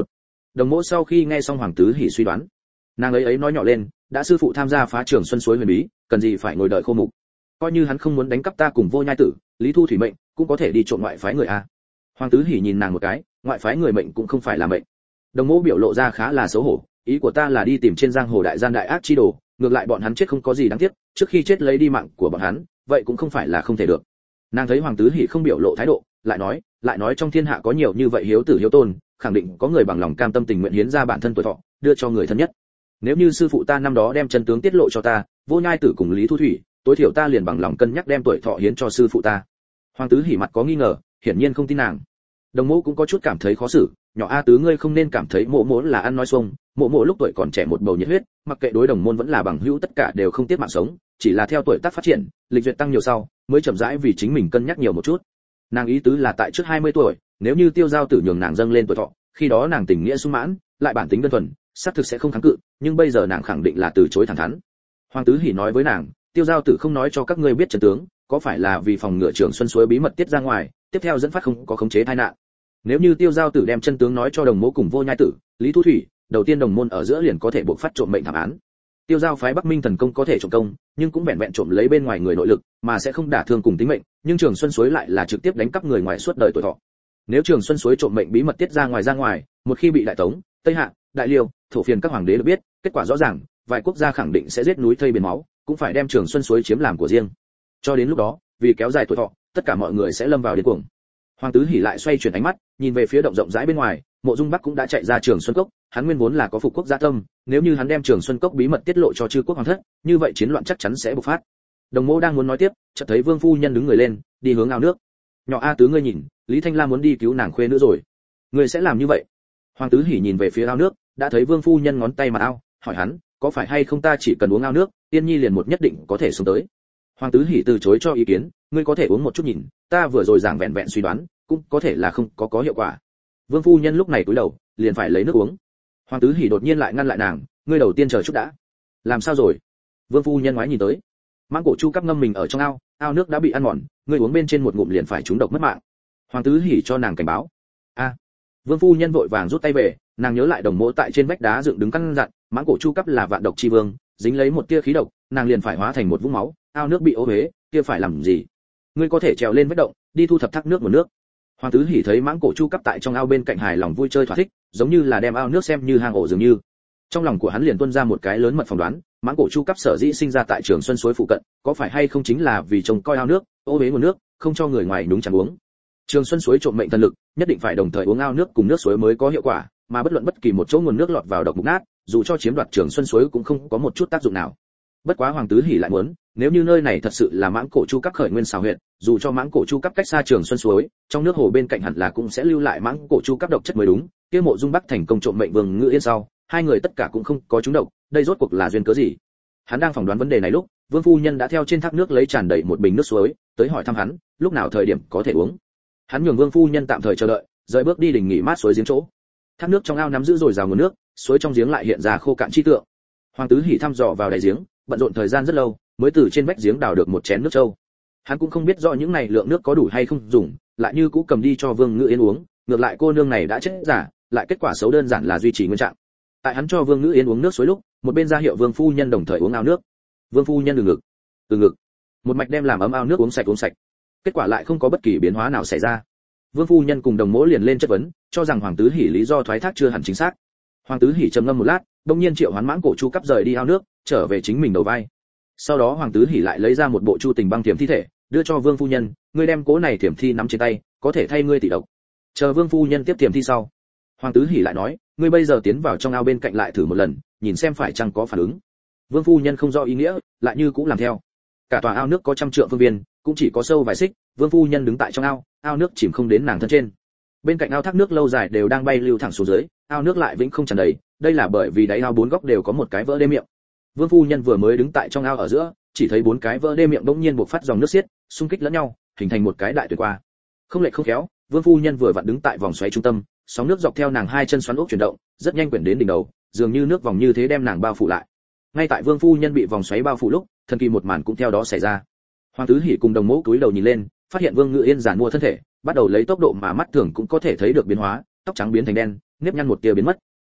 Đồng Mỗ sau khi nghe xong Hoàng Tứ Hỉ suy đoán, nàng ấy nói nhỏ lên, đã sư phụ tham gia phá Trường Xuân Suối huyền bí, cần gì phải ngồi đợi khô mục. Coi như hắn không muốn đánh cắp ta cùng Vô Nhai Tử, Lý Thu Thủy mệnh, cũng có thể đi trộm ngoại phái người a. Hoàng Tứ Hỉ nhìn nàng một cái, ngoại phái người mệnh cũng không phải là mệnh. Đồng Mỗ biểu lộ ra khá là xấu hổ, ý của ta là đi tìm trên giang hồ đại gian đại ác chi đồ, ngược lại bọn hắn chết không có gì đáng tiếc, trước khi chết lấy đi mạng của bọn hắn, vậy cũng không phải là không thể được. Nàng thấy Hoàng Tứ Hỉ không biểu lộ thái độ, lại nói trong thiên hạ có nhiều như vậy hiếu tử hiếu tôn, khẳng định có người bằng lòng cam tâm tình nguyện hiến ra bản thân tuổi thọ, đưa cho người thân nhất. Nếu như sư phụ ta năm đó đem chân tướng tiết lộ cho ta, Vô Nhai Tử cùng Lý Thu Thủy, tối thiểu ta liền bằng lòng cân nhắc đem tuổi thọ hiến cho sư phụ ta. Hoàng Tứ Hỉ mặt có nghi ngờ, hiển nhiên không tin nàng. Đồng Mỗ cũng có chút cảm thấy khó xử, nhỏ A Tứ ngươi không nên cảm thấy Mỗ Mỗ là ăn nói xuông, Mỗ Mỗ lúc tuổi còn trẻ một bầu nhiệt huyết, mặc kệ đối đồng môn vẫn là bằng hữu tất cả đều không tiếc mạng sống, chỉ là theo tuổi tác phát triển, lịch duyệt tăng nhiều sau, mới chậm rãi vì chính mình cân nhắc nhiều một chút. Nàng ý tứ là tại trước 20 tuổi, nếu như Tiêu Giao Tử nhường nàng dâng lên tuổi thọ, khi đó nàng tình nghĩa sung mãn, lại bản tính đơn thuần, xác thực sẽ không kháng cự, nhưng bây giờ nàng khẳng định là từ chối thẳng thắn. Hoàng Tứ Hỉ nói với nàng, Tiêu Giao Tử không nói cho các ngươi biết chân tướng, có phải là vì phòng ngừa Trường Xuân Suối bí mật tiết ra ngoài, tiếp theo dẫn phát không có khống chế tai nạn. Nếu như Tiêu Giao Tử đem chân tướng nói cho Đồng Mỗ cùng Vô Nhai Tử, Lý Thu Thủy, đầu tiên đồng môn ở giữa liền có thể buộc phát trộm mệnh thảm án. Tiêu Giao phái Bắc Minh thần công có thể trộm công, nhưng cũng vẹn vẹn trộm lấy bên ngoài người nội lực, mà sẽ không đả thương cùng tính mệnh, nhưng Trường Xuân Suối lại là trực tiếp đánh cắp người ngoài suốt đời tuổi thọ. Nếu Trường Xuân Suối trộm mệnh bí mật tiết ra ngoài, một khi bị Đại Tống, Tây Hạ, Đại Liêu, thổ phiền các hoàng đế được biết, kết quả rõ ràng, vài quốc gia khẳng định sẽ giết núi thây biển máu, cũng phải đem Trường Xuân Suối chiếm làm của riêng. Cho đến lúc đó, vì kéo dài tuổi thọ, tất cả mọi người sẽ lâm vào điên cuồng. Hoàng Tứ Hỉ lại xoay chuyển ánh mắt, nhìn về phía động rộng rãi bên ngoài, Mộ Dung Bắc cũng đã chạy ra Trường Xuân Cốc, hắn nguyên vốn là có phục quốc gia tâm, nếu như hắn đem Trường Xuân Cốc bí mật tiết lộ cho chư quốc hoàng thất, như vậy chiến loạn chắc chắn sẽ bộc phát. Đồng Mỗ đang muốn nói tiếp, chợt thấy Vương phu nhân đứng người lên, đi hướng ao nước. Nhỏ A Tứ ngươi nhìn, Lý Thanh La muốn đi cứu nàng khuê nữa rồi. Ngươi sẽ làm như vậy? Hoàng Tứ Hỉ nhìn về phía ao nước, đã thấy Vương phu nhân ngón tay mặt ao, hỏi hắn, có phải hay không ta chỉ cần uống ao nước, Tiên Nhi liền một nhất định có thể sống tới. Hoàng Tứ Hỉ từ chối cho ý kiến, ngươi có thể uống một chút nhìn, ta vừa rồi giảng vẹn vẹn suy đoán, cũng có thể là không có hiệu quả. Vương phu nhân lúc này cúi đầu, liền phải lấy nước uống. Hoàng Tứ Hỉ đột nhiên lại ngăn lại nàng, ngươi đầu tiên chờ chút đã. Làm sao rồi? Vương phu nhân ngoái nhìn tới, mãng cổ chu cắp ngâm mình ở trong ao, ao nước đã bị ăn mòn, ngươi uống bên trên một ngụm liền phải trúng độc mất mạng. Hoàng Tứ Hỉ cho nàng cảnh báo. A. Vương phu nhân vội vàng rút tay về, nàng nhớ lại Đồng Mỗ tại trên vách đá dựng đứng căn dặn, mãng cổ chu cắp là vạn độc chi vương, dính lấy một tia khí độc, nàng liền phải hóa thành một vũng máu, ao nước bị ô uế, kia phải làm gì? Ngươi có thể trèo lên vách động, đi thu thập thác nước nguồn nước. Hoàng Tứ Hỉ thấy mãng cổ chu cắp tại trong ao bên cạnh hài lòng vui chơi thỏa thích, giống như là đem ao nước xem như hang ổ dường như. Trong lòng của hắn liền tuôn ra một cái lớn mật phỏng đoán, mãng cổ chu cắp sở dĩ sinh ra tại Trường Xuân Suối phụ cận, có phải hay không chính là vì trông coi ao nước, ô uế nguồn nước, không cho người ngoài nhúng chàm uống. Trường Xuân Suối trộm mệnh thần lực, nhất định phải đồng thời uống ao nước cùng nước suối mới có hiệu quả, mà bất luận bất kỳ một chỗ nguồn nước lọt vào độc mục nát, dù cho chiếm đoạt Trường Xuân Suối cũng không có một chút tác dụng nào. Bất quá Hoàng Tứ Hỉ lại muốn, nếu như nơi này thật sự là mãng cổ chu cắp khởi nguyên xào huyệt, dù cho mãng cổ chu cắp cách xa Trường Xuân Suối, trong nước hồ bên cạnh hẳn là cũng sẽ lưu lại mãng cổ chu cắp độc chất mới đúng. Kia Mộ Dung Bắc thành công trộm mệnh Vương Ngự Yên sau, hai người tất cả cũng không có trúng độc, đây rốt cuộc là duyên cớ gì? Hắn đang phỏng đoán vấn đề này lúc, Vương phu nhân đã theo trên thác nước lấy tràn đầy một bình nước suối, tới hỏi thăm hắn, lúc nào thời điểm có thể uống. Hắn nhường Vương phu nhân tạm thời chờ đợi, rời bước đi đình nghỉ mát suối giếng chỗ. Thác nước trong ao nắm giữ dồi dào nguồn nước, suối trong giếng lại hiện ra khô cạn chi tượng. Hoàng Tứ Hỉ thăm dò vào đáy giếng, bận rộn thời gian rất lâu, mới từ trên vách giếng đào được một chén nước trâu. Hắn cũng không biết rõ những này lượng nước có đủ hay không dùng, lại như cũ cầm đi cho Vương Ngự Yên uống, ngược lại cô nương này đã chết giả, lại kết quả xấu đơn giản là duy trì nguyên trạng. Tại hắn cho Vương Ngự Yên uống nước suối lúc, một bên ra hiệu Vương phu nhân đồng thời uống ao nước. Vương phu nhân từ ngực, một mạch đem làm ấm ao nước uống sạch. Kết quả lại không có bất kỳ biến hóa nào xảy ra. Vương phu nhân cùng Đồng Mỗ liền lên chất vấn, cho rằng Hoàng Tứ Hỉ lý do thoái thác chưa hẳn chính xác. Hoàng Tứ Hỉ trầm ngâm một lát, đột nhiên triệu hoán mãng cổ chu cắp rời đi ao nước, trở về chính mình đầu vai. Sau đó Hoàng Tứ Hỉ lại lấy ra một bộ Chu Tình băng tiềm thi thể, đưa cho Vương phu nhân, ngươi đem cố này tiềm thi nắm trên tay, có thể thay ngươi tỷ độc. Chờ Vương phu nhân tiếp tiềm thi sau, Hoàng Tứ Hỉ lại nói, ngươi bây giờ tiến vào trong ao bên cạnh lại thử một lần, nhìn xem phải chăng có phản ứng. Vương phu nhân không rõ ý nghĩa, lại như cũng làm theo. Cả tòa ao nước có 100 trượng phương viên, cũng chỉ có sâu vài xích, Vương phu nhân đứng tại trong ao, ao nước chìm không đến nàng thân trên. Bên cạnh ao thác nước lâu dài đều đang bay lưu thẳng xuống dưới, ao nước lại vĩnh không tràn đầy, đây là bởi vì đáy ao bốn góc đều có một cái vỡ đê miệng. Vương phu nhân vừa mới đứng tại trong ao ở giữa, chỉ thấy bốn cái vỡ đê miệng bỗng nhiên bộc phát dòng nước xiết, xung kích lẫn nhau, hình thành một cái đại tuyệt qua. Không lệch không khéo, Vương phu nhân vừa vặn đứng tại vòng xoáy trung tâm, sóng nước dọc theo nàng hai chân xoắn ốc chuyển động, rất nhanh quyển đến đỉnh đầu, dường như nước vòng như thế đem nàng bao phủ lại. Ngay tại Vương phu nhân bị vòng xoáy bao phủ lúc, thần kỳ một màn cũng theo đó xảy ra. Hoàng Tứ Hỉ cùng Đồng Mỗ cúi đầu nhìn lên, phát hiện Vương Ngự Yên giàn mua thân thể, bắt đầu lấy tốc độ mà mắt thường cũng có thể thấy được biến hóa, tóc trắng biến thành đen, nếp nhăn một tia biến mất.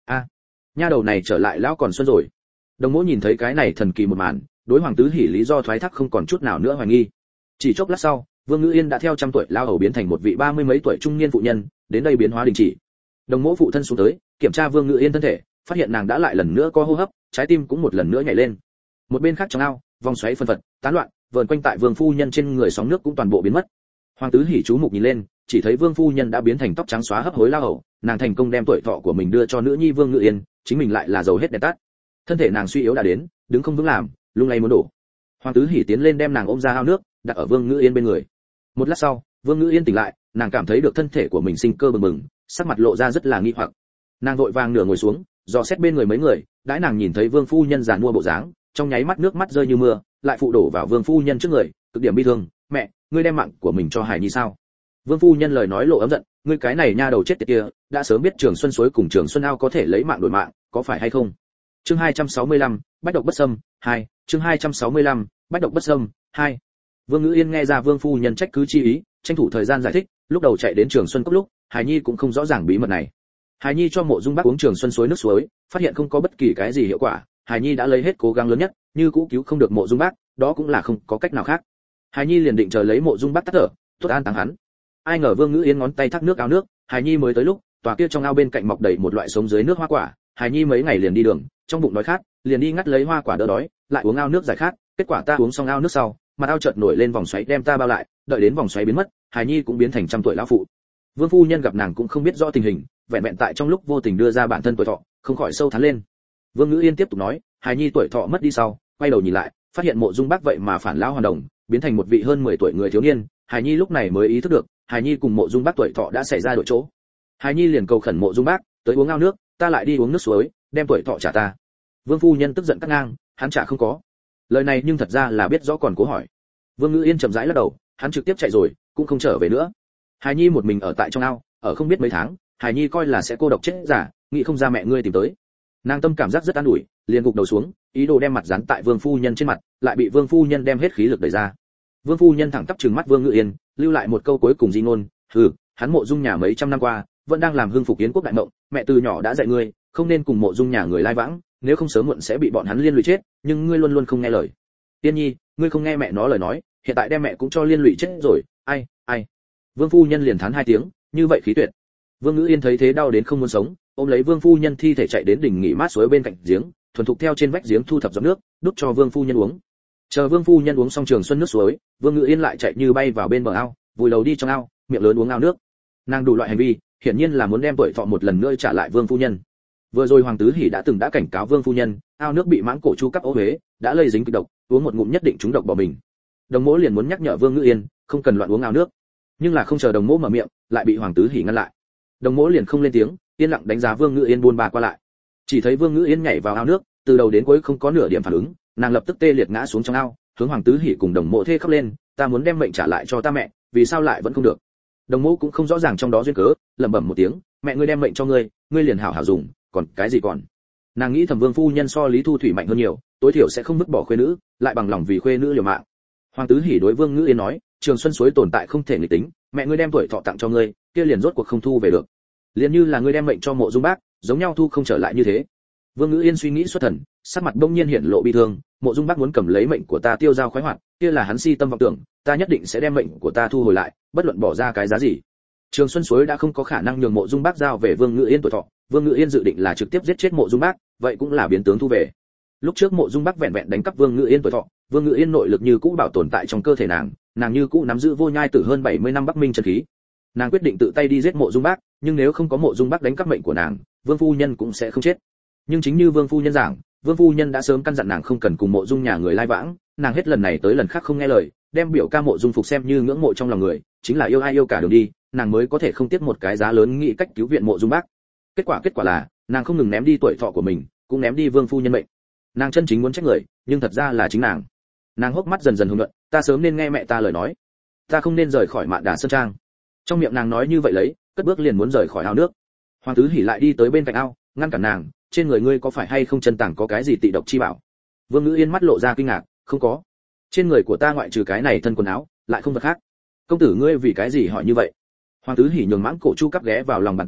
A, nha đầu này trở lại lão còn xuân rồi. Đồng Mỗ nhìn thấy cái này thần kỳ một màn, đối Hoàng Tứ Hỉ lý do thoái thác không còn chút nào nữa hoài nghi. Chỉ chốc lát sau, Vương Ngữ Yên đã theo trăm tuổi lao hầu biến thành một vị 30 mấy tuổi trung niên phụ nhân, đến đây biến hóa đình chỉ. Đồng Mỗ phụ thân xuống tới, kiểm tra Vương Ngữ Yên thân thể, phát hiện nàng đã lại lần nữa có hô hấp, trái tim cũng một lần nữa nhảy lên. Một bên khác trong ao, vòng xoáy phân phật, tán loạn, vờn quanh tại Vương phu nhân trên người sóng nước cũng toàn bộ biến mất. Hoàng Tứ Hỉ chú mục nhìn lên, chỉ thấy Vương phu nhân đã biến thành tóc trắng xóa hấp hối lao hầu, nàng thành công đem tuổi thọ của mình đưa cho nữ nhi Vương Ngữ Yên, chính mình lại là dầu hết đèn tắt. Thân thể nàng suy yếu đã đến, đứng không vững làm, lung lay muốn đổ. Hoàng Tứ Hỉ tiến lên đem nàng ôm ra ao nước, đặt ở Vương Ngữ Yên bên người. Một lát sau, Vương Ngữ Yên tỉnh lại, nàng cảm thấy được thân thể của mình sinh cơ bừng bừng, sắc mặt lộ ra rất là nghi hoặc. Nàng vội vàng nửa ngồi xuống, dò xét bên người mấy người, đãi nàng nhìn thấy Vương phu nhân giàn mua bộ dáng, trong nháy mắt nước mắt rơi như mưa, lại phụ đổ vào Vương phu nhân trước người, cực điểm bi thương. Mẹ, ngươi đem mạng của mình cho Hải Nhi sao? Vương phu nhân lời nói lộ ấm giận, ngươi cái này nha đầu chết tiệt kia, đã sớm biết Trường Xuân suối cùng Trường Xuân ao có thể lấy mạng đổi mạng, có phải hay không? Chương 265, bách độc bất xâm 2, chương 265, bách độc bất xâm 2. Vương Ngữ Yên nghe ra Vương phu nhân trách cứ chi ý, tranh thủ thời gian giải thích, lúc đầu chạy đến Trường Xuân cốc lúc, Hải Nhi cũng không rõ ràng bí mật này. Hải Nhi cho Mộ Dung Bác uống Trường Xuân suối nước suối, phát hiện không có bất kỳ cái gì hiệu quả, Hải Nhi đã lấy hết cố gắng lớn nhất, như cũ cứu không được Mộ Dung Bác, đó cũng là không có cách nào khác. Hải Nhi liền định chờ lấy Mộ Dung Bác tắt thở, tốt an táng hắn. Ai ngờ Vương Ngữ Yên ngón tay thác nước ao nước, Hải Nhi mới tới lúc, tòa kia trong ao bên cạnh mọc đầy một loại sống dưới nước hoa quả, Hải Nhi mấy ngày liền đi đường, trong bụng đói khát, liền đi ngắt lấy hoa quả đỡ đói, lại uống ao nước giải khát, kết quả ta uống xong ao nước sau, mà ao chợt nổi lên vòng xoáy đem ta bao lại, đợi đến vòng xoáy biến mất, Hải Nhi cũng biến thành trăm tuổi lão phụ. Vương phu nhân gặp nàng cũng không biết rõ tình hình, vẹn vẹn tại trong lúc vô tình đưa ra bản thân tuổi thọ, không khỏi sâu thán lên. Vương Ngữ Yên tiếp tục nói, Hải Nhi tuổi thọ mất đi sau, quay đầu nhìn lại, phát hiện Mộ Dung Bác vậy mà phản lão hoàn đồng, biến thành một vị hơn 10 tuổi người thiếu niên, Hải Nhi lúc này mới ý thức được, Hải Nhi cùng Mộ Dung Bác tuổi thọ đã xảy ra đổi chỗ. Hải Nhi liền cầu khẩn Mộ Dung Bác, tới uống ao nước, ta lại đi uống nước suối, đem tuổi thọ trả ta. Vương phu nhân tức giận cắt ngang, hắn trả không có. Lời này nhưng thật ra là biết rõ còn cố hỏi. Vương Ngữ Yên chậm rãi lắc đầu, hắn trực tiếp chạy rồi, cũng không trở về nữa. Hải Nhi một mình ở tại trong ao, ở không biết mấy tháng, Hải Nhi coi là sẽ cô độc chết giả, nghĩ không ra mẹ ngươi tìm tới. Nàng tâm cảm giác rất an ủi, liền gục đầu xuống, ý đồ đem mặt dán tại Vương phu nhân trên mặt, lại bị Vương phu nhân đem hết khí lực đẩy ra. Vương phu nhân thẳng tắp trừng mắt Vương Ngữ Yên, lưu lại một câu cuối cùng di ngôn, hừ, hắn Mộ Dung nhà mấy trăm năm qua, vẫn đang làm hưng phục Yến quốc đại mộng, mẹ từ nhỏ đã dạy ngươi, không nên cùng Mộ Dung nhà người lai vãng, nếu không sớm muộn sẽ bị bọn hắn liên lụy chết, nhưng ngươi luôn luôn không nghe lời. Tiên Nhi, ngươi không nghe mẹ nó lời nói, hiện tại đem mẹ cũng cho liên lụy chết rồi, ai, ai. Vương phu nhân liền thán hai tiếng, như vậy khí tuyệt. Vương Ngữ Yên thấy thế đau đến không muốn sống, ôm lấy Vương phu nhân thi thể chạy đến đỉnh nghỉ mát suối bên cạnh giếng, thuần thục theo trên vách giếng thu thập giọt nước, đút cho Vương phu nhân uống. Chờ Vương phu nhân uống xong Trường Xuân nước suối, Vương Ngữ Yên lại chạy như bay vào bên bờ ao, vùi đầu đi trong ao, miệng lớn uống ao nước. Nàng đủ loại hành vi, hiển nhiên là muốn đem tuổi thọ một lần nữa trả lại Vương phu nhân. Vừa rồi Hoàng Tứ Hỉ đã từng đã cảnh cáo Vương phu nhân, ao nước bị mãng cổ chu cấp ô huế, đã lây dính kịch độc, uống một ngụm nhất định trúng độc bỏ mình. Đồng Mỗ liền muốn nhắc nhở Vương Ngữ Yên, không cần loạn uống ao nước. Nhưng là không chờ Đồng Mỗ mở miệng, lại bị Hoàng Tứ Hỉ ngăn lại. Đồng Mỗ liền không lên tiếng, yên lặng đánh giá Vương Ngữ Yên buôn ba qua lại. Chỉ thấy Vương Ngữ Yên nhảy vào ao nước, từ đầu đến cuối không có nửa điểm phản ứng, nàng lập tức tê liệt ngã xuống trong ao, hướng Hoàng Tứ Hỉ cùng Đồng Mỗ thê khóc lên, ta muốn đem mệnh trả lại cho ta mẹ, vì sao lại vẫn không được? Đồng Mỗ cũng không rõ ràng trong đó duyên cớ, lẩm bẩm một tiếng, mẹ ngươi đem mệnh cho ngươi, ngươi liền hảo hảo dùng, còn cái gì còn? Nàng nghĩ thầm Vương phu nhân so Lý Thu Thủy mạnh hơn nhiều, tối thiểu sẽ không vứt bỏ khuê nữ, lại bằng lòng vì khuê nữ liều mạng. Hoàng Tứ Hỉ đối Vương Ngữ Yên nói, Trường Xuân suối tồn tại không thể nghịch tính, mẹ ngươi đem tuổi thọ tặng cho ngươi, kia liền rốt cuộc không thu về được. Liền như là ngươi đem mệnh cho Mộ Dung Bác, giống nhau thu không trở lại như thế. Vương Ngữ Yên suy nghĩ xuất thần, sắc mặt bỗng nhiên hiện lộ bi thương, Mộ Dung Bác muốn cầm lấy mệnh của ta tiêu dao khoái hoạt, kia là hắn si tâm vọng tưởng, ta nhất định sẽ đem mệnh của ta thu hồi lại, bất luận bỏ ra cái giá gì. Trường Xuân suối đã không có khả năng nhường Mộ Dung Bác giao về Vương Ngữ Yên tuổi thọ, Vương Ngữ Yên dự định là trực tiếp giết chết Mộ Dung Bác, vậy cũng là biến tướng thu về. Lúc trước Mộ Dung Bác vẹn vẹn đánh cắp Vương Ngữ Yên tuổi thọ, Vương Ngữ Yên nội lực như cũ bảo tồn tại trong cơ thể nàng như cũ nắm giữ vô nhai tử hơn 70 năm Bắc Minh chân khí. Nàng quyết định tự tay đi giết Mộ Dung Bác, nhưng nếu không có Mộ Dung Bác đánh cắp mệnh của nàng, Vương phu nhân cũng sẽ không chết. Nhưng chính như Vương phu nhân giảng, Vương phu nhân đã sớm căn dặn nàng không cần cùng Mộ Dung nhà người lai vãng, nàng hết lần này tới lần khác không nghe lời, đem biểu ca Mộ Dung Phục xem như ngưỡng mộ trong lòng người, chính là yêu ai yêu cả đường đi, nàng mới có thể không tiếc một cái giá lớn nghĩ cách cứu viện Mộ Dung Bác. Kết quả là, nàng không ngừng ném đi tuổi thọ của mình, cũng ném đi Vương phu nhân mệnh. Nàng chân chính muốn trách người, nhưng thật ra là chính nàng. Nàng hốc mắt dần dần hùng luận, ta sớm nên nghe mẹ ta lời nói, ta không nên rời khỏi Mạn Đà Sơn Trang. Trong miệng nàng nói như vậy lấy, cất bước liền muốn rời khỏi ao nước. Hoàng Tứ Hỉ lại đi tới bên cạnh ao, ngăn cản nàng, trên người ngươi có phải hay không chân tàng có cái gì tị độc chi bảo? Vương Ngữ Yên mắt lộ ra kinh ngạc, không có. Trên người của ta ngoại trừ cái này thân quần áo, lại không vật khác. Công tử ngươi vì cái gì hỏi như vậy? Hoàng Tứ Hỉ nhường mãng cổ chu cắp ghé vào lòng bàn tay,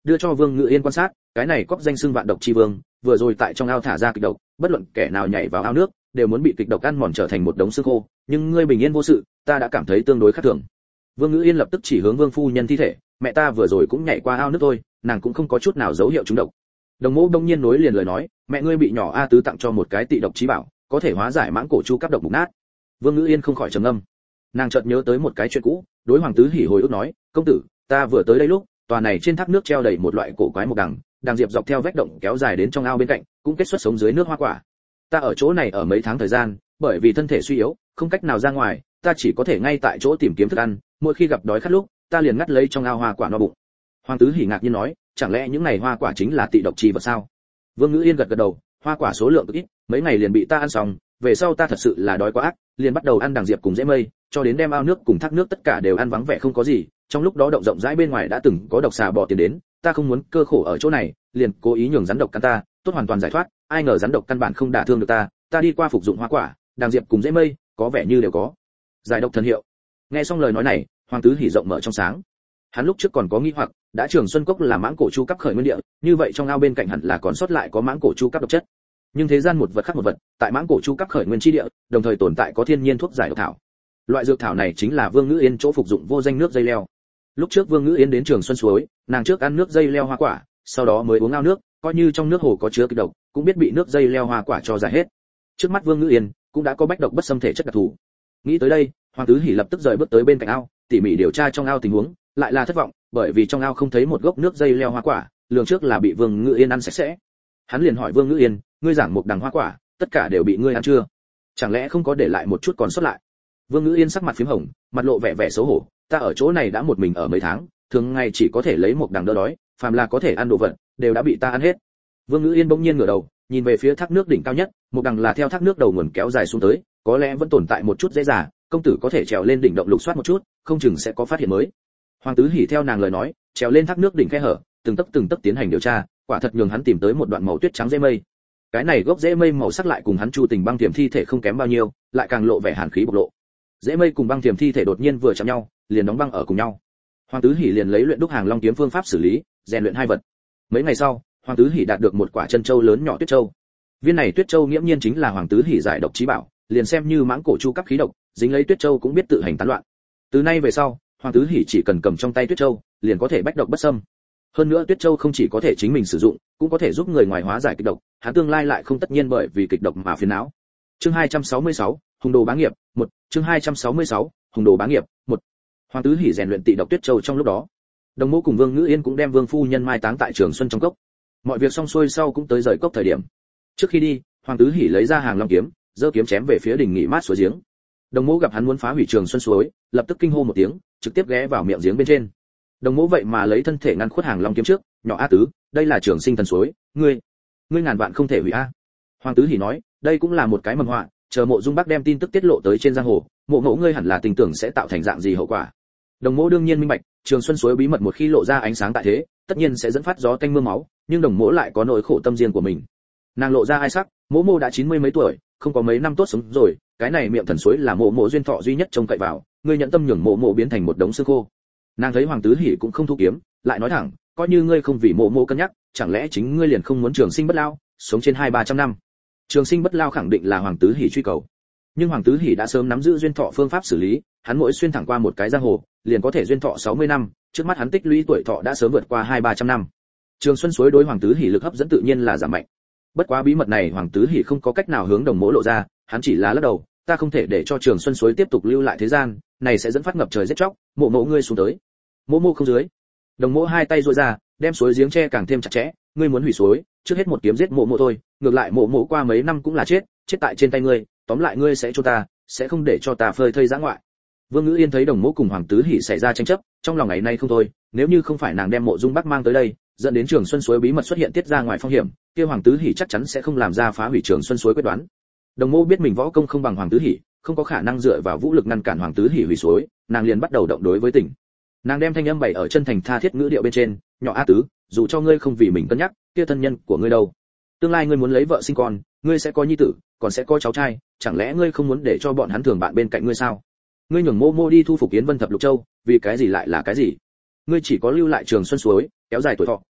đưa cho Vương Ngự Yên quan sát, cái này cóc danh xưng vạn độc chi vương, vừa rồi tại trong ao thả ra kịch độc, bất luận kẻ nào nhảy vào ao nước, đều muốn bị kịch độc ăn mòn trở thành một đống xương khô, nhưng ngươi bình yên vô sự, ta đã cảm thấy tương đối khác thường. Vương Ngự Yên lập tức chỉ hướng Vương phu nhân thi thể, mẹ ta vừa rồi cũng nhảy qua ao nước thôi, nàng cũng không có chút nào dấu hiệu trúng độc. Đồng Mộ đông nhiên nối liền lời nói, mẹ ngươi bị nhỏ A Tứ tặng cho một cái tị độc chí bảo, có thể hóa giải mãng cổ chu cấp độc mục nát. Vương Ngự Yên không khỏi trầm ngâm. Nàng chợt nhớ tới một cái chuyện cũ, đối Hoàng Tứ Hỉ hồi ức nói, công tử, ta vừa tới đây lúc, tòa này trên thác nước treo đầy một loại cổ quái mộc đằng, đằng diệp dọc theo vách động kéo dài đến trong ao bên cạnh, cũng kết xuất sống dưới nước hoa quả. Ta ở chỗ này ở mấy tháng thời gian, bởi vì thân thể suy yếu, không cách nào ra ngoài, ta chỉ có thể ngay tại chỗ tìm kiếm thức ăn, mỗi khi gặp đói khát lúc, ta liền ngắt lấy trong ao hoa quả no bụng. Hoàng Tứ Hỉ ngạc nhiên nói, chẳng lẽ những này hoa quả chính là tị độc chi vật sao? Vương Ngự Yên gật gật đầu, hoa quả số lượng cực ít, mấy ngày liền bị ta ăn xong, về sau ta thật sự là đói quá ác, liền bắt đầu ăn đằng diệp cùng rễ mây, cho đến đem ao nước cùng thác nước tất cả đều ăn vắng vẻ không có gì. Trong lúc đó động rộng rãi bên ngoài đã từng có độc xà bò tiền đến, ta không muốn cơ khổ ở chỗ này, liền cố ý nhường rắn độc cắn ta, tốt hoàn toàn giải thoát. Ai ngờ rắn độc căn bản không đả thương được ta, ta đi qua phục dụng hoa quả, đằng diệp cùng rễ mây, có vẻ như đều có giải độc thần hiệu. Nghe xong lời nói này, Hoàng Tứ Hỉ rộng mở trong sáng. Hắn lúc trước còn có nghi hoặc, đã Trường Xuân Cốc là mãng cổ chu cấp khởi nguyên địa, như vậy trong ao bên cạnh hẳn là còn sót lại có mãng cổ chu cấp độc chất. Nhưng thế gian một vật khác một vật, tại mãng cổ chu cấp khởi nguyên chi địa, đồng thời tồn tại có thiên nhiên thuốc giải độc thảo. Loại dược thảo này chính là Vương Ngự Yên chỗ phục dụng vô danh nước dây leo. Lúc trước Vương Ngự Yên đến Trường Xuân suối, nàng trước ăn nước dây leo hoa quả, sau đó mới uống ao nước, coi như trong nước hồ có chứa kịch độc, cũng biết bị nước dây leo hoa quả cho giải hết. Trước mắt Vương Ngự Yên cũng đã có bách độc bất xâm thể chất đặc thù. Nghĩ tới đây, Hoàng Tứ Hỉ lập tức rời bước tới bên cạnh ao, tỉ mỉ điều tra trong ao tình huống, lại là thất vọng, bởi vì trong ao không thấy một gốc nước dây leo hoa quả, lường trước là bị Vương Ngự Yên ăn sạch sẽ. Hắn liền hỏi Vương Ngự Yên, ngươi giảng một đằng hoa quả, tất cả đều bị ngươi ăn chưa? Chẳng lẽ không có để lại một chút còn sót lại? Vương Ngự Yên sắc mặt phím hồng, mặt lộ vẻ vẻ xấu hổ, ta ở chỗ này đã một mình ở mấy tháng, thường ngày chỉ có thể lấy một đằng đỡ đói, phàm là có thể ăn đồ vật, đều đã bị ta ăn hết. Vương Ngự Yên bỗng nhiên ngửa đầu, nhìn về phía thác nước đỉnh cao nhất, một đằng là theo thác nước đầu nguồn kéo dài xuống tới, có lẽ vẫn tồn tại một chút dễ dàng, công tử có thể trèo lên đỉnh động lục soát một chút, không chừng sẽ có phát hiện mới. Hoàng Tứ Hỉ theo nàng lời nói, trèo lên thác nước đỉnh khe hở, từng tấc tiến hành điều tra, quả thật nhường hắn tìm tới một đoạn màu tuyết trắng rễ mây. Cái này gốc rễ mây màu sắc lại cùng hắn Chu Tình băng tiềm thi thể không kém bao nhiêu, lại càng lộ vẻ hàn khí bộc lộ. Rễ mây cùng băng tiềm thi thể đột nhiên vừa chạm nhau, liền đóng băng ở cùng nhau. Hoàng Tứ Hỉ liền lấy luyện đúc hàng long kiếm phương pháp xử lý, rèn luyện hai vật. Mấy ngày sau, Hoàng Tứ Hỉ đạt được một quả chân châu lớn nhỏ tuyết châu. Viên này tuyết châu nghiễm nhiên chính là Hoàng Tứ Hỉ giải độc chí bảo, liền xem như mãng cổ chu cấp khí độc, dính lấy tuyết châu cũng biết tự hành tán loạn. Từ nay về sau, Hoàng Tứ Hỉ chỉ cần cầm trong tay tuyết châu, liền có thể bách độc bất xâm. Hơn nữa tuyết châu không chỉ có thể chính mình sử dụng, cũng có thể giúp người ngoài hóa giải kịch độc, hắn tương lai lại không tất nhiên bởi vì kịch độc mà phiền não. Chương 266, Hùng đồ bá nghiệp, 1, chương 266, Hùng đồ bá nghiệp, 1. Hoàng Tứ Hỉ rèn luyện tị độc tuyết châu trong lúc đó. Đồng Mộ cùng Vương Ngự Yên cũng đem Vương phu nhân mai táng tại Trường Xuân trong cốc. Mọi việc xong xuôi sau cũng tới rời cốc thời điểm. Trước khi đi, Hoàng Tứ Hỉ lấy ra hàng long kiếm, giơ kiếm chém về phía đỉnh nghỉ mát suối giếng. Đồng Mộ gặp hắn muốn phá hủy Trường Xuân suối, lập tức kinh hô một tiếng, trực tiếp ghé vào miệng giếng bên trên. Đồng Mộ vậy mà lấy thân thể ngăn khuất hàng long kiếm trước, nhỏ A Tứ, đây là Trường Sinh thần suối, ngươi ngàn vạn không thể hủy a. Hoàng Tứ Hỉ nói, đây cũng là một cái mầm họa, chờ Mộ Dung Bắc đem tin tức tiết lộ tới trên giang hồ, Mộ Ngộ ngươi hẳn là tình tưởng sẽ tạo thành dạng gì hậu quả. Đồng Mộ đương nhiên minh bạch, Trường Xuân suối bí mật một khi lộ ra ánh sáng tại thế, tất nhiên sẽ dẫn phát gió tanh mưa máu, nhưng Đồng Mộ lại có nỗi khổ tâm riêng của mình. Nàng lộ ra ai sắc, Mộ đã 90 mấy tuổi, không có mấy năm tốt sống rồi, cái này miệng thần suối là Mộ duyên thọ duy nhất trông cậy vào, ngươi nhận tâm nhường Mộ biến thành một đống xương khô. Nàng thấy Hoàng Tứ Hỉ cũng không thu kiếm, lại nói thẳng, coi như ngươi không vì Mộ cân nhắc, chẳng lẽ chính ngươi liền không muốn trường sinh bất lao, sống trên 200-300 năm? Trường sinh bất lao khẳng định là Hoàng Tứ Hỉ truy cầu, nhưng Hoàng Tứ Hỉ đã sớm nắm giữ duyên thọ phương pháp xử lý, hắn mỗi xuyên thẳng qua một cái giang hồ, liền có thể duyên thọ 60 năm, trước mắt hắn tích lũy tuổi thọ đã sớm vượt qua 200-300 năm. Trường Xuân suối đối Hoàng Tứ Hỉ lực hấp dẫn tự nhiên là giảm mạnh. Bất quá bí mật này Hoàng Tứ Hỉ không có cách nào hướng Đồng Mộ lộ ra, hắn chỉ là lắc đầu, ta không thể để cho Trường Xuân suối tiếp tục lưu lại thế gian, này sẽ dẫn phát ngập trời giết chóc, Mộ ngươi xuống tới. Mộ không dưới. Đồng Mộ hai tay duỗi ra, đem suối giếng che càng thêm chặt chẽ, ngươi muốn hủy suối, trước hết một kiếm giết Mộ thôi, ngược lại Mộ qua mấy năm cũng là chết tại trên tay ngươi, tóm lại ngươi sẽ cho ta, sẽ không để cho ta phơi thây dã ngoại. Vương Ngự Yên thấy Đồng Mộ cùng Hoàng Tứ Hỉ xảy ra tranh chấp, trong lòng ngày nay không thôi, nếu như không phải nàng đem Mộ Dung Bắc mang tới đây, dẫn đến Trường Xuân suối bí mật xuất hiện tiết ra ngoài phong hiểm, kia Hoàng Tứ Hỉ chắc chắn sẽ không làm ra phá hủy Trường Xuân suối quyết đoán. Đồng Mộ biết mình võ công không bằng Hoàng Tứ Hỉ, không có khả năng dựa vào vũ lực ngăn cản Hoàng Tứ Hỉ hủy suối, nàng liền bắt đầu động đối với tình. Nàng đem thanh âm bày ở chân thành tha thiết ngữ điệu bên trên, nhỏ A Tứ, dù cho ngươi không vì mình cân nhắc, kia thân nhân của ngươi đâu? Tương lai ngươi muốn lấy vợ sinh con, ngươi sẽ có nhi tử, còn sẽ có cháu trai, chẳng lẽ ngươi không muốn để cho bọn hắn thường bạn bên cạnh ngươi sao? Ngươi nhường Mộ đi thu phục Yến Vân Thập Lục Châu, vì cái gì lại là cái gì? Ngươi chỉ có lưu lại Trường Xuân suối, kéo dài tuổi thọ,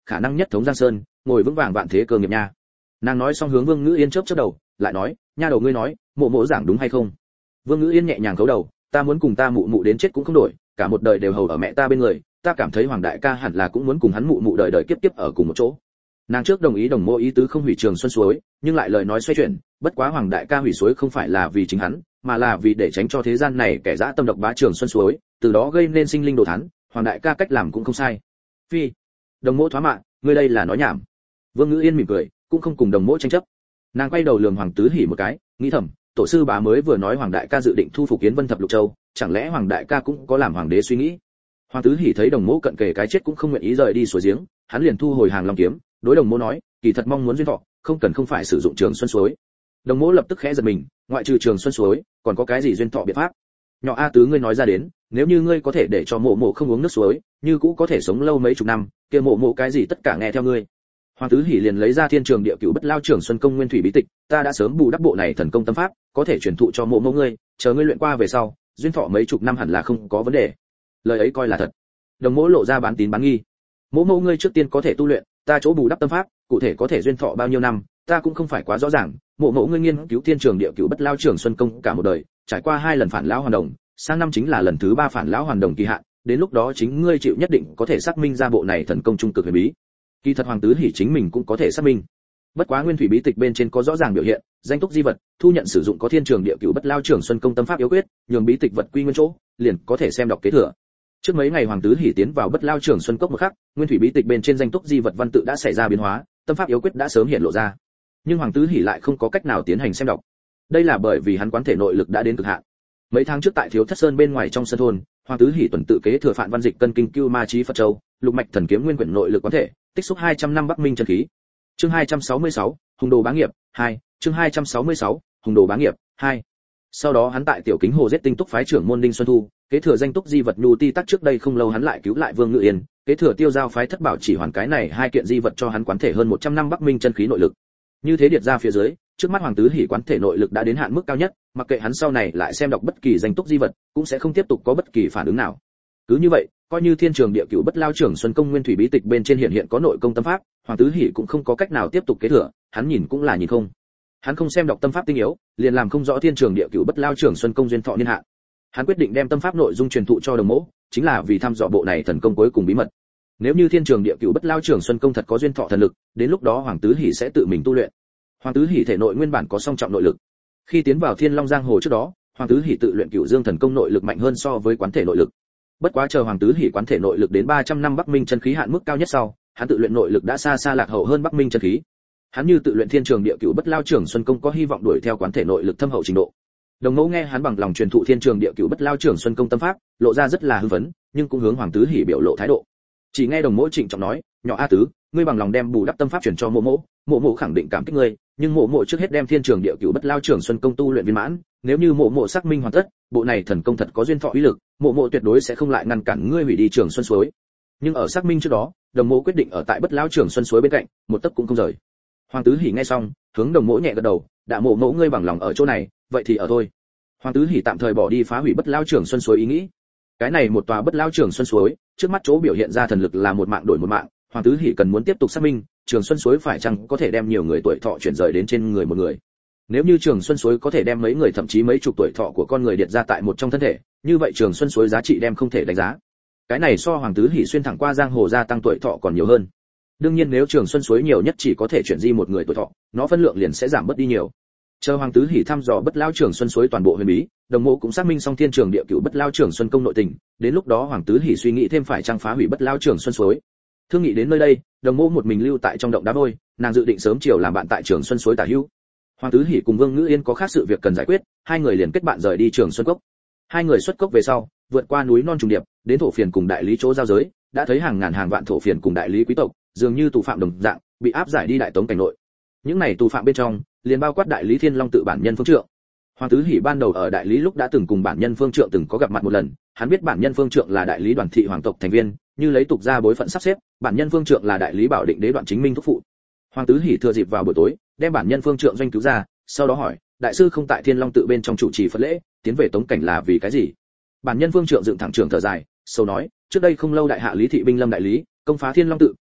khả năng nhất thống giang sơn, ngồi vững vàng vạn thế cơ nghiệp nha. Nàng nói xong hướng Vương Ngữ Yên chớp chớp đầu, lại nói, nha đầu ngươi nói, mộ mộ giảng đúng hay không? Vương Ngữ Yên nhẹ nhàng khấu đầu, ta muốn cùng ta mụ mụ đến chết cũng không đổi, cả một đời đều hầu ở mẹ ta bên người, ta cảm thấy Hoàng đại ca hẳn là cũng muốn cùng hắn mụ mụ đời đời kiếp kiếp ở cùng một chỗ. Nàng trước đồng ý đồng mộ ý tứ không hủy Trường Xuân suối, nhưng lại lời nói xoay chuyển, bất quá Hoàng đại ca hủy suối không phải là vì chính hắn, mà là vì để tránh cho thế gian này kẻ dã tâm độc bá Trường Xuân suối, từ đó gây nên sinh linh đồ thán, Hoàng đại ca cách làm cũng không sai. Phi, đồng mộ thoá mạ, ngươi đây là nói nhảm. Vương Ngữ Yên mỉm cười, cũng không cùng đồng mộ tranh chấp. Nàng quay đầu lườm Hoàng Tứ Hỉ một cái, nghĩ thầm, tổ sư bá mới vừa nói Hoàng đại ca dự định thu phục Yến Vân thập lục châu, chẳng lẽ Hoàng đại ca cũng có làm hoàng đế suy nghĩ. Hoàng Tứ Hỉ thấy đồng mộ cận kề cái chết cũng không nguyện ý rời đi suối giếng, hắn liền thu hồi hàng long kiếm, đối đồng mộ nói, kỳ thật mong muốn duyên thọ, không cần không phải sử dụng Trường Xuân suối. Đồng mộ lập tức khẽ giật mình, ngoại trừ Trường Xuân suối, còn có cái gì duyên thọ biện pháp? Nhỏ A Tứ ngươi nói ra đến, nếu như ngươi có thể để cho mộ mộ không uống nước suối, như cũ có thể sống lâu mấy chục năm, kia mộ mộ cái gì tất cả nghe theo ngươi. Hoàng Tứ Hỉ liền lấy ra Thiên Trường Địa Cửu Bất Lao Trường Xuân Công Nguyên Thủy bí tịch, ta đã sớm bù đắp bộ này thần công tâm pháp, có thể truyền thụ cho mộ mộ ngươi, chờ ngươi luyện qua về sau, duyên thọ mấy chục năm hẳn là không có vấn đề. Lời ấy coi là thật. Đồng mộ lộ ra bán tín bán nghi. Mộ mộ ngươi trước tiên có thể tu luyện, ta chỗ bù đắp tâm pháp, cụ thể có thể duyên thọ bao nhiêu năm, ta cũng không phải quá rõ ràng. Mộ mộ ngươi nghiên cứu Thiên Trường Địa Cửu Bất Lao Trường Xuân Công cả một đời, trải qua 2 lần phản lão hoàn đồng, sang năm chính là lần thứ 3 phản lão hoàn đồng kỳ hạn, đến lúc đó chính ngươi chịu nhất định có thể xác minh ra bộ này thần công trung cực huyền bí. Kỳ thật Hoàng Tứ Hỉ chính mình cũng có thể xác minh. Bất quá Nguyên Thủy bí tịch bên trên có rõ ràng biểu hiện, danh túc di vật, thu nhận sử dụng có Thiên Trường Địa Cửu Bất Lao Trường Xuân Công tâm pháp yếu quyết, nhường bí tịch vật quy nguyên chỗ, liền có thể xem đọc kế thừa. Trước mấy ngày Hoàng Tứ Hỉ tiến vào Bất Lao Trường Xuân Cốc một khắc, Nguyên Thủy bí tịch bên trên danh túc di vật văn tự đã xảy ra biến hóa, tâm pháp yếu quyết đã sớm hiện lộ ra. Nhưng Hoàng Tứ Hỉ lại không có cách nào tiến hành xem đọc. Đây là bởi vì hắn quán thể nội lực đã đến cực hạn. Mấy tháng trước tại Thiếu Thất Sơn bên ngoài trong sân thôn, Hoàng Tứ Hỉ tuần tự kế thừa Phạn Văn Dịch cân kinh Cưu Ma Chí Phật Châu, Lục Mạch Thần Kiếm Nguyên quyển nội lực quán thể, tích xúc 200 năm Bắc Minh chân khí. Chương 266, Hùng Đồ Bá Nghiệp 2, chương 266, Hùng Đồ Bá Nghiệp 2. Sau đó hắn tại Tiểu Kính Hồ giết tinh túc phái trưởng môn Đinh Xuân Thu, kế thừa danh túc di vật nhu ti tắc trước đây không lâu hắn lại cứu lại Vương Ngự Yên, kế thừa Tiêu Giao phái thất bảo chỉ hoàn cái này hai kiện di vật cho hắn quán thể hơn 100 năm Bắc Minh chân khí nội lực. Như thế điệt ra phía dưới, trước mắt Hoàng Tứ Hỉ quán thể nội lực đã đến hạn mức cao nhất, mặc kệ hắn sau này lại xem đọc bất kỳ danh túc di vật, cũng sẽ không tiếp tục có bất kỳ phản ứng nào. Cứ như vậy, coi như Thiên Trường Địa Cửu Bất Lao Trường Xuân Công Nguyên Thủy bí tịch bên trên hiện có nội công tâm pháp, Hoàng Tứ Hỉ cũng không có cách nào tiếp tục kế thừa, hắn nhìn cũng là nhìn không. Hắn không xem đọc tâm pháp tinh yếu, liền làm không rõ Thiên Trường Địa Cửu Bất Lao Trường Xuân Công duyên thọ niên hạn. Hắn quyết định đem tâm pháp nội dung truyền thụ cho đồng mẫu, chính là vì thăm dò bộ này thần công cuối cùng bí mật. Nếu như Thiên Trường Địa Cửu Bất Lao Trường Xuân Công thật có duyên thọ thần lực, đến lúc đó Hoàng Tứ Hỉ sẽ tự mình tu luyện. Hoàng Tứ Hỉ thể nội nguyên bản có song trọng nội lực. Khi tiến vào Thiên Long Giang Hồ trước đó, Hoàng Tứ Hỉ tự luyện Cửu Dương thần công nội lực mạnh hơn so với quán thể nội lực. Bất quá chờ Hoàng Tứ Hỉ quán thể nội lực đến 300 năm Bắc Minh chân khí hạn mức cao nhất sau, hắn tự luyện nội lực đã xa xa lạc hậu hơn Bắc Minh chân khí. Hắn như tự luyện Thiên Trường Địa Cửu Bất Lao Trường Xuân Công có hy vọng đuổi theo quán thể nội lực thâm hậu trình độ. Đồng Mẫu nghe hắn bằng lòng truyền thụ Thiên Trường Địa Cửu Bất Lao Trường Xuân Công tâm pháp, lộ ra rất là hưng phấn, nhưng cũng hướng Hoàng Tứ Hỉ biểu lộ thái độ. Chỉ nghe Đồng Mẫu trịnh trọng nói, "Nhỏ A Tứ, ngươi bằng lòng đem bù đắp tâm pháp truyền cho mộ mộ khẳng định cảm kích ngươi, nhưng mộ trước hết đem Thiên Trường Địa Cửu Bất Lao Trường Xuân Công tu luyện viên mãn, nếu như mộ xác minh hoàn tất, bộ này thần công thật có duyên thọ uy lực, mộ tuyệt đối sẽ không lại ngăn cản ngươi hủy đi Trường Xuân suối." Nhưng ở xác minh trước đó, Đồng Mẫu quyết định ở tại Bất Lao Trường Xuân suối bên cạnh, một tấc cũng không rời. Hoàng Tứ Hỉ nghe xong, hướng Đồng Mẫu nhẹ gật đầu, "Đã mộ ngươi bằng lòng ở chỗ này, vậy thì ở thôi." Hoàng Tứ Hỉ tạm thời bỏ đi phá hủy Bất Lao Trường Xuân suối ý nghĩ. Cái này một tòa Bất Lao Trường Xuân suối, trước mắt chỗ biểu hiện ra thần lực là một mạng đổi một mạng, Hoàng Tứ Hỉ cần muốn tiếp tục xác minh, Trường Xuân suối phải chăng có thể đem nhiều người tuổi thọ chuyển rời đến trên người một người. Nếu như Trường Xuân suối có thể đem mấy người thậm chí mấy chục tuổi thọ của con người điệt ra tại một trong thân thể, như vậy Trường Xuân suối giá trị đem không thể đánh giá. Cái này so Hoàng Tứ Hỉ xuyên thẳng qua giang hồ gia tăng tuổi thọ còn nhiều hơn. Đương nhiên nếu Trường Xuân suối nhiều nhất chỉ có thể chuyển di một người tuổi thọ, nó phân lượng liền sẽ giảm bớt đi nhiều. Chờ Hoàng Tứ Hỉ thăm dò Bất Lao Trường Xuân suối toàn bộ huyền bí, Đồng Mộ cũng xác minh xong Thiên Trường Địa Cửu Bất Lao Trường Xuân Công nội tình, đến lúc đó Hoàng Tứ Hỉ suy nghĩ thêm phải chăng phá hủy Bất Lao Trường Xuân suối. Thương nghị đến nơi đây, Đồng Mộ một mình lưu tại trong động đá vôi, nàng dự định sớm chiều làm bạn tại Trường Xuân suối tả hữu. Hoàng Tứ Hỉ cùng Vương Ngữ Yên có khác sự việc cần giải quyết, hai người liền kết bạn rời đi Trường Xuân Cốc. Hai người xuất cốc về sau, vượt qua núi non trùng điệp, đến thổ phiền cùng đại lý chỗ giao giới, đã thấy hàng ngàn hàng vạn thổ phiền cùng đại lý quý tộc, dường như tù phạm đồng dạng, bị áp giải đi đại tống cảnh nội. Những này tù phạm bên trong, liền bao quát đại lý Thiên Long tự bản nhân Phương Trượng. Hoàng Tứ Hỉ ban đầu ở đại lý lúc đã từng cùng bản nhân Phương Trượng từng có gặp mặt một lần, hắn biết bản nhân Phương Trượng là đại lý Đoàn thị hoàng tộc thành viên, như lấy tục gia bối phận sắp xếp, bản nhân Phương Trượng là đại lý Bảo Định đế Đoạn Chính Minh thúc phụ. Hoàng Tứ Hỉ thừa dịp vào buổi tối, đem bản nhân Phương Trượng doanh cứu ra, sau đó hỏi, đại sư không tại Thiên Long tự bên trong chủ trì Phật lễ, tiến về tống cảnh là vì cái gì? Bản nhân Phương Trượng dựng thẳng trường thở dài, sâu nói, trước đây không lâu đại hạ Lý thị binh lâm đại lý, công phá Thiên Long tự,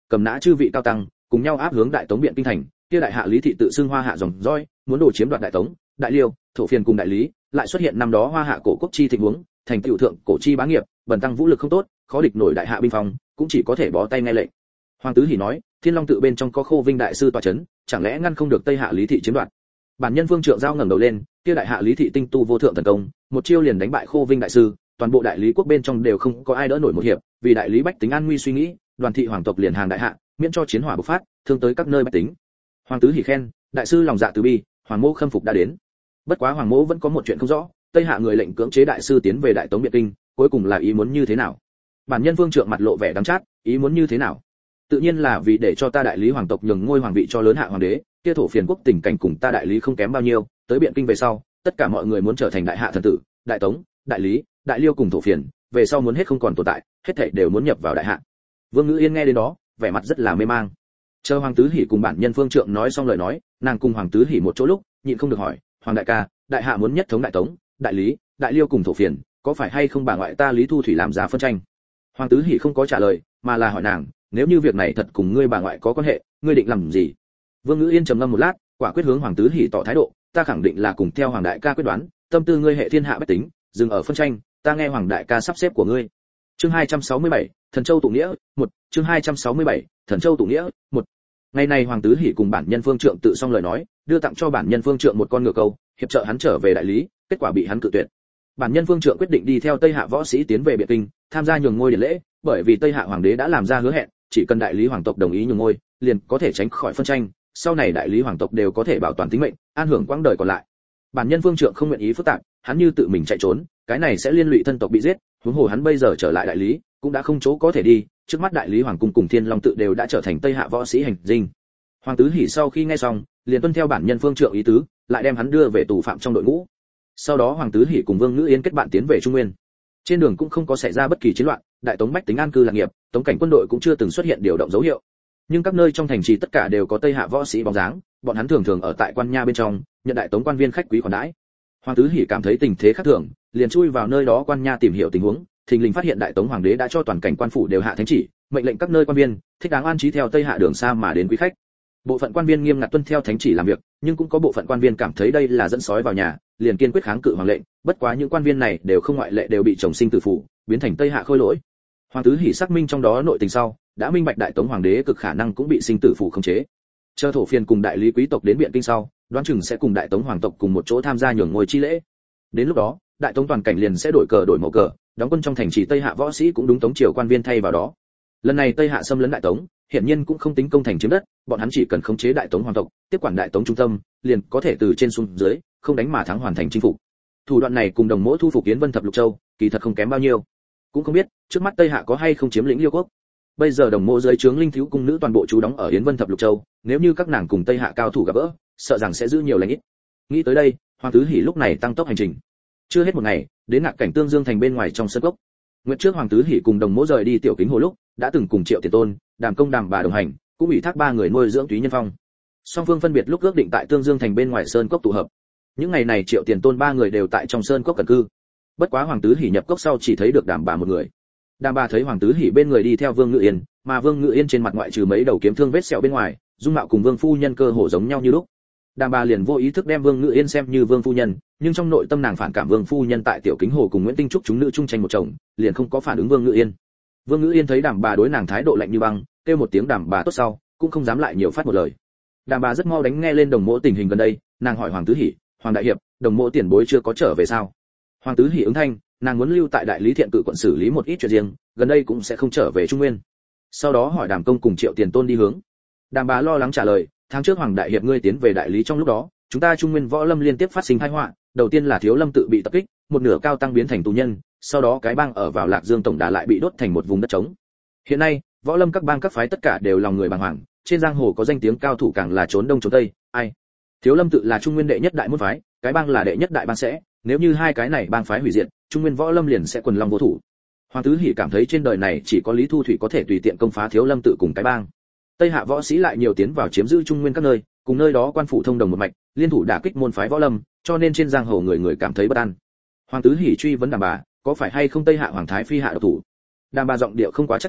cầm nã chư vị cao tăng, cùng nhau áp hướng Đại Tống Biện Kinh thành, kia đại hạ Lý thị tự xưng Hoa Hạ dòng dõi, muốn đổ chiếm đoạt Đại Tống, Đại Liêu, Thổ Phiền cùng Đại Lý, lại xuất hiện năm đó Hoa Hạ cổ quốc chi tình huống, thành tựu thượng cổ chi bá nghiệp, bần tăng vũ lực không tốt, khó địch nổi đại hạ binh phong, cũng chỉ có thể bó tay nghe lệnh. Hoàng Tứ Hỉ nói, Thiên Long tự bên trong có Khô Vinh đại sư tọa chấn, chẳng lẽ ngăn không được Tây Hạ Lý thị chiếm đoạt? Bản nhân Vương Trượng Giao ngẩng đầu lên, kia đại hạ Lý thị tinh tu vô thượng thần công, một chiêu liền đánh bại Khô Vinh đại sư, toàn bộ đại lý quốc bên trong đều không có ai đỡ nổi một hiệp, vì đại lý bách tính an nguy suy nghĩ, đoàn thị hoàng tộc liền hàng đại hạ, miễn cho chiến hỏa bộc phát, thương tới các nơi bách tính. Hoàng Tứ Hỉ khen, đại sư lòng dạ từ bi, Hoàng Mỗ khâm phục đã đến. Bất quá Hoàng Mỗ vẫn có một chuyện không rõ, Tây Hạ người lệnh cưỡng chế đại sư tiến về Đại Tống Biện Kinh, cuối cùng là ý muốn như thế nào? Bản nhân Vương Trượng mặt lộ vẻ đắng chát, ý muốn như thế nào? Tự nhiên là vì để cho ta đại lý hoàng tộc nhường ngôi hoàng vị cho lớn hạ hoàng đế, kia Thổ Phiền quốc tình cảnh cùng ta đại lý không kém bao nhiêu, tới Biện Kinh về sau, tất cả mọi người muốn trở thành đại hạ thần tử, Đại Tống, Đại Lý, Đại Liêu cùng Thổ Phiền, về sau muốn hết không còn tồn tại, hết thảy đều muốn nhập vào đại hạ. Vương Ngữ Yên nghe đến đó, vẻ mặt rất là mê mang. Chờ Hoàng Tứ Hỉ cùng bản nhân Vương Trượng nói xong lời nói, nàng cùng Hoàng Tứ Hỉ một chỗ lúc, nhịn không được hỏi, Hoàng đại ca, đại hạ muốn nhất thống Đại Tống, Đại Lý, Đại Liêu cùng Thổ Phiền, có phải hay không bà ngoại ta Lý Thu Thủy làm ra phân tranh? Hoàng Tứ Hỉ không có trả lời, mà là hỏi nàng, nếu như việc này thật cùng ngươi bà ngoại có quan hệ, ngươi định làm gì? Vương Ngữ Yên trầm ngâm một lát, quả quyết hướng Hoàng Tứ Hỉ tỏ thái độ, ta khẳng định là cùng theo Hoàng đại ca quyết đoán, tâm tư ngươi hệ thiên hạ bách tính, dừng ở phân tranh, ta nghe Hoàng đại ca sắp xếp của ngươi. Chương 267, Thần Châu tụ nghĩa, 1, chương 267, Thần Châu tụ nghĩa, 1. Ngày này Hoàng Tứ Hỉ cùng bản nhân Phương Trượng tự xong lời nói, đưa tặng cho bản nhân Phương Trượng một con ngựa câu, hiệp trợ hắn trở về đại lý, kết quả bị hắn cự tuyệt. Bản nhân Phương Trượng quyết định đi theo Tây Hạ võ sĩ tiến về Biện Kinh, tham gia nhường ngôi điển lễ, bởi vì Tây Hạ hoàng đế đã làm ra hứa hẹn, chỉ cần đại lý hoàng tộc đồng ý nhường ngôi, liền có thể tránh khỏi phân tranh, sau này đại lý hoàng tộc đều có thể bảo toàn tính mệnh, an hưởng quãng đời còn lại. Bản nhân Phương Trượng không nguyện ý phức tạp, hắn như tự mình chạy trốn, cái này sẽ liên lụy thân tộc bị giết, huống hồ hắn bây giờ trở lại đại lý, cũng đã không chỗ có thể đi, trước mắt đại lý hoàng cung cùng Thiên Long tự đều đã trở thành Tây Hạ võ sĩ hành dinh. Hoàng Tứ Hỉ sau khi nghe xong, liền tuân theo bản nhân Phương Trượng ý tứ, lại đem hắn đưa về tù phạm trong đội ngũ. Sau đó Hoàng Tứ Hỉ cùng Vương Ngữ Yên kết bạn tiến về Trung Nguyên. Trên đường cũng không có xảy ra bất kỳ chiến loạn, Đại Tống bách tính an cư lạc nghiệp, Tống cảnh quân đội cũng chưa từng xuất hiện điều động dấu hiệu. Nhưng các nơi trong thành trì tất cả đều có Tây Hạ võ sĩ bóng dáng, bọn hắn thường thường ở tại quan nha bên trong, nhận Đại Tống quan viên khách quý khoản đãi. Hoàng Tứ Hỉ cảm thấy tình thế khác thường, liền chui vào nơi đó quan nha tìm hiểu tình huống, thình lình phát hiện Đại Tống hoàng đế đã cho toàn cảnh quan phủ đều hạ thánh chỉ, mệnh lệnh các nơi quan viên thích đáng an trí theo Tây Hạ đường xa mà đến quý khách. Bộ phận quan viên nghiêm ngặt tuân theo thánh chỉ làm việc, nhưng cũng có bộ phận quan viên cảm thấy đây là dẫn sói vào nhà, liền kiên quyết kháng cự hoàng lệnh, bất quá những quan viên này đều không ngoại lệ đều bị chồng sinh tử phụ, biến thành Tây Hạ khôi lỗi. Hoàng Tứ Hỉ xác minh trong đó nội tình sau, đã minh bạch Đại Tống hoàng đế cực khả năng cũng bị sinh tử phụ khống chế. Chờ Thổ Phiền cùng đại lý quý tộc đến Biện Kinh sau, đoán chừng sẽ cùng Đại Tống hoàng tộc cùng một chỗ tham gia nhường ngôi chi lễ. Đến lúc đó, Đại Tống toàn cảnh liền sẽ đổi cờ đổi màu cờ, đóng quân trong thành trì Tây Hạ võ sĩ cũng đúng Tống triều quan viên thay vào đó. Lần này Tây Hạ xâm lấn Đại Tống, hiển nhiên cũng không tính công thành chiếm đất, bọn hắn chỉ cần khống chế Đại Tống hoàng tộc, tiếp quản Đại Tống trung tâm, liền có thể từ trên xuống dưới, không đánh mà thắng hoàn thành chinh phục. Thủ đoạn này cùng Đồng Mỗ thu phục Yến Vân thập lục châu, kỳ thật không kém bao nhiêu. Cũng không biết, trước mắt Tây Hạ có hay không chiếm lĩnh Liêu quốc. Bây giờ Đồng Mỗ dưới trướng linh thiếu cung nữ toàn bộ trú đóng ở Yến Vân thập lục châu, nếu như các nàng cùng Tây Hạ cao thủ gặp gỡ, sợ rằng sẽ giữ nhiều lành ít. Nghĩ tới đây, Hoàng Tứ Hỉ lúc này tăng tốc hành trình. Chưa hết một ngày, đến Ngạc Cảnh Tương Dương thành bên ngoài trong sân cốc. Nguyệt trước Hoàng Tứ Hỉ cùng Đồng Mỗ rời đi Tiểu Kính Hồ lúc, đã từng cùng Triệu Tiền Tôn, Đàm Công Đàm Bà đồng hành, cũng ủy thác ba người nuôi dưỡng Túy Nhân Phong. Song phương phân biệt lúc ước định tại Tương Dương thành bên ngoài sơn cốc tụ hợp. Những ngày này Triệu Tiền Tôn ba người đều tại trong sơn cốc cẩn cư. Bất quá Hoàng Tứ Hỉ nhập cốc sau chỉ thấy được Đàm Bà một người. Đàm Bà thấy Hoàng Tứ Hỉ bên người đi theo Vương Ngự Yên, mà Vương Ngự Yên trên mặt ngoại trừ mấy đầu kiếm thương vết sẹo bên ngoài, dung mạo cùng Vương phu nhân cơ hồ giống nhau như lúc. Đàm Bà liền vô ý thức đem Vương Ngự Yên xem như Vương phu nhân, nhưng trong nội tâm nàng phản cảm Vương phu nhân tại Tiểu Kính Hồ cùng Nguyễn Tinh Trúc chúng nữ chung tranh một chồng, liền không có phản ứng Vương Ngự Yên. Vương Ngự Yên thấy Đàm Bà đối nàng thái độ lạnh như băng, kêu một tiếng Đàm Bà tốt sau, cũng không dám lại nhiều phát một lời. Đàm Bà rất mau đánh nghe lên Đồng Mỗ tình hình gần đây, nàng hỏi Hoàng Tứ Hỉ, Hoàng đại hiệp, Đồng Mỗ tiền bối chưa có trở về sao? Hoàng Tứ Hỉ ứng thanh, nàng muốn lưu tại đại lý Thiện Cự quận xử lý một ít chuyện riêng, gần đây cũng sẽ không trở về Trung Nguyên. Sau đó hỏi Đàm Công cùng Triệu Tiền Tôn đi hướng. Đàm Bà lo lắng trả lời, tháng trước Hoàng đại hiệp ngươi tiến về đại lý trong lúc đó, chúng ta Trung Nguyên võ lâm liên tiếp phát sinh tai họa, đầu tiên là Thiếu Lâm tự bị tập kích, một nửa cao tăng biến thành tù nhân, sau đó cái bang ở vào Lạc Dương tổng đà lại bị đốt thành một vùng đất trống. Hiện nay, võ lâm các bang các phái tất cả đều lòng người bàng hoàng, trên giang hồ có danh tiếng cao thủ càng là trốn đông trốn tây, ai? Thiếu Lâm tự là Trung Nguyên đệ nhất đại môn phái, cái bang là đệ nhất đại bang sẽ, nếu như hai cái này bang phái hủy diệt, Trung Nguyên võ lâm liền sẽ quần long vô thủ. Hoàng Tứ Hỉ cảm thấy trên đời này chỉ có Lý Thu Thủy có thể tùy tiện công phá Thiếu Lâm tự cùng cái bang. Tây Hạ võ sĩ lại nhiều tiến vào chiếm giữ Trung Nguyên các nơi, cùng nơi đó quan phủ thông đồng một mạch, liên thủ đả kích môn phái võ lâm, cho nên trên giang hồ người người cảm thấy bất an. Hoàng Tứ Hỉ truy vấn Đàm Bà, có phải hay không Tây Hạ hoàng thái phi hạ độc thủ? Đàm Bà giọng điệu không quá chắc chắn,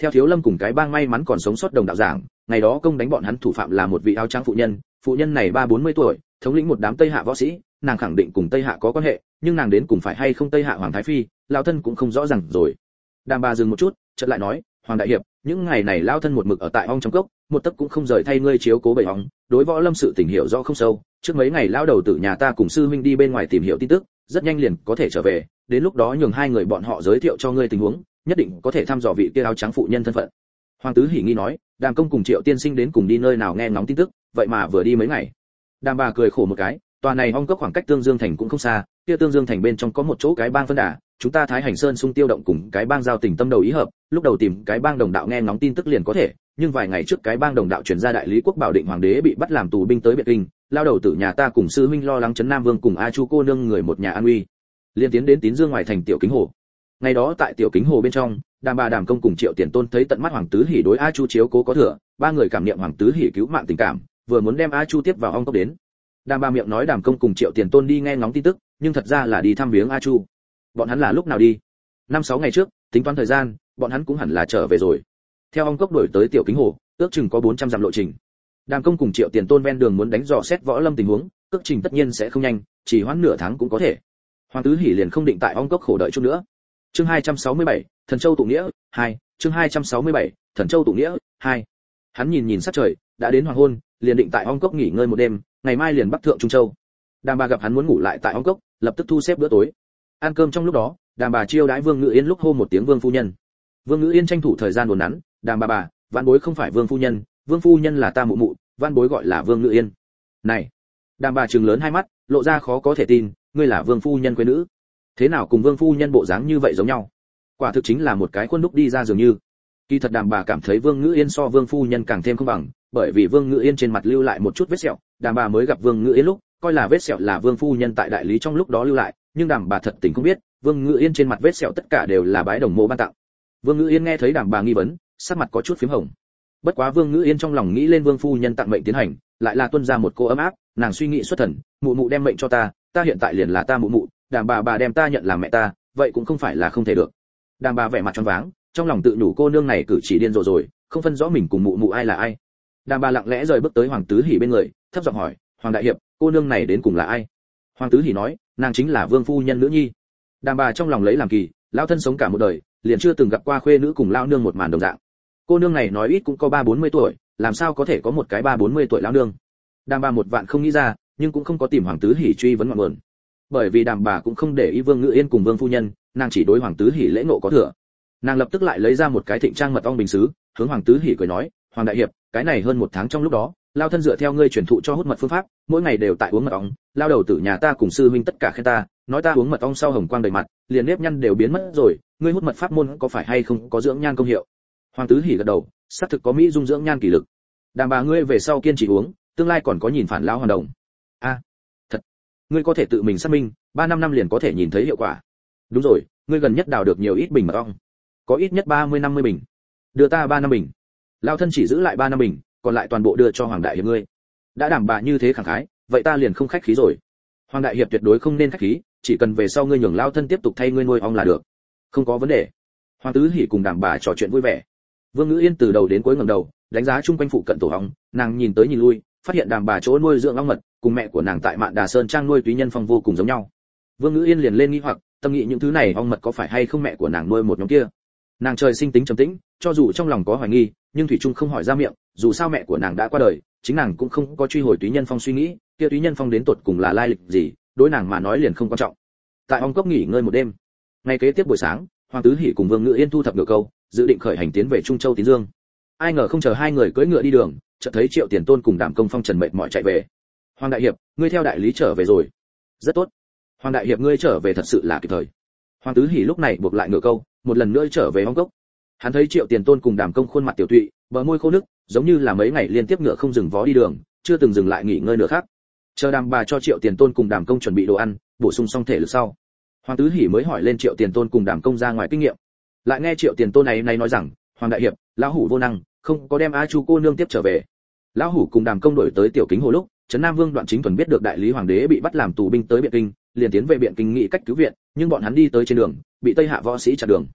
Theo Thiếu Lâm cùng cái bang may mắn còn sống sót đồng đạo giảng, ngày đó công đánh bọn hắn thủ phạm là một vị áo trắng phụ nhân này 30-40 tuổi, thống lĩnh một đám Tây Hạ võ sĩ, nàng khẳng định cùng Tây Hạ có quan hệ, nhưng nàng đến cùng phải hay không Tây Hạ hoàng thái phi, lão thân cũng không rõ ràng rồi. Đàm Bà dừng một chút, chợt lại nói, Hoàng đại hiệp, những ngày này lão thân một mực ở tại ong trong cốc, một tấc cũng không rời thay ngươi chiếu cố bầy ong, đối võ lâm sự tình hiểu rõ không sâu, trước mấy ngày lão đầu tử nhà ta cùng sư huynh đi bên ngoài tìm hiểu tin tức, rất nhanh liền có thể trở về, đến lúc đó nhường hai người bọn họ giới thiệu cho ngươi tình huống, nhất định có thể thăm dò vị kia áo trắng phụ nhân thân phận. Hoàng Tứ Hỉ nghi nói, Đàm công cùng Triệu tiên sinh đến cùng đi nơi nào nghe ngóng tin tức, vậy mà vừa đi mấy ngày. Đàm Bà cười khổ một cái, tòa này ong cốc khoảng cách Tương Dương thành cũng không xa, kia Tương Dương thành bên trong có một chỗ cái bang phân đà, chúng ta Thái Hành Sơn xung tiêu động cùng cái bang giao tình tâm đầu ý hợp, lúc đầu tìm cái bang đồng đạo nghe ngóng tin tức liền có thể, nhưng vài ngày trước cái bang đồng đạo truyền ra đại lý quốc bảo định hoàng đế bị bắt làm tù binh tới Biệt Kinh, lao đầu tử nhà ta cùng sư huynh lo lắng trấn Nam Vương cùng A Chu cô nương người một nhà an uy, liên tiến đến Tín Dương ngoài thành Tiểu Kính Hồ. Ngày đó tại Tiểu Kính Hồ bên trong, Đàm Bà Đàm công cùng Triệu Tiền Tôn thấy tận mắt Hoàng Tứ Hỉ đối A Chu chiếu cố có thừa, ba người cảm niệm Hoàng Tứ Hỉ cứu mạng tình cảm, vừa muốn đem A Chu tiếp vào ong cốc đến. Đàm Bà miệng nói Đàm công cùng Triệu Tiền Tôn đi nghe ngóng tin tức, nhưng thật ra là đi thăm viếng A Chu. Bọn hắn là lúc nào đi? 5-6 ngày trước, tính toán thời gian, bọn hắn cũng hẳn là trở về rồi. Theo ong cốc đuổi tới Tiểu Kính Hồ, ước chừng có 400 dặm lộ trình. Đàm công cùng Triệu Tiền Tôn ven đường muốn đánh dò xét võ lâm tình huống, ước trình tất nhiên sẽ không nhanh, chỉ hoãn nửa tháng cũng có thể. Hoàng Tứ Hỉ liền không định tại ong cốc khổ đợi chút nữa. Chương 267, Thần Châu tụ nghĩa 2, chương 267, Thần Châu tụ nghĩa 2. Hắn nhìn sát trời, đã đến hoàng hôn, liền định tại ong cốc nghỉ ngơi một đêm, ngày mai liền bắc thượng Trung Châu. Đàm Bà gặp hắn muốn ngủ lại tại ong cốc, lập tức thu xếp bữa tối. Ăn cơm trong lúc đó, Đàm Bà chiêu đãi Vương Ngự Yên lúc hô một tiếng Vương phu nhân. Vương Ngự Yên tranh thủ thời gian đồn nắn, Đàm bà, vạn bối không phải Vương phu nhân là ta mụ mụ, vạn bối gọi là Vương Ngự Yên. Này, Đàm Bà trừng lớn hai mắt, lộ ra khó có thể tin, ngươi là Vương phu nhân quê nữ? Thế nào cùng Vương phu nhân bộ dáng như vậy giống nhau? Quả thực chính là một cái khuôn đúc đi ra dường như. Kỳ thật Đàm Bà cảm thấy Vương Ngự Yên so Vương phu nhân càng thêm không bằng, bởi vì Vương Ngự Yên trên mặt lưu lại một chút vết sẹo, Đàm Bà mới gặp Vương Ngự Yên lúc, coi là vết sẹo là Vương phu nhân tại đại lý trong lúc đó lưu lại, nhưng Đàm Bà thật tình không biết, Vương Ngự Yên trên mặt vết sẹo tất cả đều là bái đồng mộ ban tặng. Vương Ngự Yên nghe thấy Đàm Bà nghi vấn, sắc mặt có chút phím hồng. Bất quá Vương Ngự Yên trong lòng nghĩ lên Vương phu nhân tặng mệnh tiến hành, lại là tuôn ra một cô ấm áp, nàng suy nghĩ xuất thần, mụ mụ đem mệnh cho ta, ta hiện tại liền là ta mụ mụ, Đàm bà đem ta nhận làm mẹ ta, vậy cũng không phải là không thể được. Đàm Bà vẻ mặt choáng váng, trong lòng tự nhủ cô nương này cử chỉ điên rồ rồi, không phân rõ mình cùng mụ mụ ai là ai. Đàm Bà lặng lẽ rời bước tới Hoàng Tứ Hỉ bên người, thấp giọng hỏi, Hoàng đại hiệp, cô nương này đến cùng là ai? Hoàng Tứ Hỉ nói, nàng chính là Vương phu nhân nữ nhi. Đàm Bà trong lòng lấy làm kỳ, lão thân sống cả một đời, liền chưa từng gặp qua khuê nữ cùng lão nương một màn đồng dạng. Cô nương này nói ít cũng có 30-40 tuổi, làm sao có thể có một cái 30-40 tuổi lão nương? Đàm Bà một vạn không nghĩ ra, nhưng cũng không có tìm Hoàng Tứ Hỉ truy vấn ngọn nguồn. Bởi vì Đàm Bà cũng không để ý Vương Ngự Yên cùng Vương phu nhân, nàng chỉ đối Hoàng Tứ Hỉ lễ ngộ có thừa. Nàng lập tức lại lấy ra một cái thịnh trang mật ong bình sứ, hướng Hoàng Tứ Hỉ cười nói, Hoàng đại hiệp, cái này hơn 1 tháng trong lúc đó, lao thân dựa theo ngươi truyền thụ cho hút mật phương pháp, mỗi ngày đều tại uống mật ong, lao đầu tử nhà ta cùng sư huynh tất cả khen ta, nói ta uống mật ong sau hồng quang đầy mặt, liền nếp nhăn đều biến mất rồi, ngươi hút mật pháp môn có phải hay không có dưỡng nhan công hiệu? Hoàng Tứ Hỉ gật đầu, xác thực có mỹ dung dưỡng nhan kỳ lực. Đàm bà ngươi về sau kiên trì uống, tương lai còn có nhìn phản lão hoàn đồng. A, thật, ngươi có thể tự mình xác minh, 3-5 năm liền có thể nhìn thấy hiệu quả. Đúng rồi, ngươi gần nhất đào được nhiều ít bình mật ong? Có ít nhất 30-50 bình. Đưa ta 3 năm bình. Lão thân chỉ giữ lại 3 năm bình, còn lại toàn bộ đưa cho Hoàng đại hiệp ngươi. Đã Đàm bà như thế khẳng khái, vậy ta liền không khách khí rồi. Hoàng đại hiệp tuyệt đối không nên khách khí, chỉ cần về sau ngươi nhường lão thân tiếp tục thay ngươi nuôi ong là được. Không có vấn đề. Hoàng Tứ Hỉ cùng Đàm bà trò chuyện vui vẻ. Vương Ngự Yên từ đầu đến cuối ngẩng đầu, đánh giá chung quanh phụ cận tổ ong, nàng nhìn tới nhìn lui, phát hiện Đàm bà chỗ nuôi dưỡng ong mật, cùng mẹ của nàng tại Mạn Đà Sơn trang nuôi Túy Nhân Phong vô cùng giống nhau. Vương Ngự Yên liền lên nghi hoặc, tâm nghĩ những thứ này ong mật có phải hay không mẹ của nàng nuôi một nhóm kia. Nàng trời sinh tính trầm tĩnh, cho dù trong lòng có hoài nghi, nhưng thủy trung không hỏi ra miệng, dù sao mẹ của nàng đã qua đời, chính nàng cũng không có truy hồi Túy Nhân Phong suy nghĩ, kia Túy Nhân Phong đến tột cùng là lai lịch gì, đối nàng mà nói liền không quan trọng. Tại ong cốc nghỉ ngơi một đêm. Ngày kế tiếp buổi sáng, Hoàng Tứ Hỉ cùng Vương Ngự Yên thu thập ngựa câu, dự định khởi hành tiến về Trung Châu Tín Dương. Ai ngờ không chờ hai người cưỡi ngựa đi đường, chợt thấy Triệu Tiền Tôn cùng Đàm Công Phong trần mệt mỏi chạy về. Hoàng đại hiệp, ngươi theo đại lý trở về rồi. Rất tốt. Hoàng đại hiệp ngươi trở về thật sự là kịp thời. Hoàng Tứ Hỉ lúc này buộc lại ngựa câu, một lần nữa trở về ong cốc. Hắn thấy Triệu Tiền Tôn cùng Đàm Công khuôn mặt tiểu tụy, bờ môi khô nức, giống như là mấy ngày liên tiếp ngựa không dừng vó đi đường, chưa từng dừng lại nghỉ ngơi nửa khắc. Chờ Đàm bà cho Triệu Tiền Tôn cùng Đàm Công chuẩn bị đồ ăn, bổ sung xong thể lực sau, Hoàng Tứ Hỉ mới hỏi lên Triệu Tiền Tôn cùng Đàm Công ra ngoài kinh nghiệm. Lại nghe Triệu Tiền Tôn này nói rằng, Hoàng đại hiệp, lão hủ vô năng, không có đem A Chu cô nương tiếp trở về. Lão hủ cùng Đàm Công đổi tới Tiểu Kính Hồ lúc, Trấn Nam Vương Đoạn Chính Thuần biết được đại lý hoàng đế bị bắt làm tù binh tới Biện Kinh, liền tiến về Biện Kinh nghị cách cứu viện, nhưng bọn hắn đi tới trên đường, bị Tây Hạ võ sĩ chặn đường.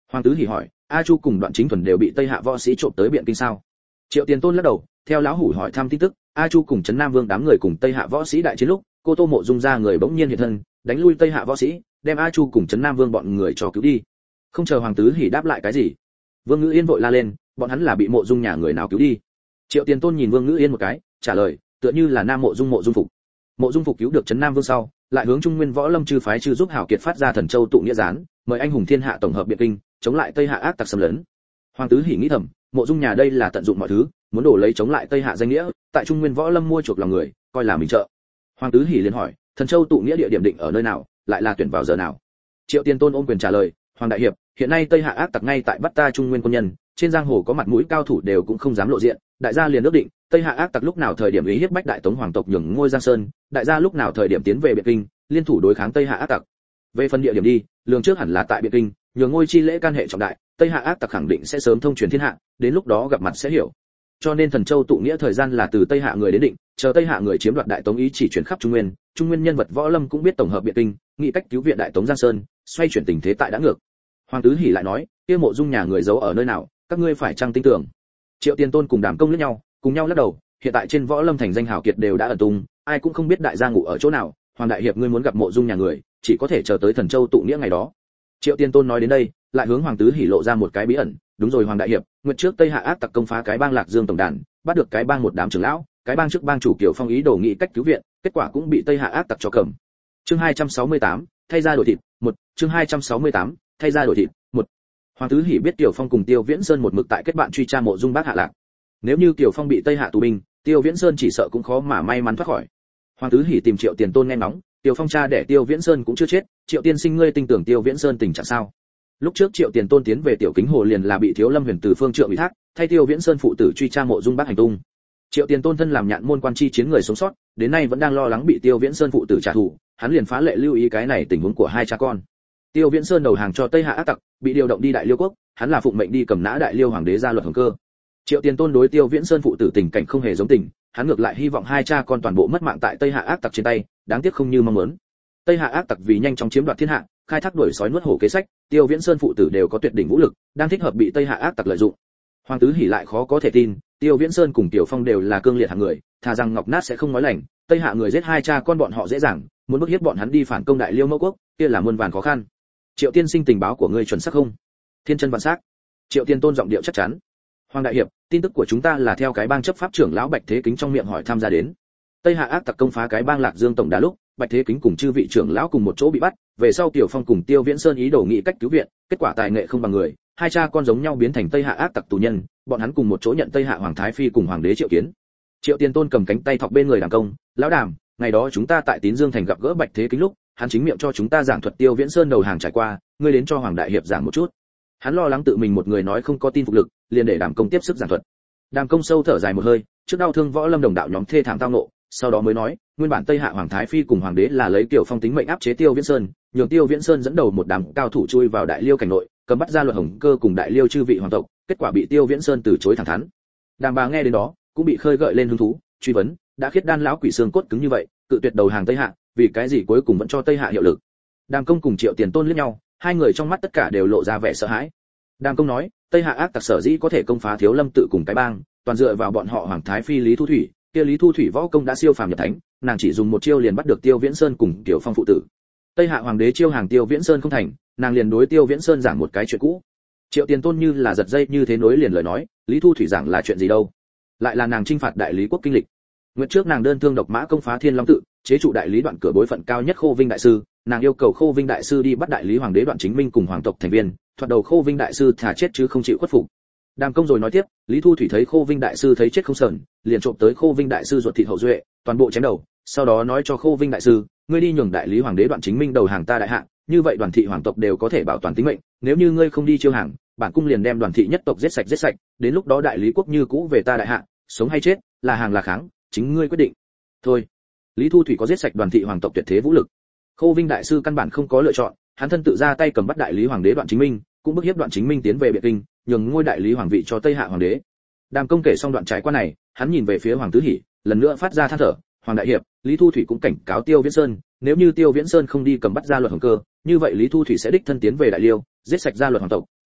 Hoàng tứ hỉ hỏi, A Chu cùng Đoạn Chính Thuần đều bị Tây Hạ võ sĩ trộm tới Biện Kinh sao? Triệu Tiền Tôn lắc đầu, theo lão hủ hỏi thăm tin tức, A Chu cùng Trấn Nam Vương đám người cùng Tây Hạ võ sĩ đại chiến lúc, cô Tô Mộ Dung ra người bỗng nhiên hiện thân, đánh lui Tây Hạ võ sĩ, đem A Chu cùng Trấn Nam Vương bọn người cho cứu đi. Không chờ Hoàng tứ hỉ đáp lại cái gì, Vương Ngữ Yên vội la lên, bọn hắn là bị Mộ Dung nhà người nào cứu đi? Triệu Tiền Tôn nhìn Vương Ngữ Yên một cái, trả lời, tựa như là Nam Mộ Dung Phục. Mộ Dung Phục cứu được Trấn Nam Vương sau, lại hướng Trung Nguyên Võ Lâm chư phái chư giúp hảo kiệt phát ra Thần Châu tụ nghĩa gián, mời anh hùng thiên hạ tổng hợp Biện Kinh, chống lại Tây Hạ ác tặc xâm lấn. Hoàng tứ hỉ nghĩ thầm, Mộ Dung nhà đây là tận dụng mọi thứ, muốn đổ lấy chống lại Tây Hạ danh nghĩa, tại Trung Nguyên Võ Lâm mua chuộc lòng người, coi là mình trợ. Hoàng tứ hỉ liền hỏi, Thần Châu tụ nghĩa địa điểm định ở nơi nào, lại là tuyển vào giờ nào? Triệu Tiền Tôn ôm quyền trả lời, Hoàng đại hiệp, hiện nay Tây Hạ ác tặc ngay tại bắt ta Trung Nguyên quân nhân, trên giang hồ có mặt mũi cao thủ đều cũng không dám lộ diện, đại gia liền ước định, Tây Hạ ác tặc lúc nào thời điểm ý hiếp bách đại tống hoàng tộc nhường ngôi Giang Sơn, đại gia lúc nào thời điểm tiến về Biện Kinh, liên thủ đối kháng Tây Hạ ác tặc. Về phần địa điểm đi, lường trước hẳn là tại Biện Kinh, nhường ngôi chi lễ can hệ trọng đại, Tây Hạ ác tặc khẳng định sẽ sớm thông truyền thiên hạ, đến lúc đó gặp mặt sẽ hiểu. Cho nên Thần Châu tụ nghĩa thời gian là từ Tây Hạ người đến định, chờ Tây Hạ người chiếm đoạt đại tống ý chỉ chuyển khắp Trung Nguyên nhân vật võ lâm cũng biết tổng hợp Biện Kinh, nghĩ cách cứu viện đại tống Giang Sơn, xoay chuyển tình thế tại đã ngược. Hoàng tứ hỉ lại nói, kia Mộ Dung nhà người giấu ở nơi nào, các ngươi phải chăng tin tưởng? Triệu Tiền Tôn cùng Đàm Công liếc nhau, cùng nhau lắc đầu, hiện tại trên võ lâm thành danh hào kiệt đều đã ẩn tung, ai cũng không biết đại gia ngủ ở chỗ nào, Hoàng đại hiệp ngươi muốn gặp Mộ Dung nhà người, chỉ có thể chờ tới Thần Châu tụ nghĩa ngày đó. Triệu Tiền Tôn nói đến đây, lại hướng Hoàng tứ hỉ lộ ra một cái bí ẩn, đúng rồi Hoàng đại hiệp, nguyện trước Tây Hạ ác tặc công phá cái bang Lạc Dương tổng đàn, bắt được cái bang một đám trưởng lão, cái bang trước bang chủ Kiều Phong ý đồ nghị cách cứu viện, kết quả cũng bị Tây Hạ ác tặc cho cầm. Chương 268, thay ra đổi thịt, 1, chương 268, thay ra đổi thịt, 1. Hoàng tứ hỉ biết Kiều Phong cùng Tiêu Viễn Sơn một mực tại kết bạn truy tra Mộ Dung Bác Hạ Lạc. Nếu như Kiều Phong bị Tây Hạ tù binh, Tiêu Viễn Sơn chỉ sợ cũng khó mà may mắn thoát khỏi. Hoàng tứ hỉ tìm Triệu Tiền Tôn nghe ngóng, Tiêu Phong cha để Tiêu Viễn Sơn cũng chưa chết, Triệu tiên sinh ngươi tin tưởng Tiêu Viễn Sơn tình trạng sao? Lúc trước Triệu Tiền Tôn tiến về Tiểu Kính Hồ liền là bị Thiếu Lâm Huyền từ phương trượng ủy thác, thay Tiêu Viễn Sơn phụ tử truy tra Mộ Dung Bác hành tung. Triệu Tiền Tôn thân làm nhạn môn quan chi chiến người sống sót, đến nay vẫn đang lo lắng bị Tiêu Viễn Sơn phụ tử trả thù, hắn liền phá lệ lưu ý cái này tình huống của hai cha con. Tiêu Viễn Sơn đầu hàng cho Tây Hạ ác tặc, bị điều động đi Đại Liêu quốc, hắn là phụng mệnh đi cầm nã Đại Liêu hoàng đế ra luật hồng cơ. Triệu Tiền Tôn đối Tiêu Viễn Sơn phụ tử tình cảnh không hề giống tình, hắn ngược lại hy vọng hai cha con toàn bộ mất mạng tại Tây Hạ ác tặc trên tay, đáng tiếc không như mong muốn. Tây Hạ ác tặc vì nhanh chóng chiếm đoạt thiên hạ, khai thác đuổi sói nuốt hổ kế sách, Tiêu Viễn Sơn phụ tử đều có tuyệt đỉnh vũ lực, đang thích hợp bị Tây Hạ ác tặc lợi dụng. Hoàng tứ hỉ lại khó có thể tin, Tiêu Viễn Sơn cùng Tiểu Phong đều là cương liệt hạng người, thà rằng ngọc nát sẽ không nói lành, Tây Hạ người giết hai cha con bọn họ dễ dàng, muốn bức hiếp bọn hắn đi phản công Đại Liêu Mẫu quốc, kia là muôn vàn khó khăn. Triệu tiên sinh tình báo của ngươi chuẩn xác không? Thiên chân vạn xác. Triệu Tiền Tôn giọng điệu chắc chắn. Hoàng đại hiệp, tin tức của chúng ta là theo cái bang chấp pháp trưởng lão Bạch Thế Kính trong miệng hỏi tham gia đến. Tây Hạ ác tặc công phá cái bang Lạc Dương tổng đà lúc, Bạch Thế Kính cùng chư vị trưởng lão cùng một chỗ bị bắt, về sau Tiểu Phong cùng Tiêu Viễn Sơn ý đồ nghị cách cứu viện, kết quả tài nghệ không bằng người, hai cha con giống nhau biến thành Tây Hạ ác tặc tù nhân, bọn hắn cùng một chỗ nhận Tây Hạ hoàng thái phi cùng hoàng đế Triệu Kiến. Triệu Tiền Tôn cầm cánh tay thọc bên người Đàm Công, lão Đàm, ngày đó chúng ta tại Tín Dương thành gặp gỡ Bạch Thế Kính lúc, hắn chính miệng cho chúng ta giảng thuật Tiêu Viễn Sơn đầu hàng trải qua, ngươi đến cho hoàng đại hiệp giảng một chút. Hắn lo lắng tự mình một người nói không có tin phục lực, liền để Đàm Công tiếp sức giảng thuật. Đàm Công sâu thở dài một hơi, trước đau thương võ lâm đồng đạo nhóm thê thảm tao ngộ, sau đó mới nói, nguyên bản Tây Hạ hoàng thái phi cùng hoàng đế là lấy Kiều Phong tính mệnh áp chế Tiêu Viễn Sơn, nhường Tiêu Viễn Sơn dẫn đầu một đám cao thủ chui vào Đại Liêu cảnh nội, cầm bắt ra luật hồng cơ cùng Đại Liêu chư vị hoàng tộc, kết quả bị Tiêu Viễn Sơn từ chối thẳng thắn. Đàm bà nghe đến đó, cũng bị khơi gợi lên hứng thú, truy vấn, đã khiết đan lão quỷ xương cốt cứng như vậy, cự tuyệt đầu hàng Tây Hạ, vì cái gì cuối cùng vẫn cho Tây Hạ hiệu lực? Đàm Công cùng Triệu Tiền Tôn liếc nhau, hai người trong mắt tất cả đều lộ ra vẻ sợ hãi. Đàm Công nói, Tây Hạ ác tặc sở dĩ có thể công phá Thiếu Lâm tự cùng cái bang, toàn dựa vào bọn họ hoàng thái phi Lý Thu Thủy, kia Lý Thu Thủy võ công đã siêu phàm nhập thánh, nàng chỉ dùng một chiêu liền bắt được Tiêu Viễn Sơn cùng Tiểu Phong phụ tử. Tây Hạ hoàng đế chiêu hàng Tiêu Viễn Sơn không thành, nàng liền đối Tiêu Viễn Sơn giảng một cái chuyện cũ. Triệu Tiền Tôn như là giật dây như thế nối liền lời nói, Lý Thu Thủy giảng là chuyện gì đâu? Lại là nàng chinh phạt đại lý quốc kinh lịch. Nguyệt trước nàng đơn thương độc mã công phá Thiên Long tự, chế trụ đại lý đoạn cửa bối phận cao nhất Khô Vinh đại sư, nàng yêu cầu Khô Vinh đại sư đi bắt đại lý hoàng đế Đoạn Chính Minh cùng hoàng tộc thành viên, thoạt đầu Khô Vinh đại sư thả chết chứ không chịu khuất phục. Đàm Công rồi nói tiếp, Lý Thu Thủy thấy Khô Vinh đại sư thấy chết không sờn, liền trộm tới Khô Vinh đại sư ruột thịt hậu duệ, toàn bộ chém đầu, sau đó nói cho Khô Vinh đại sư, ngươi đi nhường đại lý hoàng đế Đoạn Chính Minh đầu hàng ta đại hạ, như vậy đoàn thị hoàng tộc đều có thể bảo toàn tính mệnh, nếu như ngươi không đi chiêu hàng, bản cung liền đem đoàn thị nhất tộc giết sạch, đến lúc đó đại lý quốc như cũ về ta đại hạ, sống hay chết, là hàng là kháng, chính ngươi quyết định. Thôi, Lý Thu Thủy có giết sạch đoàn thị hoàng tộc tuyệt thế vũ lực. Khô Vinh đại sư căn bản không có lựa chọn, hắn thân tự ra tay cầm bắt đại lý hoàng đế Đoạn Chính Minh, cũng bức hiếp Đoạn Chính Minh tiến về Biện Kinh, nhường ngôi đại lý hoàng vị cho Tây Hạ hoàng đế. Đàm Công kể xong đoạn trải qua này, hắn nhìn về phía Hoàng Tứ Hỉ, lần nữa phát ra than thở, Hoàng đại hiệp, Lý Thu Thủy cũng cảnh cáo Tiêu Viễn Sơn, nếu như Tiêu Viễn Sơn không đi cầm bắt ra luật hồng cơ, như vậy Lý Thu Thủy sẽ đích thân tiến về Đại Liêu, giết sạch gia luật hoàng tộc,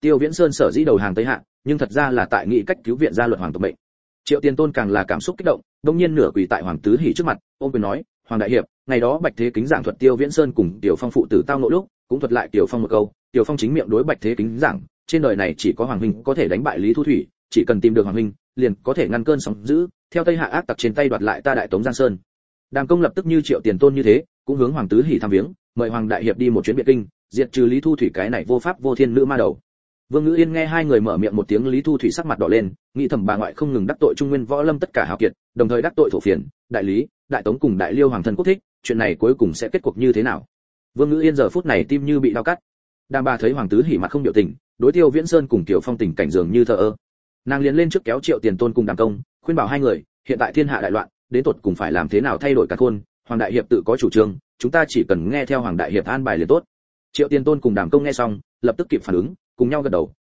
Tiêu Viễn Sơn sở dĩ đầu hàng Tây Hạ, nhưng thật ra là tại nghị cách cứu viện ra luật hoàng tộc mệnh. Triệu Tiền Tôn càng là cảm xúc kích động, đột nhiên nửa quỳ tại Hoàng Tứ Hỉ trước mặt, ôm quyền nói, "Hoàng đại hiệp, ngày đó Bạch Thế Kính giảng thuật Tiêu Viễn Sơn cùng Tiểu Phong phụ tử tao ngộ lúc, cũng thuật lại Tiểu Phong một câu, Tiểu Phong chính miệng đối Bạch Thế Kính giảng, trên đời này chỉ có Hoàng huynh có thể đánh bại Lý Thu Thủy, chỉ cần tìm được Hoàng huynh, liền có thể ngăn cơn sóng dữ, theo Tây Hạ ác tặc trên tay đoạt lại ta Đại Tống Giang Sơn." Đàm Công lập tức như Triệu Tiền Tôn như thế, cũng hướng Hoàng Tứ Hỉ thăm viếng, mời Hoàng đại hiệp đi một chuyến Biệt Kinh, diệt trừ Lý Thu Thủy cái này vô pháp vô thiên nữ ma đầu. Vương Ngữ Yên nghe hai người mở miệng một tiếng, Lý Thu Thủy sắc mặt đỏ lên, nghĩ thầm bà ngoại không ngừng đắc tội Trung Nguyên võ lâm tất cả hào kiệt, đồng thời đắc tội thổ phiền, đại lý, đại tống cùng đại liêu hoàng thân quốc thích, chuyện này cuối cùng sẽ kết cục như thế nào? Vương Ngữ Yên giờ phút này tim như bị dao cắt. Đàm bà thấy Hoàng Tứ Hỉ mặt không biểu tình, đối Tiêu Viễn Sơn cùng Tiểu Phong tình cảnh dường như thờ ơ. Nàng liền lên trước kéo Triệu Tiền Tôn cùng Đàm Công, khuyên bảo hai người, hiện tại thiên hạ đại loạn, đến tột cùng phải làm thế nào thay đổi cả khuôn, Hoàng đại hiệp tự có chủ trương, chúng ta chỉ cần nghe theo Hoàng đại hiệp an bài liền tốt. Triệu Tiền Tôn cùng Đàm Công nghe xong, lập tức kịp phản ứng, cùng nhau gật đầu,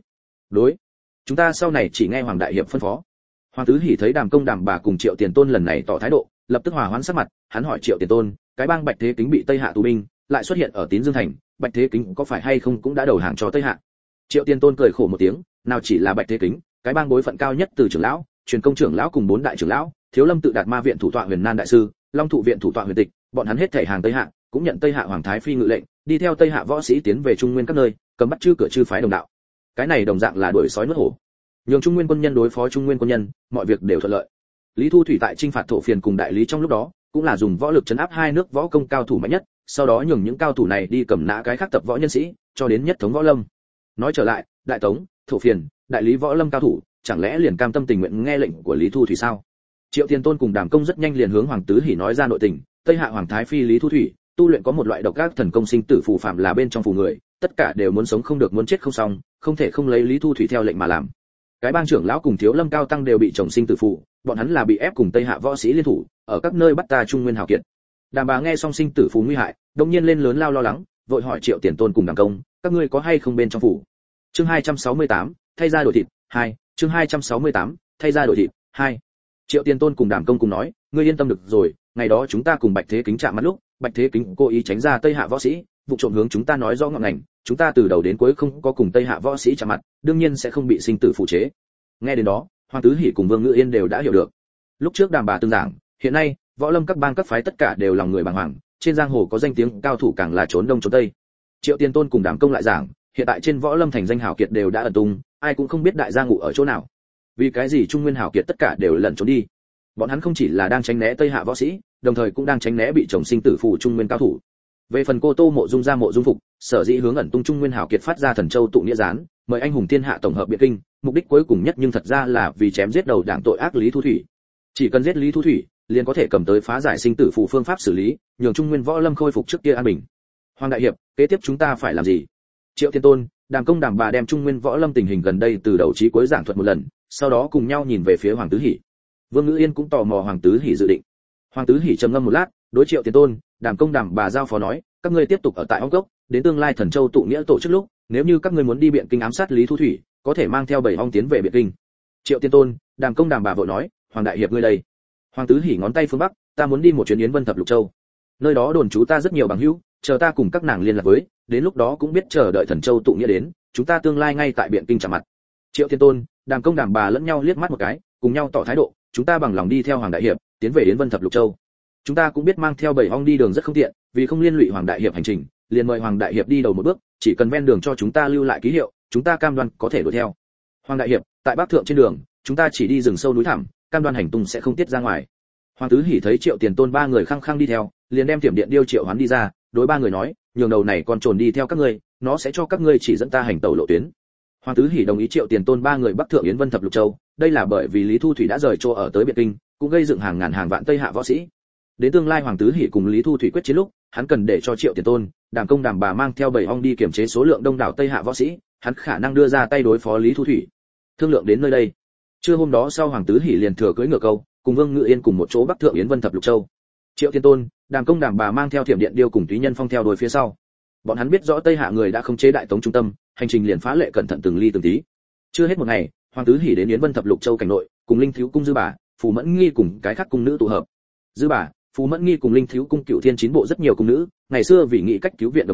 đối, chúng ta sau này chỉ nghe Hoàng đại hiệp phân phó. Hoàng Tứ Hỉ thấy Đàm Công Đàm bà cùng Triệu Tiền Tôn lần này tỏ thái độ, lập tức hòa hoãn sắc mặt, hắn hỏi Triệu Tiền Tôn, cái bang Bạch Thế Kính bị Tây Hạ tù binh, lại xuất hiện ở Tín Dương thành, Bạch Thế Kính có phải hay không cũng đã đầu hàng cho Tây Hạ? Triệu Tiền Tôn cười khổ một tiếng, nào chỉ là Bạch Thế Kính, cái bang bối phận cao nhất từ trưởng lão, truyền công trưởng lão cùng 4 đại trưởng lão, Thiếu Lâm tự Đạt Ma viện thủ tọa Huyền Nan đại sư, Long thụ viện thủ tọa Huyền Tịch, bọn hắn hết thảy hàng Tây Hạ, cũng nhận Tây Hạ hoàng thái phi ngự lệnh, đi theo Tây Hạ võ sĩ tiến về Trung Nguyên các nơi, cầm bắt chư cửa chư phái đồng đạo. Cái này đồng dạng là đuổi sói nuốt hổ. Nhường Trung Nguyên quân nhân đối phó Trung Nguyên quân nhân, mọi việc đều thuận lợi. Lý Thu Thủy tại chinh phạt thổ phiền cùng đại lý trong lúc đó, cũng là dùng võ lực trấn áp hai nước võ công cao thủ mạnh nhất, sau đó nhường những cao thủ này đi cầm nã cái khác tập võ nhân sĩ, cho đến nhất thống võ lâm. Nói trở lại, đại tống, thổ phiền, đại lý võ lâm cao thủ, chẳng lẽ liền cam tâm tình nguyện nghe lệnh của Lý Thu Thủy sao? Triệu Tiền Tôn cùng Đàm Công rất nhanh liền hướng Hoàng Tứ Hỉ nói ra nội tình, Tây Hạ hoàng thái phi Lý Thu Thủy, tu luyện có một loại độc ác thần công sinh tử phù phạm là bên trong phù người, tất cả đều muốn sống không được muốn chết không xong, không thể không lấy Lý Thu Thủy theo lệnh mà làm. Cái bang trưởng lão cùng Thiếu Lâm cao tăng đều bị trồng sinh tử phù, bọn hắn là bị ép cùng Tây Hạ võ sĩ liên thủ, ở các nơi bắt ta Trung Nguyên hào kiệt. Đàm bà nghe xong sinh tử phù nguy hại, đột nhiên lên lớn lao lo lắng, vội hỏi Triệu Tiền Tôn cùng Đàm Công, các ngươi có hay không bên trong phủ? Chương 268, thay ra đổi thịt 2, chương 268, thay ra đổi thịt 2. Triệu Tiền Tôn cùng Đàm Công cùng nói, ngươi yên tâm được rồi, ngày đó chúng ta cùng Bạch Thế Kính chạm mặt lúc, Bạch Thế Kính cố ý tránh ra Tây Hạ võ sĩ, vụ trộm hướng chúng ta nói rõ ngọn ngành, chúng ta từ đầu đến cuối không có cùng Tây Hạ võ sĩ chạm mặt, đương nhiên sẽ không bị sinh tử phụ chế. Nghe đến đó, Hoàng Tứ Hỉ cùng Vương Ngữ Yên đều đã hiểu được. Lúc trước Đàm bà từng giảng, hiện nay, võ lâm các bang các phái tất cả đều lòng người bàng hoàng, trên giang hồ có danh tiếng cao thủ càng là trốn đông trốn tây. Triệu Tiền Tôn cùng Đàm Công lại giảng, hiện tại trên võ lâm thành danh hảo kiệt đều đã ẩn tung, ai cũng không biết đại gia ngụ ở chỗ nào. Vì cái gì Trung Nguyên hảo kiệt tất cả đều lẩn trốn đi? Bọn hắn không chỉ là đang tránh né Tây Hạ võ sĩ, đồng thời cũng đang tránh né bị chồng sinh tử phù Trung Nguyên cao thủ. Về phần Cô Tô Mộ Dung ra Mộ Dung Phục, sở dĩ hướng ẩn tung Trung Nguyên hảo kiệt phát ra Thần Châu tụ nghĩa gián, mời anh hùng thiên hạ tổng hợp Biệt Kinh, mục đích cuối cùng nhất nhưng thật ra là vì chém giết đầu đảng tội ác Lý Thu Thủy. Chỉ cần giết Lý Thu Thủy, liền có thể cầm tới phá giải sinh tử phù phương pháp xử lý, nhường Trung Nguyên võ lâm khôi phục trước kia an bình. Hoàng đại hiệp, kế tiếp chúng ta phải làm gì? Triệu Tiền Tôn, Đàm Công Đàm bà đem Trung Nguyên võ lâm tình hình gần đây từ đầu chí cuối giảng thuật một lần, sau đó cùng nhau nhìn về phía Hoàng Tứ Hỉ. Vương Ngữ Yên cũng tò mò Hoàng Tứ Hỉ dự định. Hoàng Tứ Hỉ trầm ngâm một lát, đối Triệu Tiền Tôn, Đàm Công Đàm bà giao phó nói, các ngươi tiếp tục ở tại Ong Cốc, đến tương lai Thần Châu tụ nghĩa tổ chức lúc, nếu như các ngươi muốn đi Biện Kinh ám sát Lý Thu Thủy, có thể mang theo 7 ong tiến về Biện Kinh. Triệu Tiền Tôn, Đàm Công Đàm bà vội nói, Hoàng đại hiệp ngươi đây. Hoàng Tứ Hỉ ngón tay phương bắc, ta muốn đi một chuyến Yến Vân Thập Lục Châu. Nơi đó đồn trú ta rất nhiều bằng hữu, chờ ta cùng các nàng liên lạc với, đến lúc đó cũng biết chờ đợi Thần Châu tụ nghĩa đến, chúng ta tương lai ngay tại Biện Kinh chạm mặt. Triệu Tiền Tôn, Đàm Công Đàm bà lẫn nhau liếc mắt một cái, cùng nhau tỏ thái độ, chúng ta bằng lòng đi theo Hoàng đại hiệp, tiến về Yến Vân Thập Lục Châu. Chúng ta cũng biết mang theo 7 ong đi đường rất không tiện, vì không liên lụy Hoàng đại hiệp hành trình, liền mời Hoàng đại hiệp đi đầu một bước, chỉ cần ven đường cho chúng ta lưu lại ký hiệu, chúng ta cam đoan có thể đuổi theo. Hoàng đại hiệp, tại Bắc Thượng trên đường, chúng ta chỉ đi rừng sâu núi thẳm, cam đoan hành tung sẽ không tiết ra ngoài. Hoàng Tứ Hỉ thấy Triệu Tiền Tôn 3 người khăng khăng đi theo, liền đem Tiềm Điện Điêu triệu hoán đi ra, đối 3 người nói, nhường đầu này con trồn đi theo các ngươi, nó sẽ cho các ngươi chỉ dẫn ta hành tẩu lộ tuyến. Hoàng Tứ Hỉ đồng ý Triệu Tiền Tôn 3 người Bắc Thượng Yến Vân Thập Lục Châu, đây là bởi vì Lý Thu Thủy đã rời chỗ ở tới Biện Kinh, cũng gây dựng hàng ngàn hàng vạn Tây Hạ võ sĩ. Đến tương lai Hoàng Tứ Hỉ cùng Lý Thu Thủy quyết chiến lúc, hắn cần để cho Triệu Tiền Tôn, Đàm Công Đàm bà mang theo 7 ong đi kiểm chế số lượng đông đảo Tây Hạ võ sĩ, hắn khả năng đưa ra tay đối phó Lý Thu Thủy. Thương lượng đến nơi đây, trưa hôm đó sau Hoàng Tứ Hỉ liền thừa cưỡi ngựa câu, cùng Vương Ngự Yên cùng một chỗ Bắc Thượng Yến Vân Thập Lục Châu. Triệu Tiền Tôn, Đàm Công Đàm bà mang theo Thiểm Điện Điêu cùng Túy Nhân Phong theo đuôi phía sau. Bọn hắn biết rõ Tây Hạ người đã khống chế Đại Tống trung tâm, hành trình liền phá lệ cẩn thận từng ly từng tí. Chưa hết một ngày, Hoàng Tứ Hỉ đến Yến Vân Thập Lục Châu cảnh nội, cùng Linh Thiếu cung Dư bà, Phù Mẫn Nghi cùng cái khác cung nữ tụ hợp. Dư bà, Phù Mẫn Nghi cùng Linh Thiếu cung Cửu Thiên 9 bộ rất nhiều cung nữ, ngày xưa vì nghĩ cách cứu viện đồng mẫu,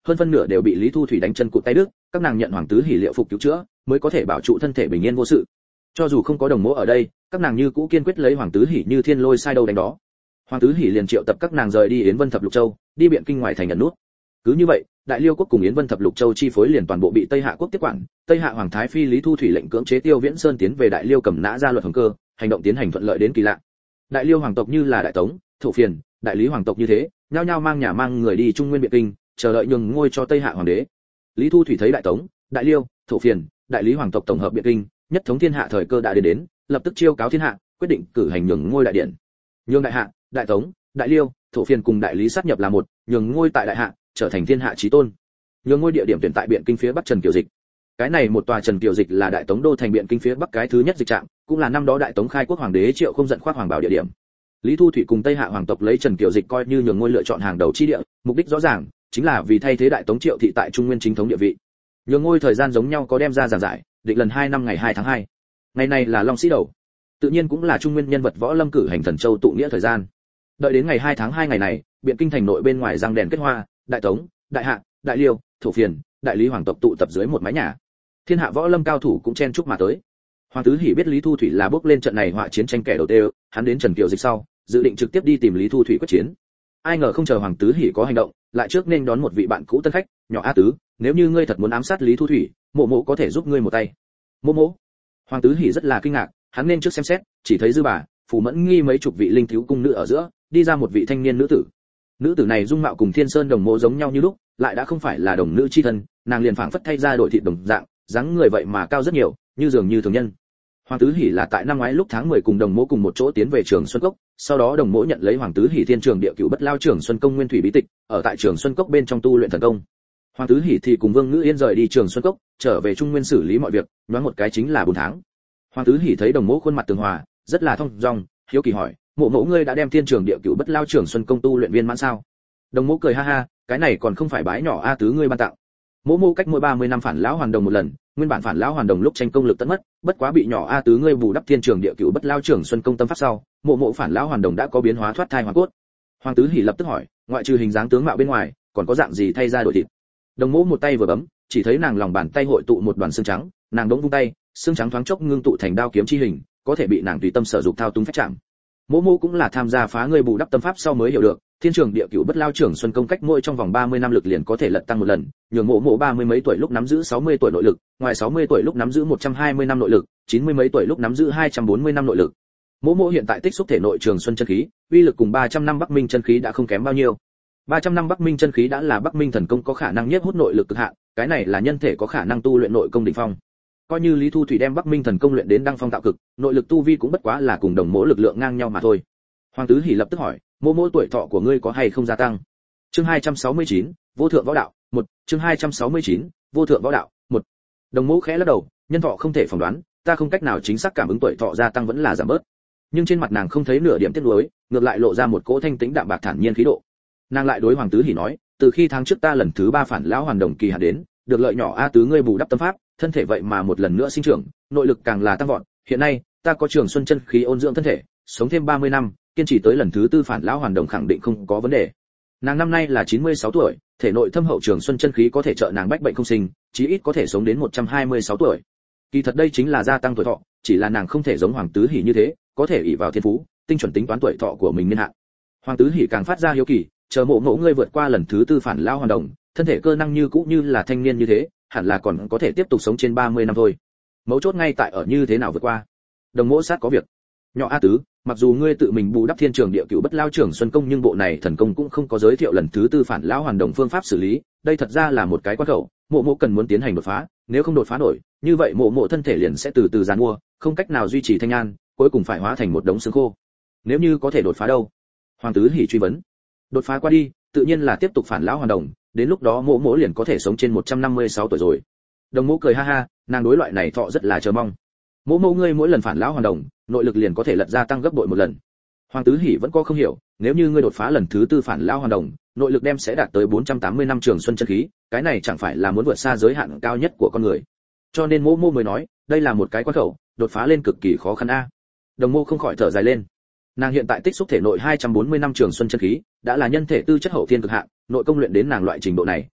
hơn phân nửa đều bị Lý Thu Thủy đánh chân cụt tay đứt, các nàng nhận Hoàng Tứ Hỉ liệu phục cứu chữa, mới có thể bảo trụ thân thể bình yên vô sự. Cho dù không có Đồng Mỗ ở đây, các nàng như cũ kiên quyết lấy Hoàng Tứ Hỉ như thiên lôi sai đâu đánh đó. Hoàng Tứ Hỉ liền triệu tập các nàng rời đi Yến Vân Thập Lục Châu, đi biện kinh ngoài thành ẩn nút. Cứ như vậy, Đại Liêu quốc cùng Yến Vân Thập Lục Châu chi phối liền toàn bộ bị Tây Hạ quốc tiếp quản. Tây Hạ hoàng thái phi Lý Thu Thủy lệnh cưỡng chế Tiêu Viễn Sơn tiến về Đại Liêu cầm nã ra luật hồng cơ, hành động tiến hành thuận lợi đến kỳ lạ. Đại Liêu hoàng tộc như là Đại Tống, Thổ Phiền, Đại Lý hoàng tộc như thế, nhao nhao mang nhà mang người đi Trung Nguyên biện kinh, chờ đợi nhường ngôi cho Tây Hạ hoàng đế. Lý Thu Thủy thấy Đại Tống, Đại Liêu, Thổ Phiền, Đại Lý hoàng tộc tổng hợp biện kinh, nhất thống thiên hạ thời cơ đã đến, lập tức chiêu cáo thiên hạ, quyết định cử hành nhường ngôi đại điện. Nhường Đại Hạ, Đại Tống, Đại Liêu, Thổ Phiền cùng Đại Lý sát nhập là một, nhường ngôi tại Đại Hạ, trở thành thiên hạ chí tôn. Nhường ngôi địa điểm tuyển tại biện kinh phía bắc Trần Kiều Dịch. Cái này một tòa Trần Kiều Dịch là Đại Tống đô thành biện kinh phía bắc cái thứ nhất dịch trạm, cũng là năm đó Đại Tống khai quốc hoàng đế Triệu Không giận khoác hoàng bảo địa điểm. Lý Thu Thủy cùng Tây Hạ hoàng tộc lấy Trần Kiều Dịch coi như nhường ngôi lựa chọn hàng đầu chi địa, mục đích rõ ràng, chính là vì thay thế Đại Tống Triệu thị tại Trung Nguyên chính thống địa vị. Nhường ngôi thời gian giống nhau có đem ra giảng giải, định lần 2 năm ngày 2 tháng 2. Ngày này là Long Sĩ Đầu. Tự nhiên cũng là Trung Nguyên nhân vật võ lâm cử hành Thần Châu tụ nghĩa thời gian. Đợi đến ngày 2 tháng 2 ngày này, biện kinh thành nội bên ngoài răng đèn kết hoa, Đại Tống, Đại Hạ, Đại Liêu, Thổ Phiền, Đại Lý hoàng tộc tụ tập dưới một mái nhà. Thiên hạ võ lâm cao thủ cũng chen chúc mà tới. Hoàng Tứ Hỉ biết Lý Thu Thủy là bước lên trận này họa chiến tranh kẻ đầu tiên, hắn đến Trần Kiều Dịch sau, dự định trực tiếp đi tìm Lý Thu Thủy quyết chiến. Ai ngờ không chờ Hoàng Tứ Hỉ có hành động, lại trước nên đón một vị bạn cũ tân khách, nhỏ A Tứ, nếu như ngươi thật muốn ám sát Lý Thu Thủy, mộ mộ có thể giúp ngươi một tay. Mộ mộ. Hoàng Tứ Hỉ rất là kinh ngạc, hắn nên trước xem xét, chỉ thấy dư bà, Phù Mẫn Nghi mấy chục vị linh thiếu cung nữ ở giữa, đi ra một vị thanh niên nữ tử. Nữ tử này dung mạo cùng Thiên Sơn Đồng Mộ giống nhau như lúc, lại đã không phải là đồng nữ chi thân, nàng liền phảng phất thay ra đổi thịt đồng dạng, dáng người vậy mà cao rất nhiều, như dường như thường nhân. Hoàng Tứ Hỉ là tại năm ngoái lúc tháng 10 cùng Đồng Mộ cùng một chỗ tiến về Trường Xuân Cốc, sau đó Đồng Mộ nhận lấy Hoàng Tứ Hỉ Thiên Trường Địa Cửu Bất Lao Trường Xuân Công Nguyên Thủy bí tịch, ở tại Trường Xuân Cốc bên trong tu luyện thần công. Hoàng Tứ Hỉ thì cùng Vương Ngữ Yên rời đi Trường Xuân Cốc, trở về Trung Nguyên xử lý mọi việc, nhoáng một cái chính là 4 tháng. Hoàng Tứ Hỉ thấy Đồng Mộ khuôn mặt tường hòa, rất là thông dong, hiếu kỳ hỏi, "Mộ mộ ngươi đã đem Thiên Trường Địa Cửu Bất Lao Trường Xuân Công tu luyện viên mãn sao?" Đồng Mộ cười ha ha, "Cái này còn không phải bái nhỏ A Tứ ngươi ban tặng. Mộ mộ cách mỗi 30 năm phản lão hoàn đồng một lần, nguyên bản phản lão hoàn đồng lúc tranh công lực tận mất, bất quá bị nhỏ A Tứ ngươi bù đắp Thiên Trường Địa Cửu Bất Lao Trường Xuân Công tâm pháp sau, mộ mộ phản lão hoàn đồng đã có biến hóa thoát thai hoàn cốt." Hoàng Tứ Hỉ lập tức hỏi, "Ngoại trừ hình dáng tướng mạo bên ngoài, còn có dạng gì thay ra đổi thịt?" Đồng Mộ một tay vừa bấm, chỉ thấy nàng lòng bàn tay hội tụ một đoàn xương trắng, nàng đống vung tay, xương trắng thoáng chốc ngưng tụ thành đao kiếm chi hình, có thể bị nàng tùy tâm sở dục thao túng phách chạm. Mộ mộ cũng là tham gia phá ngươi bù đắp tâm pháp sau mới hiểu được, Thiên Trường Địa Cửu Bất Lao Trường Xuân Công cách mỗi trong vòng 30 năm lực liền có thể lật tăng một lần, nhường mộ mộ 30 mấy tuổi lúc nắm giữ 60 tuổi nội lực, ngoài 60 tuổi lúc nắm giữ 120 năm nội lực, 90 mấy tuổi lúc nắm giữ 240 năm nội lực. Mộ mộ hiện tại tích xúc thể nội Trường Xuân chân khí, uy lực cùng 300 năm Bắc Minh chân khí đã không kém bao nhiêu. 300 năm Bắc Minh chân khí đã là Bắc Minh thần công có khả năng nhiếp hút nội lực cực hạn, cái này là nhân thể có khả năng tu luyện nội công đỉnh phong. Coi như Lý Thu Thủy đem Bắc Minh thần công luyện đến đăng phong tạo cực, nội lực tu vi cũng bất quá là cùng Đồng Mộ lực lượng ngang nhau mà thôi. Hoàng Tứ Hỉ lập tức hỏi, "Mộ mộ tuổi thọ của ngươi có hay không gia tăng?" Chương 269, Vô thượng võ đạo, 1, chương 269, Vô thượng võ đạo, 1. Đồng Mộ khẽ lắc đầu, nhân thọ không thể phỏng đoán, ta không cách nào chính xác cảm ứng tuổi thọ gia tăng vẫn là giảm bớt. Nhưng trên mặt nàng không thấy nửa điểm tiếc nuối, ngược lại lộ ra một cỗ thanh tĩnh đạm bạc thản nhiên khí độ. Nàng lại đối Hoàng Tứ Hỉ nói, "Từ khi tháng trước ta lần thứ 3 phản lão hoàn đồng kỳ hạn đến, được lợi nhỏ A Tứ ngươi bù đắp tâm pháp, thân thể vậy mà một lần nữa sinh trưởng, nội lực càng là tăng vọt, hiện nay ta có Trường Xuân chân khí ôn dưỡng thân thể, sống thêm 30 năm, kiên trì tới lần thứ 4 phản lão hoàn đồng khẳng định không có vấn đề." Nàng năm nay là 96 tuổi, thể nội thâm hậu Trường Xuân chân khí có thể trợ nàng bách bệnh không sinh, chí ít có thể sống đến 126 tuổi. Kỳ thật đây chính là gia tăng tuổi thọ, chỉ là nàng không thể giống Hoàng Tứ Hỉ như thế, có thể ỷ vào thiên phú, tinh chuẩn tính toán tuổi thọ của mình niên hạn. Hoàng Tứ Hỉ càng phát ra hiếu kỳ, chờ mộ mộ ngươi vượt qua lần thứ 4 phản lão hoàn đồng, thân thể cơ năng như cũ như là thanh niên như thế, hẳn là còn có thể tiếp tục sống trên 30 năm thôi. Mấu chốt ngay tại ở như thế nào vượt qua. Đồng Mộ sát có việc. Nhỏ A Tứ, mặc dù ngươi tự mình bù đắp Thiên Trường Địa Cửu Bất Lao Trường Xuân Công nhưng bộ này thần công cũng không có giới thiệu lần thứ 4 phản lão hoàn đồng phương pháp xử lý, đây thật ra là một cái quan khẩu, mộ mộ cần muốn tiến hành đột phá, nếu không đột phá nổi, như vậy mộ mộ thân thể liền sẽ từ từ giàn mua, không cách nào duy trì thanh an, cuối cùng phải hóa thành một đống xương khô. Nếu như có thể đột phá đâu? Hoàng Tứ Hỉ truy vấn. Đột phá qua đi, tự nhiên là tiếp tục phản lão hoàn đồng, đến lúc đó mộ mộ liền có thể sống trên 156 tuổi rồi. Đồng Mộ cười ha ha, nàng đối loại này thọ rất là chờ mong. Mộ mộ ngươi mỗi lần phản lão hoàn đồng, nội lực liền có thể lật gia tăng gấp bội một lần. Hoàng Tứ Hỉ vẫn có không hiểu, nếu như ngươi đột phá lần thứ 4 phản lão hoàn đồng, nội lực đem sẽ đạt tới 480 năm Trường Xuân chân khí, cái này chẳng phải là muốn vượt xa giới hạn cao nhất của con người. Cho nên mộ mộ mới nói, đây là một cái quan khẩu, đột phá lên cực kỳ khó khăn a. Đồng Mộ không khỏi thở dài lên. Nàng hiện tại tích xúc thể nội 240 năm Trường Xuân chân khí, đã là nhân thể tư chất hậu thiên cực hạn, nội công luyện đến nàng loại trình độ này,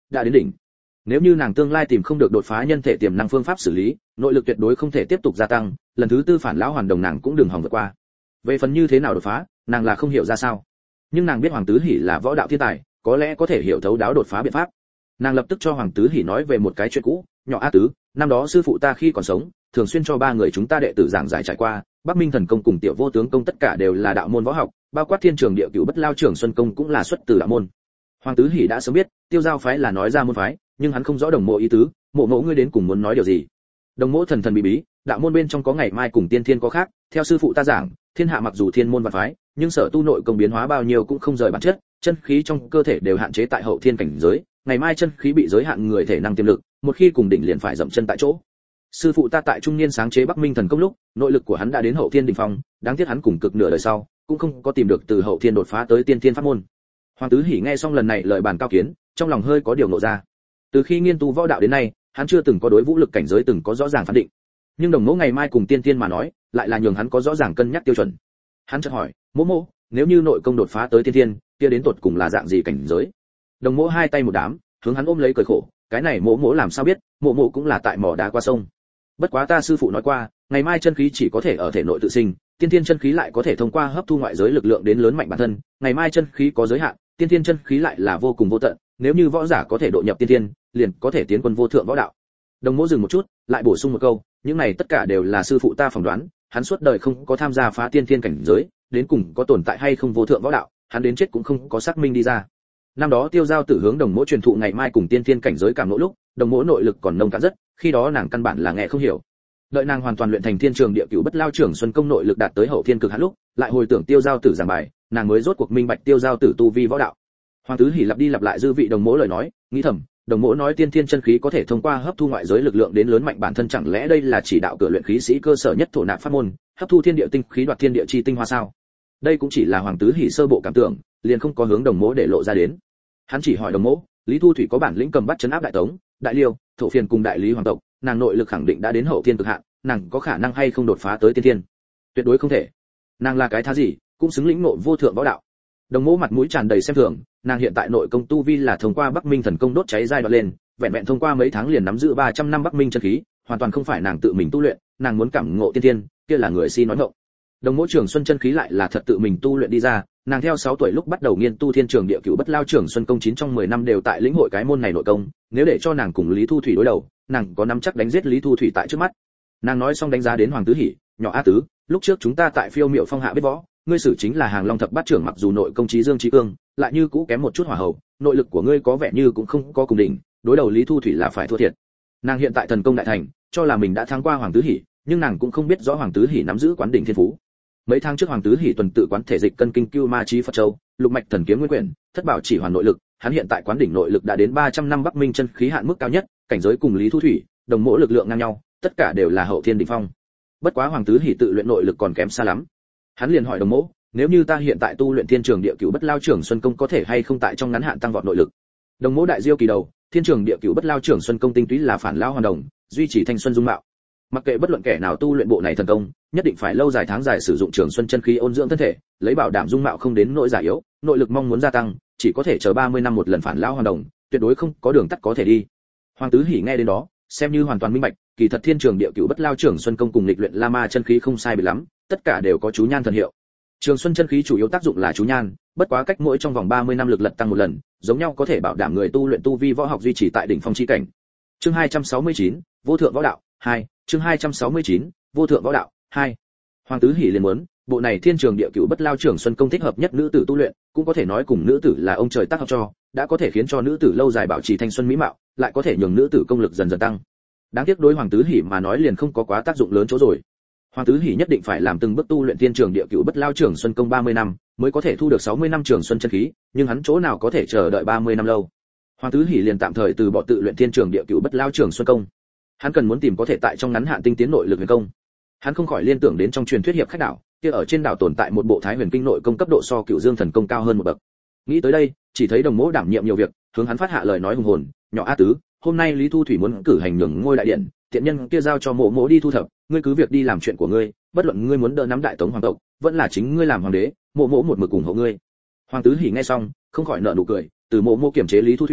đã đến đỉnh. Nếu như nàng tương lai tìm không được đột phá nhân thể tiềm năng phương pháp xử lý, nội lực tuyệt đối không thể tiếp tục gia tăng, lần thứ tư phản lão hoàn đồng nàng cũng đừng hòng vượt qua. Về phần như thế nào đột phá, nàng là không hiểu ra sao. Nhưng nàng biết Hoàng Tứ Hỉ là võ đạo thiên tài, có lẽ có thể hiểu thấu đáo đột phá biện pháp. Nàng lập tức cho Hoàng Tứ Hỉ nói về một cái chuyện cũ, nhỏ A Tứ, năm đó sư phụ ta khi còn sống, thường xuyên cho ba người chúng ta đệ tử giảng giải trải qua, Bắc Minh thần công cùng Tiểu Vô tướng công tất cả đều là đạo môn võ học, bao quát Thiên Trường Địa Cửu Bất Lao Trường Xuân công cũng là xuất từ đạo môn. Hoàng Tứ Hỉ đã sớm biết, Tiêu Giao phái là nói ra môn phái, nhưng hắn không rõ Đồng Mộ ý tứ, Mộ Mộ ngươi đến cùng muốn nói điều gì? Đồng Mộ thần thần bí bí, đạo môn bên trong có ngày mai cùng tiên thiên có khác, theo sư phụ ta giảng, thiên hạ mặc dù thiên môn và phái, nhưng sở tu nội công biến hóa bao nhiêu cũng không rời bản chất, chân khí trong cơ thể đều hạn chế tại hậu thiên cảnh giới, ngày mai chân khí bị giới hạn người thể năng tiềm lực, một khi cùng đỉnh liền phải dậm chân tại chỗ. Sư phụ ta tại trung niên sáng chế Bắc Minh thần công lúc, nội lực của hắn đã đến hậu thiên đỉnh phong, đáng tiếc hắn cùng cực nửa đời sau, cũng không có tìm được từ hậu thiên đột phá tới tiên thiên pháp môn. Hoàng Tứ Hỉ nghe xong lần này lời bàn cao kiến, trong lòng hơi có điều nộ ra. Từ khi nghiên tu võ đạo đến nay, hắn chưa từng có đối vũ lực cảnh giới từng có rõ ràng phán định. Nhưng Đồng Mỗ ngày mai cùng tiên thiên mà nói, lại là nhường hắn có rõ ràng cân nhắc tiêu chuẩn. Hắn chợt hỏi, Mỗ Mỗ, nếu như nội công đột phá tới tiên thiên, kia đến tột cùng là dạng gì cảnh giới? Đồng Mỗ hai tay một đám, hướng hắn ôm lấy cười khổ, cái này Mỗ Mỗ làm sao biết, Mỗ Mỗ cũng là tại mỏ đá qua sông. Bất quá ta sư phụ nói qua, ngày mai chân khí chỉ có thể ở thể nội tự sinh, tiên thiên chân khí lại có thể thông qua hấp thu ngoại giới lực lượng đến lớn mạnh bản thân, ngày mai chân khí có giới hạn, tiên thiên chân khí lại là vô cùng vô tận, nếu như võ giả có thể độ nhập tiên thiên, liền có thể tiến quân vô thượng võ đạo. Đồng Mỗ dừng một chút, lại bổ sung một câu, những này tất cả đều là sư phụ ta phỏng đoán, hắn suốt đời không có tham gia phá tiên thiên cảnh giới, đến cùng có tồn tại hay không vô thượng võ đạo, hắn đến chết cũng không có xác minh đi ra. Năm đó Tiêu Giao Tử hướng Đồng Mỗ truyền thụ ngày mai cùng tiên thiên cảnh giới cảm ngộ lúc, Đồng Mỗ nội lực còn nông cạn rất, khi đó nàng căn bản là nghe không hiểu. Đợi nàng hoàn toàn luyện thành Thiên Trường Địa Cửu Bất Lao Trường Xuân công nội lực đạt tới hậu thiên cực hạn lúc, lại hồi tưởng Tiêu Giao Tử giảng bài, nàng mới rốt cuộc minh bạch Tiêu Giao Tử tu vi võ đạo. Hoàng Tứ Hỉ lặp đi lặp lại dư vị Đồng Mỗ lời nói, nghĩ thầm, Đồng Mỗ nói tiên thiên chân khí có thể thông qua hấp thu ngoại giới lực lượng đến lớn mạnh bản thân, chẳng lẽ đây là chỉ đạo cửa luyện khí sĩ cơ sở nhất thổ nạp pháp môn, hấp thu thiên địa tinh khí đoạt thiên địa chi tinh hoa sao? Đây cũng chỉ là Hoàng Tứ Hỉ sơ bộ cảm tưởng, liền không có hướng Đồng Mỗ để lộ ra đến. Hắn chỉ hỏi Đồng Mỗ, Lý Thu Thủy có bản lĩnh cầm bắt trấn áp Đại Tống, Đại Liêu, Thổ Phiền cùng Đại Lý hoàng tộc, nàng nội lực khẳng định đã đến hậu thiên cực hạn, nàng có khả năng hay không đột phá tới tiên thiên? Tuyệt đối không thể. Nàng là cái thá gì, cũng xứng lĩnh ngộ vô thượng võ đạo. Đồng Mỗ mặt mũi tràn đầy xem thường, nàng hiện tại nội công tu vi là thông qua Bắc Minh thần công đốt cháy giai đoạn lên, vẹn vẹn thông qua mấy tháng liền nắm giữ 300 năm Bắc Minh chân khí, hoàn toàn không phải nàng tự mình tu luyện, nàng muốn cảm ngộ tiên thiên, kia là người si nói ngọng. Đồng Mỗ Trường Xuân chân khí lại là thật tự mình tu luyện đi ra, nàng theo 6 tuổi lúc bắt đầu nghiên tu Thiên Trường Địa Cửu Bất Lao Trường Xuân công 9 trong 10 năm đều tại lĩnh hội cái môn này nội công, nếu để cho nàng cùng Lý Thu Thủy đối đầu, nàng có nắm chắc đánh giết Lý Thu Thủy tại trước mắt. Nàng nói xong đánh giá đến Hoàng Tứ Hỉ, nhỏ A Tứ, lúc trước chúng ta tại Phiêu Miệu Phong hạ biết võ, ngươi xử chính là Hàng Long thập bát trưởng, mặc dù nội công trí dương trí cương, lại như cũ kém một chút hỏa hậu, nội lực của ngươi có vẻ như cũng không có cùng đỉnh, đối đầu Lý Thu Thủy là phải thua thiệt. Nàng hiện tại thần công đại thành, cho là mình đã thắng qua Hoàng Tứ Hỉ, nhưng nàng cũng không biết rõ Hoàng Tứ Hỉ nắm giữ quán đỉnh thiên phú. Mấy tháng trước Hoàng Tứ Hỉ tuần tự quán thể dịch cân kinh Cưu Ma Chí Phật Châu, lục mạch thần kiếm nguyên quyển, thất bảo chỉ hoàn nội lực, hắn hiện tại quán đỉnh nội lực đã đến 300 năm Bắc Minh chân khí hạn mức cao nhất, cảnh giới cùng Lý Thu Thủy, Đồng Mỗ lực lượng ngang nhau, tất cả đều là hậu thiên đỉnh phong. Bất quá Hoàng Tứ Hỉ tự luyện nội lực còn kém xa lắm. Hắn liền hỏi Đồng Mỗ, nếu như ta hiện tại tu luyện Thiên Trường Địa Cửu Bất Lao Trường Xuân công có thể hay không tại trong ngắn hạn tăng vọt nội lực? Đồng Mỗ đại diêu kỳ đầu, Thiên Trường Địa Cửu Bất Lao Trường Xuân công tinh túy là phản lao hoàn đồng, duy trì thanh xuân dung mạo. Mặc kệ bất luận kẻ nào tu luyện bộ này thần công, nhất định phải lâu dài tháng dài sử dụng Trường Xuân chân khí ôn dưỡng thân thể, lấy bảo đảm dung mạo không đến nỗi già yếu, nội lực mong muốn gia tăng, chỉ có thể chờ 30 năm một lần phản lao hoàn đồng, tuyệt đối không có đường tắt có thể đi. Hoàng Tứ Hỉ nghe đến đó, xem như hoàn toàn minh bạch, kỳ thật Thiên Trường Địa Cửu Bất Lao Trường Xuân công cùng lịch luyện La Ma chân khí không sai biệt lắm, tất cả đều có chú nhan thần hiệu. Trường Xuân chân khí chủ yếu tác dụng là chú nhan, bất quá cách mỗi trong vòng 30 năm lực lật tăng một lần, giống nhau có thể bảo đảm người tu luyện tu vi võ học duy trì tại đỉnh phong chi cảnh. Chương 269, Vô thượng võ đạo 2, chương 269, Vô thượng võ đạo 2. Hoàng Tứ Hỉ liền muốn, bộ này Thiên Trường Địa Cửu Bất Lao Trường Xuân công thích hợp nhất nữ tử tu luyện, cũng có thể nói cùng nữ tử là ông trời tác hợp cho, đã có thể khiến cho nữ tử lâu dài bảo trì thanh xuân mỹ mạo, lại có thể nhường nữ tử công lực dần dần tăng. Đáng tiếc đối Hoàng Tứ Hỉ mà nói liền không có quá tác dụng lớn chỗ rồi. Hoàng Tứ Hỉ nhất định phải làm từng bước tu luyện Thiên Trường Địa Cửu Bất Lao Trường Xuân công 30 năm, mới có thể thu được 60 năm Trường Xuân chân khí, nhưng hắn chỗ nào có thể chờ đợi 30 năm lâu. Hoàng Tứ Hỉ liền tạm thời từ bỏ tự luyện Thiên Trường Địa Cửu Bất Lao Trường Xuân công. Hắn cần muốn tìm có thể tại trong ngắn hạn tinh tiến nội lực huyền công. Hắn không khỏi liên tưởng đến trong truyền thuyết hiệp khách đảo, kia ở trên đảo tồn tại một bộ Thái Huyền kinh nội công cấp độ so Cửu Dương thần công cao hơn một bậc. Nghĩ tới đây, chỉ thấy Đồng Mỗ đảm nhiệm nhiều việc, hướng hắn phát hạ lời nói hùng hồn, nhỏ A Tứ, hôm nay Lý Thu Thủy muốn cử hành nhường ngôi đại điện, tiện nhân kia giao cho Mộ Mỗ đi thu thập, ngươi cứ việc đi làm chuyện của ngươi, bất luận ngươi muốn đỡ nắm Đại Tống hoàng tộc, vẫn là chính ngươi làm hoàng đế, Mộ Mỗ một mực ủng hộ ngươi. Hoàng Tứ Hỉ nghe xong, không khỏi nở nụ cười, từ Mộ Mỗ kiểm chế Lý Thu Thủy,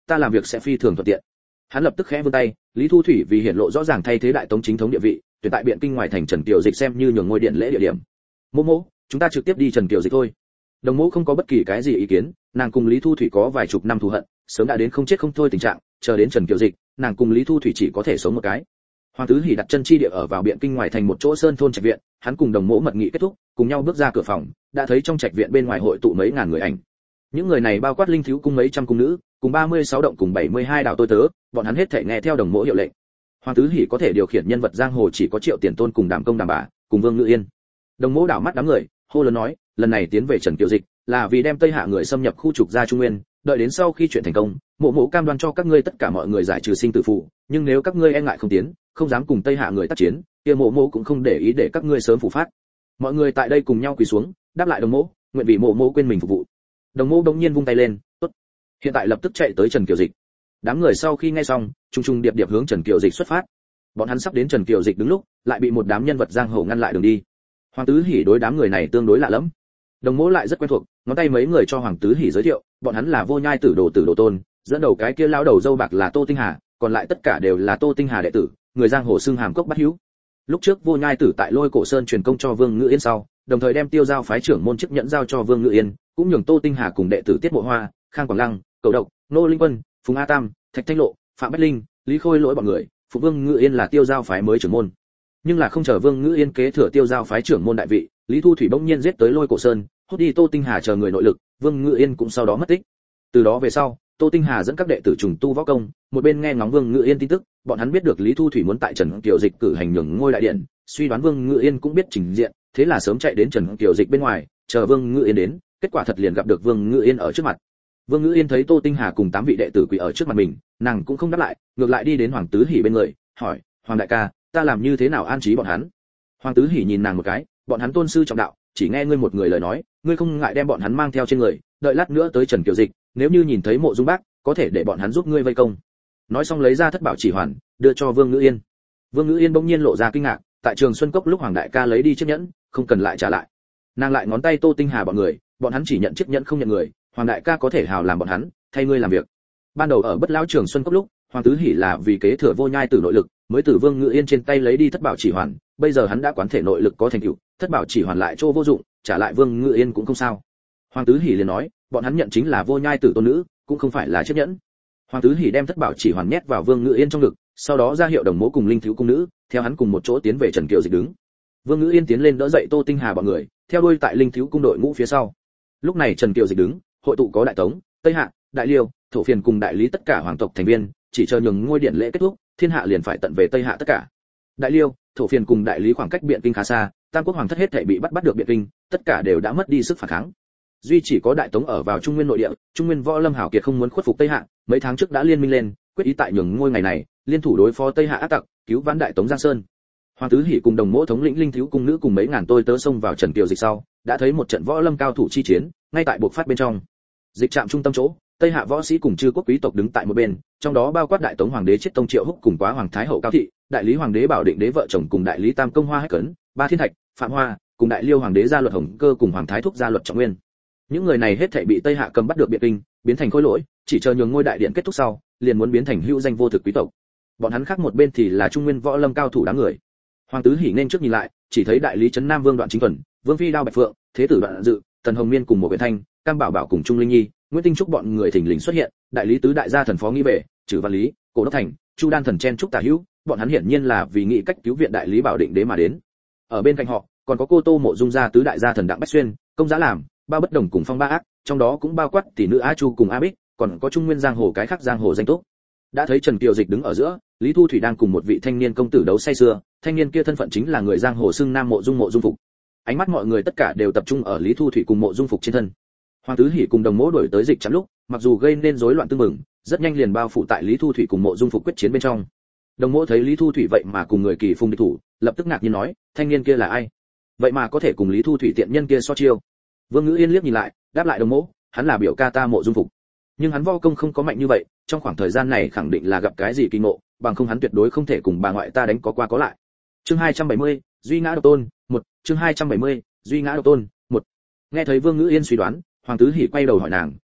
ta làm việc sẽ phi thường thuận tiện. Hắn lập tức khẽ vươn tay, Lý Thu Thủy vì hiển lộ rõ ràng thay thế đại tống chính thống địa vị, tuyển tại biện kinh ngoài thành Trần Kiều Dịch xem như nhường ngôi điện lễ địa điểm. Mỗ mỗ, chúng ta trực tiếp đi Trần Kiều Dịch thôi. Đồng mỗ không có bất kỳ cái gì ý kiến, nàng cùng Lý Thu Thủy có vài chục năm thù hận, sớm đã đến không chết không thôi tình trạng, chờ đến Trần Kiều Dịch, nàng cùng Lý Thu Thủy chỉ có thể sống một cái. Hoàng Tứ Hỉ đặt chân chi địa ở vào biện kinh ngoài thành một chỗ sơn thôn trạch viện, hắn cùng đồng mỗ mật nghị kết thúc, cùng nhau bước ra cửa phòng, đã thấy trong trạch viện bên ngoài hội tụ mấy ngàn người ảnh. Những người này bao quát linh thiếu cung mấy trăm cung nữ, cùng 36 động cùng 72 đạo tôi tớ, bọn hắn hết thảy nghe theo đồng mỗ hiệu lệnh. Hoàng Tứ Hỉ có thể điều khiển nhân vật giang hồ chỉ có Triệu Tiền Tôn cùng Đàm Công Đàm Bà, cùng Vương Ngự Yên. Đồng mỗ đảo mắt đám người, hô lớn nói, lần này tiến về Trần Kiều Dịch, là vì đem Tây Hạ người xâm nhập khu trục ra Trung Nguyên, đợi đến sau khi chuyện thành công, mộ cam đoan cho các ngươi tất cả mọi người giải trừ sinh tử phụ, nhưng nếu các ngươi e ngại không tiến, không dám cùng Tây Hạ người tác chiến, kia mộ cũng không để ý để các ngươi sớm phủ phát. Mọi người tại đây cùng nhau quỳ xuống, đáp lại đồng mỗ, nguyện vì mộ quên mình phục vụ. Đồng mỗ đống nhiên vung tay lên, tốt. Hiện tại lập tức chạy tới Trần Kiều Dịch. Đám người sau khi nghe xong, trung điệp hướng Trần Kiều Dịch xuất phát. Bọn hắn sắp đến Trần Kiều Dịch đứng lúc, lại bị một đám nhân vật giang hồ ngăn lại đường đi. Hoàng Tứ Hỉ đối đám người này tương đối lạ lẫm. Đồng mỗ lại rất quen thuộc, ngón tay mấy người cho Hoàng Tứ Hỉ giới thiệu, bọn hắn là Vô Nhai Tử Đồ Tôn, dẫn đầu cái kia lão đầu dâu bạc là Tô Tinh Hà, còn lại tất cả đều là Tô Tinh Hà đệ tử, người giang hồ xưng hàm cốc bắt hữu. Lúc trước Vô Nhai Tử tại Lôi Cổ Sơn truyền công cho Vương Ngự Yên sau, đồng thời đem Tiêu Giao phái trưởng môn chức nhẫn giao cho Vương Ngự Yên, cũng nhường Tô Tinh Hà cùng đệ tử Tiết Mộ Hoa, Khang Quảng Lăng, Cầu Độc, Nô Linh Quân, Phùng A Tam, Thạch Thanh Lộ, Phạm Bách Linh, Lý Khôi Lỗi bọn người, phụ Vương Ngự Yên là Tiêu Giao phái mới trưởng môn. Nhưng là không chờ Vương Ngự Yên kế thừa Tiêu Giao phái trưởng môn đại vị, Lý Thu Thủy bỗng nhiên giết tới Lôi Cổ Sơn, hút đi Tô Tinh Hà chờ người nội lực, Vương Ngự Yên cũng sau đó mất tích. Từ đó về sau, Tô Tinh Hà dẫn các đệ tử trùng tu võ công, một bên nghe ngóng Vương Ngự Yên tin tức, bọn hắn biết được Lý Thu Thủy muốn tại Trần Kiều Dịch cử hành nhường ngôi đại điện, suy đoán Vương Ngự Yên cũng biết trình diện, thế là sớm chạy đến Trần Kiều Dịch bên ngoài, chờ Vương Ngự Yên đến, kết quả thật liền gặp được Vương Ngự Yên ở trước mặt. Vương Ngự Yên thấy Tô Tinh Hà cùng 8 vị đệ tử quỳ ở trước mặt mình, nàng cũng không đáp lại, ngược lại đi đến Hoàng Tứ Hỉ bên người, hỏi: "Hoàng đại ca, ta làm như thế nào an trí bọn hắn?" Hoàng Tứ Hỉ nhìn nàng một cái, bọn hắn tôn sư trọng đạo, chỉ nghe ngươi một người lời nói, ngươi không ngại đem bọn hắn mang theo trên người, đợi lát nữa tới Trần Kiều Dịch, nếu như nhìn thấy Mộ Dung Bác, có thể để bọn hắn giúp ngươi vây công. Nói xong lấy ra thất bảo chỉ hoàn, đưa cho Vương Ngự Yên. Vương Ngự Yên bỗng nhiên lộ ra kinh ngạc, tại Trường Xuân Cốc lúc Hoàng đại ca lấy đi chiếc nhẫn, không cần lại trả lại. Nàng lại ngón tay Tô Tinh Hà bọn người, bọn hắn chỉ nhận chiếc nhẫn không nhận người, Hoàng đại ca có thể hào làm bọn hắn, thay ngươi làm việc. Ban đầu ở Bất Lão Trường Xuân Cốc lúc, Hoàng Tứ Hỉ là vì kế thừa Vô Nhai Tử nội lực, mới từ Vương Ngự Yên trên tay lấy đi thất bảo chỉ hoàn, bây giờ hắn đã quán thể nội lực có thành tựu, thất bảo chỉ hoàn lại chỗ vô dụng, trả lại Vương Ngự Yên cũng không sao. Hoàng Tứ Hỉ liền nói, bọn hắn nhận chính là Vô Nhai Tử tôn nữ, cũng không phải là chiếc nhẫn. Hoàng Tứ Hỉ đem thất bảo chỉ hoàn nhét vào Vương Ngự Yên trong ngực, sau đó ra hiệu đồng mỗ cùng linh thiếu cung nữ, theo hắn cùng một chỗ tiến về Trần Kiều Dịch đứng. Vương Ngự Yên tiến lên đỡ dậy Tô Tinh Hà bọn người, theo đuôi tại linh thiếu cung đội ngũ phía sau. Lúc này Trần Kiều Dịch đứng, hội tụ có Đại Tống, Tây Hạ, Đại Liêu, Thổ Phiền cùng Đại Lý tất cả hoàng tộc thành viên, chỉ chờ nhường ngôi điện lễ kết thúc, thiên hạ liền phải tận về Tây Hạ tất cả. Đại Liêu, Thổ Phiền cùng Đại Lý khoảng cách Biện Kinh khá xa, Tam quốc hoàng thất hết thảy bị bắt được Biện Kinh, tất cả đều đã mất đi sức phản kháng. Duy chỉ có Đại Tống ở vào Trung Nguyên nội địa, Trung Nguyên võ lâm hảo kiệt không muốn khuất phục Tây Hạ, mấy tháng trước đã liên minh lên, quyết ý tại nhường ngôi ngày này, liên thủ đối phó Tây Hạ ác tặc, cứu vãn Đại Tống Giang Sơn. Hoàng Tứ Hỉ cùng đồng mỗ thống lĩnh linh thiếu cung nữ cùng mấy ngàn tôi tớ xông vào Trần Kiều Dịch sau, đã thấy một trận võ lâm cao thủ chi chiến, ngay tại buộc phát bên trong. Dịch trạm trung tâm chỗ, Tây Hạ võ sĩ cùng chư quốc quý tộc đứng tại một bên, trong đó bao quát Đại Tống hoàng đế Chiết Tông Triệu Húc cùng Quá hoàng thái hậu Cao thị, Đại Lý hoàng đế Bảo Định đế vợ chồng cùng Đại Lý Tam công Hoa Hách Cấn, Ba Thiên Thạch, Phạm Hoa, cùng Đại Liêu hoàng đế Gia Luật Hồng Cơ cùng hoàng thái thúc Gia Luật Trọng Nguyên. Những người này hết thảy bị Tây Hạ cầm bắt được Biện Kinh, biến thành khối lỗi, chỉ chờ nhường ngôi đại điện kết thúc sau, liền muốn biến thành hữu danh vô thực quý tộc. Bọn hắn khác một bên thì là Trung Nguyên võ lâm cao thủ đám người. Hoàng Tứ Hỉ nên trước nhìn lại, chỉ thấy Đại Lý trấn Nam Vương Đoạn Chính Tuần, Vương Phi Đao Bạch Phượng, Thế tử Đoạn Dự, Tần Hồng Miên cùng một Viện Thanh, Cam Bảo Bảo cùng Trung Linh Nhi, Nguyễn Tinh Trúc bọn người thình lình xuất hiện, Đại Lý tứ đại gia thần phó nghĩ về, Trừ Văn Lý, Cổ Đốc Thành, Chu Đan thần chen trúc tả hữu, bọn hắn hiển nhiên là vì nghĩ cách cứu viện Đại Lý Bảo Định đế mà đến. Ở bên cạnh họ, còn có Cô Tô Mộ Dung gia tứ đại gia thần Đặng Bách Xuyên, Công Giá Làm, Ba Bất Đồng cùng Phong Ba Ác, trong đó cũng bao quát tỷ nữ A Chu cùng A Bích, còn có Trung Nguyên giang hồ cái khác giang hồ danh túc. Đã thấy Trần Kiều Dịch đứng ở giữa, Lý Thu Thủy đang cùng một vị thanh niên công tử đấu say sưa, thanh niên kia thân phận chính là người giang hồ xưng Nam Mộ Dung Phục. Ánh mắt mọi người tất cả đều tập trung ở Lý Thu Thủy cùng Mộ Dung Phục trên thân. Hoàng Tứ Hỉ cùng đồng mỗ đổi tới dịch chắn lúc, mặc dù gây nên rối loạn tương mừng, rất nhanh liền bao phủ tại Lý Thu Thủy cùng Mộ Dung Phục quyết chiến bên trong. Đồng mỗ thấy Lý Thu Thủy vậy mà cùng người kỳ phùng địch thủ, lập tức ngạc nhiên nói, thanh niên kia là ai? Vậy mà có thể cùng Lý Thu Thủy tiện nhân kia so chiêu. Vương Ngữ Yên liếc nhìn lại, đáp lại đồng mỗ, hắn là biểu ca ta Mộ Dung Phục. Nhưng hắn võ công không có mạnh như vậy, trong khoảng thời gian này khẳng định là gặp cái gì kỳ ngộ, bằng không hắn tuyệt đối không thể cùng bà ngoại ta đánh có qua có lại. Chương 270, Duy Ngã Độc Tôn, 1, chương 270, Duy Ngã Độc Tôn, 1. Nghe thấy Vương Ngữ Yên suy đoán, Hoàng Tứ Hỉ quay đầu hỏi nàng,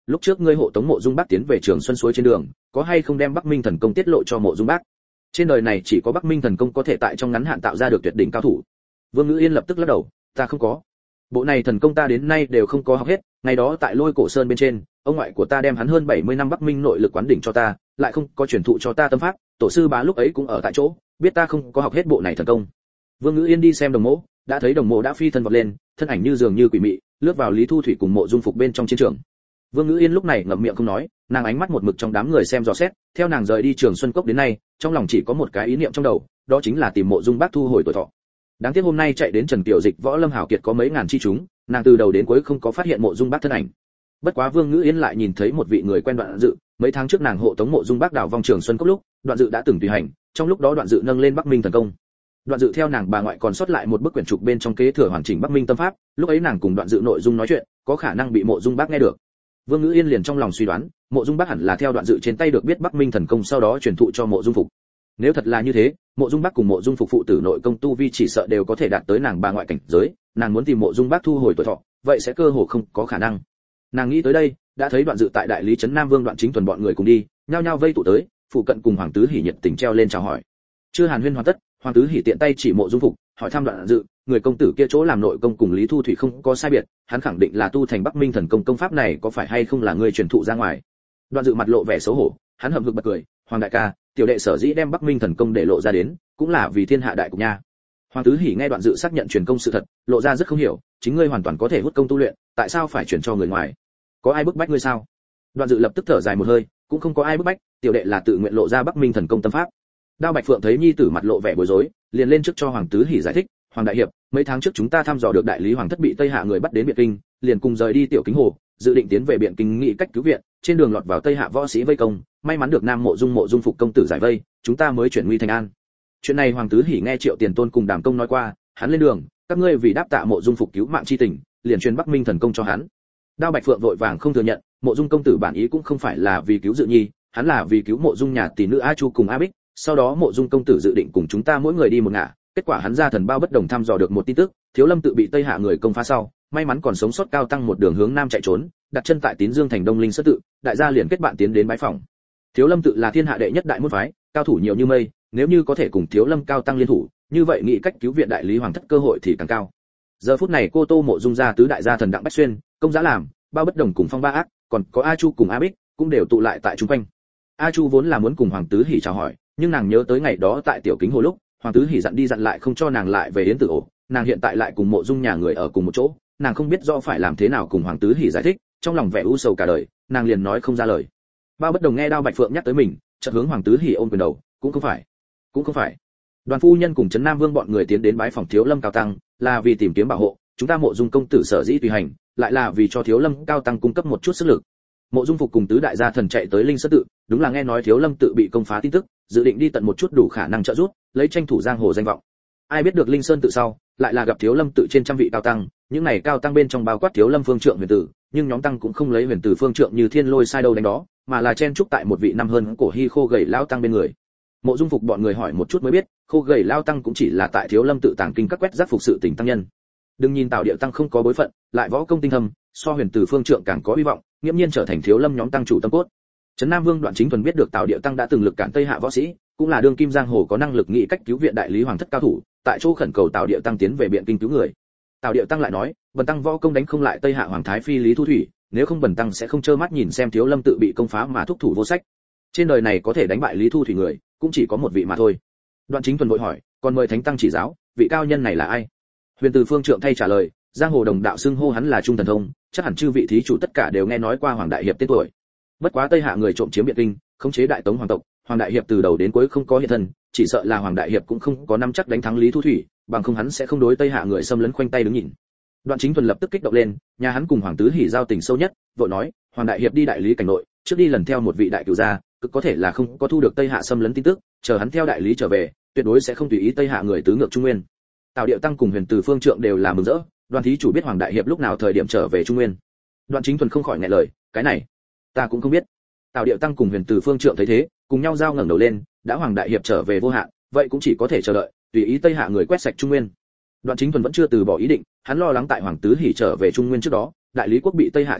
lúc trước ngươi hộ tống Mộ Dung Bác tiến về Trường Xuân suối trên đường, có hay không đem Bắc Minh thần công tiết lộ cho Mộ Dung Bác? Trên đời này chỉ có Bắc Minh thần công có thể tại trong ngắn hạn tạo ra được tuyệt đỉnh cao thủ. Vương Ngữ Yên lập tức lắc đầu, ta không có. Bộ này thần công ta đến nay đều không có học hết, ngày đó tại Lôi Cổ Sơn bên trên, ông ngoại của ta đem hắn hơn 70 năm Bắc Minh nội lực quán đỉnh cho ta, lại không có truyền thụ cho ta tâm pháp, tổ sư bá lúc ấy cũng ở tại chỗ, biết ta không có học hết bộ này thần công. Vương Ngữ Yên đi xem Đồng Mộ, đã thấy Đồng Mộ đã phi thân vọt lên, thân ảnh như dường như quỷ mị, lướt vào Lý Thu Thủy cùng Mộ Dung Phục bên trong chiến trường. Vương Ngữ Yên lúc này ngậm miệng không nói, nàng ánh mắt một mực trong đám người xem dò xét, theo nàng rời đi Trường Xuân Cốc đến nay, trong lòng chỉ có một cái ý niệm trong đầu, đó chính là tìm Mộ Dung Bác thu hồi tuổi thọ. Đáng tiếc hôm nay chạy đến Trần Kiều Dịch Võ Lâm Hảo Kiệt có mấy ngàn chi chúng, nàng từ đầu đến cuối không có phát hiện Mộ Dung Bác thân ảnh. Bất quá Vương Ngữ Yên lại nhìn thấy một vị người quen Đoạn Dự, mấy tháng trước nàng hộ tống Mộ Dung Bác đào vòng Trường Xuân Cốc lúc, Đoạn Dự đã từng tùy hành, trong lúc đó Đoạn Dự nâng lên Bắc Minh thần công. Đoạn Dự theo nàng bà ngoại còn sót lại một bức quyển trục bên trong kế thừa hoàn chỉnh Bắc Minh tâm pháp, lúc ấy nàng cùng Đoạn Dự nội dung nói chuyện, có khả năng bị Mộ Dung Bác nghe được. Vương Ngữ Yên liền trong lòng suy đoán, Mộ Dung Bác hẳn là theo Đoạn Dự trên tay được biết Bắc Minh thần công sau đó truyền thụ cho Mộ Dung Phục. Nếu thật là như thế, Mộ Dung Bác cùng Mộ Dung Phục phụ tử nội công tu vi chỉ sợ đều có thể đạt tới nàng bà ngoại cảnh giới, nàng muốn tìm Mộ Dung Bác thu hồi tuổi thọ, vậy sẽ cơ hồ không có khả năng. Nàng nghĩ tới đây, đã thấy Đoạn Dự tại đại lý trấn Nam Vương Đoạn Chính Tuần bọn người cùng đi, nhao nhao vây tụ tới, phụ cận cùng Hoàng Tứ Hỉ nhiệt tình treo lên chào hỏi. Chưa hàn huyên hoàn tất, Hoàng Tứ Hỉ tiện tay chỉ Mộ Dung Phục, hỏi thăm Đoạn Dự, người công tử kia chỗ làm nội công cùng Lý Thu Thủy không có sai biệt, hắn khẳng định là tu thành Bắc Minh thần công, công pháp này có phải hay không là người truyền thụ ra ngoài. Đoạn Dự mặt lộ vẻ xấu hổ, hắn hậm hực bật cười, Hoàng đại ca, tiểu đệ sở dĩ đem Bắc Minh thần công để lộ ra đến, cũng là vì thiên hạ đại cục nha. Hoàng Tứ Hỉ nghe Đoạn Dự xác nhận truyền công sự thật, lộ ra rất không hiểu, chính ngươi hoàn toàn có thể hút công tu luyện, tại sao phải truyền cho người ngoài? Có ai bức bách ngươi sao? Đoạn Dự lập tức thở dài một hơi, cũng không có ai bức bách, tiểu đệ là tự nguyện lộ ra Bắc Minh thần công tâm pháp. Đao Bạch Phượng thấy nhi tử mặt lộ vẻ bối rối, liền lên trước cho Hoàng Tứ Hỉ giải thích, Hoàng đại hiệp, mấy tháng trước chúng ta thăm dò được đại lý hoàng thất bị Tây Hạ người bắt đến Biện Kinh, liền cùng rời đi Tiểu Kính Hồ, dự định tiến về Biện Kinh nghị cách cứu viện, trên đường lọt vào Tây Hạ võ sĩ vây công, may mắn được Nam Mộ Dung Phục công tử giải vây, chúng ta mới chuyển nguy thành an. Chuyện này Hoàng Tứ Hỉ nghe Triệu Tiền Tôn cùng Đàm Công nói qua, hắn lên đường, các ngươi vì đáp tạ Mộ Dung Phục cứu mạng chi tình, liền truyền Bắc Minh thần công cho hắn. Đao Bạch Phượng vội vàng không thừa nhận, Mộ Dung công tử bản ý cũng không phải là vì cứu Dự Nhi, hắn là vì cứu Mộ Dung nhà tỷ nữ A Chu cùng A Bích, sau đó Mộ Dung công tử dự định cùng chúng ta mỗi người đi một ngả, kết quả hắn ra thần bao bất đồng thăm dò được một tin tức, Thiếu Lâm tự bị Tây Hạ người công phá sau, may mắn còn sống sót Cao Tăng một đường hướng nam chạy trốn, đặt chân tại Tín Dương thành Đông Linh Sơn tự, đại gia liền kết bạn tiến đến bái phỏng. Thiếu Lâm tự là thiên hạ đệ nhất đại môn phái, cao thủ nhiều như mây, nếu như có thể cùng Thiếu Lâm Cao Tăng liên thủ, như vậy nghĩ cách cứu viện đại lý hoàng thất cơ hội thì càng cao. Giờ phút này cô Tô Mộ Dung gia tứ đại gia thần Đặng Bách Xuyên, Công Giá Làm, Bao Bất Đồng cùng Phong Ba Ác, còn có A Chu cùng A Bích, cũng đều tụ lại tại chung quanh. A Chu vốn là muốn cùng Hoàng Tứ Hỉ chào hỏi, nhưng nàng nhớ tới ngày đó tại Tiểu Kính Hồ lúc, Hoàng Tứ Hỉ dặn đi dặn lại không cho nàng lại về Yến Tử Ổ, nàng hiện tại lại cùng Mộ Dung nhà người ở cùng một chỗ, nàng không biết rõ phải làm thế nào cùng Hoàng Tứ Hỉ giải thích, trong lòng vẻ u sầu cả đời, nàng liền nói không ra lời. Bao Bất Đồng nghe Đao Bạch Phượng nhắc tới mình, chợt hướng Hoàng Tứ Hỉ ôm quyền đầu, cũng không phải. Đoàn phu nhân cùng Trấn Nam Vương bọn người tiến đến bái phòng Thiếu Lâm Cao Tăng, là vì tìm kiếm bảo hộ, chúng ta Mộ Dung công tử sở dĩ tùy hành, lại là vì cho Thiếu Lâm Cao Tăng cung cấp một chút sức lực. Mộ Dung Phục cùng tứ đại gia thần chạy tới Linh Sơn tự, đúng là nghe nói Thiếu Lâm tự bị công phá tin tức, dự định đi tận một chút đủ khả năng trợ giúp, lấy tranh thủ giang hồ danh vọng. Ai biết được Linh Sơn tự sau, lại là gặp Thiếu Lâm tự trên trăm vị cao tăng, những này cao tăng bên trong bao quát Thiếu Lâm Phương Trượng Huyền Tử, nhưng nhóm tăng cũng không lấy Huyền Tử Phương Trượng như thiên lôi sai đâu đánh đó, mà là chen chúc tại một vị năm hơn cổ hi khô gầy lão tăng bên người. Mộ Dung Phục bọn người hỏi một chút mới biết, khô gầy lão tăng cũng chỉ là tại Thiếu Lâm tự tàng kinh các quét rác phục sự tình tăng nhân. Đừng nhìn Tào Điệu tăng không có bối phận, lại võ công tinh thâm, so Huyền Tử Phương Trượng càng có hy vọng, nghiễm nhiên trở thành Thiếu Lâm nhóm tăng chủ tâm cốt. Trấn Nam Vương Đoạn Chính Thuần biết được Tào Điệu tăng đã từng lực cản Tây Hạ võ sĩ, cũng là đương kim giang hồ có năng lực nghĩ cách cứu viện đại lý hoàng thất cao thủ, tại chỗ khẩn cầu Tào Điệu tăng tiến về Biện Kinh cứu người. Tào Điệu tăng lại nói, bần tăng võ công đánh không lại Tây Hạ hoàng thái phi Lý Thu Thủy, nếu không bần tăng sẽ không trơ mắt nhìn xem Thiếu Lâm tự bị công phá mà thúc thủ vô sách. Trên đời này có thể đánh bại Lý Thu Thủy người, cũng chỉ có một vị mà thôi. Đoạn Chính Thuần vội hỏi, còn mời thánh tăng chỉ giáo, vị cao nhân này là ai? Huyền Từ Phương Trượng thay trả lời, giang hồ đồng đạo xưng hô hắn là Trung Thần Thông, chắc hẳn chư vị thí chủ tất cả đều nghe nói qua Hoàng đại hiệp tên tuổi. Bất quá Tây Hạ người trộm chiếm Biện Kinh, khống chế Đại Tống hoàng tộc, Hoàng đại hiệp từ đầu đến cuối không có hiện thân, chỉ sợ là Hoàng đại hiệp cũng không có nắm chắc đánh thắng Lý Thu Thủy, bằng không hắn sẽ không đối Tây Hạ người xâm lấn khoanh tay đứng nhìn. Đoạn Chính Thuần lập tức kích động lên, nhà hắn cùng Hoàng Tứ Hỉ giao tình sâu nhất, vội nói, Hoàng đại hiệp đi đại lý cảnh nội, trước đi lần theo một vị đại cửu gia, cực có thể là không có thu được Tây Hạ xâm lấn tin tức, chờ hắn theo đại lý trở về, tuyệt đối sẽ không tùy ý Tây Hạ người tứ ngược Trung Nguyên. Tào Điệu tăng cùng Huyền Từ Phương Trượng đều là mừng rỡ, Đoàn thí chủ biết Hoàng đại hiệp lúc nào thời điểm trở về Trung Nguyên. Đoạn Chính Thuần không khỏi nghẹn lời, cái này ta cũng không biết. Tào Điệu tăng cùng Huyền Từ Phương Trượng thấy thế, cùng nhau giao ngẩng đầu lên, đã Hoàng đại hiệp trở về vô hạn, vậy cũng chỉ có thể chờ đợi, tùy ý Tây Hạ người quét sạch Trung Nguyên. Đoạn Chính Thuần vẫn chưa từ bỏ ý định, hắn lo lắng tại Hoàng Tứ Hỉ trở về Trung Nguyên trước đó, đại lý quốc bị Tây Hạ chiếm đoạt,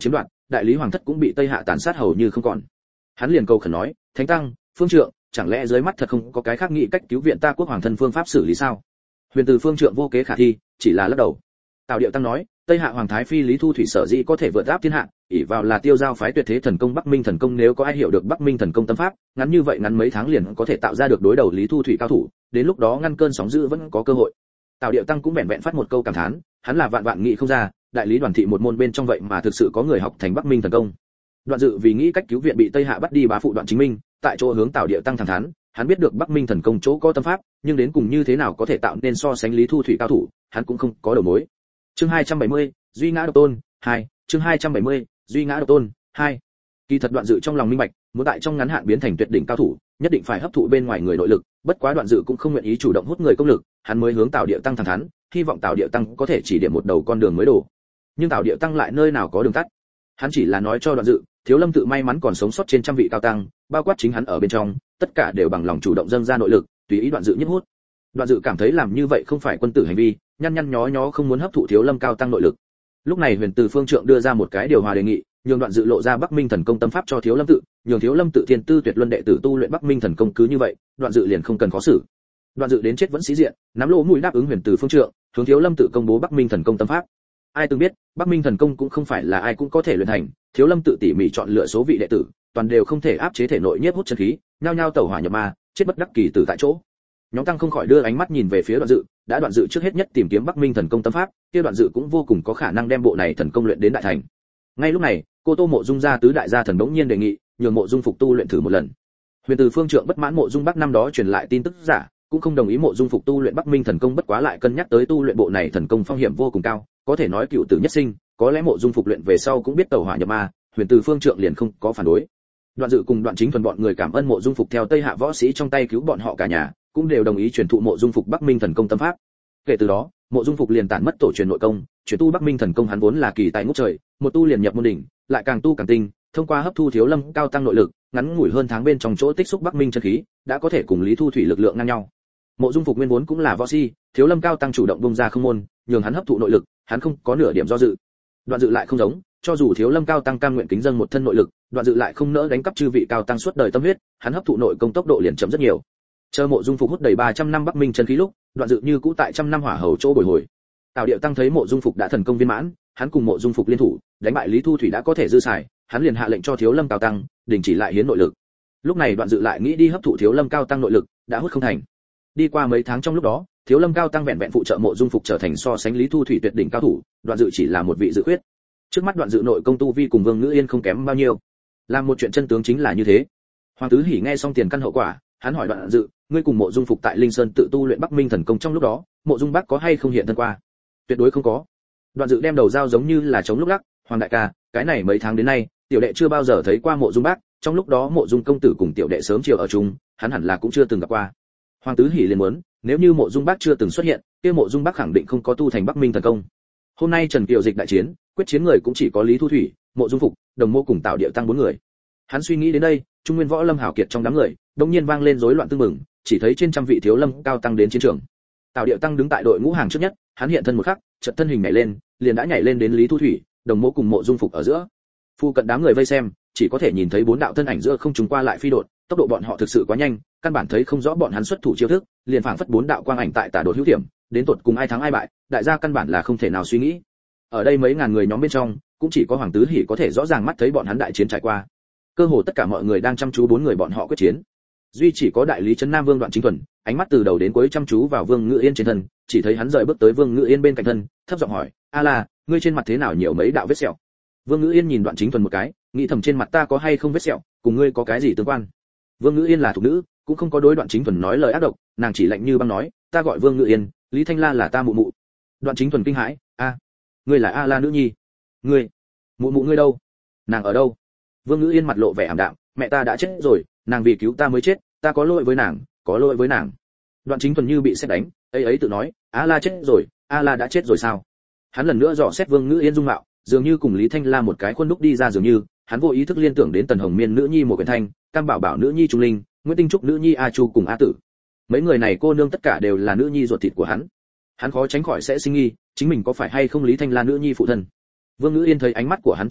đại lý hoàng thất cũng bị Tây Hạ tàn sát hầu như không còn. Hắn liền cầu khẩn nói, thánh tăng, phương trượng, chẳng lẽ dưới mắt thật không có cái khác nghĩ cách cứu viện ta quốc hoàng thân phương pháp xử lý sao? Huyền từ phương trượng vô kế khả thi, chỉ là lắc đầu. Tào Điệu tăng nói, Tây Hạ hoàng thái phi Lý Thu Thủy sở dĩ có thể vượt áp thiên hạ, ỷ vào là tiêu giao phái tuyệt thế thần công Bắc Minh thần công, nếu có ai hiểu được Bắc Minh thần công tâm pháp, ngắn như vậy ngắn mấy tháng liền có thể tạo ra được đối đầu Lý Thu Thủy cao thủ, đến lúc đó ngăn cơn sóng dữ vẫn có cơ hội. Tào Điệu tăng cũng vẹn vẹn phát một câu cảm thán, hắn là vạn vạn nghĩ không ra, đại lý Đoàn thị một môn bên trong vậy mà thực sự có người học thành Bắc Minh thần công. Đoạn Dự vì nghĩ cách cứu viện bị Tây Hạ bắt đi bá phụ Đoạn Chính Minh, tại chỗ hướng Tào Điệu tăng thẳng thắn, hắn biết được Bắc Minh thần công chỗ có tâm pháp, nhưng đến cùng như thế nào có thể tạo nên so sánh Lý Thu Thủy cao thủ, hắn cũng không có đầu mối. Chương 270, Duy ngã độc tôn 2, chương 270, Duy ngã độc tôn 2. Kỳ thật Đoạn Dự trong lòng minh bạch, muốn tại trong ngắn hạn biến thành tuyệt đỉnh cao thủ, nhất định phải hấp thụ bên ngoài người nội lực, bất quá Đoạn Dự cũng không nguyện ý chủ động hút người công lực, hắn mới hướng Tào Điệu tăng thẳng thắn, hy vọng Tào Điệu tăng có thể chỉ điểm một đầu con đường mới đổ. Nhưng Tào Điệu tăng lại nơi nào có đường tắt. Hắn chỉ là nói cho Đoạn Dự, Thiếu Lâm tự may mắn còn sống sót trên trăm vị cao tăng, bao quát chính hắn ở bên trong, tất cả đều bằng lòng chủ động dâng ra nội lực, tùy ý Đoạn Dự nhiếp hút. Đoạn Dự cảm thấy làm như vậy không phải quân tử hành vi, nhăn nhăn nhó nhó không muốn hấp thụ Thiếu Lâm cao tăng nội lực. Lúc này Huyền Từ phương trượng đưa ra một cái điều hòa đề nghị, nhường Đoạn Dự lộ ra Bắc Minh thần công tâm pháp cho Thiếu Lâm tự, nhường Thiếu Lâm tự thiên tư tuyệt luân đệ tử tu luyện Bắc Minh thần công, cứ như vậy, Đoạn Dự liền không cần khó xử. Đoạn Dự đến chết vẫn sĩ diện, nắm lỗ mũi đáp ứng Huyền Từ phương trượng, hướng Thiếu Lâm tự công bố Bắc Minh thần công tâm pháp. Ai từng biết, Bắc Minh thần công cũng không phải là ai cũng có thể luyện thành, Thiếu Lâm tự tỉ mỉ chọn lựa số vị đệ tử, toàn đều không thể áp chế thể nội nhiếp hút chân khí, nhao nhao tẩu hỏa nhập ma, chết bất đắc kỳ tử tại chỗ. Nhóm tăng không khỏi đưa ánh mắt nhìn về phía Đoạn Dự, đã Đoạn Dự trước hết nhất tìm kiếm Bắc Minh thần công tâm pháp, kia Đoạn Dự cũng vô cùng có khả năng đem bộ này thần công luyện đến đại thành. Ngay lúc này, cô Tô Mộ Dung gia tứ đại gia thần bỗng nhiên đề nghị, nhường Mộ Dung Phục tu luyện thử một lần. Huyền Từ phương trượng bất mãn Mộ Dung Bắc năm đó truyền lại tin tức giả, cũng không đồng ý Mộ Dung Phục tu luyện Bắc Minh thần công, bất quá lại cân nhắc tới tu luyện bộ này thần công phong hiểm vô cùng cao, có thể nói cựu tử nhất sinh, có lẽ Mộ Dung Phục luyện về sau cũng biết tẩu hỏa nhập ma, Huyền Từ phương trượng liền không có phản đối. Đoạn Dự cùng Đoạn Chính Thuần bọn người cảm ơn Mộ Dung Phục theo Tây Hạ võ sĩ trong tay cứu bọn họ cả nhà, cũng đều đồng ý truyền thụ Mộ Dung Phục Bắc Minh thần công tâm pháp. Kể từ đó, Mộ Dung Phục liền tản mất tổ truyền nội công, chuyển tu Bắc Minh thần công hắn vốn là kỳ tài ngút trời, một tu liền nhập môn đỉnh, lại càng tu càng tinh, thông qua hấp thu Thiếu Lâm cao tăng nội lực, ngắn ngủi hơn tháng bên trong chỗ tích xúc Bắc Minh chân khí, đã có thể cùng Lý Thu Thủy lực lượng ngang nhau. Mộ Dung Phục nguyên vốn cũng là võ si, Thiếu Lâm cao tăng chủ động bung ra không môn, nhường hắn hấp thụ nội lực, hắn không có nửa điểm do dự. Đoạn Dự lại không giống, cho dù Thiếu Lâm cao tăng cam nguyện kính dâng một thân nội lực, Đoạn Dự lại không nỡ đánh cắp chư vị cao tăng suốt đời tâm huyết, hắn hấp thụ nội công tốc độ liền chậm rất nhiều. Chờ Mộ Dung Phục hút đầy 300 năm Bắc Minh chân khí lúc, Đoạn Dự như cũ tại trăm năm hỏa hầu chỗ bồi hồi. Tào Điệu tăng thấy Mộ Dung Phục đã thần công viên mãn, hắn cùng Mộ Dung Phục liên thủ, đánh bại Lý Thu Thủy đã có thể dư xài, hắn liền hạ lệnh cho Thiếu Lâm cao tăng đình chỉ lại hiến nội lực. Lúc này Đoạn Dự lại nghĩ đi hấp thụ Thiếu Lâm cao tăng nội lực, đã hút không thành. Đi qua mấy tháng trong lúc đó, Thiếu Lâm cao tăng vẹn vẹn phụ trợ Mộ Dung Phục trở thành so sánh Lý Thu Thủy tuyệt đỉnh cao thủ, Đoạn Dự chỉ là một vị dự khuyết. Trước mắt Đoạn Dự nội công tu vi cùng Vương Ngữ Yên không kém bao nhiêu. Làm một chuyện chân tướng chính là như thế. Hoàng Tứ Hỉ nghe xong tiền căn hậu quả, hắn hỏi Đoạn Dự, ngươi cùng Mộ Dung Phục tại Linh Sơn tự tu luyện Bắc Minh thần công trong lúc đó, Mộ Dung Bắc có hay không hiện thân qua? Tuyệt đối không có. Đoạn Dự đem đầu dao giống như là chống lúc lắc, Hoàng đại ca, cái này mấy tháng đến nay, tiểu đệ chưa bao giờ thấy qua Mộ Dung Bắc, trong lúc đó Mộ Dung công tử cùng tiểu đệ sớm chiều ở chung, hắn hẳn là cũng chưa từng gặp qua. Hoàng Tứ Hỉ liền muốn, nếu như Mộ Dung Bắc chưa từng xuất hiện, kia Mộ Dung Bắc khẳng định không có tu thành Bắc Minh thần công. Hôm nay Trần Kiều Dịch đại chiến, quyết chiến người cũng chỉ có Lý Thu Thủy, Mộ Dung Phục, Đồng Mô cùng Tào Điệu tăng 4 người. Hắn suy nghĩ đến đây, Trung Nguyên Võ Lâm hảo kiệt trong đám người, đột nhiên vang lên rối loạn tương mừng, chỉ thấy trên trăm vị Thiếu Lâm cao tăng đến chiến trường. Tào Điệu tăng đứng tại đội ngũ hàng trước nhất, hắn hiện thân một khắc, chợt thân hình nhảy lên, liền đã nhảy lên đến Lý Thu Thủy, Đồng Mô cùng Mộ Dung Phục ở giữa. Phu cận đám người vây xem, chỉ có thể nhìn thấy 4 đạo thân ảnh giữa không trung qua lại phi đột, tốc độ bọn họ thực sự quá nhanh, căn bản thấy không rõ bọn hắn xuất thủ chiêu thức, liền phảng phất 4 đạo quang ảnh tại tả đột hữu điểm, đến tột cùng ai thắng ai bại, đại gia căn bản là không thể nào suy nghĩ. Ở đây mấy ngàn người nhóm bên trong, cũng chỉ có Hoàng Tứ Hỉ có thể rõ ràng mắt thấy bọn hắn đại chiến trải qua. Cơ hồ tất cả mọi người đang chăm chú 4 người bọn họ quyết chiến. Duy chỉ có đại lý trấn Nam Vương Đoạn Chính Thuần, ánh mắt từ đầu đến cuối chăm chú vào Vương Ngữ Yên trên thân, chỉ thấy hắn rời bước tới Vương Ngữ Yên bên cạnh thân, thấp giọng hỏi, "A La, ngươi trên mặt thế nào nhiều mấy đạo vết sẹo?" Vương Ngữ Yên nhìn Đoạn Chính Thuần một cái, nghĩ thầm trên mặt ta có hay không vết sẹo, cùng ngươi có cái gì tương quan? Vương Ngữ Yên là thục nữ, cũng không có đối Đoạn Chính Thuần nói lời ác độc, nàng chỉ lạnh như băng nói, "Ta gọi Vương Ngữ Yên, Lý Thanh La là ta mụ mụ." Đoạn Chính Thuần kinh hãi, "A, ngươi là A La nữ nhi? Ngươi, mụ mụ ngươi đâu? Nàng ở đâu?" Vương Ngữ Yên mặt lộ vẻ ảm đạm, "Mẹ ta đã chết rồi, nàng vì cứu ta mới chết, ta có lỗi với nàng, có lỗi với nàng." Đoạn Chính Thuần như bị sét đánh, ấy tự nói, "A La chết rồi, A La đã chết rồi sao?" Hắn lần nữa dò xét Vương Ngữ Yên dung mạo, dường như cùng Lý Thanh La một cái khuôn đúc đi ra dường như, hắn vô ý thức liên tưởng đến Tần Hồng Miên nữ nhi một Quyển Thanh, Cam Bảo Bảo nữ nhi Trung Linh, Nguyễn Tinh Trúc nữ nhi A Chu cùng A Tử. Mấy người này cô nương tất cả đều là nữ nhi ruột thịt của hắn. Hắn khó tránh khỏi sẽ sinh nghi, chính mình có phải hay không Lý Thanh La nữ nhi phụ thân. Vương Ngữ Yên thấy ánh mắt của hắn trông lại,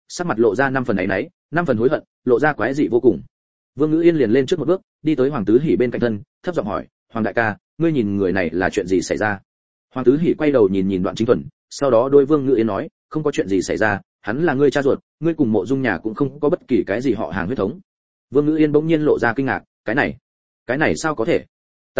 sắc mặt lộ ra 5 phần áy náy, 5 phần hối hận, lộ ra quái dị vô cùng. Vương Ngữ Yên liền lên trước một bước, đi tới Hoàng Tứ Hỉ bên cạnh thân, thấp giọng hỏi, "Hoàng đại ca, ngươi nhìn người này là chuyện gì xảy ra?" Hoàng Tứ Hỉ quay đầu nhìn Đoạn Chính Thuần, sau đó đôi Vương Ngữ Yên nói, "Không có chuyện gì xảy ra, hắn là ngươi cha ruột, ngươi cùng Mộ Dung nhà cũng không có bất kỳ cái gì họ hàng huyết thống." Vương Ngữ Yên bỗng nhiên lộ ra kinh ngạc, cái này sao có thể?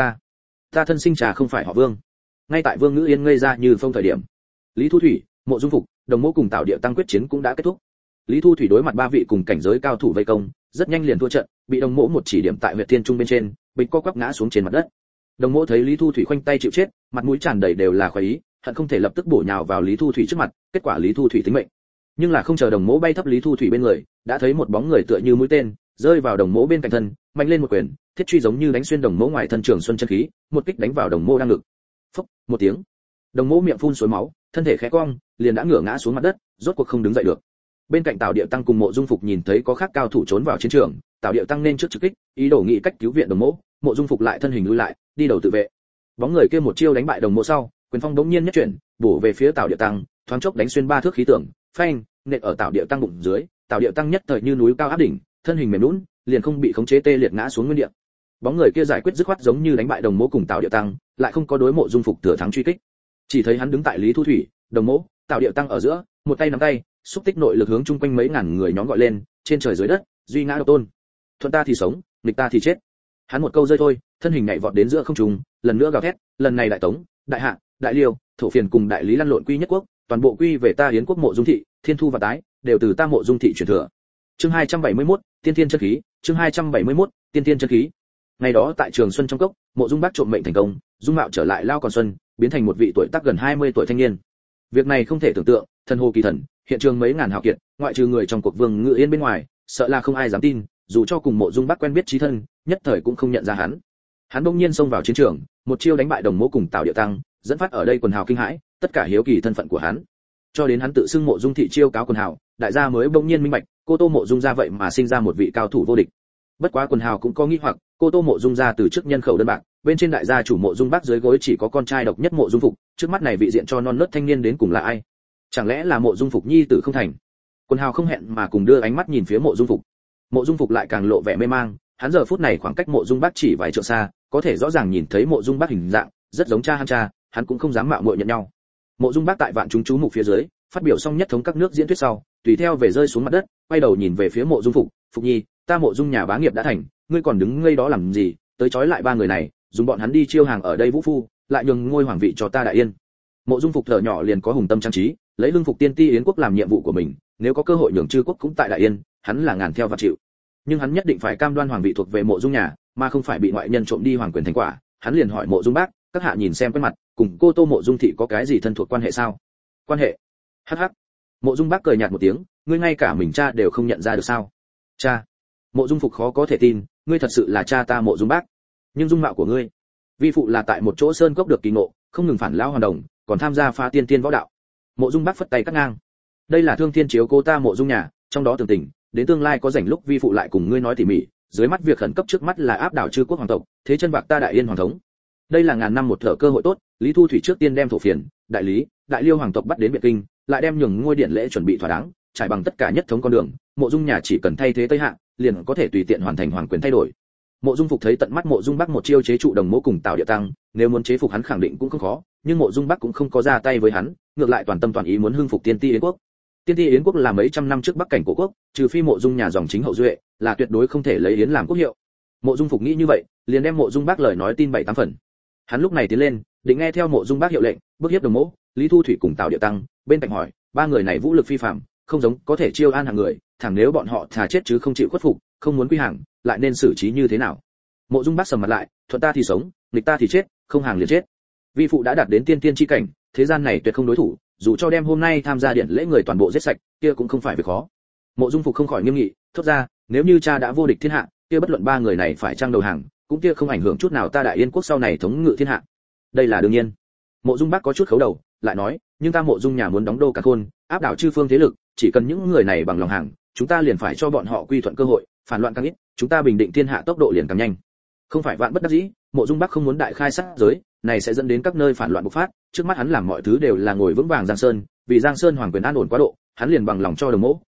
Ta thân sinh trà không phải họ Vương. Ngay tại Vương Ngữ Yên ngây ra như phong thời điểm, Lý Thu Thủy, Mộ Dung Phục, Đồng Mỗ cùng Tào Điệu Tăng quyết chiến cũng đã kết thúc. Lý Thu Thủy đối mặt 3 vị cùng cảnh giới cao thủ vây công, rất nhanh liền thua trận, bị Đồng Mỗ một chỉ điểm tại huyệt thiên trung bên trên, bịch co quắp ngã xuống trên mặt đất. Đồng Mỗ thấy Lý Thu Thủy khoanh tay chịu chết, mặt mũi tràn đầy đều là khoái ý, hận không thể lập tức bổ nhào vào Lý Thu Thủy trước mặt, kết quả Lý Thu Thủy tính mệnh. Nhưng là không chờ Đồng Mỗ bay thấp Lý Thu Thủy bên người, đã thấy một bóng người tựa như mũi tên, rơi vào Đồng Mỗ bên cạnh thân, mạnh lên một quyền, thiết truy giống như đánh xuyên Đồng Mỗ ngoài thân trường xuân chân khí, một kích đánh vào Đồng Mỗ đang ngực. Phốc, một tiếng. Đồng Mỗ miệng phun suối máu, thân thể khẽ cong, liền đã ngửa ngã xuống mặt đất, rốt cuộc không đứng dậy được. Bên cạnh Tào Điệu Tăng cùng Mộ Dung Phục nhìn thấy có khác cao thủ trốn vào chiến trường, Tào Điệu Tăng nên trước trực kích, ý đồ nghĩ cách cứu viện Đồng Mỗ, Mộ Dung Phục lại thân hình lùi lại, đi đầu tự vệ. Bóng người kia một chiêu đánh bại Đồng Mỗ sau, quyền phong đống nhiên nhất chuyển, bổ về phía Tào Điệu Tăng, thoáng chốc đánh xuyên 3 thước khí tường, phanh, nện ở Tào Điệu Tăng bụng dưới, Tào Điệu Tăng nhất thời như núi cao áp đỉnh, thân hình mềm nhũn, liền không bị khống chế tê liệt ngã xuống nguyên địa. Bóng người kia giải quyết dứt khoát giống như đánh bại Đồng Mỗ cùng Tào Điệu Tăng, lại không có đối Mộ Dung Phục thừa thắng truy kích. Chỉ thấy hắn đứng tại Lý Thu Thủy, Đồng Mỗ, Tào Điệu Tăng ở giữa, một tay nắm tay, xúc tích nội lực hướng chung quanh mấy ngàn người nhóm gọi lên, trên trời dưới đất, duy ngã độc tôn. Thuận ta thì sống, nghịch ta thì chết. Hắn một câu rơi thôi, thân hình nhảy vọt đến giữa không trung, lần nữa gào thét, lần này đại tống, đại hạ, đại liêu, thổ phiền cùng đại lý lăn lộn quy nhất quốc, toàn bộ quy về ta Yến quốc Mộ Dung thị, thiên thu và tái, đều từ ta Mộ Dung thị truyền thừa. Chương 271, tiên tiên chân khí, chương 271, tiên tiên chân khí. Ngày đó tại Trường Xuân trong cốc, Mộ Dung Bác trộm mệnh thành công, dung mạo trở lại lao còn xuân, biến thành một vị tuổi tác gần 20 tuổi thanh niên. Việc này không thể tưởng tượng, thần hồ kỳ thần, hiện trường mấy ngàn hào kiệt, ngoại trừ người trong cuộc Vương Ngự Yên bên ngoài, sợ là không ai dám tin, dù cho cùng Mộ Dung Bác quen biết chí thân, nhất thời cũng không nhận ra hắn. Hắn bỗng nhiên xông vào chiến trường, một chiêu đánh bại Đồng Mỗ cùng Tào Điệu Tăng, dẫn phát ở đây quần hào kinh hãi, tất cả hiếu kỳ thân phận của hắn. Cho đến hắn tự xưng Mộ Dung thị chiêu cáo quần hào, đại gia mới bỗng nhiên minh bạch, cô Tô Mộ Dung gia vậy mà sinh ra một vị cao thủ vô địch. Bất quá quần hào cũng có nghi hoặc, cô Tô Mộ Dung gia từ trước nhân khẩu đơn bạc, bên trên đại gia chủ Mộ Dung Bác dưới gối chỉ có con trai độc nhất Mộ Dung Phục, trước mắt này vị diện cho non nớt thanh niên đến cùng là ai? Chẳng lẽ là Mộ Dung Phục nhi tử không thành? Quần hào không hẹn mà cùng đưa ánh mắt nhìn phía Mộ Dung Phục. Mộ Dung Phục lại càng lộ vẻ mê mang, hắn giờ phút này khoảng cách Mộ Dung Bác chỉ vài trượng xa, có thể rõ ràng nhìn thấy Mộ Dung Bác hình dạng, rất giống cha hắn cũng không dám mạo muội nhận nhau. Mộ Dung Bác tại vạn chúng chú mục phía dưới, phát biểu xong nhất thống các nước diễn thuyết sau, tùy theo về rơi xuống mặt đất, quay đầu nhìn về phía Mộ Dung Phục, "Phục nhi, ta Mộ Dung nhà bá nghiệp đã thành, ngươi còn đứng ngây đó làm gì, tới trói lại 3 người này, dùng bọn hắn đi chiêu hàng ở đây vũ phu, lại nhường ngôi hoàng vị cho ta Đại Yên." Mộ Dung Phục thở nhỏ liền có hùng tâm trang trí, lấy lương phục tiên ti Yến quốc làm nhiệm vụ của mình, nếu có cơ hội nhường chư quốc cũng tại Đại Yên, hắn là ngàn theo và chịu. Nhưng hắn nhất định phải cam đoan hoàng vị thuộc về Mộ Dung nhà, mà không phải bị ngoại nhân trộm đi hoàng quyền thành quả. Hắn liền hỏi Mộ Dung Bác, "Các hạ nhìn xem quen mặt, cùng cô Tô Mộ Dung thị có cái gì thân thuộc quan hệ sao?" "Quan hệ?" Hắc hắc. Mộ Dung Bác cười nhạt một tiếng, "Ngươi ngay cả mình cha đều không nhận ra được sao?" "Cha?" Mộ Dung Phục khó có thể tin, "Ngươi thật sự là cha ta Mộ Dung Bác? Nhưng dung mạo của ngươi, vi phụ là tại một chỗ sơn cốc được kỳ ngộ, không ngừng phản lão hoàn đồng, còn tham gia phá tiên tiên võ đạo." Mộ Dung Bác phất tay cắt ngang, "Đây là thương thiên chiếu cố ta Mộ Dung nhà, trong đó tường tình, đến tương lai có rảnh lúc vi phụ lại cùng ngươi nói tỉ mỉ, dưới mắt việc khẩn cấp trước mắt là áp đảo chư quốc hoàng tộc, thế chân bạc ta Đại Yên hoàng thống. Đây là ngàn năm một thở cơ hội tốt, Lý Thu Thủy trước tiên đem thổ phiền, đại lý, đại liêu hoàng tộc bắt đến Biệt Kinh, lại đem nhường ngôi điện lễ chuẩn bị thỏa đáng, trải bằng tất cả nhất thống con đường, Mộ Dung nhà chỉ cần thay thế Tây Hạ, liền có thể tùy tiện hoàn thành hoàng quyền thay đổi." Mộ Dung Phục thấy tận mắt Mộ Dung Bác một chiêu chế trụ Đồng Mỗ cùng Tào Điệu Tăng, nếu muốn chế phục hắn khẳng định cũng không khó, nhưng Mộ Dung Bác cũng không có ra tay với hắn, ngược lại toàn tâm toàn ý muốn hưng phục tiên ti Yến quốc. Tiên ti Yến quốc là mấy trăm năm trước Bắc cảnh cổ quốc, trừ phi Mộ Dung nhà dòng chính hậu duệ, là tuyệt đối không thể lấy Yến làm quốc hiệu. Mộ Dung Phục nghĩ như vậy, liền đem Mộ Dung Bác lời nói tin 7-8 phần. Hắn lúc này tiến lên, định nghe theo Mộ Dung Bác hiệu lệnh, bức hiếp Đồng Mỗ, Lý Thu Thủy cùng Tào Điệu Tăng, bên cạnh hỏi, 3 người này vũ lực phi phàm, không giống có thể chiêu an hàng người, thẳng nếu bọn họ thà chết chứ không chịu khuất phục, không muốn quy hàng, lại nên xử trí như thế nào? Mộ Dung Bác sầm mặt lại, "Thuận ta thì sống, nghịch ta thì chết, không hàng liền chết. Vi phụ đã đạt đến tiên tiên chi cảnh, thế gian này tuyệt không đối thủ, dù cho đem hôm nay tham gia điện lễ người toàn bộ giết sạch, kia cũng không phải việc khó." Mộ Dung Phục không khỏi nghiêm nghị, thốt ra, "Nếu như cha đã vô địch thiên hạ, kia bất luận 3 người này phải trang đầu hàng, cũng kia không ảnh hưởng chút nào ta Đại Yên quốc sau này thống ngự thiên hạ. Đây là đương nhiên." Mộ Dung Bác có chút khấu đầu, lại nói, "Nhưng ta Mộ Dung nhà muốn đóng đô cả khôn, áp đảo chư phương thế lực, chỉ cần những người này bằng lòng hàng, chúng ta liền phải cho bọn họ quy thuận cơ hội, phản loạn càng ít, chúng ta bình định thiên hạ tốc độ liền càng nhanh." Không phải vạn bất đắc dĩ, Mộ Dung Bác không muốn đại khai sát giới, này sẽ dẫn đến các nơi phản loạn bộc phát, trước mắt hắn làm mọi thứ đều là ngồi vững vàng Giang Sơn, vì Giang Sơn hoàng quyền an ổn quá độ, hắn liền bằng lòng cho Đồng Mỗ,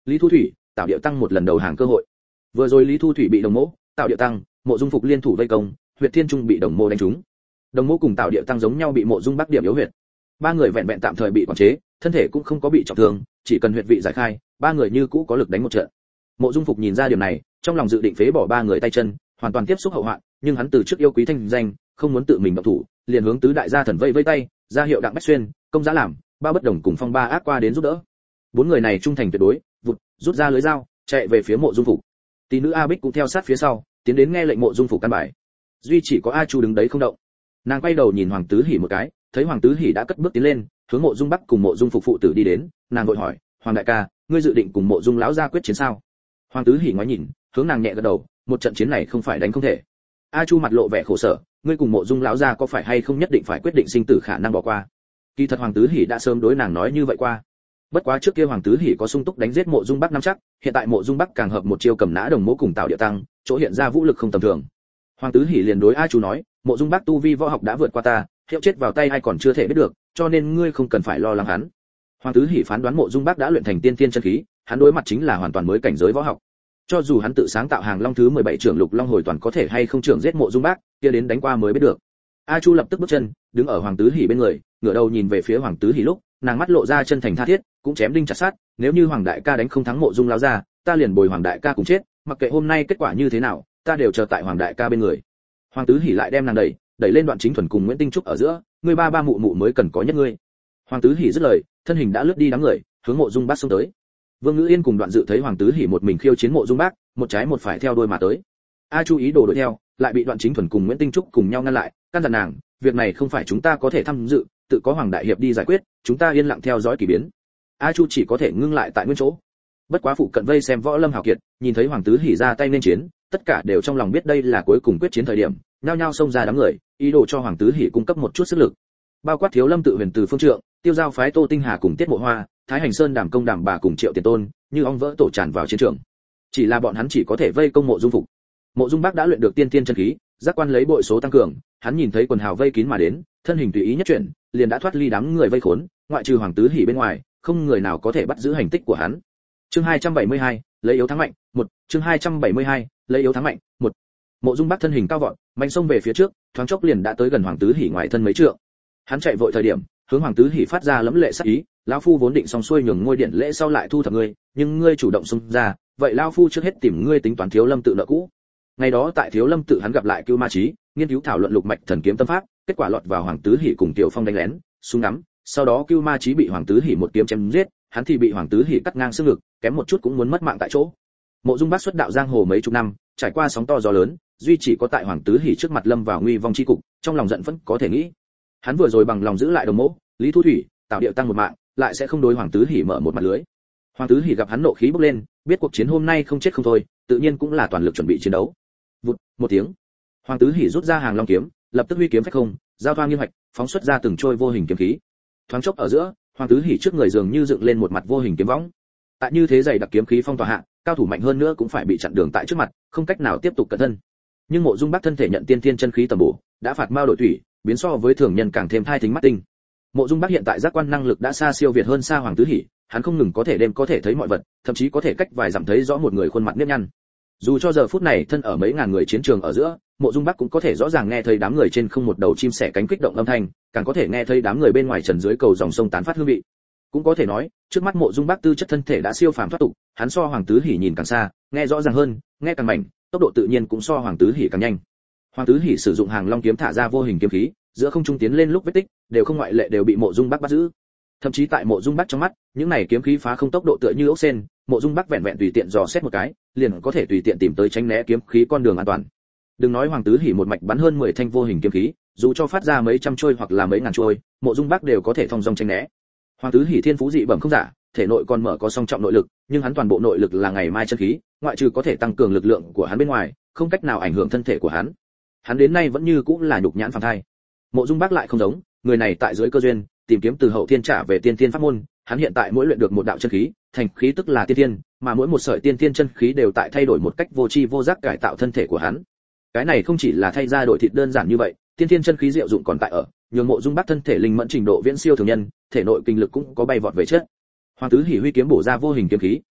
Lý Thu Thủy, Tạo Điệu Tăng một lần đầu hàng cơ hội. Vừa rồi Lý Thu Thủy bị Đồng Mỗ, Tạo Điệu Tăng, Mộ Dung Phục liên thủ vây công, Huyệt Thiên Trung bị Đồng Mỗ đánh trúng. Đồng Mỗ cùng Tạo Điệu Tăng giống nhau bị Mộ Dung Bắc điểm yếu huyệt. Ba người vẹn vẹn tạm thời bị quản chế, thân thể cũng không có bị trọng thương, chỉ cần huyệt vị giải khai, ba người như cũ có lực đánh một trận. Mộ Dung Phục nhìn ra điểm này, trong lòng dự định phế bỏ ba người tay chân, hoàn toàn tiếp xúc hậu hoạn, nhưng hắn từ trước yêu quý thanh danh, không muốn tự mình động thủ, liền hướng tứ đại gia thần vây vây tay, ra hiệu Đặng Bách Xuyên, Công Giá Làm, Ba Bất Đồng cùng Phong Ba Ác qua đến giúp đỡ. Bốn người này trung thành tuyệt đối, vụt, rút ra lưới dao, chạy về phía Mộ Dung Phục. Tỷ nữ A Bích cũng theo sát phía sau, tiến đến nghe lệnh Mộ Dung Phục căn bài. Duy chỉ có A Chu đứng đấy không động. Nàng quay đầu nhìn Hoàng Tứ Hỉ một cái, thấy Hoàng Tứ Hỉ đã cất bước tiến lên, hướng Mộ Dung Bắc cùng Mộ Dung Phục phụ tử đi đến, nàng vội hỏi, "Hoàng đại ca, ngươi dự định cùng Mộ Dung lão gia quyết chiến sao?" Hoàng Tứ Hỉ ngoái nhìn, hướng nàng nhẹ gật đầu, một trận chiến này không phải đánh không thể. A Chu mặt lộ vẻ khổ sở, ngươi cùng Mộ Dung lão gia có phải hay không nhất định phải quyết định sinh tử khả năng bỏ qua. Kỳ thật Hoàng Tứ Hỉ đã sớm đối nàng nói như vậy qua. Bất quá trước kia Hoàng Tứ Hỉ có sung túc đánh giết Mộ Dung Bắc năm chắc, hiện tại Mộ Dung Bắc càng hợp một chiêu cầm nã Đồng Mỗ cùng Tạo Điệu Tăng, chỗ hiện ra vũ lực không tầm thường. Hoàng Tứ Hỉ liền đối A Chu nói, Mộ Dung Bắc tu vi võ học đã vượt qua ta, hiệu chết vào tay ai còn chưa thể biết được, cho nên ngươi không cần phải lo lắng hắn. Hoàng Tứ Hỉ phán đoán Mộ Dung Bắc đã luyện thành tiên tiên chân khí, hắn đối mặt chính là hoàn toàn mới cảnh giới võ học. Cho dù hắn tự sáng tạo hàng long thứ 17 trưởng lục long hồi toàn có thể hay không trưởng giết Mộ Dung Bắc, kia đến đánh qua mới biết được. A Chu lập tức bước chân, đứng ở Hoàng Tứ Hỉ bên người, ngửa đầu nhìn về phía Hoàng Tứ Hỉ lúc, nàng mắt lộ ra chân thành tha thiết, cũng chém đinh chặt sắt, nếu như Hoàng đại ca đánh không thắng Mộ Dung lão gia, ta liền bồi Hoàng đại ca cùng chết, mặc kệ hôm nay kết quả như thế nào, ta đều chờ tại Hoàng đại ca bên người. Hoàng Tứ Hỉ lại đem nàng đẩy lên Đoạn Chính Thuần cùng Nguyễn Tinh Trúc ở giữa, ngươi ba ba mụ mụ mới cần có nhất ngươi. Hoàng Tứ Hỉ dứt lời, thân hình đã lướt đi đám người, hướng Mộ Dung Bắc xông tới. Vương Ngữ Yên cùng Đoạn Dự thấy Hoàng Tứ Hỉ một mình khiêu chiến Mộ Dung Bắc, một trái một phải theo đuôi mà tới. A Chu ý đồ đuổi theo, lại bị Đoạn Chính Thuần cùng Nguyễn Tinh Trúc cùng nhau ngăn lại, căn dặn nàng, việc này không phải chúng ta có thể tham dự, tự có Hoàng đại hiệp đi giải quyết, chúng ta yên lặng theo dõi kỳ biến. A Chu chỉ có thể ngưng lại tại nguyên chỗ. Bất quá phụ cận vây xem võ lâm hào kiệt, nhìn thấy Hoàng Tứ Hỉ ra tay nên chiến, tất cả đều trong lòng biết đây là cuối cùng quyết chiến thời điểm, nhao nhao xông ra đám người, ý đồ cho Hoàng Tứ Hỉ cung cấp một chút sức lực. Bao quát Thiếu Lâm tự Huyền Từ Phương Trượng, Tiêu Giao phái Tô Tinh Hà cùng Tiết Mộ Hoa, Thái Hành Sơn Đàm Công Đàm Bà cùng Triệu Tiền Tôn, như ong vỡ tổ tràn vào chiến trường. Chỉ là bọn hắn chỉ có thể vây công Mộ Dung Phục. Mộ Dung Bắc đã luyện được tiên tiên chân khí, giác quan lấy bội số tăng cường, hắn nhìn thấy quần hào vây kín mà đến, thân hình tùy ý nhất chuyển, liền đã thoát ly đám người vây khốn, ngoại trừ Hoàng Tứ Hỉ bên ngoài, không người nào có thể bắt giữ hành tích của hắn. Chương 272, lấy yếu thắng mạnh, 1, chương 272, lấy yếu thắng mạnh, 1. Mộ Dung Bắc thân hình cao vọt, mạnh xông về phía trước, thoáng chốc liền đã tới gần Hoàng Tứ Hỉ ngoài thân mấy trượng. Hắn chạy vội thời điểm, hướng Hoàng Tứ Hỉ phát ra lẫm lệ sát ý, lão phu vốn định xong xuôi nhường ngôi điện lễ sau lại thu thập ngươi, nhưng ngươi chủ động xông ra, vậy lão phu trước hết tìm ngươi tính toán Thiếu Lâm tự nợ cũ. Ngày đó tại Thiếu Lâm tự hắn gặp lại Cưu Ma Chí, nghiên cứu thảo luận lục mạch thần kiếm tâm pháp, kết quả lọt vào Hoàng Tứ Hỉ cùng Tiểu Phong đánh lén, súng ngắm, sau đó Cưu Ma Chí bị Hoàng Tứ Hỉ một kiếm chém giết, hắn thì bị Hoàng Tứ Hỉ cắt ngang xương ngực, kém một chút cũng muốn mất mạng tại chỗ. Mộ Dung Bắc xuất đạo giang hồ mấy chục năm, trải qua sóng to gió lớn, duy chỉ có tại Hoàng Tứ Hỉ trước mặt lâm vào nguy vong chi cục, trong lòng giận vẫn có thể nghĩ. Hắn vừa rồi bằng lòng giữ lại Đồng Mỗ, Lý Thu Thủy, Tạo Điệu Tăng một mạng, lại sẽ không đối Hoàng Tứ Hỉ mở một mặt lưới. Hoàng Tứ Hỉ gặp hắn nộ khí bốc lên, biết cuộc chiến hôm nay không chết không thôi, tự nhiên cũng là toàn lực chuẩn bị chiến đấu. Vụt, một tiếng, Hoàng Tứ Hỉ rút ra hàng long kiếm, lập tức huy kiếm phách không, giao thoa nghiêm hoạch, phóng xuất ra từng trôi vô hình kiếm khí. Thoáng chốc ở giữa, Hoàng Tứ Hỉ trước người dường như dựng lên một mặt vô hình kiếm võng. Tại như thế dày đặc kiếm khí phong tỏa hạ, cao thủ mạnh hơn nữa cũng phải bị chặn đường tại trước mặt, không cách nào tiếp tục cận thân. Nhưng Mộ Dung Bắc thân thể nhận tiên thiên chân khí tầm bổ, đã phạt mao đổi thủy, biến so với thường nhân càng thêm thai thính mắt tinh. Mộ Dung Bắc hiện tại giác quan năng lực đã xa siêu việt hơn xa Hoàng Tứ Hỉ, hắn không ngừng có thể đêm có thể thấy mọi vật, thậm chí có thể cách vài dặm thấy rõ một người khuôn mặt nếp nhăn. Dù cho giờ phút này thân ở mấy ngàn người chiến trường ở giữa, Mộ Dung Bắc cũng có thể rõ ràng nghe thấy đám người trên không một đầu chim sẻ cánh kích động âm thanh, càng có thể nghe thấy đám người bên ngoài trần dưới cầu dòng sông tán phát hương vị. Cũng có thể nói, trước mắt Mộ Dung Bắc tư chất thân thể đã siêu phàm thoát tục, hắn so Hoàng Tứ Hỉ nhìn càng xa, nghe rõ ràng hơn, nghe càng mạnh, tốc độ tự nhiên cũng so Hoàng Tứ Hỉ càng nhanh. Hoàng Tứ Hỉ sử dụng hàng long kiếm thả ra vô hình kiếm khí, giữa không trung tiến lên lúc vết tích, đều không ngoại lệ đều bị Mộ Dung Bắc bắt giữ. Thậm chí tại Mộ Dung Bắc trong mắt, những này kiếm khí phá không tốc độ tựa như ốc sên, Mộ Dung Bắc vẹn vẹn tùy tiện dò xét một cái, liền có thể tùy tiện tìm tới tránh né kiếm khí con đường an toàn. Đừng nói Hoàng Tứ Hỉ một mạch bắn hơn 10 thanh vô hình kiếm khí, dù cho phát ra mấy trăm trôi hoặc là mấy ngàn trôi, Mộ Dung Bắc đều có thể thông dong tránh né. Hoàng Tứ Hỉ thiên phú dị bẩm không giả, thể nội còn mở có song trọng nội lực, nhưng hắn toàn bộ nội lực là ngày mai chân khí, ngoại trừ có thể tăng cường lực lượng của hắn bên ngoài, không cách nào ảnh hưởng thân thể của hắn. Hắn đến nay vẫn như cũng là nhục nhãn phàm thai. Mộ Dung Bắc lại không giống, người này tại dưới cơ duyên, tìm kiếm từ hậu thiên trả về tiên thiên pháp môn, hắn hiện tại mỗi luyện được một đạo chân khí, thành khí tức là tiên thiên, mà mỗi một sợi tiên thiên chân khí đều tại thay đổi một cách vô tri vô giác cải tạo thân thể của hắn. Cái này không chỉ là thay ra đổi thịt đơn giản như vậy, tiên thiên chân khí diệu dụng còn tại ở, nhường Mộ Dung Bắc thân thể linh mẫn trình độ viễn siêu thường nhân, thể nội kinh lực cũng có bay vọt về chất. Hoàng Tứ Hỉ huy kiếm bổ ra vô hình kiếm khí,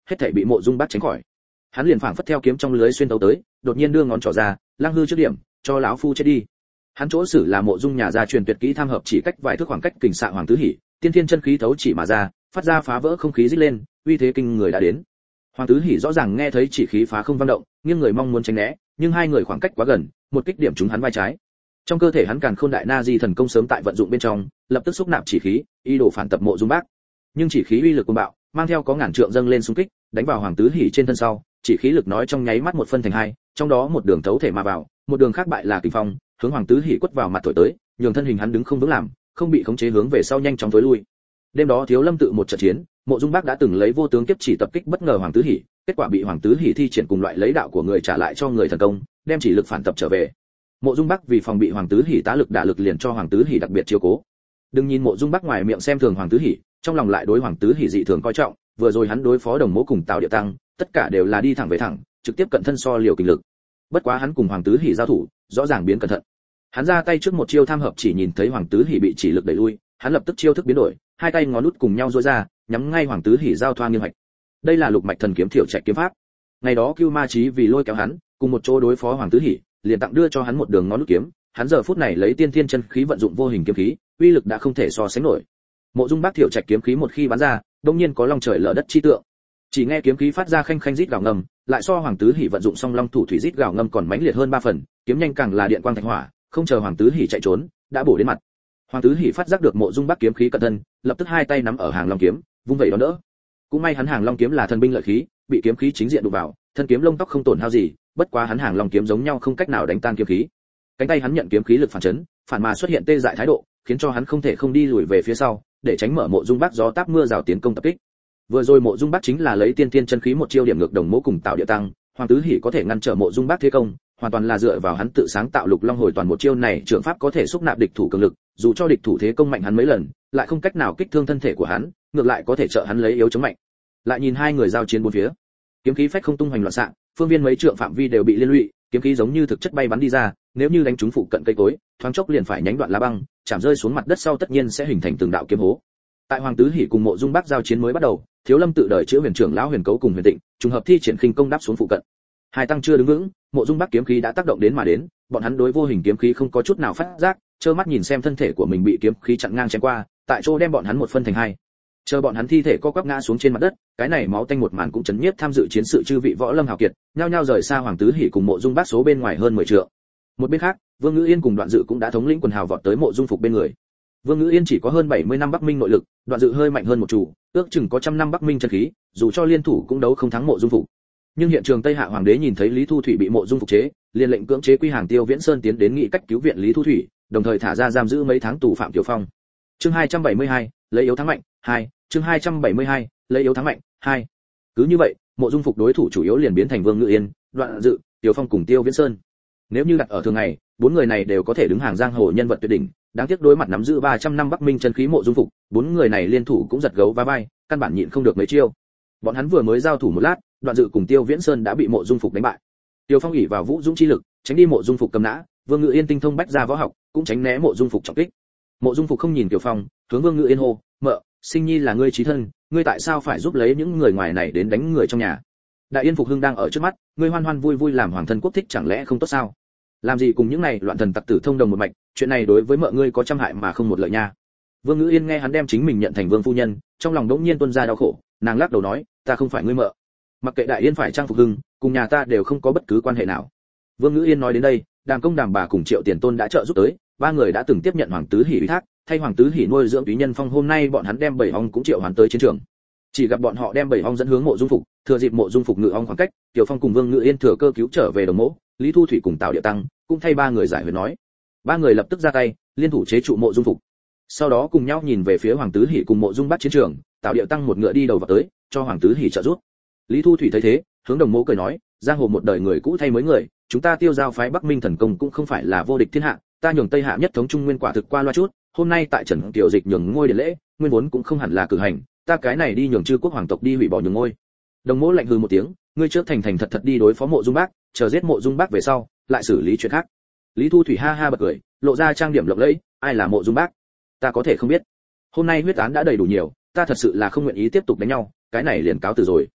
hết thảy bị Mộ Dung Bác tránh khỏi. Hắn liền phảng phất theo kiếm trong lưới xuyên tấu tới, đột nhiên đưa ngón trỏ ra, lang hư trước điểm, cho lão phu chết đi. Hắn chỗ xử là Mộ Dung nhà gia truyền tuyệt kỹ tham hợp chỉ cách vài thước khoảng cách kình xạ Hoàng Tứ Hỉ, tiên thiên chân khí thấu chỉ mà ra, phát ra phá vỡ không khí rít lên, uy thế kinh người đã đến. Hoàng Tứ Hỉ rõ ràng nghe thấy chỉ khí phá không vang động, nghiêng người mong muốn tránh né, nhưng hai người khoảng cách quá gần, một kích điểm trúng hắn vai trái. Trong cơ thể hắn Càn Khôn Đại Na Di thần công sớm tại vận dụng bên trong, lập tức xúc nạp chỉ khí, ý đồ phản tập Mộ Dung Bác. Nhưng chỉ khí uy lực cuồng bạo, mang theo có ngàn trượng dâng lên xung kích, đánh vào Hoàng Tứ Hỉ trên thân sau, chỉ khí lực nói trong nháy mắt một phân thành hai, trong đó một đường thấu thể mà vào, một đường khác bại là kình phong, hướng Hoàng Tứ Hỉ quất vào mặt thổi tới, nhường thân hình hắn đứng không vững làm, không bị khống chế hướng về sau nhanh chóng tối lui. Đêm đó Thiếu Lâm tự một trận chiến, Mộ Dung Bác đã từng lấy vô tướng kiếp chỉ tập kích bất ngờ Hoàng Tứ Hỉ, kết quả bị Hoàng Tứ Hỉ thi triển cùng loại lấy đạo của người trả lại cho người thần công, đem chỉ lực phản tập trở về. Mộ Dung Bác vì phòng bị Hoàng Tứ Hỉ tá lực đả lực liền cho Hoàng Tứ Hỉ đặc biệt chiếu cố. Đừng nhìn Mộ Dung Bác ngoài miệng xem thường Hoàng Tứ Hỉ, trong lòng lại đối Hoàng Tứ Hỉ dị thường coi trọng, vừa rồi hắn đối phó Đồng Mỗ cùng Tào Địa Tăng, tất cả đều là đi thẳng về thẳng, trực tiếp cận thân so liều kinh lực. Bất quá hắn cùng Hoàng Tứ Hỉ giao thủ, rõ ràng biến cẩn thận. Hắn ra tay trước một chiêu tham hợp chỉ nhìn thấy Hoàng Tứ Hỉ bị chỉ lực đẩy lui, hắn lập tức chiêu thức biến đổi, hai tay ngón út cùng nhau duỗi ra, nhắm ngay Hoàng Tứ Hỉ giao thoa nghiêng hạch. Đây là Lục Mạch Thần Kiếm Thiểu Trạch kiếm pháp. Ngày đó Cưu Ma Chí vì lôi kéo hắn, cùng một chỗ đối phó Hoàng Tứ Hỉ, liền tặng đưa cho hắn một đường ngón út kiếm, hắn giờ phút này lấy tiên thiên chân khí vận dụng vô hình kiếm khí, uy lực đã không thể so sánh nổi. Mộ Dung Bác Thiểu Trạch kiếm khí một khi bắn ra, đột nhiên có long trời lở đất chi tượng. Chỉ nghe kiếm khí phát ra khanh khanh rít gào ngầm, lại so Hoàng Tứ Hỉ vận dụng song long thủ thủy rít gào ngầm còn mãnh liệt hơn 3 phần, kiếm nhanh càng là điện quang thạch hỏa, không chờ Hoàng Tứ Hỉ chạy trốn, đã bổ đến mặt. Hoàng Tứ Hỉ phát giác được Mộ Dung Bác kiếm khí cận thân, lập tức hai tay nắm ở hàng long kiếm, vung vẩy đón đỡ. Cũng may hắn hàng long kiếm là thần binh lợi khí, bị kiếm khí chính diện đụng vào, thân kiếm lông tóc không tổn hao gì, bất quá hắn hàng long kiếm giống nhau không cách nào đánh tan kiếm khí. Cánh tay hắn nhận kiếm khí lực phản chấn, phản mà xuất hiện tê dại thái độ, khiến cho hắn không thể không đi lùi về phía sau, để tránh mở Mộ Dung Bác gió táp mưa rào tiến công tập kích. Vừa rồi Mộ Dung Bác chính là lấy tiên tiên chân khí một chiêu điểm ngược Đồng Mỗ cùng Tào Địa Tăng, Hoàng Tứ Hỉ có thể ngăn trở Mộ Dung Bác thế công, hoàn toàn là dựa vào hắn tự sáng tạo Lục Long Hồi Toàn một chiêu này, trưởng pháp có thể xúc nạp địch thủ cường lực, dù cho địch thủ thế công mạnh hắn mấy lần, lại không cách nào kích thương thân thể của hắn, ngược lại có thể trợ hắn lấy yếu chống mạnh. Lại nhìn hai người giao chiến bốn phía, kiếm khí phách không tung hoành loạn xạ, phương viên mấy trượng phạm vi đều bị liên lụy, kiếm khí giống như thực chất bay bắn đi ra, nếu như đánh trúng phụ cận cây cối, thoáng chốc liền phải nhánh đoạn lá băng, chạm rơi xuống mặt đất sau tất nhiên sẽ hình thành từng đạo kiếm hố. Tại Hoàng Tứ Hỉ cùng Mộ Dung Bác giao chiến mới bắt đầu, Thiếu Lâm tự đời chữ Huyền trưởng lão Huyền Cấu cùng Huyền Tịnh, trùng hợp thi triển khinh công đáp xuống phụ cận. Hai tăng chưa đứng vững, Mộ Dung Bác kiếm khí đã tác động đến mà đến, bọn hắn đối vô hình kiếm khí không có chút nào phát giác, trơ mắt nhìn xem thân thể của mình bị kiếm khí chặn ngang chém qua, tại chỗ đem bọn hắn một phân thành hai. Chờ bọn hắn thi thể co quắp ngã xuống trên mặt đất, cái này máu tanh một màn cũng chấn nhiếp tham dự chiến sự chư vị võ lâm hào kiệt, nhao nhao rời xa Hoàng Tứ Hỉ cùng Mộ Dung Bác số bên ngoài hơn 10 trượng. Một bên khác, Vương Ngữ Yên cùng Đoạn Dự cũng đã thống lĩnh quần hào vọt tới Mộ Dung Phục bên người. Vương Ngữ Yên chỉ có hơn 70 năm Bắc Minh nội lực, Đoạn Dự hơi mạnh hơn một chủ, ước chừng có 100 năm Bắc Minh chân khí, dù cho liên thủ cũng đấu không thắng Mộ Dung Phục. Nhưng hiện trường Tây Hạ Hoàng đế nhìn thấy Lý Thu Thủy bị Mộ Dung Phục chế, liền lệnh cưỡng chế quy hàng Tiêu Viễn Sơn tiến đến nghị cách cứu viện Lý Thu Thủy, đồng thời thả ra giam giữ mấy tháng tù phạm Tiểu Phong. Chương 272, lấy yếu thắng mạnh 2, chương 272, lấy yếu thắng mạnh 2. Cứ như vậy, Mộ Dung Phục đối thủ chủ yếu liền biến thành Vương Ngữ Yên, Đoạn Dự, Tiểu Phong cùng Tiêu Viễn Sơn. Nếu như đặt ở thường ngày, bốn người này đều có thể đứng hàng giang hồ nhân vật tuyệt đỉnh, đáng tiếc đối mặt nắm giữ 300 năm Bắc Minh chân khí Mộ Dung Phục, bốn người này liên thủ cũng giật gấu va vai, căn bản nhịn không được mấy chiêu. Bọn hắn vừa mới giao thủ một lát, Đoạn Dự cùng Tiêu Viễn Sơn đã bị Mộ Dung Phục đánh bại. Tiêu Phong ỷ vào vũ dũng chi lực, tránh đi Mộ Dung Phục cầm nã, Vương Ngữ Yên tinh thông bách gia võ học, cũng tránh né Mộ Dung Phục trọng kích. Mộ Dung Phục không nhìn Tiêu Phong, hướng Vương Ngữ Yên hô, "Mợ, Sinh Nhi là ngươi chí thân, ngươi tại sao phải giúp lấy những người ngoài này đến đánh người trong nhà? Đại Yên Phục Hưng đang ở trước mắt, ngươi hoan hoan vui vui làm hoàng thân quốc thích chẳng lẽ không tốt sao? Làm gì cùng những này loạn thần tặc tử thông đồng một mạch, chuyện này đối với mợ ngươi có trăm hại mà không một lợi nha." Vương Ngữ Yên nghe hắn đem chính mình nhận thành vương phu nhân, trong lòng đống nhiên tuôn ra đau khổ, nàng lắc đầu nói, "Ta không phải ngươi mợ. Mặc kệ Đại Yên phải trang Phục Hưng, cùng nhà ta đều không có bất cứ quan hệ nào." Vương Ngữ Yên nói đến đây, Đàm Công Đàm bà cùng Triệu Tiền Tôn đã trợ giúp tới, ba người đã từng tiếp nhận Hoàng Tứ Hỉ ủy thác, thay Hoàng Tứ Hỉ nuôi dưỡng Túy Nhân Phong, hôm nay bọn hắn đem 7 ong cũng triệu hoán tới chiến trường. Chỉ gặp bọn họ đem 7 ong dẫn hướng Mộ Dung Phục, thừa dịp Mộ Dung Phục ngự ong khoảng cách, Tiểu Phong cùng Vương Ngữ Yên thừa cơ cứu trở về Đồng Mỗ, Lý Thu Thủy cùng Tào Địa Tăng, cũng thay ba người giải huyệt nói. Ba người lập tức ra tay, liên thủ chế trụ Mộ Dung Phục. Sau đó cùng nhau nhìn về phía Hoàng Tứ Hỉ cùng Mộ Dung Bác chiến trường, Tào Địa Tăng một ngựa đi đầu vào tới, cho Hoàng Tứ Hỉ trợ giúp. Lý Thu Thủy thấy thế, hướng Đồng Mỗ cười nói, giang hồ một đời người cũ thay mới người, chúng ta Tiêu giao phái Bắc Minh thần công cũng không phải là vô địch thiên hạ, ta nhường Tây Hạ nhất thống Trung Nguyên quả thực qua loa chút, hôm nay tại Trần Tiểu Dịch nhường ngôi điện lễ, nguyên vốn cũng không hẳn là cử hành, ta cái này đi nhường chư quốc hoàng tộc đi hủy bỏ nhường ngôi. Đồng Mỗ lạnh hừ một tiếng, ngươi trước thành thành thật thật đi đối phó Mộ Dung Bác, chờ giết Mộ Dung Bác về sau, lại xử lý chuyện khác. Lý Thu Thủy ha ha bật cười, lộ ra trang điểm lộng lẫy, ai là Mộ Dung Bác? Ta có thể không biết. Hôm nay huyết án đã đầy đủ nhiều, ta thật sự là không nguyện ý tiếp tục đánh nhau, cái này liền cáo từ rồi.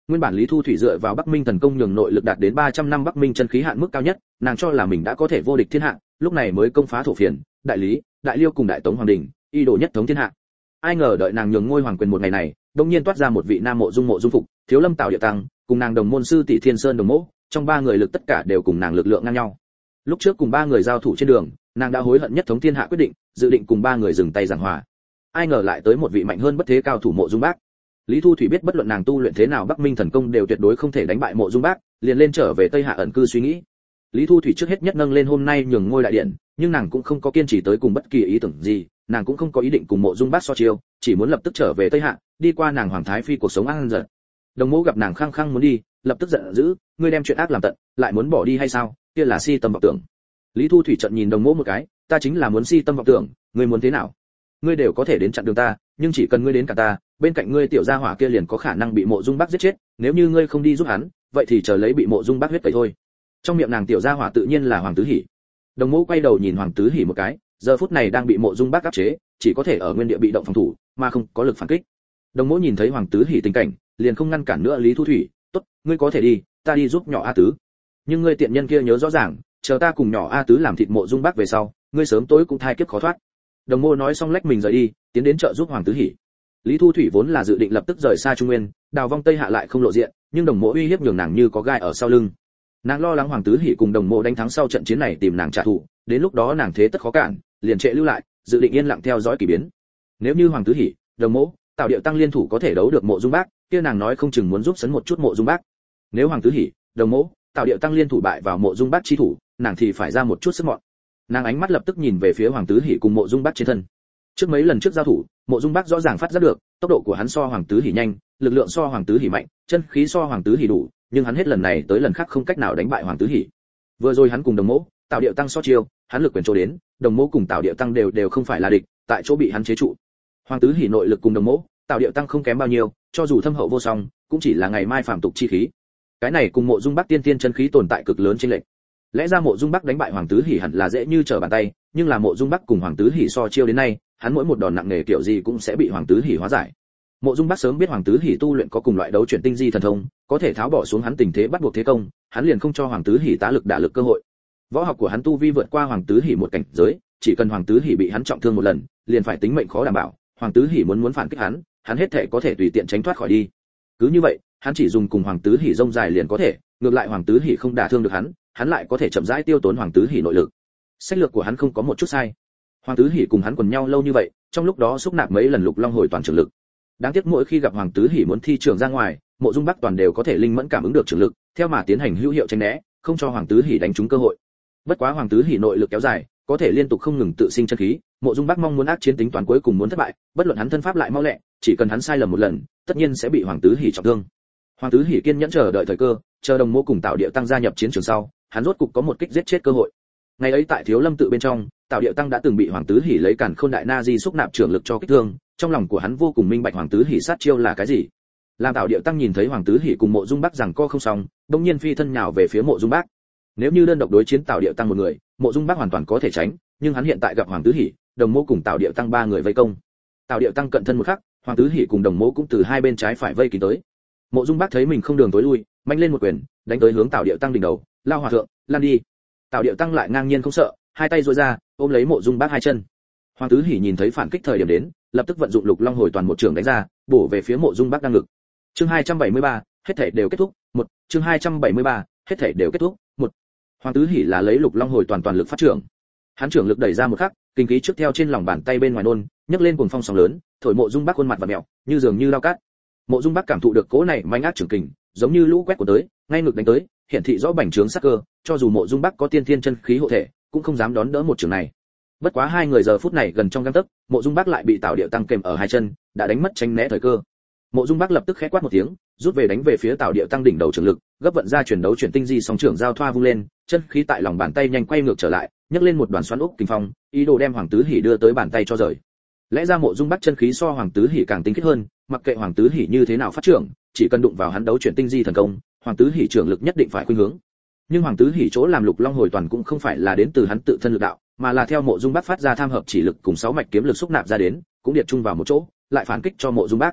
Nguyên bản Lý Thu Thủy dựa vào Bắc Minh thần công nhường nội lực đạt đến 300 năm Bắc Minh chân khí hạn mức cao nhất, nàng cho là mình đã có thể vô địch thiên hạ, lúc này mới công phá Thổ Phiền, Đại Lý, Đại Liêu cùng Đại Tống hoàng đình, y đồ nhất thống thiên hạ. Ai ngờ đợi nàng nhường ngôi hoàng quyền một ngày này, đột nhiên toát ra một vị nam mộ dung phục, Thiếu Lâm Tạo Địa Tăng, cùng nàng đồng môn sư tỷ Thiên Sơn Đồng Mỗ, trong ba người lực tất cả đều cùng nàng lực lượng ngang nhau. Lúc trước cùng ba người giao thủ trên đường, nàng đã hối hận nhất thống thiên hạ quyết định, dự định cùng ba người dừng tay giảng hòa. Ai ngờ lại tới một vị mạnh hơn bất thế cao thủ Mộ Dung Bác. Lý Thu Thủy biết bất luận nàng tu luyện thế nào Bắc Minh thần công đều tuyệt đối không thể đánh bại Mộ Dung Bác, liền lên trở về Tây Hạ ẩn cư suy nghĩ. Lý Thu Thủy trước hết nhất nâng lên hôm nay nhường ngôi đại điện, nhưng nàng cũng không có kiên trì tới cùng bất kỳ ý tưởng gì, nàng cũng không có ý định cùng Mộ Dung Bác so chiêu, chỉ muốn lập tức trở về Tây Hạ, đi qua nàng hoàng thái phi cuộc sống an dật. Đồng Mỗ gặp nàng khăng khăng muốn đi, lập tức giận dữ, ngươi đem chuyện ác làm tận, lại muốn bỏ đi hay sao? Kia là si tâm vọng tưởng. Lý Thu Thủy trợn nhìn Đồng Mỗ một cái, ta chính là muốn si tâm vọng tưởng, ngươi muốn thế nào? Ngươi đều có thể đến chặn đường ta, nhưng chỉ cần ngươi đến cả ta, bên cạnh ngươi tiểu gia hỏa kia liền có khả năng bị Mộ Dung Bác giết chết, nếu như ngươi không đi giúp hắn, vậy thì chờ lấy bị Mộ Dung Bác huyết tẩy thôi. Trong miệng nàng tiểu gia hỏa tự nhiên là Hoàng Tứ Hỉ. Đồng Mỗ quay đầu nhìn Hoàng Tứ Hỉ một cái, giờ phút này đang bị Mộ Dung Bác áp chế, chỉ có thể ở nguyên địa bị động phòng thủ, mà không có lực phản kích. Đồng Mỗ nhìn thấy Hoàng Tứ Hỉ tình cảnh, liền không ngăn cản nữa Lý Thu Thủy, tốt, ngươi có thể đi, ta đi giúp nhỏ A Tứ. Nhưng ngươi tiện nhân kia nhớ rõ ràng, chờ ta cùng nhỏ A Tứ làm thịt Mộ Dung Bác về sau, ngươi sớm tối cũng thai kiếp khó thoát. Đồng Mô nói xong lách mình rời đi, tiến đến trợ giúp Hoàng Tứ Hỉ. Lý Thu Thủy vốn là dự định lập tức rời xa Trung Nguyên, đào vong Tây Hạ lại không lộ diện, nhưng Đồng Mộ uy hiếp nhường nàng như có gai ở sau lưng. Nàng lo lắng Hoàng Tứ Hỉ cùng Đồng Mộ đánh thắng sau trận chiến này tìm nàng trả thù, đến lúc đó nàng thế tất khó cản, liền trệ lưu lại, dự định yên lặng theo dõi kỳ biến. Nếu như Hoàng Tứ Hỉ, Đồng Mộ, Tạo Điệu Tăng liên thủ có thể đấu được Mộ Dung Bác, kia nàng nói không chừng muốn giúp sấn một chút Mộ Dung Bác. Nếu Hoàng Tứ Hỉ, Đồng Mộ, Tạo Điệu Tăng liên thủ bại vào Mộ Dung Bác chi thủ, nàng thì phải ra một chút sức mọn. Nàng ánh mắt lập tức nhìn về phía Hoàng Tứ Hỉ cùng Mộ Dung Bác trên thân. Trước mấy lần trước giao thủ, Mộ Dung Bác rõ ràng phát giác được, tốc độ của hắn so Hoàng Tứ Hỉ nhanh, lực lượng so Hoàng Tứ Hỉ mạnh, chân khí so Hoàng Tứ Hỉ đủ, nhưng hắn hết lần này tới lần khác không cách nào đánh bại Hoàng Tứ Hỉ. Vừa rồi hắn cùng Đồng Mỗ, Tạo Điệu Tăng so chiêu, hắn lực quyền chỗ đến, Đồng Mỗ cùng Tạo Điệu Tăng đều không phải là địch, tại chỗ bị hắn chế trụ. Hoàng Tứ Hỉ nội lực cùng Đồng Mỗ, Tạo Điệu Tăng không kém bao nhiêu, cho dù thâm hậu vô song, cũng chỉ là ngày mai phàm tục chi khí. Cái này cùng Mộ Dung Bác tiên tiên chân khí tồn tại cực lớn chênh lệch. Lẽ ra Mộ Dung Bác đánh bại Hoàng Tứ Hỉ hẳn là dễ như trở bàn tay, nhưng là Mộ Dung Bác cùng Hoàng Tứ Hỉ so chiêu đến nay, hắn mỗi một đòn nặng nề kiểu gì cũng sẽ bị Hoàng Tứ Hỉ hóa giải. Mộ Dung Bác sớm biết Hoàng Tứ Hỉ tu luyện có cùng loại đấu chuyển tinh di thần thông, có thể tháo bỏ xuống hắn tình thế bắt buộc thế công, hắn liền không cho Hoàng Tứ Hỉ tá lực đả lực cơ hội. Võ học của hắn tu vi vượt qua Hoàng Tứ Hỉ một cảnh giới, chỉ cần Hoàng Tứ Hỉ bị hắn trọng thương một lần, liền phải tính mệnh khó đảm bảo, Hoàng Tứ Hỉ muốn phản kích hắn hết thể có thể tùy tiện tránh thoát khỏi đi. Cứ như vậy, hắn chỉ dùng cùng Hoàng Tứ Hỉ rông dài liền có thể, ngược lại Hoàng Tứ Hỉ không đả thương được hắn lại có thể chậm rãi tiêu tốn Hoàng Tứ Hỉ nội lực. Sách lược của hắn không có một chút sai. Hoàng Tứ Hỉ cùng hắn quần nhau lâu như vậy, trong lúc đó xúc nạp mấy lần Lục Long hồi toàn trường lực. Đáng tiếc mỗi khi gặp Hoàng Tứ Hỉ muốn thi trường ra ngoài, Mộ Dung Bác toàn đều có thể linh mẫn cảm ứng được trường lực, theo mà tiến hành hữu hiệu tránh né, không cho Hoàng Tứ Hỉ đánh trúng cơ hội. Bất quá Hoàng Tứ Hỉ nội lực kéo dài, có thể liên tục không ngừng tự sinh chân khí, Mộ Dung Bác mong muốn ác chiến tính toán cuối cùng muốn thất bại, bất luận hắn thân pháp lại mau lẹ, chỉ cần hắn sai lầm một lần, tất nhiên sẽ bị Hoàng Tứ Hỉ trọng thương. Hoàng Tứ Hỉ kiên nhẫn chờ đợi thời cơ, chờ Đồng Mộ cùng Tạo Điệu Tăng gia nhập chiến trường sau, hắn rốt cục có một kích giết chết cơ hội. Ngày ấy tại Thiếu Lâm tự bên trong, Tạo Điệu Tăng đã từng bị Hoàng Tứ Hỉ lấy Càn Khôn Đại Na Di xúc nạp trưởng lực cho kích thương, trong lòng của hắn vô cùng minh bạch Hoàng Tứ Hỉ sát chiêu là cái gì. Làm Tạo Điệu Tăng nhìn thấy Hoàng Tứ Hỉ cùng Mộ Dung Bác rằng co không xong, đột nhiên phi thân nhào về phía Mộ Dung Bác. Nếu như đơn độc đối chiến Tạo Điệu Tăng một người, Mộ Dung Bác hoàn toàn có thể tránh, nhưng hắn hiện tại gặp Hoàng Tứ Hỉ, Đồng Mộ cùng Tạo Điệu Tăng ba người vây công. Tạo Điệu Tăng cận thân một khắc, Hoàng Tứ Hỉ cùng Đồng Mộ cũng từ hai bên trái phải vây kín tới. Mộ Dung Bác thấy mình không đường tối lui, mạnh lên một quyền, đánh tới hướng Tạo Điệu Tăng đỉnh đầu, lao hòa thượng, lan đi. Tạo Điệu Tăng lại ngang nhiên không sợ, hai tay duỗi ra, ôm lấy Mộ Dung Bác hai chân. Hoàng Tứ Hỉ nhìn thấy phản kích thời điểm đến, lập tức vận dụng Lục Long hồi toàn một trường đánh ra, bổ về phía Mộ Dung Bác đang ngực. Chương 273, hết thảy đều kết thúc. Một, chương 273, hết thảy đều kết thúc. Một. Hoàng Tứ Hỉ là lấy Lục Long hồi toàn lực phát trưởng. Hắn trưởng lực đẩy ra một khắc, kinh khí trước theo trên lòng bàn tay bên ngoài nôn, nhấc lên cuồng phong sóng lớn, thổi Mộ Dung Bác khuôn mặt và mèo, như dường như lao cát. Mộ Dung Bác cảm thụ được cỗ này manh ác trưởng kình, giống như lũ quét của tới, ngay ngực đánh tới, hiển thị rõ bành trướng sắc cơ, cho dù Mộ Dung Bác có tiên thiên chân khí hộ thể, cũng không dám đón đỡ một trường này. Bất quá hai người giờ phút này gần trong gang tấc, Mộ Dung Bác lại bị Tạo Điệu Tăng kèm ở hai chân, đã đánh mất tránh né thời cơ. Mộ Dung Bác lập tức khẽ quát một tiếng, rút về đánh về phía Tạo Điệu Tăng đỉnh đầu trường lực, gấp vận ra chuyển đấu chuyển tinh di song trưởng giao thoa vung lên, chân khí tại lòng bàn tay nhanh quay ngược trở lại, nhấc lên một đoàn xoắn ốc kinh phong, ý đồ đem Hoàng Tứ Hỉ đưa tới bàn tay cho rời. Lẽ ra Mộ Dung Bác chân khí so Hoàng Tứ Hỉ càng tinh khiết hơn, mặc kệ Hoàng Tứ Hỉ như thế nào phát trưởng, chỉ cần đụng vào hắn đấu chuyển tinh di thần công, Hoàng Tứ Hỉ trưởng lực nhất định phải khuynh hướng. Nhưng Hoàng Tứ Hỉ chỗ làm Lục Long hồi toàn cũng không phải là đến từ hắn tự thân lực đạo, mà là theo Mộ Dung Bác phát ra tham hợp chỉ lực cùng sáu mạch kiếm lực xúc nạp ra đến, cũng điệp chung vào một chỗ, lại phản kích cho Mộ Dung Bác.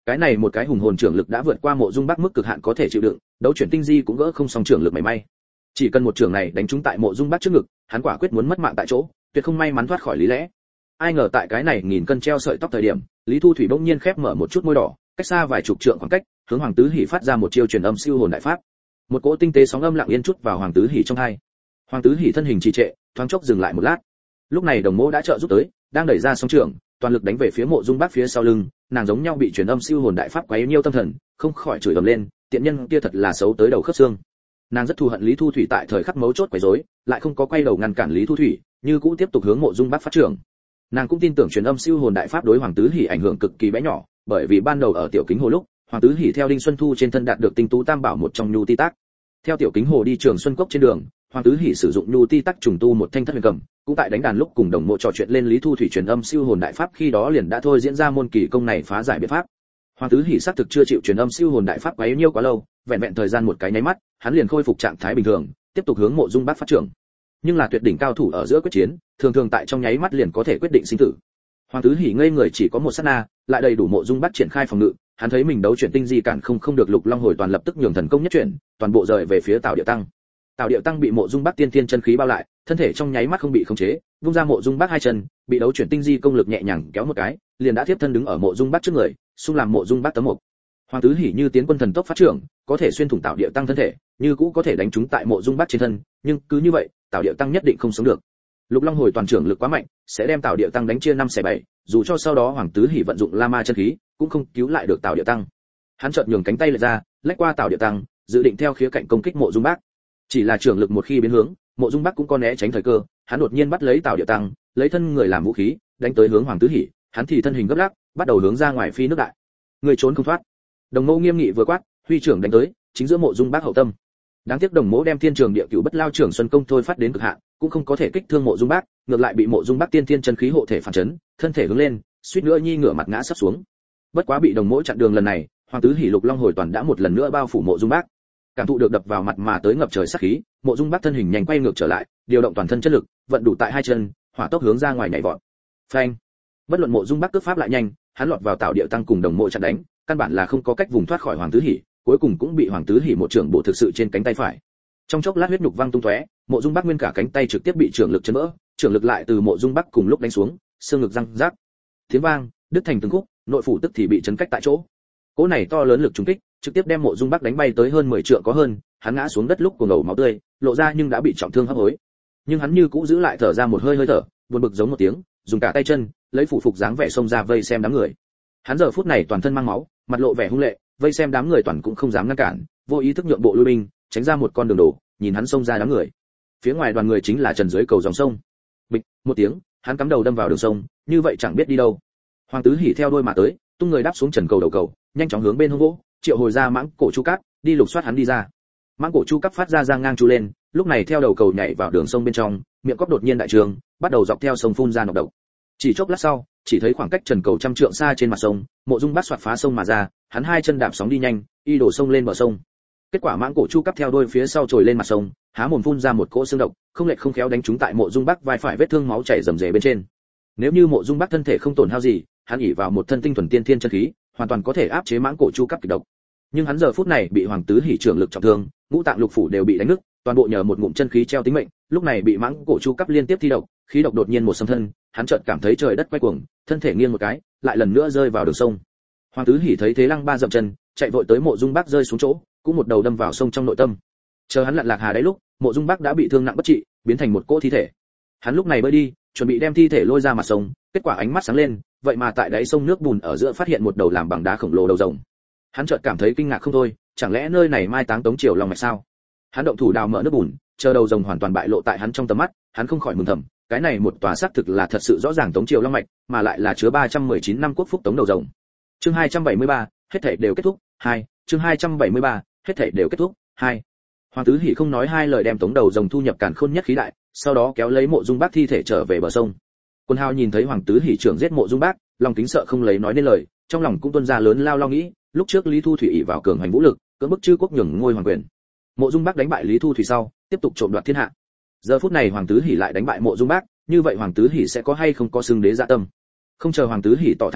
Cái này một cái hùng hồn trưởng lực đã vượt qua Mộ Dung Bắc mức cực hạn có thể chịu đựng, đấu chuyển tinh di cũng gỡ không xong trưởng lực mảy may. Chỉ cần một trưởng này đánh trúng tại Mộ Dung Bắc trước ngực, hắn quả quyết muốn mất mạng tại chỗ, tuyệt không may mắn thoát khỏi lý lẽ. Ai ngờ tại cái này nghìn cân treo sợi tóc thời điểm, Lý Thu Thủy bỗng nhiên khép mở một chút môi đỏ, cách xa vài chục trượng khoảng cách, hướng Hoàng Tứ Hỉ phát ra một chiêu truyền âm siêu hồn đại pháp. Một cỗ tinh tế sóng âm lặng yên chút vào Hoàng Tứ Hỉ trong tai. Hoàng Tứ Hỉ thân hình trì trệ, thoáng chốc dừng lại một lát. Lúc này Đồng Mỗ đã trợ giúp tới, đang đẩy ra sóng trưởng, toàn lực đánh về phía Mộ Dung Bắc phía sau lưng, nàng giống nhau bị truyền âm siêu hồn đại pháp quấy nhiêu tâm thần, không khỏi chửi ầm lên, tiện nhân kia thật là xấu tới đầu khớp xương. Nàng rất thù hận Lý Thu Thủy tại thời khắc mấu chốt quấy rối, lại không có quay đầu ngăn cản Lý Thu Thủy, như cũ tiếp tục hướng Mộ Dung Bắc phát trưởng. Nàng cũng tin tưởng truyền âm siêu hồn đại pháp đối Hoàng Tứ Hỉ ảnh hưởng cực kỳ bé nhỏ, bởi vì ban đầu ở tiểu kính hồ lúc, Hoàng Tứ Hỉ theo Đinh Xuân Thu trên thân đạt được tinh tú tam bảo một trong nhu ti tác. Theo tiểu kính hồ đi Trường Xuân Cốc trên đường, Hoàng Tứ Hỉ sử dụng nhu ti tác trùng tu một thanh thất huyền cầm, cũng tại đánh đàn lúc cùng Đồng Mộ trò chuyện lên Lý Thu Thủy truyền âm siêu hồn đại pháp, khi đó liền đã thôi diễn ra môn kỳ công này phá giải biện pháp. Hoàng Tứ Hỉ xác thực chưa chịu truyền âm siêu hồn đại pháp quá nhiêu quá lâu, vẹn vẹn thời gian một cái nháy mắt, hắn liền khôi phục trạng thái bình thường, tiếp tục hướng Mộ Dung Bắc phát trưởng. Nhưng là tuyệt đỉnh cao thủ ở giữa quyết chiến, thường thường tại trong nháy mắt liền có thể quyết định sinh tử. Hoàng Tứ Hỉ ngây người chỉ có một sát na, lại đầy đủ Mộ Dung Bắc triển khai phòng ngự, hắn thấy mình đấu chuyển tinh di cản không được Lục Long hồi toàn lập tức nhường thần công nhất chuyển, toàn bộ rời về phía Tào Điệu Tăng. Tào Điệu Tăng bị Mộ Dung Bắc tiên thiên chân khí bao lại, thân thể trong nháy mắt không bị khống chế, vung ra Mộ Dung Bắc hai chân, bị đấu chuyển tinh di công lực nhẹ nhàng kéo một cái, liền đã tiếp thân đứng ở Mộ Dung Bắc trước người, xung làm Mộ Dung Bắc tấm mục. Hoàng Tứ Hỉ như tiến quân thần tốc phát trưởng, có thể xuyên thủng Tào Điệu Tăng thân thể, như cũ có thể đánh trúng tại Mộ Dung Bắc trên thân, nhưng cứ như vậy, Tào Điệu Tăng nhất định không sống được. Lục Long hồi toàn trưởng lực quá mạnh, sẽ đem Tào Điệu Tăng đánh chia 5/7, dù cho sau đó Hoàng Tứ Hỉ vận dụng La Ma chân khí, cũng không cứu lại được Tào Điệu Tăng. Hắn chợt nhường cánh tay lệch ra, lách qua Tào Điệu Tăng, dự định theo khía cạnh công kích Mộ Dung Bắc. Chỉ là trưởng lực một khi biến hướng, Mộ Dung Bắc cũng có né tránh thời cơ, hắn đột nhiên bắt lấy Tào Điệu Tăng, lấy thân người làm vũ khí, đánh tới hướng Hoàng Tứ Hỉ, hắn thì thân hình gấp lắc, bắt đầu hướng ra ngoài phi nước đại. Người trốn không thoát. Đồng Mộ nghiêm nghị vừa quát, huy trưởng đánh tới, chính giữa Mộ Dung Bắc hậu tâm. Đáng tiếc Đồng Mộ đem Thiên Trường Địa Cửu Bất Lao Trưởng Xuân Công thôi phát đến cực hạn, cũng không có thể kích thương Mộ Dung Bắc, ngược lại bị Mộ Dung Bắc tiên thiên chân khí hộ thể phản chấn, thân thể hướng lên, suýt nữa nhi ngửa mặt ngã sắp xuống. Bất quá bị Đồng Mộ chặn đường lần này, Hoàng Tứ Hỉ Lục Long hồi toàn đã một lần nữa bao phủ Mộ Dung Bắc. Cảm thụ được đập vào mặt mà tới ngập trời sát khí, Mộ Dung Bắc thân hình nhanh quay ngược trở lại, điều động toàn thân chất lực, vận đủ tại hai chân, hỏa tốc hướng ra ngoài nhảy vọt. Phanh! Bất luận Mộ Dung Bắc cước pháp lại nhanh, hắn lọt vào Tào Điệu Tăng cùng Đồng Mộ chặn đánh, căn bản là không có cách vùng thoát khỏi Hoàng Tứ Hỉ, cuối cùng cũng bị Hoàng Tứ Hỉ một trưởng bổ thực sự trên cánh tay phải. Trong chốc lát huyết nhục văng tung tóe, Mộ Dung Bắc nguyên cả cánh tay trực tiếp bị trưởng lực chấn vỡ, trưởng lực lại từ Mộ Dung Bắc cùng lúc đánh xuống, xương ngực răng rác. Tiếng vang, đứt thành từng khúc, nội phủ tức thì bị chấn cách tại chỗ. Cỗ này to lớn lực trùng kích, trực tiếp đem Mộ Dung Bắc đánh bay tới hơn 10 trượng có hơn, hắn ngã xuống đất lúc cuồng ngầu máu tươi, lộ ra nhưng đã bị trọng thương hấp hối. Nhưng hắn như cũ giữ lại thở ra một hơi hơi thở, buồn bực giống một tiếng, dùng cả tay chân, lấy phủ phục dáng vẻ xông ra vây xem đám người. Hắn giờ phút này toàn thân mang máu, mặt lộ vẻ hung lệ, vây xem đám người toàn cũng không dám ngăn cản, vô ý thức nhượng bộ lui binh, tránh ra một con đường đổ, nhìn hắn xông ra đám người. Phía ngoài đoàn người chính là trần dưới cầu dòng sông. Bịch, một tiếng, hắn cắm đầu đâm vào đường sông, như vậy chẳng biết đi đâu. Hoàng Tứ Hỉ theo đuôi mà tới, tung người đáp xuống trần cầu đầu cầu, nhanh chóng hướng bên hông gỗ, triệu hồi ra mãng cổ chu cáp, đi lục soát hắn đi ra. Mãng cổ chu cáp phát ra ngang chu lên, lúc này theo đầu cầu nhảy vào đường sông bên trong, miệng cọp đột nhiên đại trường, bắt đầu dọc theo sông phun ra nọc độc. Chỉ chốc lát sau, chỉ thấy khoảng cách trần cầu trăm trượng xa trên mặt sông, Mộ Dung Bắc xoạt phá sông mà ra, hắn hai chân đạp sóng đi nhanh, y đổ sông lên bờ sông. Kết quả mãng cổ chu cáp theo đuôi phía sau trồi lên mặt sông, há mồm phun ra một cỗ xương độc, không lệch không khéo đánh trúng tại Mộ Dung Bắc vai phải, vết thương máu chảy rầm rề bên trên. Nếu như Mộ Dung Bắc thân thể không tổn hao gì, hắn ỷ vào một thân tinh thuần tiên thiên chân khí, hoàn toàn có thể áp chế mãng cổ chu cáp kịch độc. Nhưng hắn giờ phút này bị Hoàng Tứ Hỉ trưởng lực trọng thương, ngũ tạng lục phủ đều bị đánh nứt, toàn bộ nhờ một ngụm chân khí treo tính mệnh, lúc này bị mãng cổ chu cáp liên tiếp thi độc, khí độc đột nhiên một xâm thân, hắn chợt cảm thấy trời đất quay cuồng, thân thể nghiêng một cái, lại lần nữa rơi vào đường sông. Hoàng Tứ Hỉ thấy thế lăng ba dậm chân, chạy vội tới Mộ Dung Bắc rơi xuống chỗ, cũng một đầu đâm vào sông trong nội tâm. Chờ hắn lặn lạc hà đáy lúc, Mộ Dung Bắc đã bị thương nặng bất trị, biến thành một cỗ thi thể. Hắn lúc này bơi đi, chuẩn bị đem thi thể lôi ra mặt sông, kết quả ánh mắt sáng lên, vậy mà tại đáy sông nước bùn ở giữa phát hiện một đầu làm bằng đá khổng lồ đầu rồng. Hắn chợt cảm thấy kinh ngạc không thôi, chẳng lẽ nơi này mai táng Tống Triều Long mạch sao? Hắn động thủ đào mở nước bùn, chờ đầu rồng hoàn toàn bại lộ tại hắn trong tầm mắt, hắn không khỏi mừng thầm, cái này một tòa xác thực là thật sự rõ ràng Tống Triều Long mạch, mà lại là chứa 319 năm quốc phúc Tống đầu rồng. Chương 273, hết thảy đều kết thúc. 2, chương 273, hết thảy đều kết thúc. 2. Hoàng Tứ Hỉ không nói hai lời đem Tống đầu rồng thu nhập càn khôn nhất khí đại, sau đó kéo lấy Mộ Dung Bắc thi thể trở về bờ sông. Quân Hào nhìn thấy Hoàng Tứ Hỉ trưởng giết Mộ Dung Bắc, lòng kính sợ không lấy nói nên lời, trong lòng cũng tuôn ra lớn lao nghĩ, lúc trước Lý Thu Thủy ỷ vào cường hành vũ lực, cưỡng bức chư quốc nhường ngôi hoàng quyền. Mộ Dung Bắc đánh bại Lý Thu Thủy sau, tiếp tục trộm đoạt thiên hạ. Giờ phút này Hoàng Tứ Hỉ lại đánh bại Mộ Dung Bắc, như vậy Hoàng Tứ Hỉ sẽ có hay không có xưng đế dạ tâm? Không chờ Hoàng Tứ Hỉ tỏ thái độ,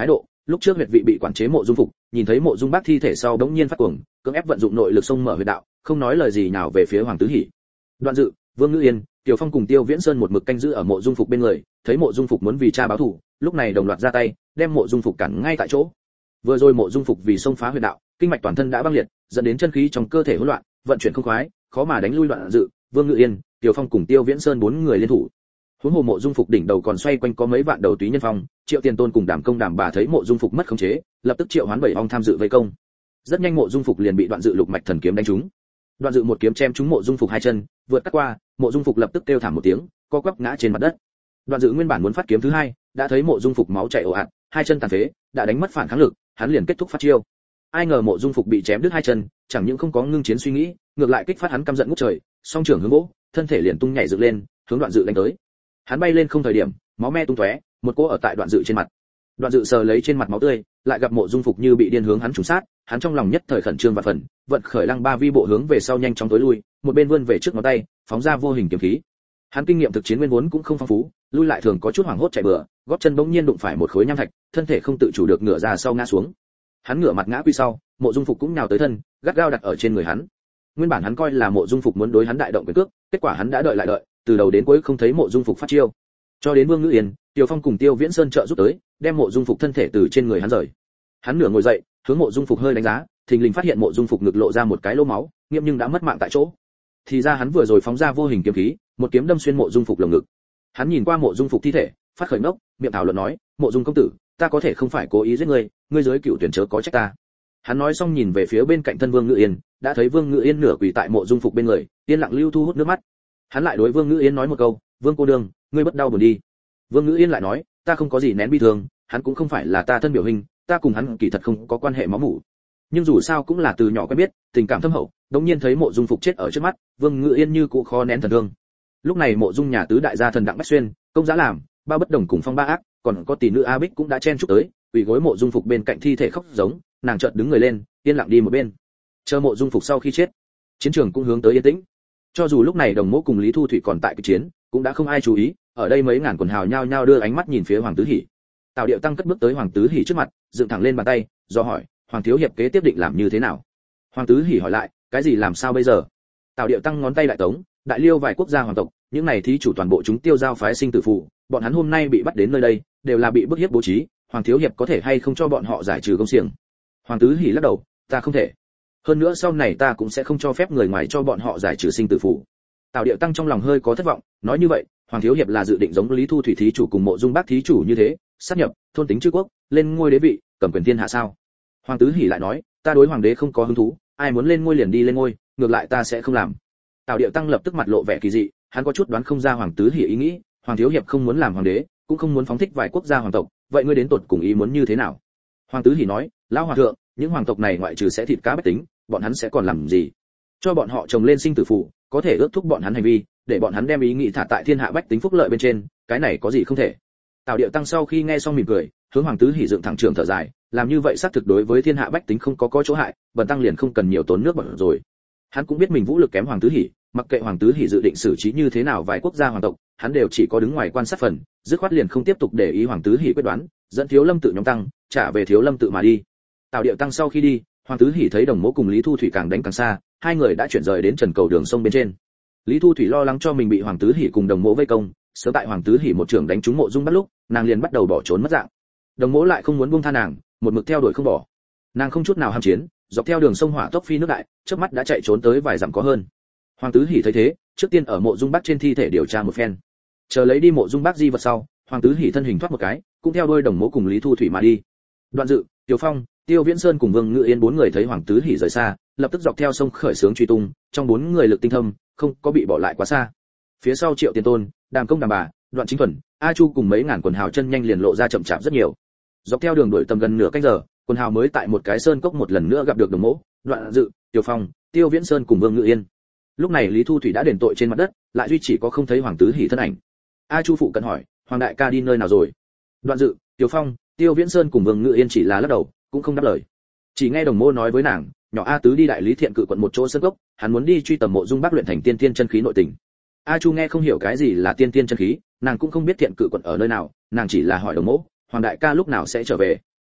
lúc trước huyệt vị bị quản chế Mộ Dung Phục, nhìn thấy Mộ Dung Bác thi thể sau đống nhiên phát cuồng, cưỡng ép vận dụng nội lực xông mở huyệt đạo, không nói lời gì nào về phía Hoàng Tứ Hỉ. Đoạn Dự, Vương Ngữ Yên, Tiểu Phong cùng Tiêu Viễn Sơn một mực canh giữ ở Mộ Dung Phục bên người, thấy Mộ Dung Phục muốn vì cha báo thù, lúc này đồng loạt ra tay, đem Mộ Dung Phục cản ngay tại chỗ. Vừa rồi Mộ Dung Phục vì xông phá huyệt đạo, kinh mạch toàn thân đã băng liệt, dẫn đến chân khí trong cơ thể hỗn loạn, vận chuyển không khoái, khó mà đánh lui Đoạn Dự, Vương Ngự Yên, Tiểu Phong cùng Tiêu Viễn Sơn bốn người liên thủ. Huống hồ Mộ Dung Phục đỉnh đầu còn xoay quanh có mấy vạn đầu túy nhân phong, Triệu Tiền Tôn cùng Đàm Công Đàm Bà thấy Mộ Dung Phục mất khống chế, lập tức triệu hoán bảy ong tham dự vây công. Rất nhanh Mộ Dung Phục liền bị Đoạn Dự lục mạch thần kiếm đánh trúng. Đoạn Dự một kiếm chém trúng Mộ Dung Phục hai chân, vượt cắt qua, Mộ Dung Phục lập tức kêu thảm một tiếng, co quắp ngã trên mặt đất. Đoạn Dự nguyên bản muốn phát kiếm thứ hai, đã thấy Mộ Dung Phục máu chảy ồ ạt, hai chân tàn phế, đã đánh mất phản kháng lực, hắn liền kết thúc phát chiêu. Ai ngờ Mộ Dung Phục bị chém đứt hai chân, chẳng những không có ngưng chiến suy nghĩ, ngược lại kích phát hắn căm giận ngút trời, song trưởng hướng vỗ, thân thể liền tung nhảy dựng lên, hướng Đoạn Dự đánh tới. Hắn bay lên không thời điểm, máu me tung tóe, một cỗ ở tại Đoạn Dự trên mặt. Đoạn Dự sờ lấy trên mặt máu tươi, lại gặp Mộ Dung Phục như bị điên hướng hắn trùng sát, hắn trong lòng nhất thời khẩn trương và phần, vận khởi Lăng Ba Vi bộ hướng về sau nhanh chóng tối lui, một bên vươn về trước ngón tay, phóng ra vô hình kiếm khí. Hắn kinh nghiệm thực chiến nguyên vốn cũng không phong phú, lui lại thường có chút hoảng hốt chạy bừa, gót chân bỗng nhiên đụng phải một khối nham thạch, thân thể không tự chủ được ngửa ra sau ngã xuống. Hắn ngửa mặt ngã quỵ sau, Mộ Dung Phục cũng nhào tới thân, gắt gao đặt ở trên người hắn. Nguyên bản hắn coi là Mộ Dung Phục muốn đối hắn đại động quyền cước, kết quả hắn đã đợi lại đợi, từ đầu đến cuối không thấy Mộ Dung Phục phát chiêu. Cho đến Vương Ngữ Yên, Tiểu Phong cùng Tiêu Viễn Sơn trợ giúp tới, đem Mộ Dung Phục thân thể từ trên người hắn rời. Hắn nửa ngồi dậy, hướng Mộ Dung Phục hơi đánh giá, thình lình phát hiện Mộ Dung Phục ngực lộ ra một cái lỗ máu, nghiêm nhưng đã mất mạng tại chỗ. Thì ra hắn vừa rồi phóng ra vô hình kiếm khí, một kiếm đâm xuyên Mộ Dung Phục lồng ngực. Hắn nhìn qua Mộ Dung Phục thi thể, phát khởi nốc, miệng thảo luận nói, Mộ Dung công tử, ta có thể không phải cố ý giết ngươi, ngươi giới cựu tuyển chớ có trách ta. Hắn nói xong nhìn về phía bên cạnh thân Vương Ngự Yên, đã thấy Vương Ngự Yên nửa quỳ tại Mộ Dung Phục bên người, yên lặng lưu thu hút nước mắt. Hắn lại đối Vương Ngự Yên nói một câu, Vương cô đương, ngươi bất đau buồn đi. Vương Ngự Yên lại nói, ta không có gì nén bi thương, hắn cũng không phải là ta thân biểu hình, ta cùng hắn kỳ thật không có quan hệ máu mủ. Nhưng dù sao cũng là từ nhỏ quen biết, tình cảm thâm hậu, đống nhiên thấy Mộ Dung Phục chết ở trước mắt, Vương Ngự Yên như cũ khó nén thần thương. Lúc này Mộ Dung nhà tứ đại gia thần Đặng Bách Xuyên, Công Giá Làm, Ba Bất Đồng cùng Phong Ba Ác, còn có tỷ nữ A Bích cũng đã chen chúc tới, quỳ gối Mộ Dung Phục bên cạnh thi thể khóc giống, nàng chợt đứng người lên, yên lặng đi một bên. Chờ Mộ Dung Phục sau khi chết, chiến trường cũng hướng tới yên tĩnh. Cho dù lúc này Đồng Mỗ cùng Lý Thu Thủy còn tại cuộc chiến, cũng đã không ai chú ý, ở đây mấy ngàn quần hào nhao nhao đưa ánh mắt nhìn phía Hoàng Tứ Hỉ. Tào Điệu Tăng cất bước tới Hoàng Tứ Hỉ trước mặt, dựng thẳng lên bàn tay, do hỏi, Hoàng thiếu hiệp kế tiếp định làm như thế nào? Hoàng Tứ Hỉ hỏi lại, cái gì làm sao bây giờ? Tào Điệu Tăng ngón tay đại tống, đại liêu vài quốc gia hoàng tộc, những này thí chủ toàn bộ chúng tiêu giao phái sinh tử phụ, bọn hắn hôm nay bị bắt đến nơi đây, đều là bị bức hiếp bố trí, Hoàng thiếu hiệp có thể hay không cho bọn họ giải trừ công xiềng? Hoàng Tứ Hỉ lắc đầu, ta không thể. Hơn nữa sau này ta cũng sẽ không cho phép người ngoài cho bọn họ giải trừ sinh tử phụ. Tào Điệu Tăng trong lòng hơi có thất vọng, nói như vậy, Hoàng thiếu hiệp là dự định giống Lý Thu Thủy thí chủ cùng Mộ Dung Bác thí chủ như thế, sát nhập, thôn tính chư quốc, lên ngôi đế vị, cầm quyền thiên hạ sao? Hoàng Tứ Hỉ lại nói, ta đối hoàng đế không có hứng thú, ai muốn lên ngôi liền đi lên ngôi, ngược lại ta sẽ không làm. Tào Điệu Tăng lập tức mặt lộ vẻ kỳ dị, hắn có chút đoán không ra Hoàng Tứ Hỉ ý nghĩ, Hoàng thiếu hiệp không muốn làm hoàng đế, cũng không muốn phóng thích vài quốc gia hoàng tộc, vậy ngươi đến tột cùng ý muốn như thế nào? Hoàng Tứ Hỉ nói, lão hoàng thượng, những hoàng tộc này ngoại trừ sẽ thịt cá bách tính, bọn hắn sẽ còn làm gì? Cho bọn họ trồng lên sinh tử phù, có thể ước thúc bọn hắn hành vi, để bọn hắn đem ý nghĩ thả tại thiên hạ bách tính phúc lợi bên trên, cái này có gì không thể? Tào Điệu Tăng sau khi nghe xong mỉm cười, hướng Hoàng Tứ Hỉ dựng thẳng trường thở dài, làm như vậy xác thực đối với thiên hạ bách tính không có chỗ hại, bần tăng liền không cần nhiều tốn nước bọt rồi. Hắn cũng biết mình vũ lực kém Hoàng Tứ Hỉ, mặc kệ Hoàng Tứ Hỉ dự định xử trí như thế nào vài quốc gia hoàng tộc, hắn đều chỉ có đứng ngoài quan sát phần, dứt khoát liền không tiếp tục để ý Hoàng Tứ Hỉ quyết đoán, dẫn Thiếu Lâm tự nhóm tăng, trả về Thiếu Lâm tự mà đi. Tào Điệu Tăng sau khi đi, Hoàng Tứ Hỉ thấy Đồng Mỗ cùng Lý Thu Thủy càng đánh càng xa, hai người đã chuyển rời đến trần cầu đường sông bên trên. Lý Thu Thủy lo lắng cho mình bị Hoàng Tứ Hỉ cùng Đồng Mỗ vây công, sớm tại Hoàng Tứ Hỉ một trưởng đánh trúng Mộ Dung Bắt lúc, nàng liền bắt đầu bỏ trốn mất dạng. Đồng Mỗ lại không muốn buông tha nàng, một mực theo đuổi không bỏ. Nàng không chút nào ham chiến, dọc theo đường sông hỏa tốc phi nước đại, chớp mắt đã chạy trốn tới vài dặm có hơn. Hoàng Tứ Hỉ thấy thế, trước tiên ở Mộ Dung Bắc trên thi thể điều tra một phen. Chờ lấy đi Mộ Dung Bắc di vật sau, Hoàng Tứ Hỉ thân hình thoát một cái, cũng theo đuôi Đồng Mỗ cùng Lý Thu Thủy mà đi. Đoạn Dự, Tiểu Phong, Tiêu Viễn Sơn cùng Vương Ngự Yên bốn người thấy Hoàng Tứ Hỉ rời xa, lập tức dọc theo sông khởi xướng truy tung, trong bốn người lực tinh thâm, không có bị bỏ lại quá xa. Phía sau Triệu Tiền Tôn, Đàm Công Đàm Bà, Đoạn Chính Thuần, A Chu cùng mấy ngàn quần hào chân nhanh liền lộ ra chậm chạp rất nhiều. Dọc theo đường đuổi tầm gần nửa canh giờ, quần hào mới tại một cái sơn cốc một lần nữa gặp được Đồng Mỗ, Đoạn Dự, Tiểu Phong, Tiêu Viễn Sơn cùng Vương Ngự Yên. Lúc này Lý Thu Thủy đã đền tội trên mặt đất, lại duy chỉ có không thấy Hoàng Tứ Hỉ thân ảnh. A Chu phụ cận hỏi, Hoàng đại ca đi nơi nào rồi? Đoạn Dự, Tiểu Phong, Tiêu Viễn Sơn cùng Vương Ngự Yên chỉ là lắc đầu, cũng không đáp lời. Chỉ nghe Đồng Mỗ nói với nàng, nhỏ A Tứ đi đại lý thiện cự quận một chỗ sơn cốc, hắn muốn đi truy tầm Mộ Dung Bắc luyện thành tiên tiên chân khí nội tình. A Chu nghe không hiểu cái gì là tiên tiên chân khí, nàng cũng không biết thiện cự quận ở nơi nào, nàng chỉ là hỏi Đồng Mỗ, Hoàng đại ca lúc nào sẽ trở về.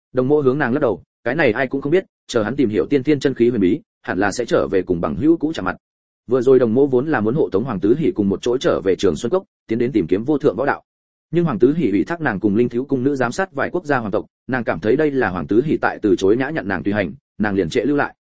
Đồng Mộ hướng nàng lắc đầu, cái này ai cũng không biết, chờ hắn tìm hiểu tiên thiên chân khí huyền bí, hẳn là sẽ trở về cùng bằng hữu cũ chạm mặt. Vừa rồi Đồng Mộ vốn là muốn hộ tống Hoàng Tứ Hỉ cùng một chỗ trở về Trường Xuân Cốc, tiến đến tìm kiếm vô thượng võ đạo. Nhưng Hoàng Tứ Hỉ ủy thác nàng cùng Linh Thiếu cung nữ giám sát vài quốc gia hoàng tộc, nàng cảm thấy đây là Hoàng Tứ Hỉ tại từ chối nhã nhận nàng tùy hành, nàng liền trễ lưu lại.